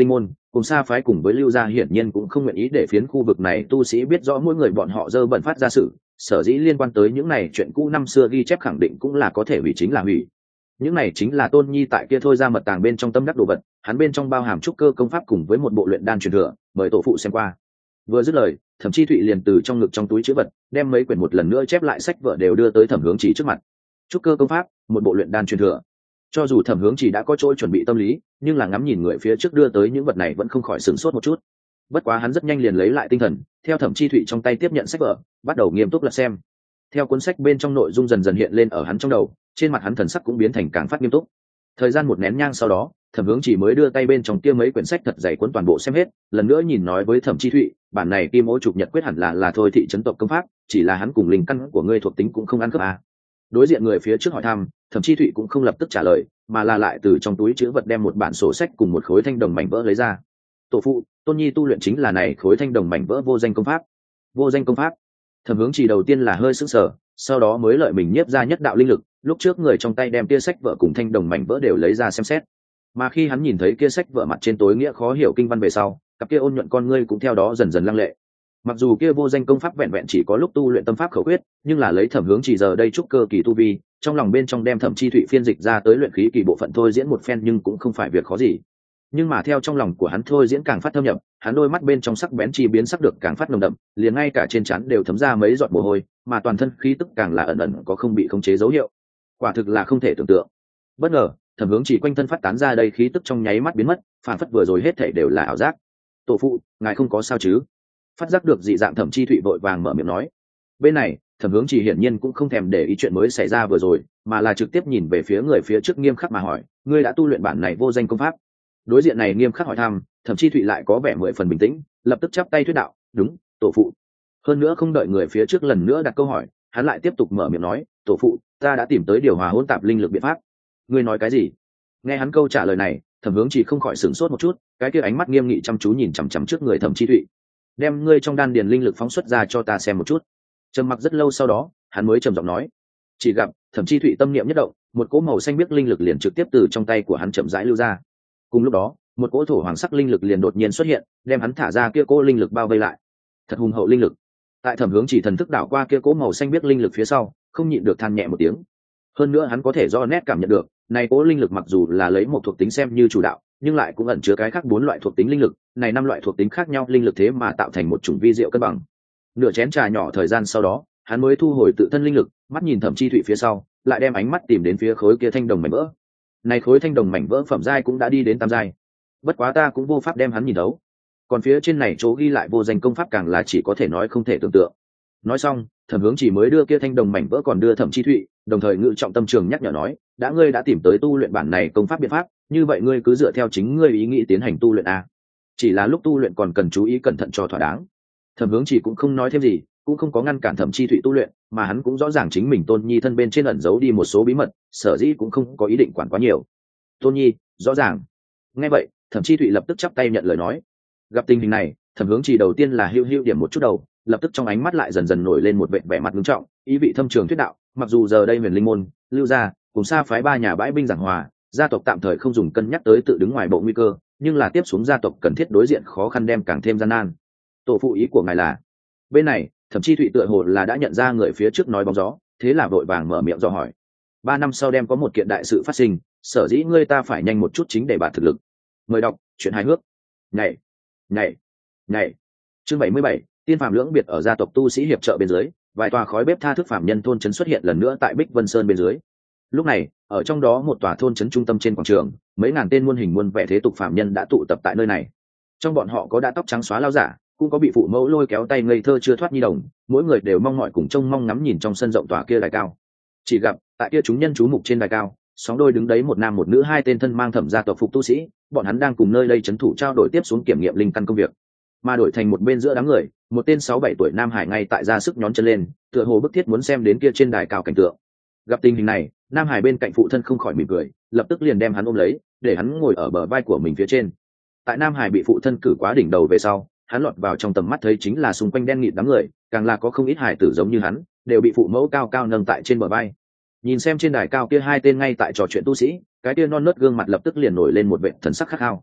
Cùng Sa phái cùng với Lưu gia hiển nhiên cũng không nguyện ý để phiến khu vực này tu sĩ biết rõ mỗi người bọn họ dơ bẩn phát ra sự, sở dĩ liên quan tới những này chuyện cũ năm xưa ghi chép khẳng định cũng là có thể hủy chính là hủy. Những này chính là Tôn Nhi tại kia thôi ra mật tàng bên trong tâm đắc đồ vật, hắn bên trong bao hàm trúc cơ công pháp cùng với một bộ luyện đan truyền thừa, mời tổ phụ xem qua. Vừa dứt lời, Thẩm Chi Thụy liền từ trong ngực trong túi trữ vật, đem mấy quyển một lần nữa chép lại sách vở đều đưa tới Thẩm Hướng Chỉ trước mặt. Trúc cơ công pháp, một bộ luyện đan truyền thừa. Cho dù Thẩm Hướng Chỉ đã có chỗ chuẩn bị tâm lý, nhưng là ngắm nhìn người phía trước đưa tới những vật này vẫn không khỏi sửng sốt một chút. Bất quá hắn rất nhanh liền lấy lại tinh thần, theo Thẩm Chi Thụy trong tay tiếp nhận sách vở, bắt đầu nghiêm túc lật xem. Theo cuốn sách bên trong nội dung dần dần hiện lên ở hắn trong đầu, trên mặt hắn thần sắc cũng biến thành càng phát nghiêm túc. Thời gian một nén nhang sau đó, Thẩm Hướng Chỉ mới đưa tay bên trong kia mấy quyển sách thật dày cuốn toàn bộ xem hết, lần nữa nhìn nói với Thẩm Chi Thụy, bản này Kim Ô Trục Nhật Quyết hẳn là thôi thị trấn tộc công pháp, chỉ là hắn cùng linh căn của ngươi thuộc tính cũng không ăn khớp à. Đối diện người phía trước hỏi thăm, Thẩm Chi Thụy cũng không lập tức trả lời, mà là lại từ trong túi trữ vật đem một bản sổ sách cùng một khối thanh đồng mảnh vỡ lấy ra. Tổ phụ, Tôn Nhi tu luyện chính là này khối thanh đồng mảnh vỡ vô danh công pháp. Vô danh công pháp? Thẩm Hướng Chỉ đầu tiên là hơi sững sờ, sau đó mới lợi mình nhiếp ra nhất đạo linh lực, lúc trước người trong tay đem kia sách vở cùng thanh đồng mảnh vỡ đều lấy ra xem xét. Mà khi hắn nhìn thấy kia sách vở mặt trên tối nghĩa khó hiểu kinh văn về sau, cặp kia ôn nhuận con ngươi cũng theo đó dần dần lăng lệ. Mặc dù kia vô danh công pháp vẹn vẹn chỉ có lúc tu luyện tâm pháp khẩu quyết, nhưng là lấy Thẩm Hướng Chỉ giờ đây trúc cơ kỳ tu vi, trong lòng bên trong đem Thẩm Chi Thụy phiên dịch ra tới luyện khí kỳ bộ phận thôi diễn một phen nhưng cũng không phải việc khó gì. Nhưng mà theo trong lòng của hắn thôi diễn càng phát thâm nhập, hắn đôi mắt bên trong sắc bén chi biến sắc được càng phát nồng đậm, liền ngay cả trên trán đều thấm ra mấy giọt mồ hôi, mà toàn thân khí tức càng là ẩn ẩn có không bị khống chế dấu hiệu. Quả thực là không thể tưởng tượng. Bất ngờ, Thẩm Hướng Chỉ quanh thân phát tán ra đây khí tức trong nháy mắt biến mất, phản phất vừa rồi hết thảy đều là ảo giác. Tổ phụ, ngài không có sao chứ? Phát giác được dị dạng Thẩm Chi Thụy vội vàng mở miệng nói. Bên này, Thẩm Hướng Chỉ hiển nhiên cũng không thèm để ý chuyện mới xảy ra vừa rồi, mà là trực tiếp nhìn về phía người phía trước nghiêm khắc mà hỏi, ngươi đã tu luyện bản này vô danh công pháp? Đối diện này nghiêm khắc hỏi thăm, Thẩm Chi Thụy lại có vẻ mười phần bình tĩnh, lập tức chắp tay thuyết đạo, đúng, tổ phụ. Hơn nữa không đợi người phía trước lần nữa đặt câu hỏi, hắn lại tiếp tục mở miệng nói, tổ phụ, ta đã tìm tới điều hòa hỗn tạp linh lực biện pháp. Ngươi nói cái gì? Nghe hắn câu trả lời này, Thẩm Hướng Chỉ không khỏi sửng sốt một chút, cái kia ánh mắt nghiêm nghị chăm chú nhìn chằm chằm trước người Thẩm Chi Thụy. Đem ngươi trong đan điền linh lực phóng xuất ra cho ta xem một chút. Trầm mặc rất lâu sau đó, hắn mới trầm giọng nói. Chỉ gặp Thẩm Chi Thụy tâm niệm nhất động, một cỗ màu xanh biếc linh lực liền trực tiếp từ trong tay của hắn chậm rãi lưu ra. Cùng lúc đó, một cỗ thổ hoàng sắc linh lực liền đột nhiên xuất hiện, đem hắn thả ra kia cỗ linh lực bao vây lại. Thật hùng hậu linh lực. Tại Thẩm Hướng Chỉ thần thức đảo qua kia cỗ màu xanh biếc linh lực phía sau, không nhịn được than nhẹ một tiếng. Hơn nữa hắn có thể do nét cảm nhận được, này cỗ linh lực mặc dù là lấy một thuộc tính xem như chủ đạo, nhưng lại cũng ẩn chứa cái khác 4 loại thuộc tính linh lực, này 5 loại thuộc tính khác nhau linh lực thế mà tạo thành một chủng vi diệu cân bằng. Nửa chén trà nhỏ thời gian sau đó, hắn mới thu hồi tự thân linh lực, mắt nhìn Thẩm Chi Thụy phía sau, lại đem ánh mắt tìm đến phía khối kia thanh đồng mảnh vỡ. Này khối thanh đồng mảnh vỡ phẩm giai cũng đã đi đến tam giai. Bất quá ta cũng vô pháp đem hắn nhìn thấu. Còn phía trên này chỗ ghi lại vô danh công pháp càng là chỉ có thể nói không thể tưởng tượng. Nói xong, Thẩm Hướng Chỉ mới đưa kia thanh đồng mảnh vỡ còn đưa Thẩm Chi Thụy, đồng thời ngự trọng tâm trường nhắc nhở nói, đã ngươi đã tìm tới tu luyện bản này công pháp biện pháp, như vậy ngươi cứ dựa theo chính ngươi ý nghĩ tiến hành tu luyện a. Chỉ là lúc tu luyện còn cần chú ý cẩn thận cho thỏa đáng. Thẩm Hướng Chỉ cũng không nói thêm gì, cũng không có ngăn cản Thẩm Chi Thụy tu luyện, mà hắn cũng rõ ràng chính mình Tôn Nhi thân bên trên ẩn giấu đi một số bí mật, sở dĩ cũng không có ý định quản quá nhiều. Tôn Nhi, rõ ràng. Nghe vậy, Thẩm Chi Thụy lập tức chắp tay nhận lời nói. Gặp tình hình này, Thẩm Hướng Chỉ đầu tiên là hưu hưu điểm một chút đầu, lập tức trong ánh mắt lại dần dần nổi lên một vẻ mặt nghiêm trọng, ý vị thâm trường thuyết đạo, mặc dù giờ đây Huyền Linh môn, Lưu gia cùng Sa phái 3 nhà bãi binh giảng hòa, gia tộc tạm thời không dùng cân nhắc tới tự đứng ngoài bộ nguy cơ, nhưng là tiếp xuống gia tộc cần thiết đối diện khó khăn đem càng thêm gian nan. Tổ phụ ý của ngài là? Bên này, Thẩm Chi Thụy tựa hồ là đã nhận ra người phía trước nói bóng gió, thế là vội vàng mở miệng dò hỏi. 3 năm sau đem có một kiện đại sự phát sinh, sở dĩ ngươi ta phải nhanh một chút chính để bạt thực lực. Mời đọc chuyện hài hước. Nhảy, nhảy, nhảy. Chương 77, tiên phàm lưỡng biệt ở gia tộc tu sĩ hiệp trợ bên dưới, vài tòa khói bếp tha thức phàm nhân thôn trấn xuất hiện lần nữa tại Bích Vân Sơn bên dưới. Lúc này, ở trong đó một tòa thôn trấn trung tâm trên quảng trường, mấy ngàn tên muôn hình muôn vẻ thế tục phàm nhân đã tụ tập tại nơi này. Trong bọn họ có đã tóc trắng xóa lao giả, cũng có bị phụ mẫu lôi kéo tay ngây thơ chưa thoát nhi đồng, mỗi người đều mong mỏi cùng trông mong ngắm nhìn trong sân rộng tòa kia đài cao. Chỉ gặp tại kia chúng nhân chú mục trên đài cao, sóng đôi đứng đấy một nam một nữ hai tên thân mang thẩm gia tộc phục tu sĩ, bọn hắn đang cùng nơi đây trấn thủ trao đổi tiếp xuống kiểm nghiệm linh căn công việc. Mà đổi thành một bên giữa đám người, một tên 6-7 tuổi nam hải ngay tại ra sức nhón chân lên, tựa hồ bức thiết muốn xem đến kia trên đài cao cảnh tượng. Gặp tình hình này, nam hải bên cạnh phụ thân không khỏi mỉm cười, lập tức liền đem hắn ôm lấy, để hắn ngồi ở bờ vai của mình phía trên. Tại nam hải bị phụ thân cử quá đỉnh đầu về sau, hắn lọt vào trong tầm mắt thấy chính là xung quanh đen nghịt đám người, càng là có không ít hải tử giống như hắn, đều bị phụ mẫu cao cao nâng tại trên bờ vai. Nhìn xem trên đài cao kia hai tên ngay tại trò chuyện tu sĩ, cái kia non nớt gương mặt lập tức liền nổi lên một vẻ thần sắc khát khao.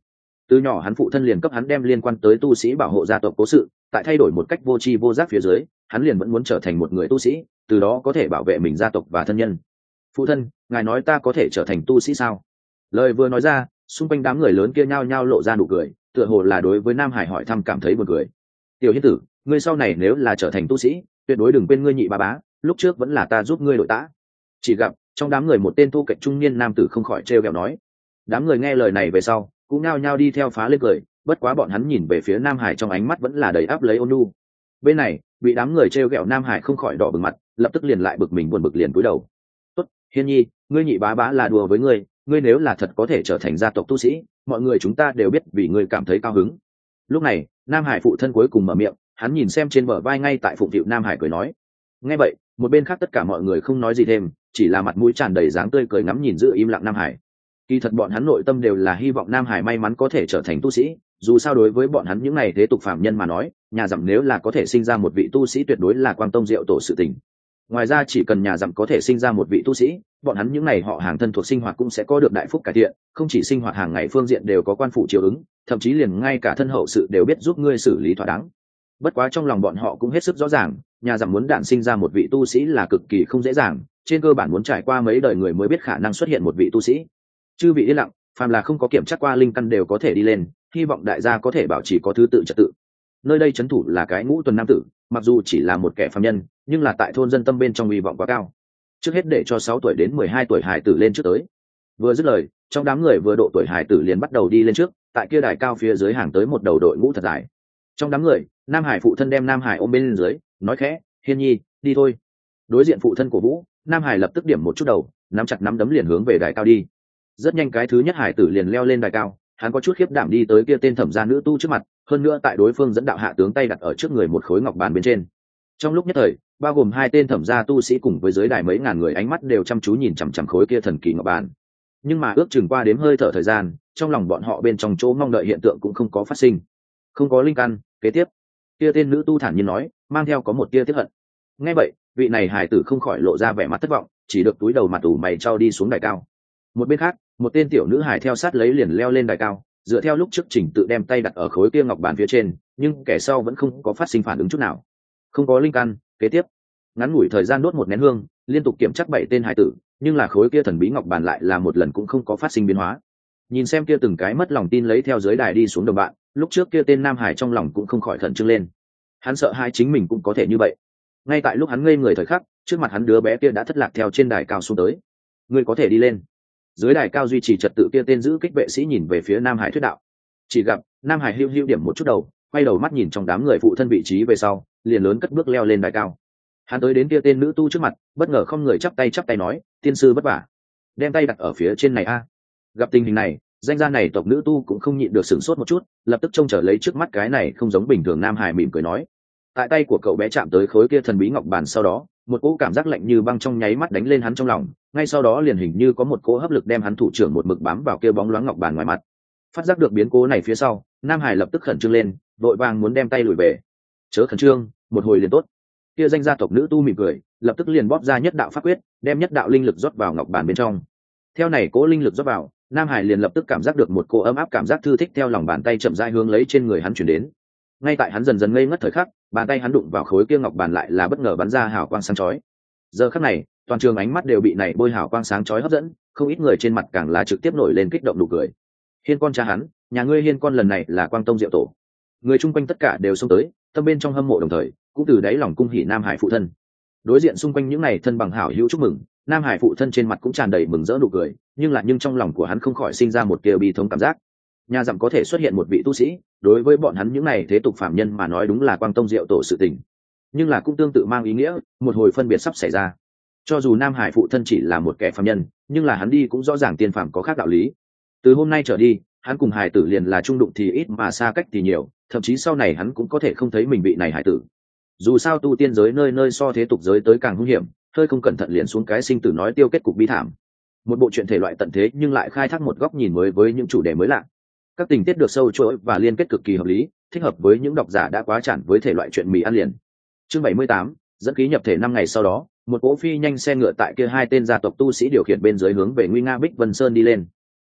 Từ nhỏ hắn phụ thân liền cấp hắn đem liên quan tới tu sĩ bảo hộ gia tộc cố sự, tại thay đổi một cách vô tri vô giác phía dưới, hắn liền vẫn muốn trở thành một người tu sĩ, từ đó có thể bảo vệ mình gia tộc và thân nhân. Phụ thân, ngài nói ta có thể trở thành tu sĩ sao? Lời vừa nói ra, xung quanh đám người lớn kia nhao nhao lộ ra nụ cười, tựa hồ là đối với Nam Hải hỏi thăm cảm thấy buồn cười. Tiểu Hiên tử, ngươi sau này nếu là trở thành tu sĩ, tuyệt đối đừng quên ngươi nhị bá bá, lúc trước vẫn là ta giúp ngươi đội tã. Chỉ gặp trong đám người một tên tu cạnh trung niên nam tử không khỏi trêu ghẹo nói. Đám người nghe lời này về sau, cũng nhao nhao đi theo phá lên cười, bất quá bọn hắn nhìn về phía Nam Hải trong ánh mắt vẫn là đầy áp lấy ôn nhu. Bên này, bị đám người trêu ghẹo Nam Hải không khỏi đỏ bừng mặt, lập tức liền lại bực mình buồn bực liền cúi đầu. Tốt, Hiên nhi, ngươi nhị bá bá là đùa với ngươi, ngươi nếu là thật có thể trở thành gia tộc tu sĩ, mọi người chúng ta đều biết vì ngươi cảm thấy cao hứng. Lúc này, Nam Hải phụ thân cuối cùng mở miệng, hắn nhìn xem trên bờ vai ngay tại phụng phịu Nam Hải cười nói. Nghe vậy, một bên khác tất cả mọi người không nói gì thêm, chỉ là mặt mũi tràn đầy dáng tươi cười ngắm nhìn giữ im lặng Nam Hải. Kỳ thật bọn hắn nội tâm đều là hy vọng Nam Hải may mắn có thể trở thành tu sĩ, dù sao đối với bọn hắn những này thế tục phạm nhân mà nói, nhà dặm nếu là có thể sinh ra một vị tu sĩ tuyệt đối là quang tông diệu tổ sự tình. Ngoài ra chỉ cần nhà dặm có thể sinh ra một vị tu sĩ, bọn hắn những này họ hàng thân thuộc sinh hoạt cũng sẽ có được đại phúc cải thiện, không chỉ sinh hoạt hàng ngày phương diện đều có quan phủ chiếu ứng, thậm chí liền ngay cả thân hậu sự đều biết giúp ngươi xử lý thỏa đáng. Bất quá trong lòng bọn họ cũng hết sức rõ ràng, nhà dặm muốn đản sinh ra một vị tu sĩ là cực kỳ không dễ dàng, trên cơ bản muốn trải qua mấy đời người mới biết khả năng xuất hiện một vị tu sĩ. Chư vị yên lặng, phàm là không có kiểm tra qua linh căn đều có thể đi lên, hy vọng đại gia có thể bảo trì có thứ tự trật tự. Nơi đây trấn thủ là cái Ngũ Tuần nam tử, mặc dù chỉ là một kẻ phàm nhân, nhưng là tại thôn dân tâm bên trong hy vọng quá cao. Trước hết để cho 6 tuổi đến 12 tuổi hải tử lên trước tới. Vừa dứt lời, trong đám người vừa độ tuổi hải tử liền bắt đầu đi lên trước, tại kia đài cao phía dưới hàng tới một đầu đội ngũ thật dài. Trong đám người, Nam Hải phụ thân đem Nam Hải ôm bên dưới, nói khẽ, Hiên nhi, đi thôi. Đối diện phụ thân của Vũ, Nam Hải lập tức điểm một chút đầu, nắm chặt nắm đấm liền hướng về đài cao đi. Rất nhanh cái thứ nhất hải tử liền leo lên đài cao, hắn có chút khiếp đảm đi tới kia tên thẩm gia nữ tu trước mặt, hơn nữa tại đối phương dẫn đạo hạ tướng tay đặt ở trước người một khối ngọc bàn bên trên. Trong lúc nhất thời, bao gồm 2 tên thẩm gia tu sĩ cùng với dưới đài mấy ngàn người ánh mắt đều chăm chú nhìn chằm chằm khối kia thần kỳ ngọc bàn. Nhưng mà ước chừng qua đếm hơi thở thời gian, trong lòng bọn họ bên trong chỗ mong đợi hiện tượng cũng không có phát sinh. Không có linh căn, kế tiếp, kia tên nữ tu thản nhiên nói, mang theo có một tia tiếc hận. Nghe vậy, vị này hài tử không khỏi lộ ra vẻ mặt thất vọng, chỉ được túi đầu mặt ủ mày trao đi xuống đài cao. Một bên khác, một tên tiểu nữ hài theo sát lấy liền leo lên đài cao, dựa theo lúc trước trình tự đem tay đặt ở khối kia ngọc bàn phía trên, nhưng kẻ sau vẫn không có phát sinh phản ứng chút nào. Không có linh căn, kế tiếp, ngắn ngủi thời gian đốt một nén hương, liên tục kiểm tra 7 tên hài tử, nhưng là khối kia thần bí ngọc bàn lại là một lần cũng không có phát sinh biến hóa. Nhìn xem kia từng cái mất lòng tin lấy theo dưới đài đi xuống đồng bạn, lúc trước kia tên Nam Hải trong lòng cũng không khỏi khẩn trương lên. Hắn sợ hai chính mình cũng có thể như vậy. Ngay tại lúc hắn ngây người thời khắc, trước mặt hắn đứa bé kia đã thất lạc theo trên đài cao xuống tới. Ngươi có thể đi lên. Dưới đài cao duy trì trật tự kia tên giữ kích vệ sĩ nhìn về phía Nam Hải thuyết đạo. Chỉ gặp Nam Hải hưu hưu điểm một chút đầu, quay đầu mắt nhìn trong đám người phụ thân vị trí về sau, liền lớn cất bước leo lên đài cao. Hắn tới đến kia tên nữ tu trước mặt, bất ngờ không người chắp tay nói, tiên sư vất vả. Đem tay đặt ở phía trên này a. Gặp tình hình này, danh gia này tộc nữ tu cũng không nhịn được sửng sốt một chút, lập tức trông trở lấy trước mắt cái này không giống bình thường. Nam Hải mỉm cười nói. Tại tay của cậu bé chạm tới khối kia thần bí ngọc bàn sau đó, một cỗ cảm giác lạnh như băng trong nháy mắt đánh lên hắn trong lòng, ngay sau đó liền hình như có một cỗ hấp lực đem hắn thủ trưởng một mực bám vào kia bóng loáng ngọc bàn ngoài mặt. Phát giác được biến cố này phía sau, Nam Hải lập tức khẩn trương lên, vội vàng muốn đem tay lùi về. Chớ khẩn trương, một hồi liền tốt. Kia danh gia tộc nữ tu mỉm cười, lập tức liền bóp ra nhất đạo pháp quyết, đem nhất đạo linh lực rót vào ngọc bàn bên trong. Theo này cỗ linh lực rót vào, Nam Hải liền lập tức cảm giác được một cỗ ấm áp cảm giác thư thích theo lòng bàn tay chậm rãi hướng lấy trên người hắn chuyển đến. Ngay tại hắn dần dần ngây ngất thời khắc, bàn tay hắn đụng vào khối kia ngọc bàn lại là bất ngờ bắn ra hào quang sáng chói. Giờ khắc này, toàn trường ánh mắt đều bị này bôi hào quang sáng chói hấp dẫn, không ít người trên mặt càng là trực tiếp nổi lên kích động nụ cười. Hiên con cha hắn, nhà ngươi Hiên con lần này là Quang Tông Diệu Tổ. Người chung quanh tất cả đều xông tới, tâm bên trong hâm mộ đồng thời, cũng từ đáy lòng cung hỉ Nam Hải phụ thân. Đối diện xung quanh những này thân bằng hảo hữu chúc mừng, Nam Hải phụ thân trên mặt cũng tràn đầy mừng rỡ nụ cười, nhưng trong lòng của hắn không khỏi sinh ra một tia bi thống cảm giác. Nhà dặm có thể xuất hiện một vị tu sĩ, đối với bọn hắn những này thế tục phạm nhân mà nói đúng là Quang Tông Diệu Tổ sự tình, nhưng là cũng tương tự mang ý nghĩa một hồi phân biệt sắp xảy ra. Cho dù Nam Hải phụ thân chỉ là một kẻ phạm nhân, nhưng là hắn đi cũng rõ ràng tiên phàm có khác đạo lý. Từ hôm nay trở đi, hắn cùng hải tử liền là trung đụng thì ít mà xa cách thì nhiều, thậm chí sau này hắn cũng có thể không thấy mình bị này hải tử. Dù sao tu tiên giới nơi nơi so thế tục giới tới càng hung hiểm, hơi không cẩn thận liền xuống cái sinh tử nói tiêu kết cục bi thảm. Một bộ truyện thể loại tận thế nhưng lại khai thác một góc nhìn mới với những chủ đề mới lạ. Các tình tiết được sâu chuỗi và liên kết cực kỳ hợp lý, thích hợp với những độc giả đã quá chản với thể loại truyện mì ăn liền. Chương 78, dẫn ký nhập thể 5 ngày sau đó, một cỗ phi nhanh xe ngựa tại kia 2 tên gia tộc tu sĩ điều khiển bên dưới hướng về nguy nga Bích Vân Sơn đi lên.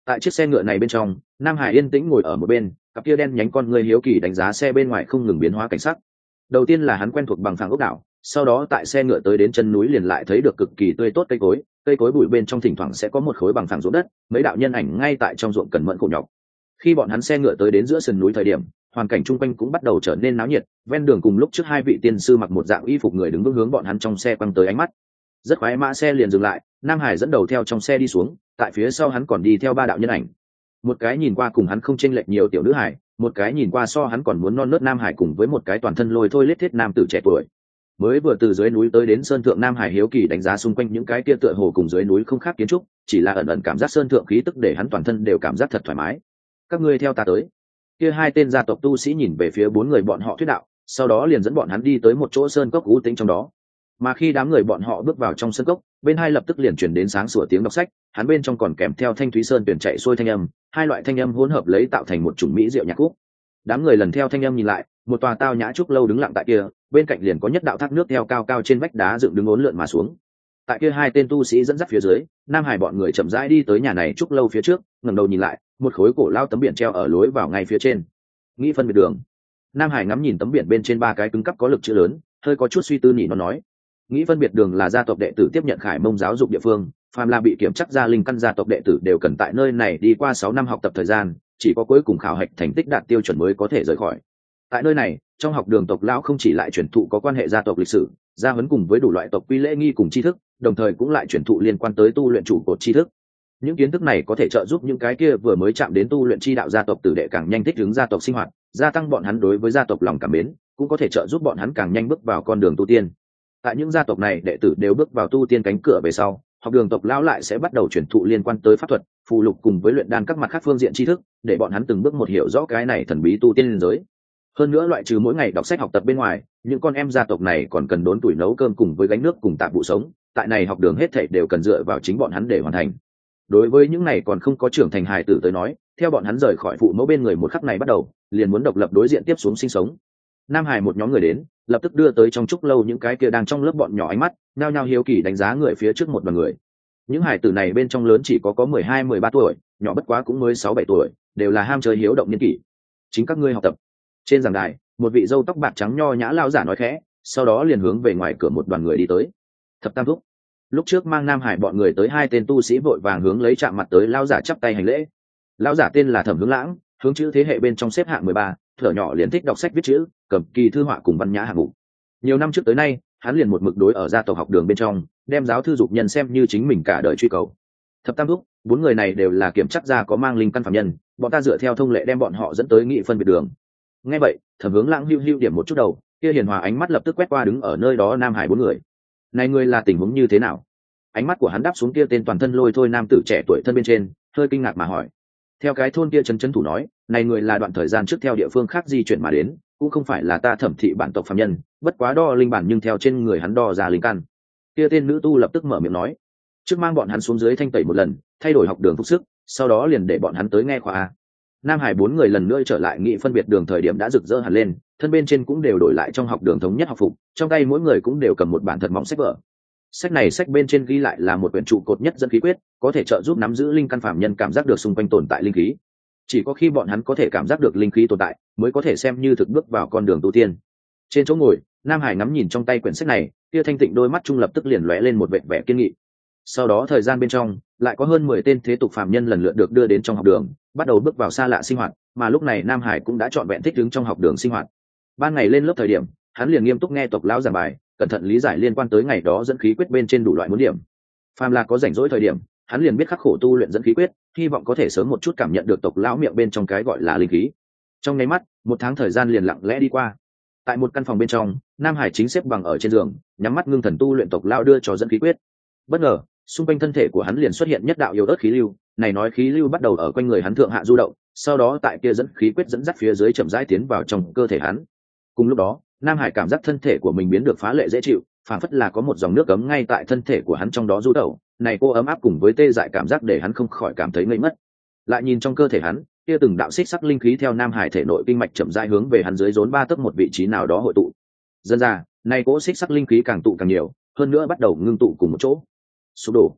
Tại chiếc xe ngựa này bên trong, Nam Hải yên tĩnh ngồi ở một bên, cặp kia đen nhánh con người hiếu kỳ đánh giá xe bên ngoài không ngừng biến hóa cảnh sắc. Đầu tiên là hắn quen thuộc bằng phẳng ốc đảo, sau đó tại xe ngựa tới đến chân núi liền lại thấy được cực kỳ tươi tốt cây cối bụi bên trong thỉnh thoảng sẽ có một khối bằng phẳng ruộng đất, mấy đạo nhân ảnh ngay tại trong ruộng cẩn mẫn khổ nhọc. Khi bọn hắn xe ngựa tới đến giữa sườn núi thời điểm, hoàn cảnh chung quanh cũng bắt đầu trở nên náo nhiệt, ven đường cùng lúc trước hai vị tiên sư mặc một dạng y phục người đứng vững hướng bọn hắn trong xe quăng tới ánh mắt. Rất khoái mã xe liền dừng lại, Nam Hải dẫn đầu theo trong xe đi xuống, tại phía sau hắn còn đi theo ba đạo nhân ảnh. Một cái nhìn qua cùng hắn không chênh lệch nhiều tiểu nữ hải, một cái nhìn qua so hắn còn muốn non nớt Nam Hải cùng với một cái toàn thân lôi thôi lết thiết nam tử trẻ tuổi. Mới vừa từ dưới núi tới đến sơn thượng, Nam Hải hiếu kỳ đánh giá xung quanh những cái kia tựa hồ cùng dưới núi không khác kiến trúc, chỉ là ẩn ẩn cảm giác sơn thượng khí tức để hắn toàn thân đều cảm giác thật thoải mái. Các ngươi theo ta tới. Kia hai tên gia tộc tu sĩ nhìn về phía bốn người bọn họ thuyết đạo, sau đó liền dẫn bọn hắn đi tới một chỗ sơn cốc u tĩnh trong đó. Mà khi đám người bọn họ bước vào trong sơn cốc, bên hai lập tức liền truyền đến sáng sủa tiếng đọc sách, hắn bên trong còn kèm theo thanh thúy sơn tuyển chạy xuôi thanh âm, hai loại thanh âm hỗn hợp lấy tạo thành một chủng mỹ diệu nhạc khúc. Đám người lần theo thanh âm nhìn lại, một tòa tao nhã trúc lâu đứng lặng tại kia, bên cạnh liền có nhất đạo thác nước theo cao cao trên vách đá dựng đứng uốn lượn mà xuống. Tại kia hai tên tu sĩ dẫn dắt phía dưới, Nam Hải bọn người chậm rãi đi tới nhà này trúc lâu phía trước, ngẩng đầu nhìn lại, một khối cổ lao tấm biển treo ở lối vào ngay phía trên. Nghĩ phân biệt đường. Nam Hải ngắm nhìn tấm biển bên trên ba cái cứng cắp có lực chữ lớn, hơi có chút suy tư nhỉ nó nói. Nghĩ phân biệt đường là gia tộc đệ tử tiếp nhận Khải Mông giáo dục địa phương, phàm là bị kiểm chắc ra linh căn gia tộc đệ tử đều cần tại nơi này đi qua 6 năm học tập thời gian, chỉ có cuối cùng khảo hạch thành tích đạt tiêu chuẩn mới có thể rời khỏi. Tại nơi này, trong học đường tộc lão không chỉ lại truyền thụ có quan hệ gia tộc lịch sử, gia huấn cùng với đủ loại tộc quy lễ nghi cùng tri thức, đồng thời cũng lại truyền thụ liên quan tới tu luyện chủ cột tri thức. Những kiến thức này có thể trợ giúp những cái kia vừa mới chạm đến tu luyện chi đạo gia tộc tử đệ càng nhanh thích ứng gia tộc sinh hoạt, gia tăng bọn hắn đối với gia tộc lòng cảm mến, cũng có thể trợ giúp bọn hắn càng nhanh bước vào con đường tu tiên. Tại những gia tộc này đệ tử đều bước vào tu tiên cánh cửa về sau, học đường tộc lão lại sẽ bắt đầu truyền thụ liên quan tới pháp thuật, phù lục cùng với luyện đan các mặt khác phương diện tri thức, để bọn hắn từng bước một hiểu rõ cái này thần bí tu tiên giới. Hơn nữa loại trừ mỗi ngày đọc sách học tập bên ngoài, những con em gia tộc này còn cần đốn tuổi nấu cơm cùng với gánh nước cùng tạp vụ sống, tại này học đường hết thảy đều cần dựa vào chính bọn hắn để hoàn thành. Đối với những này còn không có trưởng thành hài tử tới nói, theo bọn hắn rời khỏi phụ mẫu bên người một khắc này bắt đầu, liền muốn độc lập đối diện tiếp xuống sinh sống. Nam Hải một nhóm người đến, lập tức đưa tới trong trúc lâu những cái kia đang trong lớp bọn nhỏ ánh mắt, nhao nhao hiếu kỳ đánh giá người phía trước một đoàn người. Những hài tử này bên trong lớn chỉ có 12-13 tuổi, nhỏ bất quá cũng mới 6-7 tuổi, đều là ham chơi hiếu động niên kỷ. Chính các ngươi học tập. Trên giảng đài, một vị râu tóc bạc trắng nho nhã lão giả nói khẽ, sau đó liền hướng về ngoài cửa một đoàn người đi tới. Thập Tam thúc. Lúc trước mang Nam Hải bọn người tới hai tên tu sĩ vội vàng hướng lấy chạm mặt tới lão giả chắp tay hành lễ. Lão giả tên là Thẩm Hướng Lãng, hướng chữ thế hệ bên trong xếp hạng 13, thở nhỏ liền thích đọc sách viết chữ, cầm kỳ thư họa cùng văn nhã hạng mục. Nhiều năm trước tới nay, hắn liền một mực đối ở gia tộc học đường bên trong, đem giáo thư dục nhân xem như chính mình cả đời truy cầu. Thập Tam thúc, 4 người này đều là kiểm chắc ra có mang linh căn phàm nhân, bọn ta dựa theo thông lệ đem bọn họ dẫn tới nghị phân biệt đường. Nghe vậy, Thẩm Hướng Lãng hưu hưu điểm một chút đầu, kia hiền hòa ánh mắt lập tức quét qua đứng ở nơi đó Nam Hải 4 người. Này người là tình huống như thế nào? Ánh mắt của hắn đáp xuống kia tên toàn thân lôi thôi nam tử trẻ tuổi thân bên trên, hơi kinh ngạc mà hỏi. Theo cái thôn kia chấn thủ nói, này người là đoạn thời gian trước theo địa phương khác di chuyển mà đến, cũng không phải là ta Thẩm thị bản tộc phàm nhân, bất quá đo linh bản nhưng theo trên người hắn đo ra linh căn. Kia tên nữ tu lập tức mở miệng nói, trước mang bọn hắn xuống dưới thanh tẩy một lần, thay đổi học đường phục sức, sau đó liền để bọn hắn tới nghe khóa. Nam Hải 4 người lần nữa trở lại nghị phân biệt đường thời điểm đã rực rỡ hẳn lên, thân bên trên cũng đều đổi lại trong học đường thống nhất học phục, trong tay mỗi người cũng đều cầm một bản thật mỏng sách vở. Sách này sách bên trên ghi lại là một quyển trụ cột nhất dẫn khí quyết, có thể trợ giúp nắm giữ linh căn phàm nhân cảm giác được xung quanh tồn tại linh khí. Chỉ có khi bọn hắn có thể cảm giác được linh khí tồn tại, mới có thể xem như thực bước vào con đường tu tiên. Trên chỗ ngồi, Nam Hải ngắm nhìn trong tay quyển sách này, kia thanh tịnh đôi mắt trung lập tức liền lóe lên một vẻ vẻ kiên nghị. Sau đó thời gian bên trong, lại có hơn 10 tên thế tục phàm nhân lần lượt được đưa đến trong học đường, bắt đầu bước vào xa lạ sinh hoạt, mà lúc này Nam Hải cũng đã trọn vẹn thích ứng trong học đường sinh hoạt. Ban ngày lên lớp thời điểm, hắn liền nghiêm túc nghe tộc lão giảng bài, cẩn thận lý giải liên quan tới ngày đó dẫn khí quyết bên trên đủ loại muốn điểm. Phàm là có rảnh rỗi thời điểm, hắn liền biết khắc khổ tu luyện dẫn khí quyết, hy vọng có thể sớm một chút cảm nhận được tộc lão miệng bên trong cái gọi là linh khí. Trong nháy mắt, 1 tháng thời gian liền lặng lẽ đi qua. Tại một căn phòng bên trong, Nam Hải chính xếp bằng ở trên giường, nhắm mắt ngưng thần tu luyện tộc lão đưa cho dẫn khí quyết. Bất ngờ, xung quanh thân thể của hắn liền xuất hiện nhất đạo yếu ớt khí lưu, này nói khí lưu bắt đầu ở quanh người hắn thượng hạ du động, sau đó tại kia dẫn khí quyết dẫn dắt phía dưới chậm rãi tiến vào trong cơ thể hắn. Cùng lúc đó, Nam Hải cảm giác thân thể của mình biến được phá lệ dễ chịu, phảng phất là có một dòng nước ấm ngay tại thân thể của hắn trong đó du tẩu, này cô ấm áp cùng với tê dại cảm giác để hắn không khỏi cảm thấy ngây mất. Lại nhìn trong cơ thể hắn, kia từng đạo xích sắc linh khí theo Nam Hải thể nội kinh mạch chậm rãi hướng về hắn dưới rốn 3 tấc một vị trí nào đó hội tụ. Dần ra, này cỗ xích sắc linh khí càng tụ càng nhiều, hơn nữa bắt đầu ngưng tụ cùng một chỗ. Sụp đổ.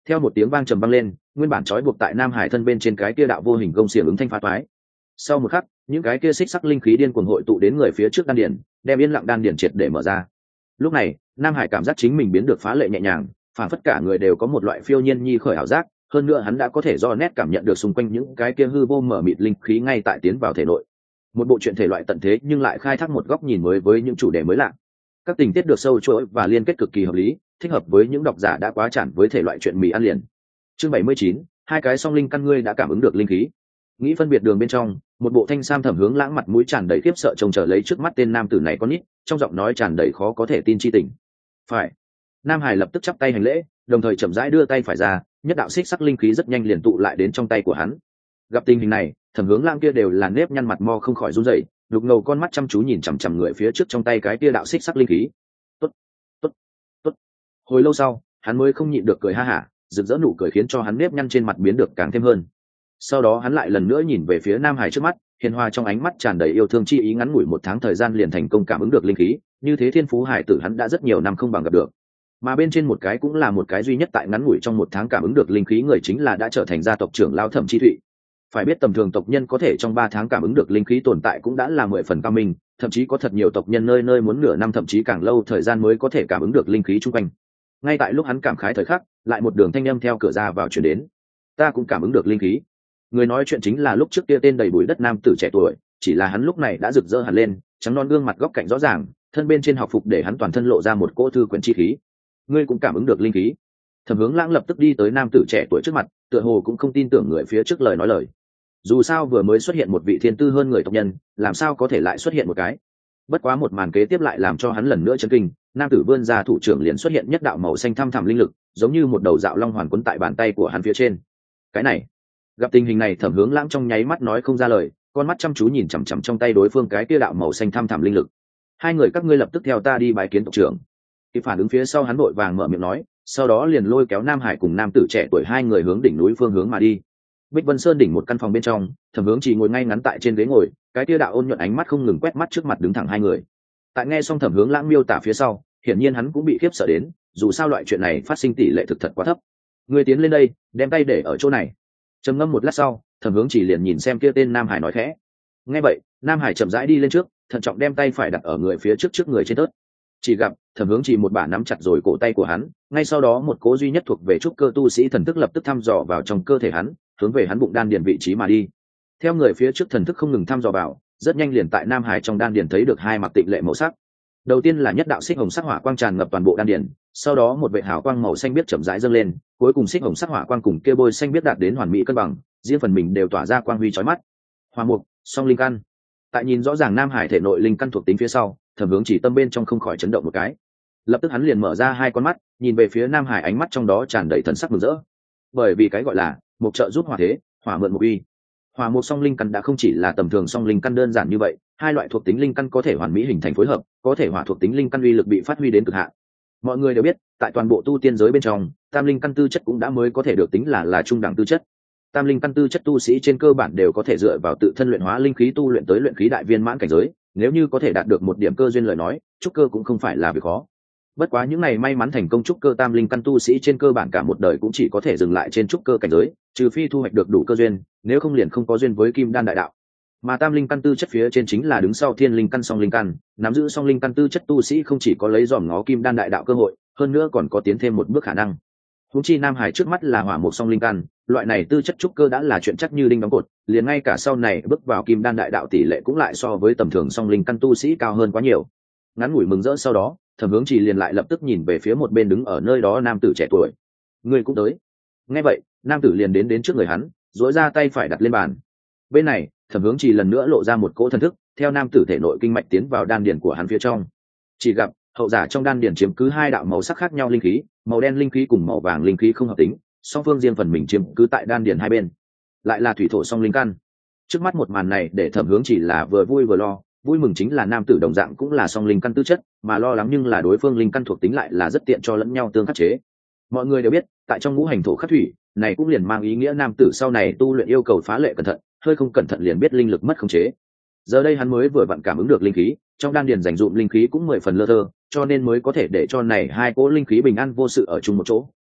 Theo một tiếng vang trầm vang lên, nguyên bản trói buộc tại Nam Hải thân bên trên cái kia đạo vô hình gông xiềng ứng thanh phá toái. Sau một khắc, những cái kia xích sắc linh khí điên cuồng hội tụ đến người phía trước đan điển, đem yên lặng đan điển triệt để mở ra. Lúc này, Nam Hải cảm giác chính mình biến được phá lệ nhẹ nhàng, phản phất cả người đều có một loại phiêu nhiên nhi khởi ảo giác, hơn nữa hắn đã có thể do nét cảm nhận được xung quanh những cái kia hư vô mở mịt linh khí ngay tại tiến vào thể nội. Một bộ truyện thể loại tận thế nhưng lại khai thác một góc nhìn mới với những chủ đề mới lạ. Các tình tiết được sâu chuỗi và liên kết cực kỳ hợp lý, thích hợp với những độc giả đã quá chản với thể loại truyện mì ăn liền. Chương 79, hai cái song linh căn ngươi đã cảm ứng được linh khí. Nghĩ phân biệt đường bên trong, một bộ thanh sam Thẩm Hướng Lãng mặt mũi tràn đầy khiếp sợ trông chờ lấy trước mắt tên nam tử này con nít, trong giọng nói tràn đầy khó có thể tin chi tình. Phải. Nam Hải lập tức chắp tay hành lễ, đồng thời chậm rãi đưa tay phải ra, nhất đạo xích sắc linh khí rất nhanh liền tụ lại đến trong tay của hắn. Gặp tình hình này, Thẩm Hướng Lãng kia đều là nếp nhăn mặt mo không khỏi run rẩy, lục ngầu con mắt chăm chú nhìn chằm chằm người phía trước trong tay cái kia đạo xích sắc linh khí. Tốt, tốt, tốt. Hồi lâu sau, hắn mới không nhịn được cười ha hả, rực rỡ nụ cười khiến cho hắn nếp nhăn trên mặt biến được càng thêm hơn. Sau đó hắn lại lần nữa nhìn về phía Nam Hải trước mắt, hiền hòa trong ánh mắt tràn đầy yêu thương chi ý, ngắn ngủi 1 tháng thời gian liền thành công cảm ứng được linh khí, như thế thiên phú hải tử hắn đã rất nhiều năm không bằng gặp được. Mà bên trên một cái cũng là một cái duy nhất tại ngắn ngủi trong 1 tháng cảm ứng được linh khí người chính là đã trở thành gia tộc trưởng lão Thẩm Chi Thụy. Phải biết tầm thường tộc nhân có thể trong 3 tháng cảm ứng được linh khí tồn tại cũng đã là 10 phần cao minh, thậm chí có thật nhiều tộc nhân nơi nơi muốn nửa năm thậm chí càng lâu thời gian mới có thể cảm ứng được linh khí chung quanh. Ngay tại lúc hắn cảm khái thời khắc, lại một đường thanh âm theo cửa ra vào truyền đến. Ta cũng cảm ứng được linh khí. Người nói chuyện chính là lúc trước kia tên đầy bụi đất nam tử trẻ tuổi, chỉ là hắn lúc này đã rực rỡ hẳn lên, trắng non gương mặt góc cạnh rõ ràng, thân bên trên học phục để hắn toàn thân lộ ra một cỗ thư quyển chi khí. Ngươi cũng cảm ứng được linh khí. Thẩm Hướng Lãng lập tức đi tới nam tử trẻ tuổi trước mặt, tựa hồ cũng không tin tưởng người phía trước lời nói lời. Dù sao vừa mới xuất hiện một vị thiên tư hơn người tộc nhân, làm sao có thể lại xuất hiện một cái. Bất quá một màn kế tiếp lại làm cho hắn lần nữa chấn kinh, nam tử vươn ra thủ trưởng liền xuất hiện nhất đạo màu xanh thăm thẳm linh lực, giống như một đầu dạo long hoàn quấn tại bàn tay của hắn phía trên. Cái này, gặp tình hình này Thẩm Hướng Lãng trong nháy mắt nói không ra lời, con mắt chăm chú nhìn chằm chằm trong tay đối phương cái kia đạo màu xanh thăm thẳm linh lực. Hai người các ngươi lập tức theo ta đi bái kiến tộc trưởng. Khi phản ứng phía sau hắn vội vàng mở miệng nói, sau đó liền lôi kéo Nam Hải cùng nam tử trẻ tuổi hai người hướng đỉnh núi phương hướng mà đi. Bích Vân Sơn đỉnh một căn phòng bên trong, Thẩm Hướng chỉ ngồi ngay ngắn tại trên ghế ngồi, cái kia đạo ôn nhuận ánh mắt không ngừng quét mắt trước mặt đứng thẳng hai người. Tại nghe xong Thẩm Hướng Lãng miêu tả phía sau, hiển nhiên hắn cũng bị khiếp sợ đến, dù sao loại chuyện này phát sinh tỷ lệ thực thật quá thấp. Người tiến lên đây, đem tay để ở chỗ này. Trầm ngâm một lát sau, Thẩm Hướng chỉ liền nhìn xem kia tên Nam Hải nói khẽ. Nghe vậy, Nam Hải chậm rãi đi lên trước, thận trọng đem tay phải đặt ở người phía trước người trên tớt. Chỉ gặp Thẩm Hướng chỉ một bà nắm chặt rồi cổ tay của hắn, ngay sau đó một cố duy nhất thuộc về trúc cơ tu sĩ thần thức lập tức thăm dò vào trong cơ thể hắn, hướng về hắn bụng đan điền vị trí mà đi. Theo người phía trước thần thức không ngừng thăm dò vào, rất nhanh liền tại Nam Hải trong đan điền thấy được hai mặc tịnh lệ màu sắc. Đầu tiên là nhất đạo xích hồng sắc hỏa quang tràn ngập toàn bộ đan điền, sau đó một vệt hào quang màu xanh biếc chậm rãi dâng lên, cuối cùng xích hồng sắc hỏa quang cùng kia bôi xanh biếc đạt đến hoàn mỹ cân bằng, riêng phần mình đều tỏa ra quang huy chói mắt. Hỏa mục, song linh căn. Tại nhìn rõ ràng Nam Hải thể nội linh căn thuộc tính phía sau, Thẩm Hướng chỉ tâm bên trong không khỏi chấn động một cái. Lập tức hắn liền mở ra hai con mắt, nhìn về phía Nam Hải, ánh mắt trong đó tràn đầy thần sắc mừng rỡ. Bởi vì cái gọi là mục trợ giúp hỏa thế, hỏa mượn mục uy. Hỏa mục song linh căn đã không chỉ là tầm thường song linh căn đơn giản như vậy, hai loại thuộc tính linh căn có thể hoàn mỹ hình thành phối hợp, có thể hỏa thuộc tính linh căn uy lực bị phát huy đến cực hạn. Mọi người đều biết, tại toàn bộ tu tiên giới bên trong, tam linh căn tư chất cũng đã mới có thể được tính là trung đẳng tư chất. Tam linh căn tư chất tu sĩ trên cơ bản đều có thể dựa vào tự thân luyện hóa linh khí tu luyện tới luyện khí đại viên mãn cảnh giới, nếu như có thể đạt được một điểm cơ duyên lời nói, trúc cơ cũng không phải là việc khó. Bất quá những này may mắn thành công trúc cơ tam linh căn tu sĩ trên cơ bản cả một đời cũng chỉ có thể dừng lại trên trúc cơ cảnh giới, trừ phi thu hoạch được đủ cơ duyên, nếu không liền không có duyên với kim đan đại đạo. Mà tam linh căn tư chất phía trên chính là đứng sau thiên linh căn song linh căn, nắm giữ song linh căn tư chất tu sĩ không chỉ có lấy dòm ngó kim đan đại đạo cơ hội, hơn nữa còn có tiến thêm một bước khả năng. Huống chi Nam Hải trước mắt là hỏa mục song linh căn, loại này tư chất trúc cơ đã là chuyện chắc như đinh đóng cột, liền ngay cả sau này bước vào kim đan đại đạo tỷ lệ cũng lại so với tầm thường song linh căn tu sĩ cao hơn quá nhiều. Ngắn ngủi mừng rỡ sau đó, Thẩm Hướng chỉ liền lại lập tức nhìn về phía một bên đứng ở nơi đó nam tử trẻ tuổi. Người cũng tới. Nghe vậy, nam tử liền đến trước người hắn, duỗi ra tay phải đặt lên bàn. Bên này, Thẩm Hướng chỉ lần nữa lộ ra một cỗ thần thức, theo nam tử thể nội kinh mạch tiến vào đan điền của hắn phía trong. Chỉ gặp hậu giả trong đan điền chiếm cứ hai đạo màu sắc khác nhau linh khí, màu đen linh khí cùng màu vàng linh khí không hợp tính, song phương riêng phần mình chiếm cứ tại đan điền hai bên. Lại là thủy thổ song linh căn. Trước mắt một màn này để Thẩm Hướng chỉ là vừa vui vừa lo, vui mừng chính là nam tử đồng dạng cũng là song linh căn tư chất, mà lo lắng nhưng là đối phương linh căn thuộc tính lại là rất tiện cho lẫn nhau tương khắc chế. Mọi người đều biết, tại trong ngũ hành thổ khắc thủy, này cũng liền mang ý nghĩa nam tử sau này tu luyện yêu cầu phá lệ cẩn thận, hơi không cẩn thận liền biết linh lực mất khống chế. Giờ đây hắn mới vừa vặn cảm ứng được linh khí, trong đan điền dành dụm linh khí cũng 10 phần lơ thơ, cho nên mới có thể để cho này hai cỗ linh khí bình an vô sự ở chung một chỗ,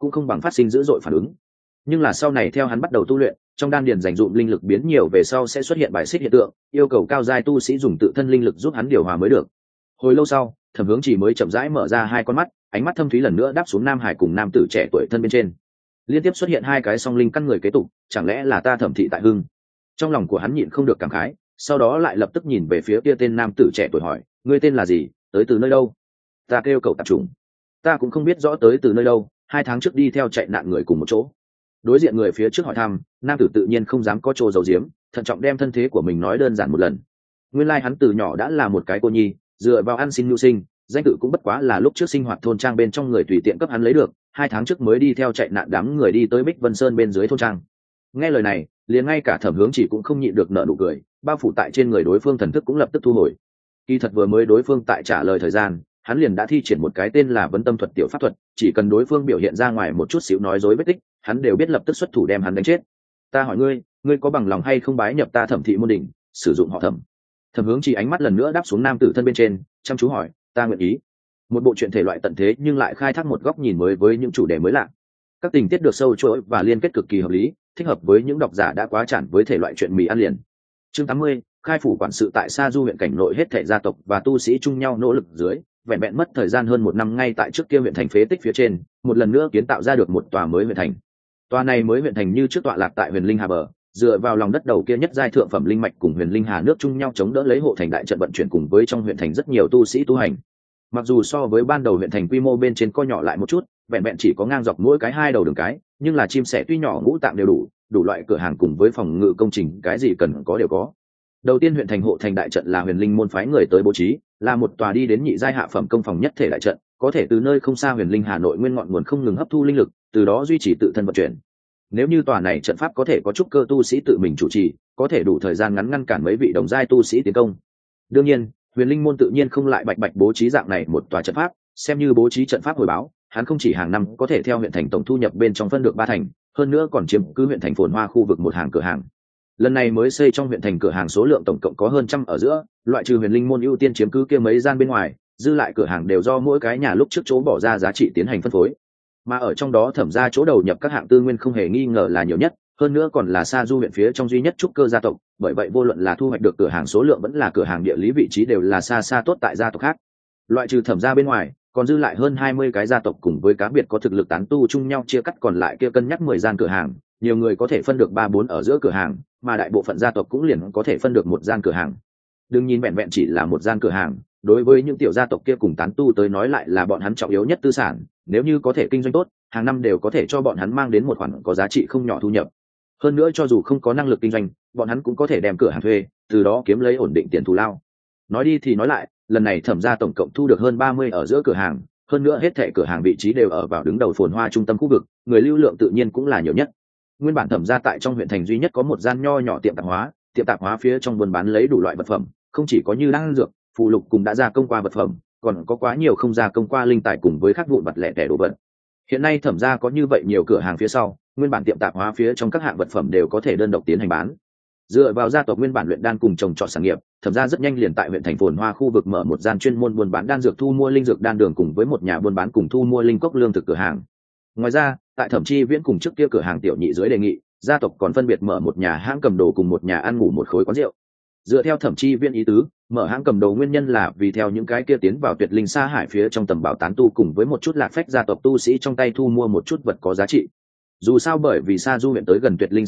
cũng không bằng phát sinh dữ dội phản ứng. Nhưng là sau này theo hắn bắt đầu tu luyện, trong đan điền dành dụm linh lực biến nhiều về sau sẽ xuất hiện bài xích hiện tượng, yêu cầu cao giai tu sĩ dùng tự thân linh lực giúp hắn điều hòa mới được. Hồi lâu sau, Thẩm Hướng Chỉ mới chậm rãi mở ra hai con mắt, ánh mắt thâm thúy lần nữa đáp xuống Nam Hải cùng nam tử trẻ tuổi thân bên trên. Liên tiếp xuất hiện hai cái song linh căn người kế tục, chẳng lẽ là ta Thẩm thị tại hưng? Trong lòng của hắn nhịn không được cảm khái, sau đó lại lập tức nhìn về phía kia tên nam tử trẻ tuổi hỏi, ngươi tên là gì, tới từ nơi đâu? Ta kêu cậu Tạp Trùng. Ta cũng không biết rõ tới từ nơi đâu, 2 tháng trước đi theo chạy nạn người cùng một chỗ. Đối diện người phía trước hỏi thăm, nam tử tự nhiên không dám có trô giấu giếm, thận trọng đem thân thế của mình nói đơn giản một lần. Nguyên lai hắn từ nhỏ đã là một cái cô nhi, dựa vào ăn xin mưu sinh, danh tự cũng bất quá là lúc trước sinh hoạt thôn trang bên trong người tùy tiện cấp hắn lấy được, 2 tháng trước mới đi theo chạy nạn đám người đi tới Bích Vân Sơn bên dưới thôn trang. Nghe lời này, liền ngay cả Thẩm Hướng Chỉ cũng không nhịn được nở nụ cười, bao phủ tại trên người đối phương thần thức cũng lập tức thu hồi. Kỳ thật vừa mới đối phương tại trả lời thời gian, hắn liền đã thi triển một cái tên là Vấn Tâm thuật tiểu pháp thuật, chỉ cần đối phương biểu hiện ra ngoài một chút xíu nói dối vết tích, hắn đều biết lập tức xuất thủ đem hắn đánh chết. Ta hỏi ngươi, ngươi có bằng lòng hay không bái nhập ta Thẩm thị môn đỉnh, sử dụng họ Thẩm? Thẩm Hướng Chỉ ánh mắt lần nữa đáp xuống nam tử thân bên trên, chăm chú hỏi, ta nguyện ý. Một bộ truyện thể loại tận thế nhưng lại khai thác một góc nhìn mới với những chủ đề mới lạ. Các tình tiết được sâu chuỗi và liên kết cực kỳ hợp lý, thích hợp với những độc giả đã quá chản với thể loại truyện mì ăn liền. Chương 80, khai phủ quản sự tại Sa Du huyện cảnh nội hết thảy gia tộc và tu sĩ chung nhau nỗ lực dưới, vẹn vẹn mất thời gian hơn 1 năm ngay tại trước kia huyện thành phế tích phía trên, một lần nữa kiến tạo ra được một tòa mới huyện thành. Tòa này mới huyện thành như trước tọa lạc tại Huyền Linh Hà bờ, dựa vào lòng đất đầu kia nhất giai thượng phẩm linh mạch cùng Huyền Linh Hà nước chung nhau chống đỡ lấy hộ thành đại trận vận chuyển cùng với trong huyện thành rất nhiều tu sĩ tu hành. Mặc dù so với ban đầu huyện thành quy mô bên trên co nhỏ lại một chút, vẹn vẹn chỉ có ngang dọc mỗi cái 2 đầu đường cái, nhưng là chim sẻ tuy nhỏ ngũ tạng đều đủ loại cửa hàng cùng với phòng ngự công trình cái gì cần có đều có. Đầu tiên huyện thành hộ thành đại trận là Huyền Linh môn phái người tới bố trí, là một tòa đi đến nhị giai hạ phẩm công phòng nhất thể đại trận, có thể từ nơi không xa Huyền Linh Hà nội nguyên ngọn nguồn không ngừng hấp thu linh lực, từ đó duy trì tự thân vận chuyển. Nếu như tòa này trận pháp có thể có chút cơ tu sĩ tự mình chủ trì, có thể đủ thời gian ngắn ngăn cản mấy vị đồng giai tu sĩ tiến công. Đương nhiên, Huyền Linh môn tự nhiên không lại bạch bạch bố trí dạng này một tòa trận pháp, xem như bố trí trận pháp hồi báo, hắn không chỉ hàng năm có thể theo huyện thành tổng thu nhập bên trong phân được 3 thành, hơn nữa còn chiếm cứ huyện thành phồn hoa khu vực một hàng cửa hàng. Lần này mới xây trong huyện thành cửa hàng số lượng tổng cộng có hơn trăm ở giữa, loại trừ Huyền Linh môn ưu tiên chiếm cứ kia mấy gian bên ngoài, dư lại cửa hàng đều do mỗi cái nhà lúc trước chỗ bỏ ra giá trị tiến hành phân phối. Mà ở trong đó Thẩm gia chỗ đầu nhập các hạng tư nguyên không hề nghi ngờ là nhiều nhất, hơn nữa còn là Sa Du huyện phía trong duy nhất trúc cơ gia tộc, bởi vậy vô luận là thu hoạch được cửa hàng số lượng vẫn là cửa hàng địa lý vị trí đều là xa xa tốt tại gia tộc khác. Loại trừ Thẩm gia bên ngoài, còn dư lại hơn 20 cái gia tộc cùng với cá biệt có thực lực tán tu chung nhau chia cắt còn lại kia cân nhắc 10 gian cửa hàng, nhiều người có thể phân được 3-4 ở giữa cửa hàng, mà đại bộ phận gia tộc cũng liền có thể phân được 1 gian cửa hàng. Đừng nhìn vẹn vẹn chỉ là 1 gian cửa hàng, đối với những tiểu gia tộc kia cùng tán tu tới nói lại là bọn hắn trọng yếu nhất tư sản, nếu như có thể kinh doanh tốt, hàng năm đều có thể cho bọn hắn mang đến một khoản có giá trị không nhỏ thu nhập. Hơn nữa cho dù không có năng lực kinh doanh, bọn hắn cũng có thể đem cửa hàng thuê, từ đó kiếm lấy ổn định tiền thù lao. Nói đi thì nói lại, lần này Thẩm gia tổng cộng thu được hơn 30 ở giữa cửa hàng, hơn nữa hết thảy cửa hàng vị trí đều ở vào đứng đầu phồn hoa trung tâm khu vực, người lưu lượng tự nhiên cũng là nhiều nhất. Nguyên bản Thẩm gia tại trong huyện thành duy nhất có một gian nho nhỏ tiệm tạp hóa phía trong buôn bán lấy đủ loại vật phẩm, không chỉ có như đan dược, phụ lục cùng đã gia công qua vật phẩm, còn có quá nhiều không gia công qua linh tài cùng với các vụn vật lẻ tẻ đồ vật. Hiện nay Thẩm gia có như vậy nhiều cửa hàng phía sau, nguyên bản tiệm tạp hóa phía trong các hạng vật phẩm đều có thể đơn độc tiến hành bán. Dựa vào gia tộc nguyên bản luyện đan cùng trồng trọt sản nghiệp, Thẩm gia rất nhanh liền tại huyện thành phồn hoa khu vực mở một gian chuyên môn buôn bán đan dược thu mua linh dược đan đường cùng với một nhà buôn bán cùng thu mua linh cốc lương thực cửa hàng. Ngoài ra, tại Thẩm Chi Viễn cùng trước kia cửa hàng tiểu nhị dưới đề nghị, gia tộc còn phân biệt mở một nhà hãng cầm đồ cùng một nhà ăn ngủ một khối quán rượu. Dựa theo Thẩm Chi Viễn ý tứ, mở hãng cầm đồ nguyên nhân là vì theo những cái kia tiến vào Tuyệt Linh Sa Hải phía trong tầm bảo tán tu cùng với một chút lạc phách gia tộc tu sĩ trong tay thu mua một chút vật có giá trị. Dù sao bởi vì Sa Du huyện tới gần Tuyệt Linh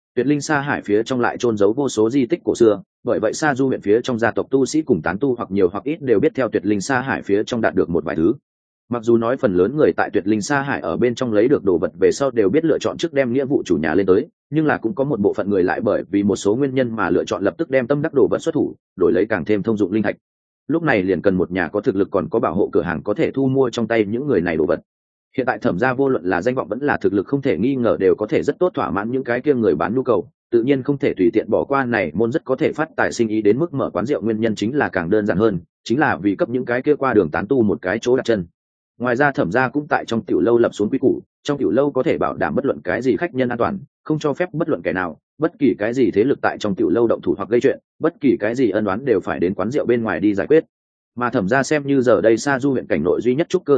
Sa Hải phía trong lại chôn giấu vô số di tích cổ xưa, bởi vậy Sa Du huyện phía trong gia tộc tu sĩ cùng tán tu hoặc nhiều hoặc ít đều biết theo Tuyệt Linh Sa Hải phía trong đạt được một vài thứ. Mặc dù nói phần lớn người tại Tuyệt Linh Sa Hải ở bên trong lấy được đồ vật về sau đều biết lựa chọn trước đem nghĩa vụ chủ nhà lên tới, nhưng là cũng có một bộ phận người lại bởi vì một số nguyên nhân mà lựa chọn lập tức đem tâm đắc đồ vật xuất thủ, đổi lấy càng thêm thông dụng linh thạch. Lúc này liền cần một nhà có thực lực còn có bảo hộ cửa hàng có thể thu mua trong tay những người này đồ vật. Hiện tại Thẩm gia vô luận là danh vọng vẫn là thực lực không thể nghi ngờ đều có thể rất tốt thỏa mãn những cái kia người bán nhu cầu, tự nhiên không thể tùy tiện bỏ qua này môn rất có thể phát tài sinh ý đến mức mở quán rượu nguyên nhân chính là càng đơn giản hơn, chính là vì cấp những cái kia qua đường tán tu một cái chỗ đặt chân. Ngoài ra Thẩm gia cũng tại trong tiểu lâu lập xuống quy củ, trong tiểu lâu có thể bảo đảm bất luận cái gì khách nhân an toàn, không cho phép bất luận kẻ nào, bất kỳ cái gì thế lực tại trong tiểu lâu động thủ hoặc gây chuyện, bất kỳ cái gì ân oán đều phải đến quán rượu bên ngoài đi giải quyết. Mà Thẩm gia xem như giờ đây Sa Du huyện cảnh nội duy nhất trúc cơ gia tộc,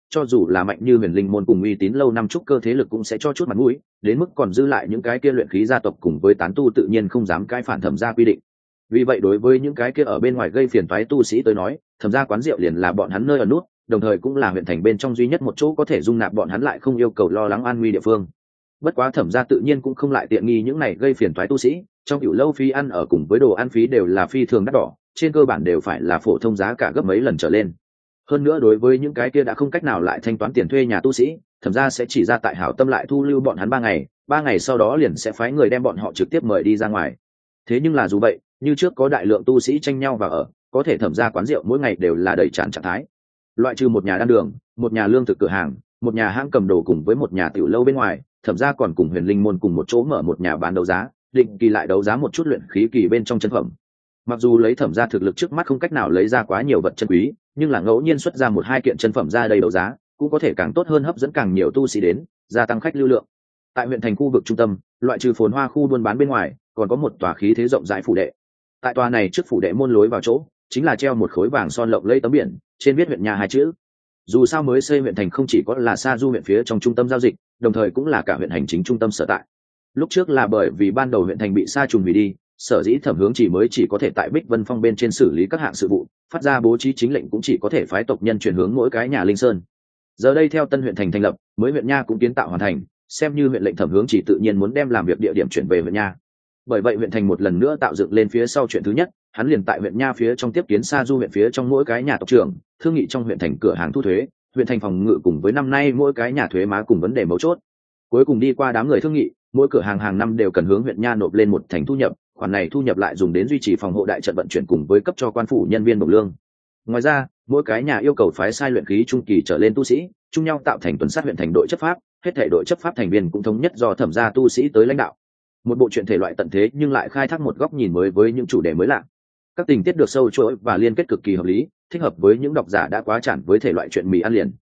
cho dù là mạnh như huyền linh môn cùng uy tín lâu năm trúc cơ thế lực cũng sẽ cho chút mặt mũi, đến mức còn dư lại những cái kia luyện khí gia tộc cùng với tán tu tự nhiên không dám cãi phản thẩm gia quy định. Vì vậy đối với những cái kia ở bên ngoài gây phiền toái tu sĩ tới nói, thẩm gia quán rượu liền là bọn hắn nơi ở nút, đồng thời cũng là huyện thành bên trong duy nhất một chỗ có thể dung nạp bọn hắn lại không yêu cầu lo lắng an nguy địa phương. Bất quá thẩm gia tự nhiên cũng không lại tiện nghi những này gây phiền toái tu sĩ, trong tiểu lâu phí ăn ở cùng với đồ ăn phí đều là phi thường đắt đỏ, trên cơ bản đều phải là phổ thông giá cả gấp mấy lần trở lên. Hơn nữa đối với những cái kia đã không cách nào lại thanh toán tiền thuê nhà tu sĩ, thẩm gia sẽ chỉ ra tại hảo tâm lại thu lưu bọn hắn 3 ngày sau đó liền sẽ phái người đem bọn họ trực tiếp mời đi ra ngoài. Thế nhưng là dù vậy, như trước có đại lượng tu sĩ tranh nhau vào ở, có thể thẩm gia quán rượu mỗi ngày đều là đầy tràn trạng thái. Loại trừ một nhà đan đường, một nhà lương thực cửa hàng, một nhà hãng cầm đồ cùng với một nhà tiểu lâu bên ngoài, thẩm gia còn cùng huyền linh môn cùng một chỗ mở một nhà bán đấu giá, định kỳ lại đấu giá một chút luyện khí kỳ bên trong chân phẩm. Mặc dù lấy thẩm gia thực lực trước mắt không cách nào lấy ra quá nhiều vật chân quý, nhưng là ngẫu nhiên xuất ra 1-2 kiện chân phẩm ra đầy đấu giá cũng có thể càng tốt hơn hấp dẫn càng nhiều tu sĩ đến, gia tăng khách lưu lượng. Tại huyện thành khu vực trung tâm, loại trừ phồn hoa khu buôn bán bên ngoài, còn có một tòa khí thế rộng rãi phủ đệ. Tại tòa này trước phủ đệ môn lối vào chỗ, chính là treo một khối vàng son lộng lẫy tấm biển, trên viết huyện nhà 2 chữ. Dù sao mới xây huyện thành không chỉ có là Sa Du huyện phía trong trung tâm giao dịch, đồng thời cũng là cả huyện hành chính trung tâm sở tại. Lúc trước là bởi vì ban đầu huyện thành bị sa trùng hủy đi, sở dĩ Thẩm Hướng chỉ mới chỉ có thể tại Bích Vân Phong bên trên xử lý các hạng sự vụ, phát ra bố trí chính lệnh cũng chỉ có thể phái tộc nhân chuyển hướng mỗi cái nhà linh sơn. Giờ đây theo tân huyện thành thành lập, mới huyện nha cũng kiến tạo hoàn thành, xem như huyện lệnh Thẩm Hướng chỉ tự nhiên muốn đem làm việc địa điểm chuyển về huyện nha. Bởi vậy huyện thành một lần nữa tạo dựng lên phía sau chuyện thứ nhất, hắn liền tại huyện nha phía trong tiếp kiến Sa Du huyện phía trong mỗi cái nhà tộc trưởng, thương nghị trong huyện thành cửa hàng thu thuế, huyện thành phòng ngự cùng với năm nay mỗi cái nhà thuế má cùng vấn đề mấu chốt. Cuối cùng đi qua đám người thương nghị, mỗi cửa hàng hàng năm đều cần hướng huyện nha nộp lên một thành thu nhập, khoản này thu nhập lại dùng đến duy trì phòng hộ đại trận vận chuyển cùng với cấp cho quan phủ nhân viên bổng lương. Ngoài ra, mỗi cái nhà yêu cầu phái sai luyện khí trung kỳ trở lên tu sĩ, chung nhau tạo thành tuần sát huyện thành đội chấp pháp, hết thể đội chấp pháp thành viên cũng thống nhất do thẩm gia tu sĩ tới lãnh đạo. Một bộ truyện thể loại tận thế nhưng lại khai thác một góc nhìn mới với những chủ đề mới lạ. Các tình tiết được sâu chuỗi và liên kết cực kỳ hợp lý, thích hợp với những độc giả đã quá chản với thể loại truyện mì ăn liền.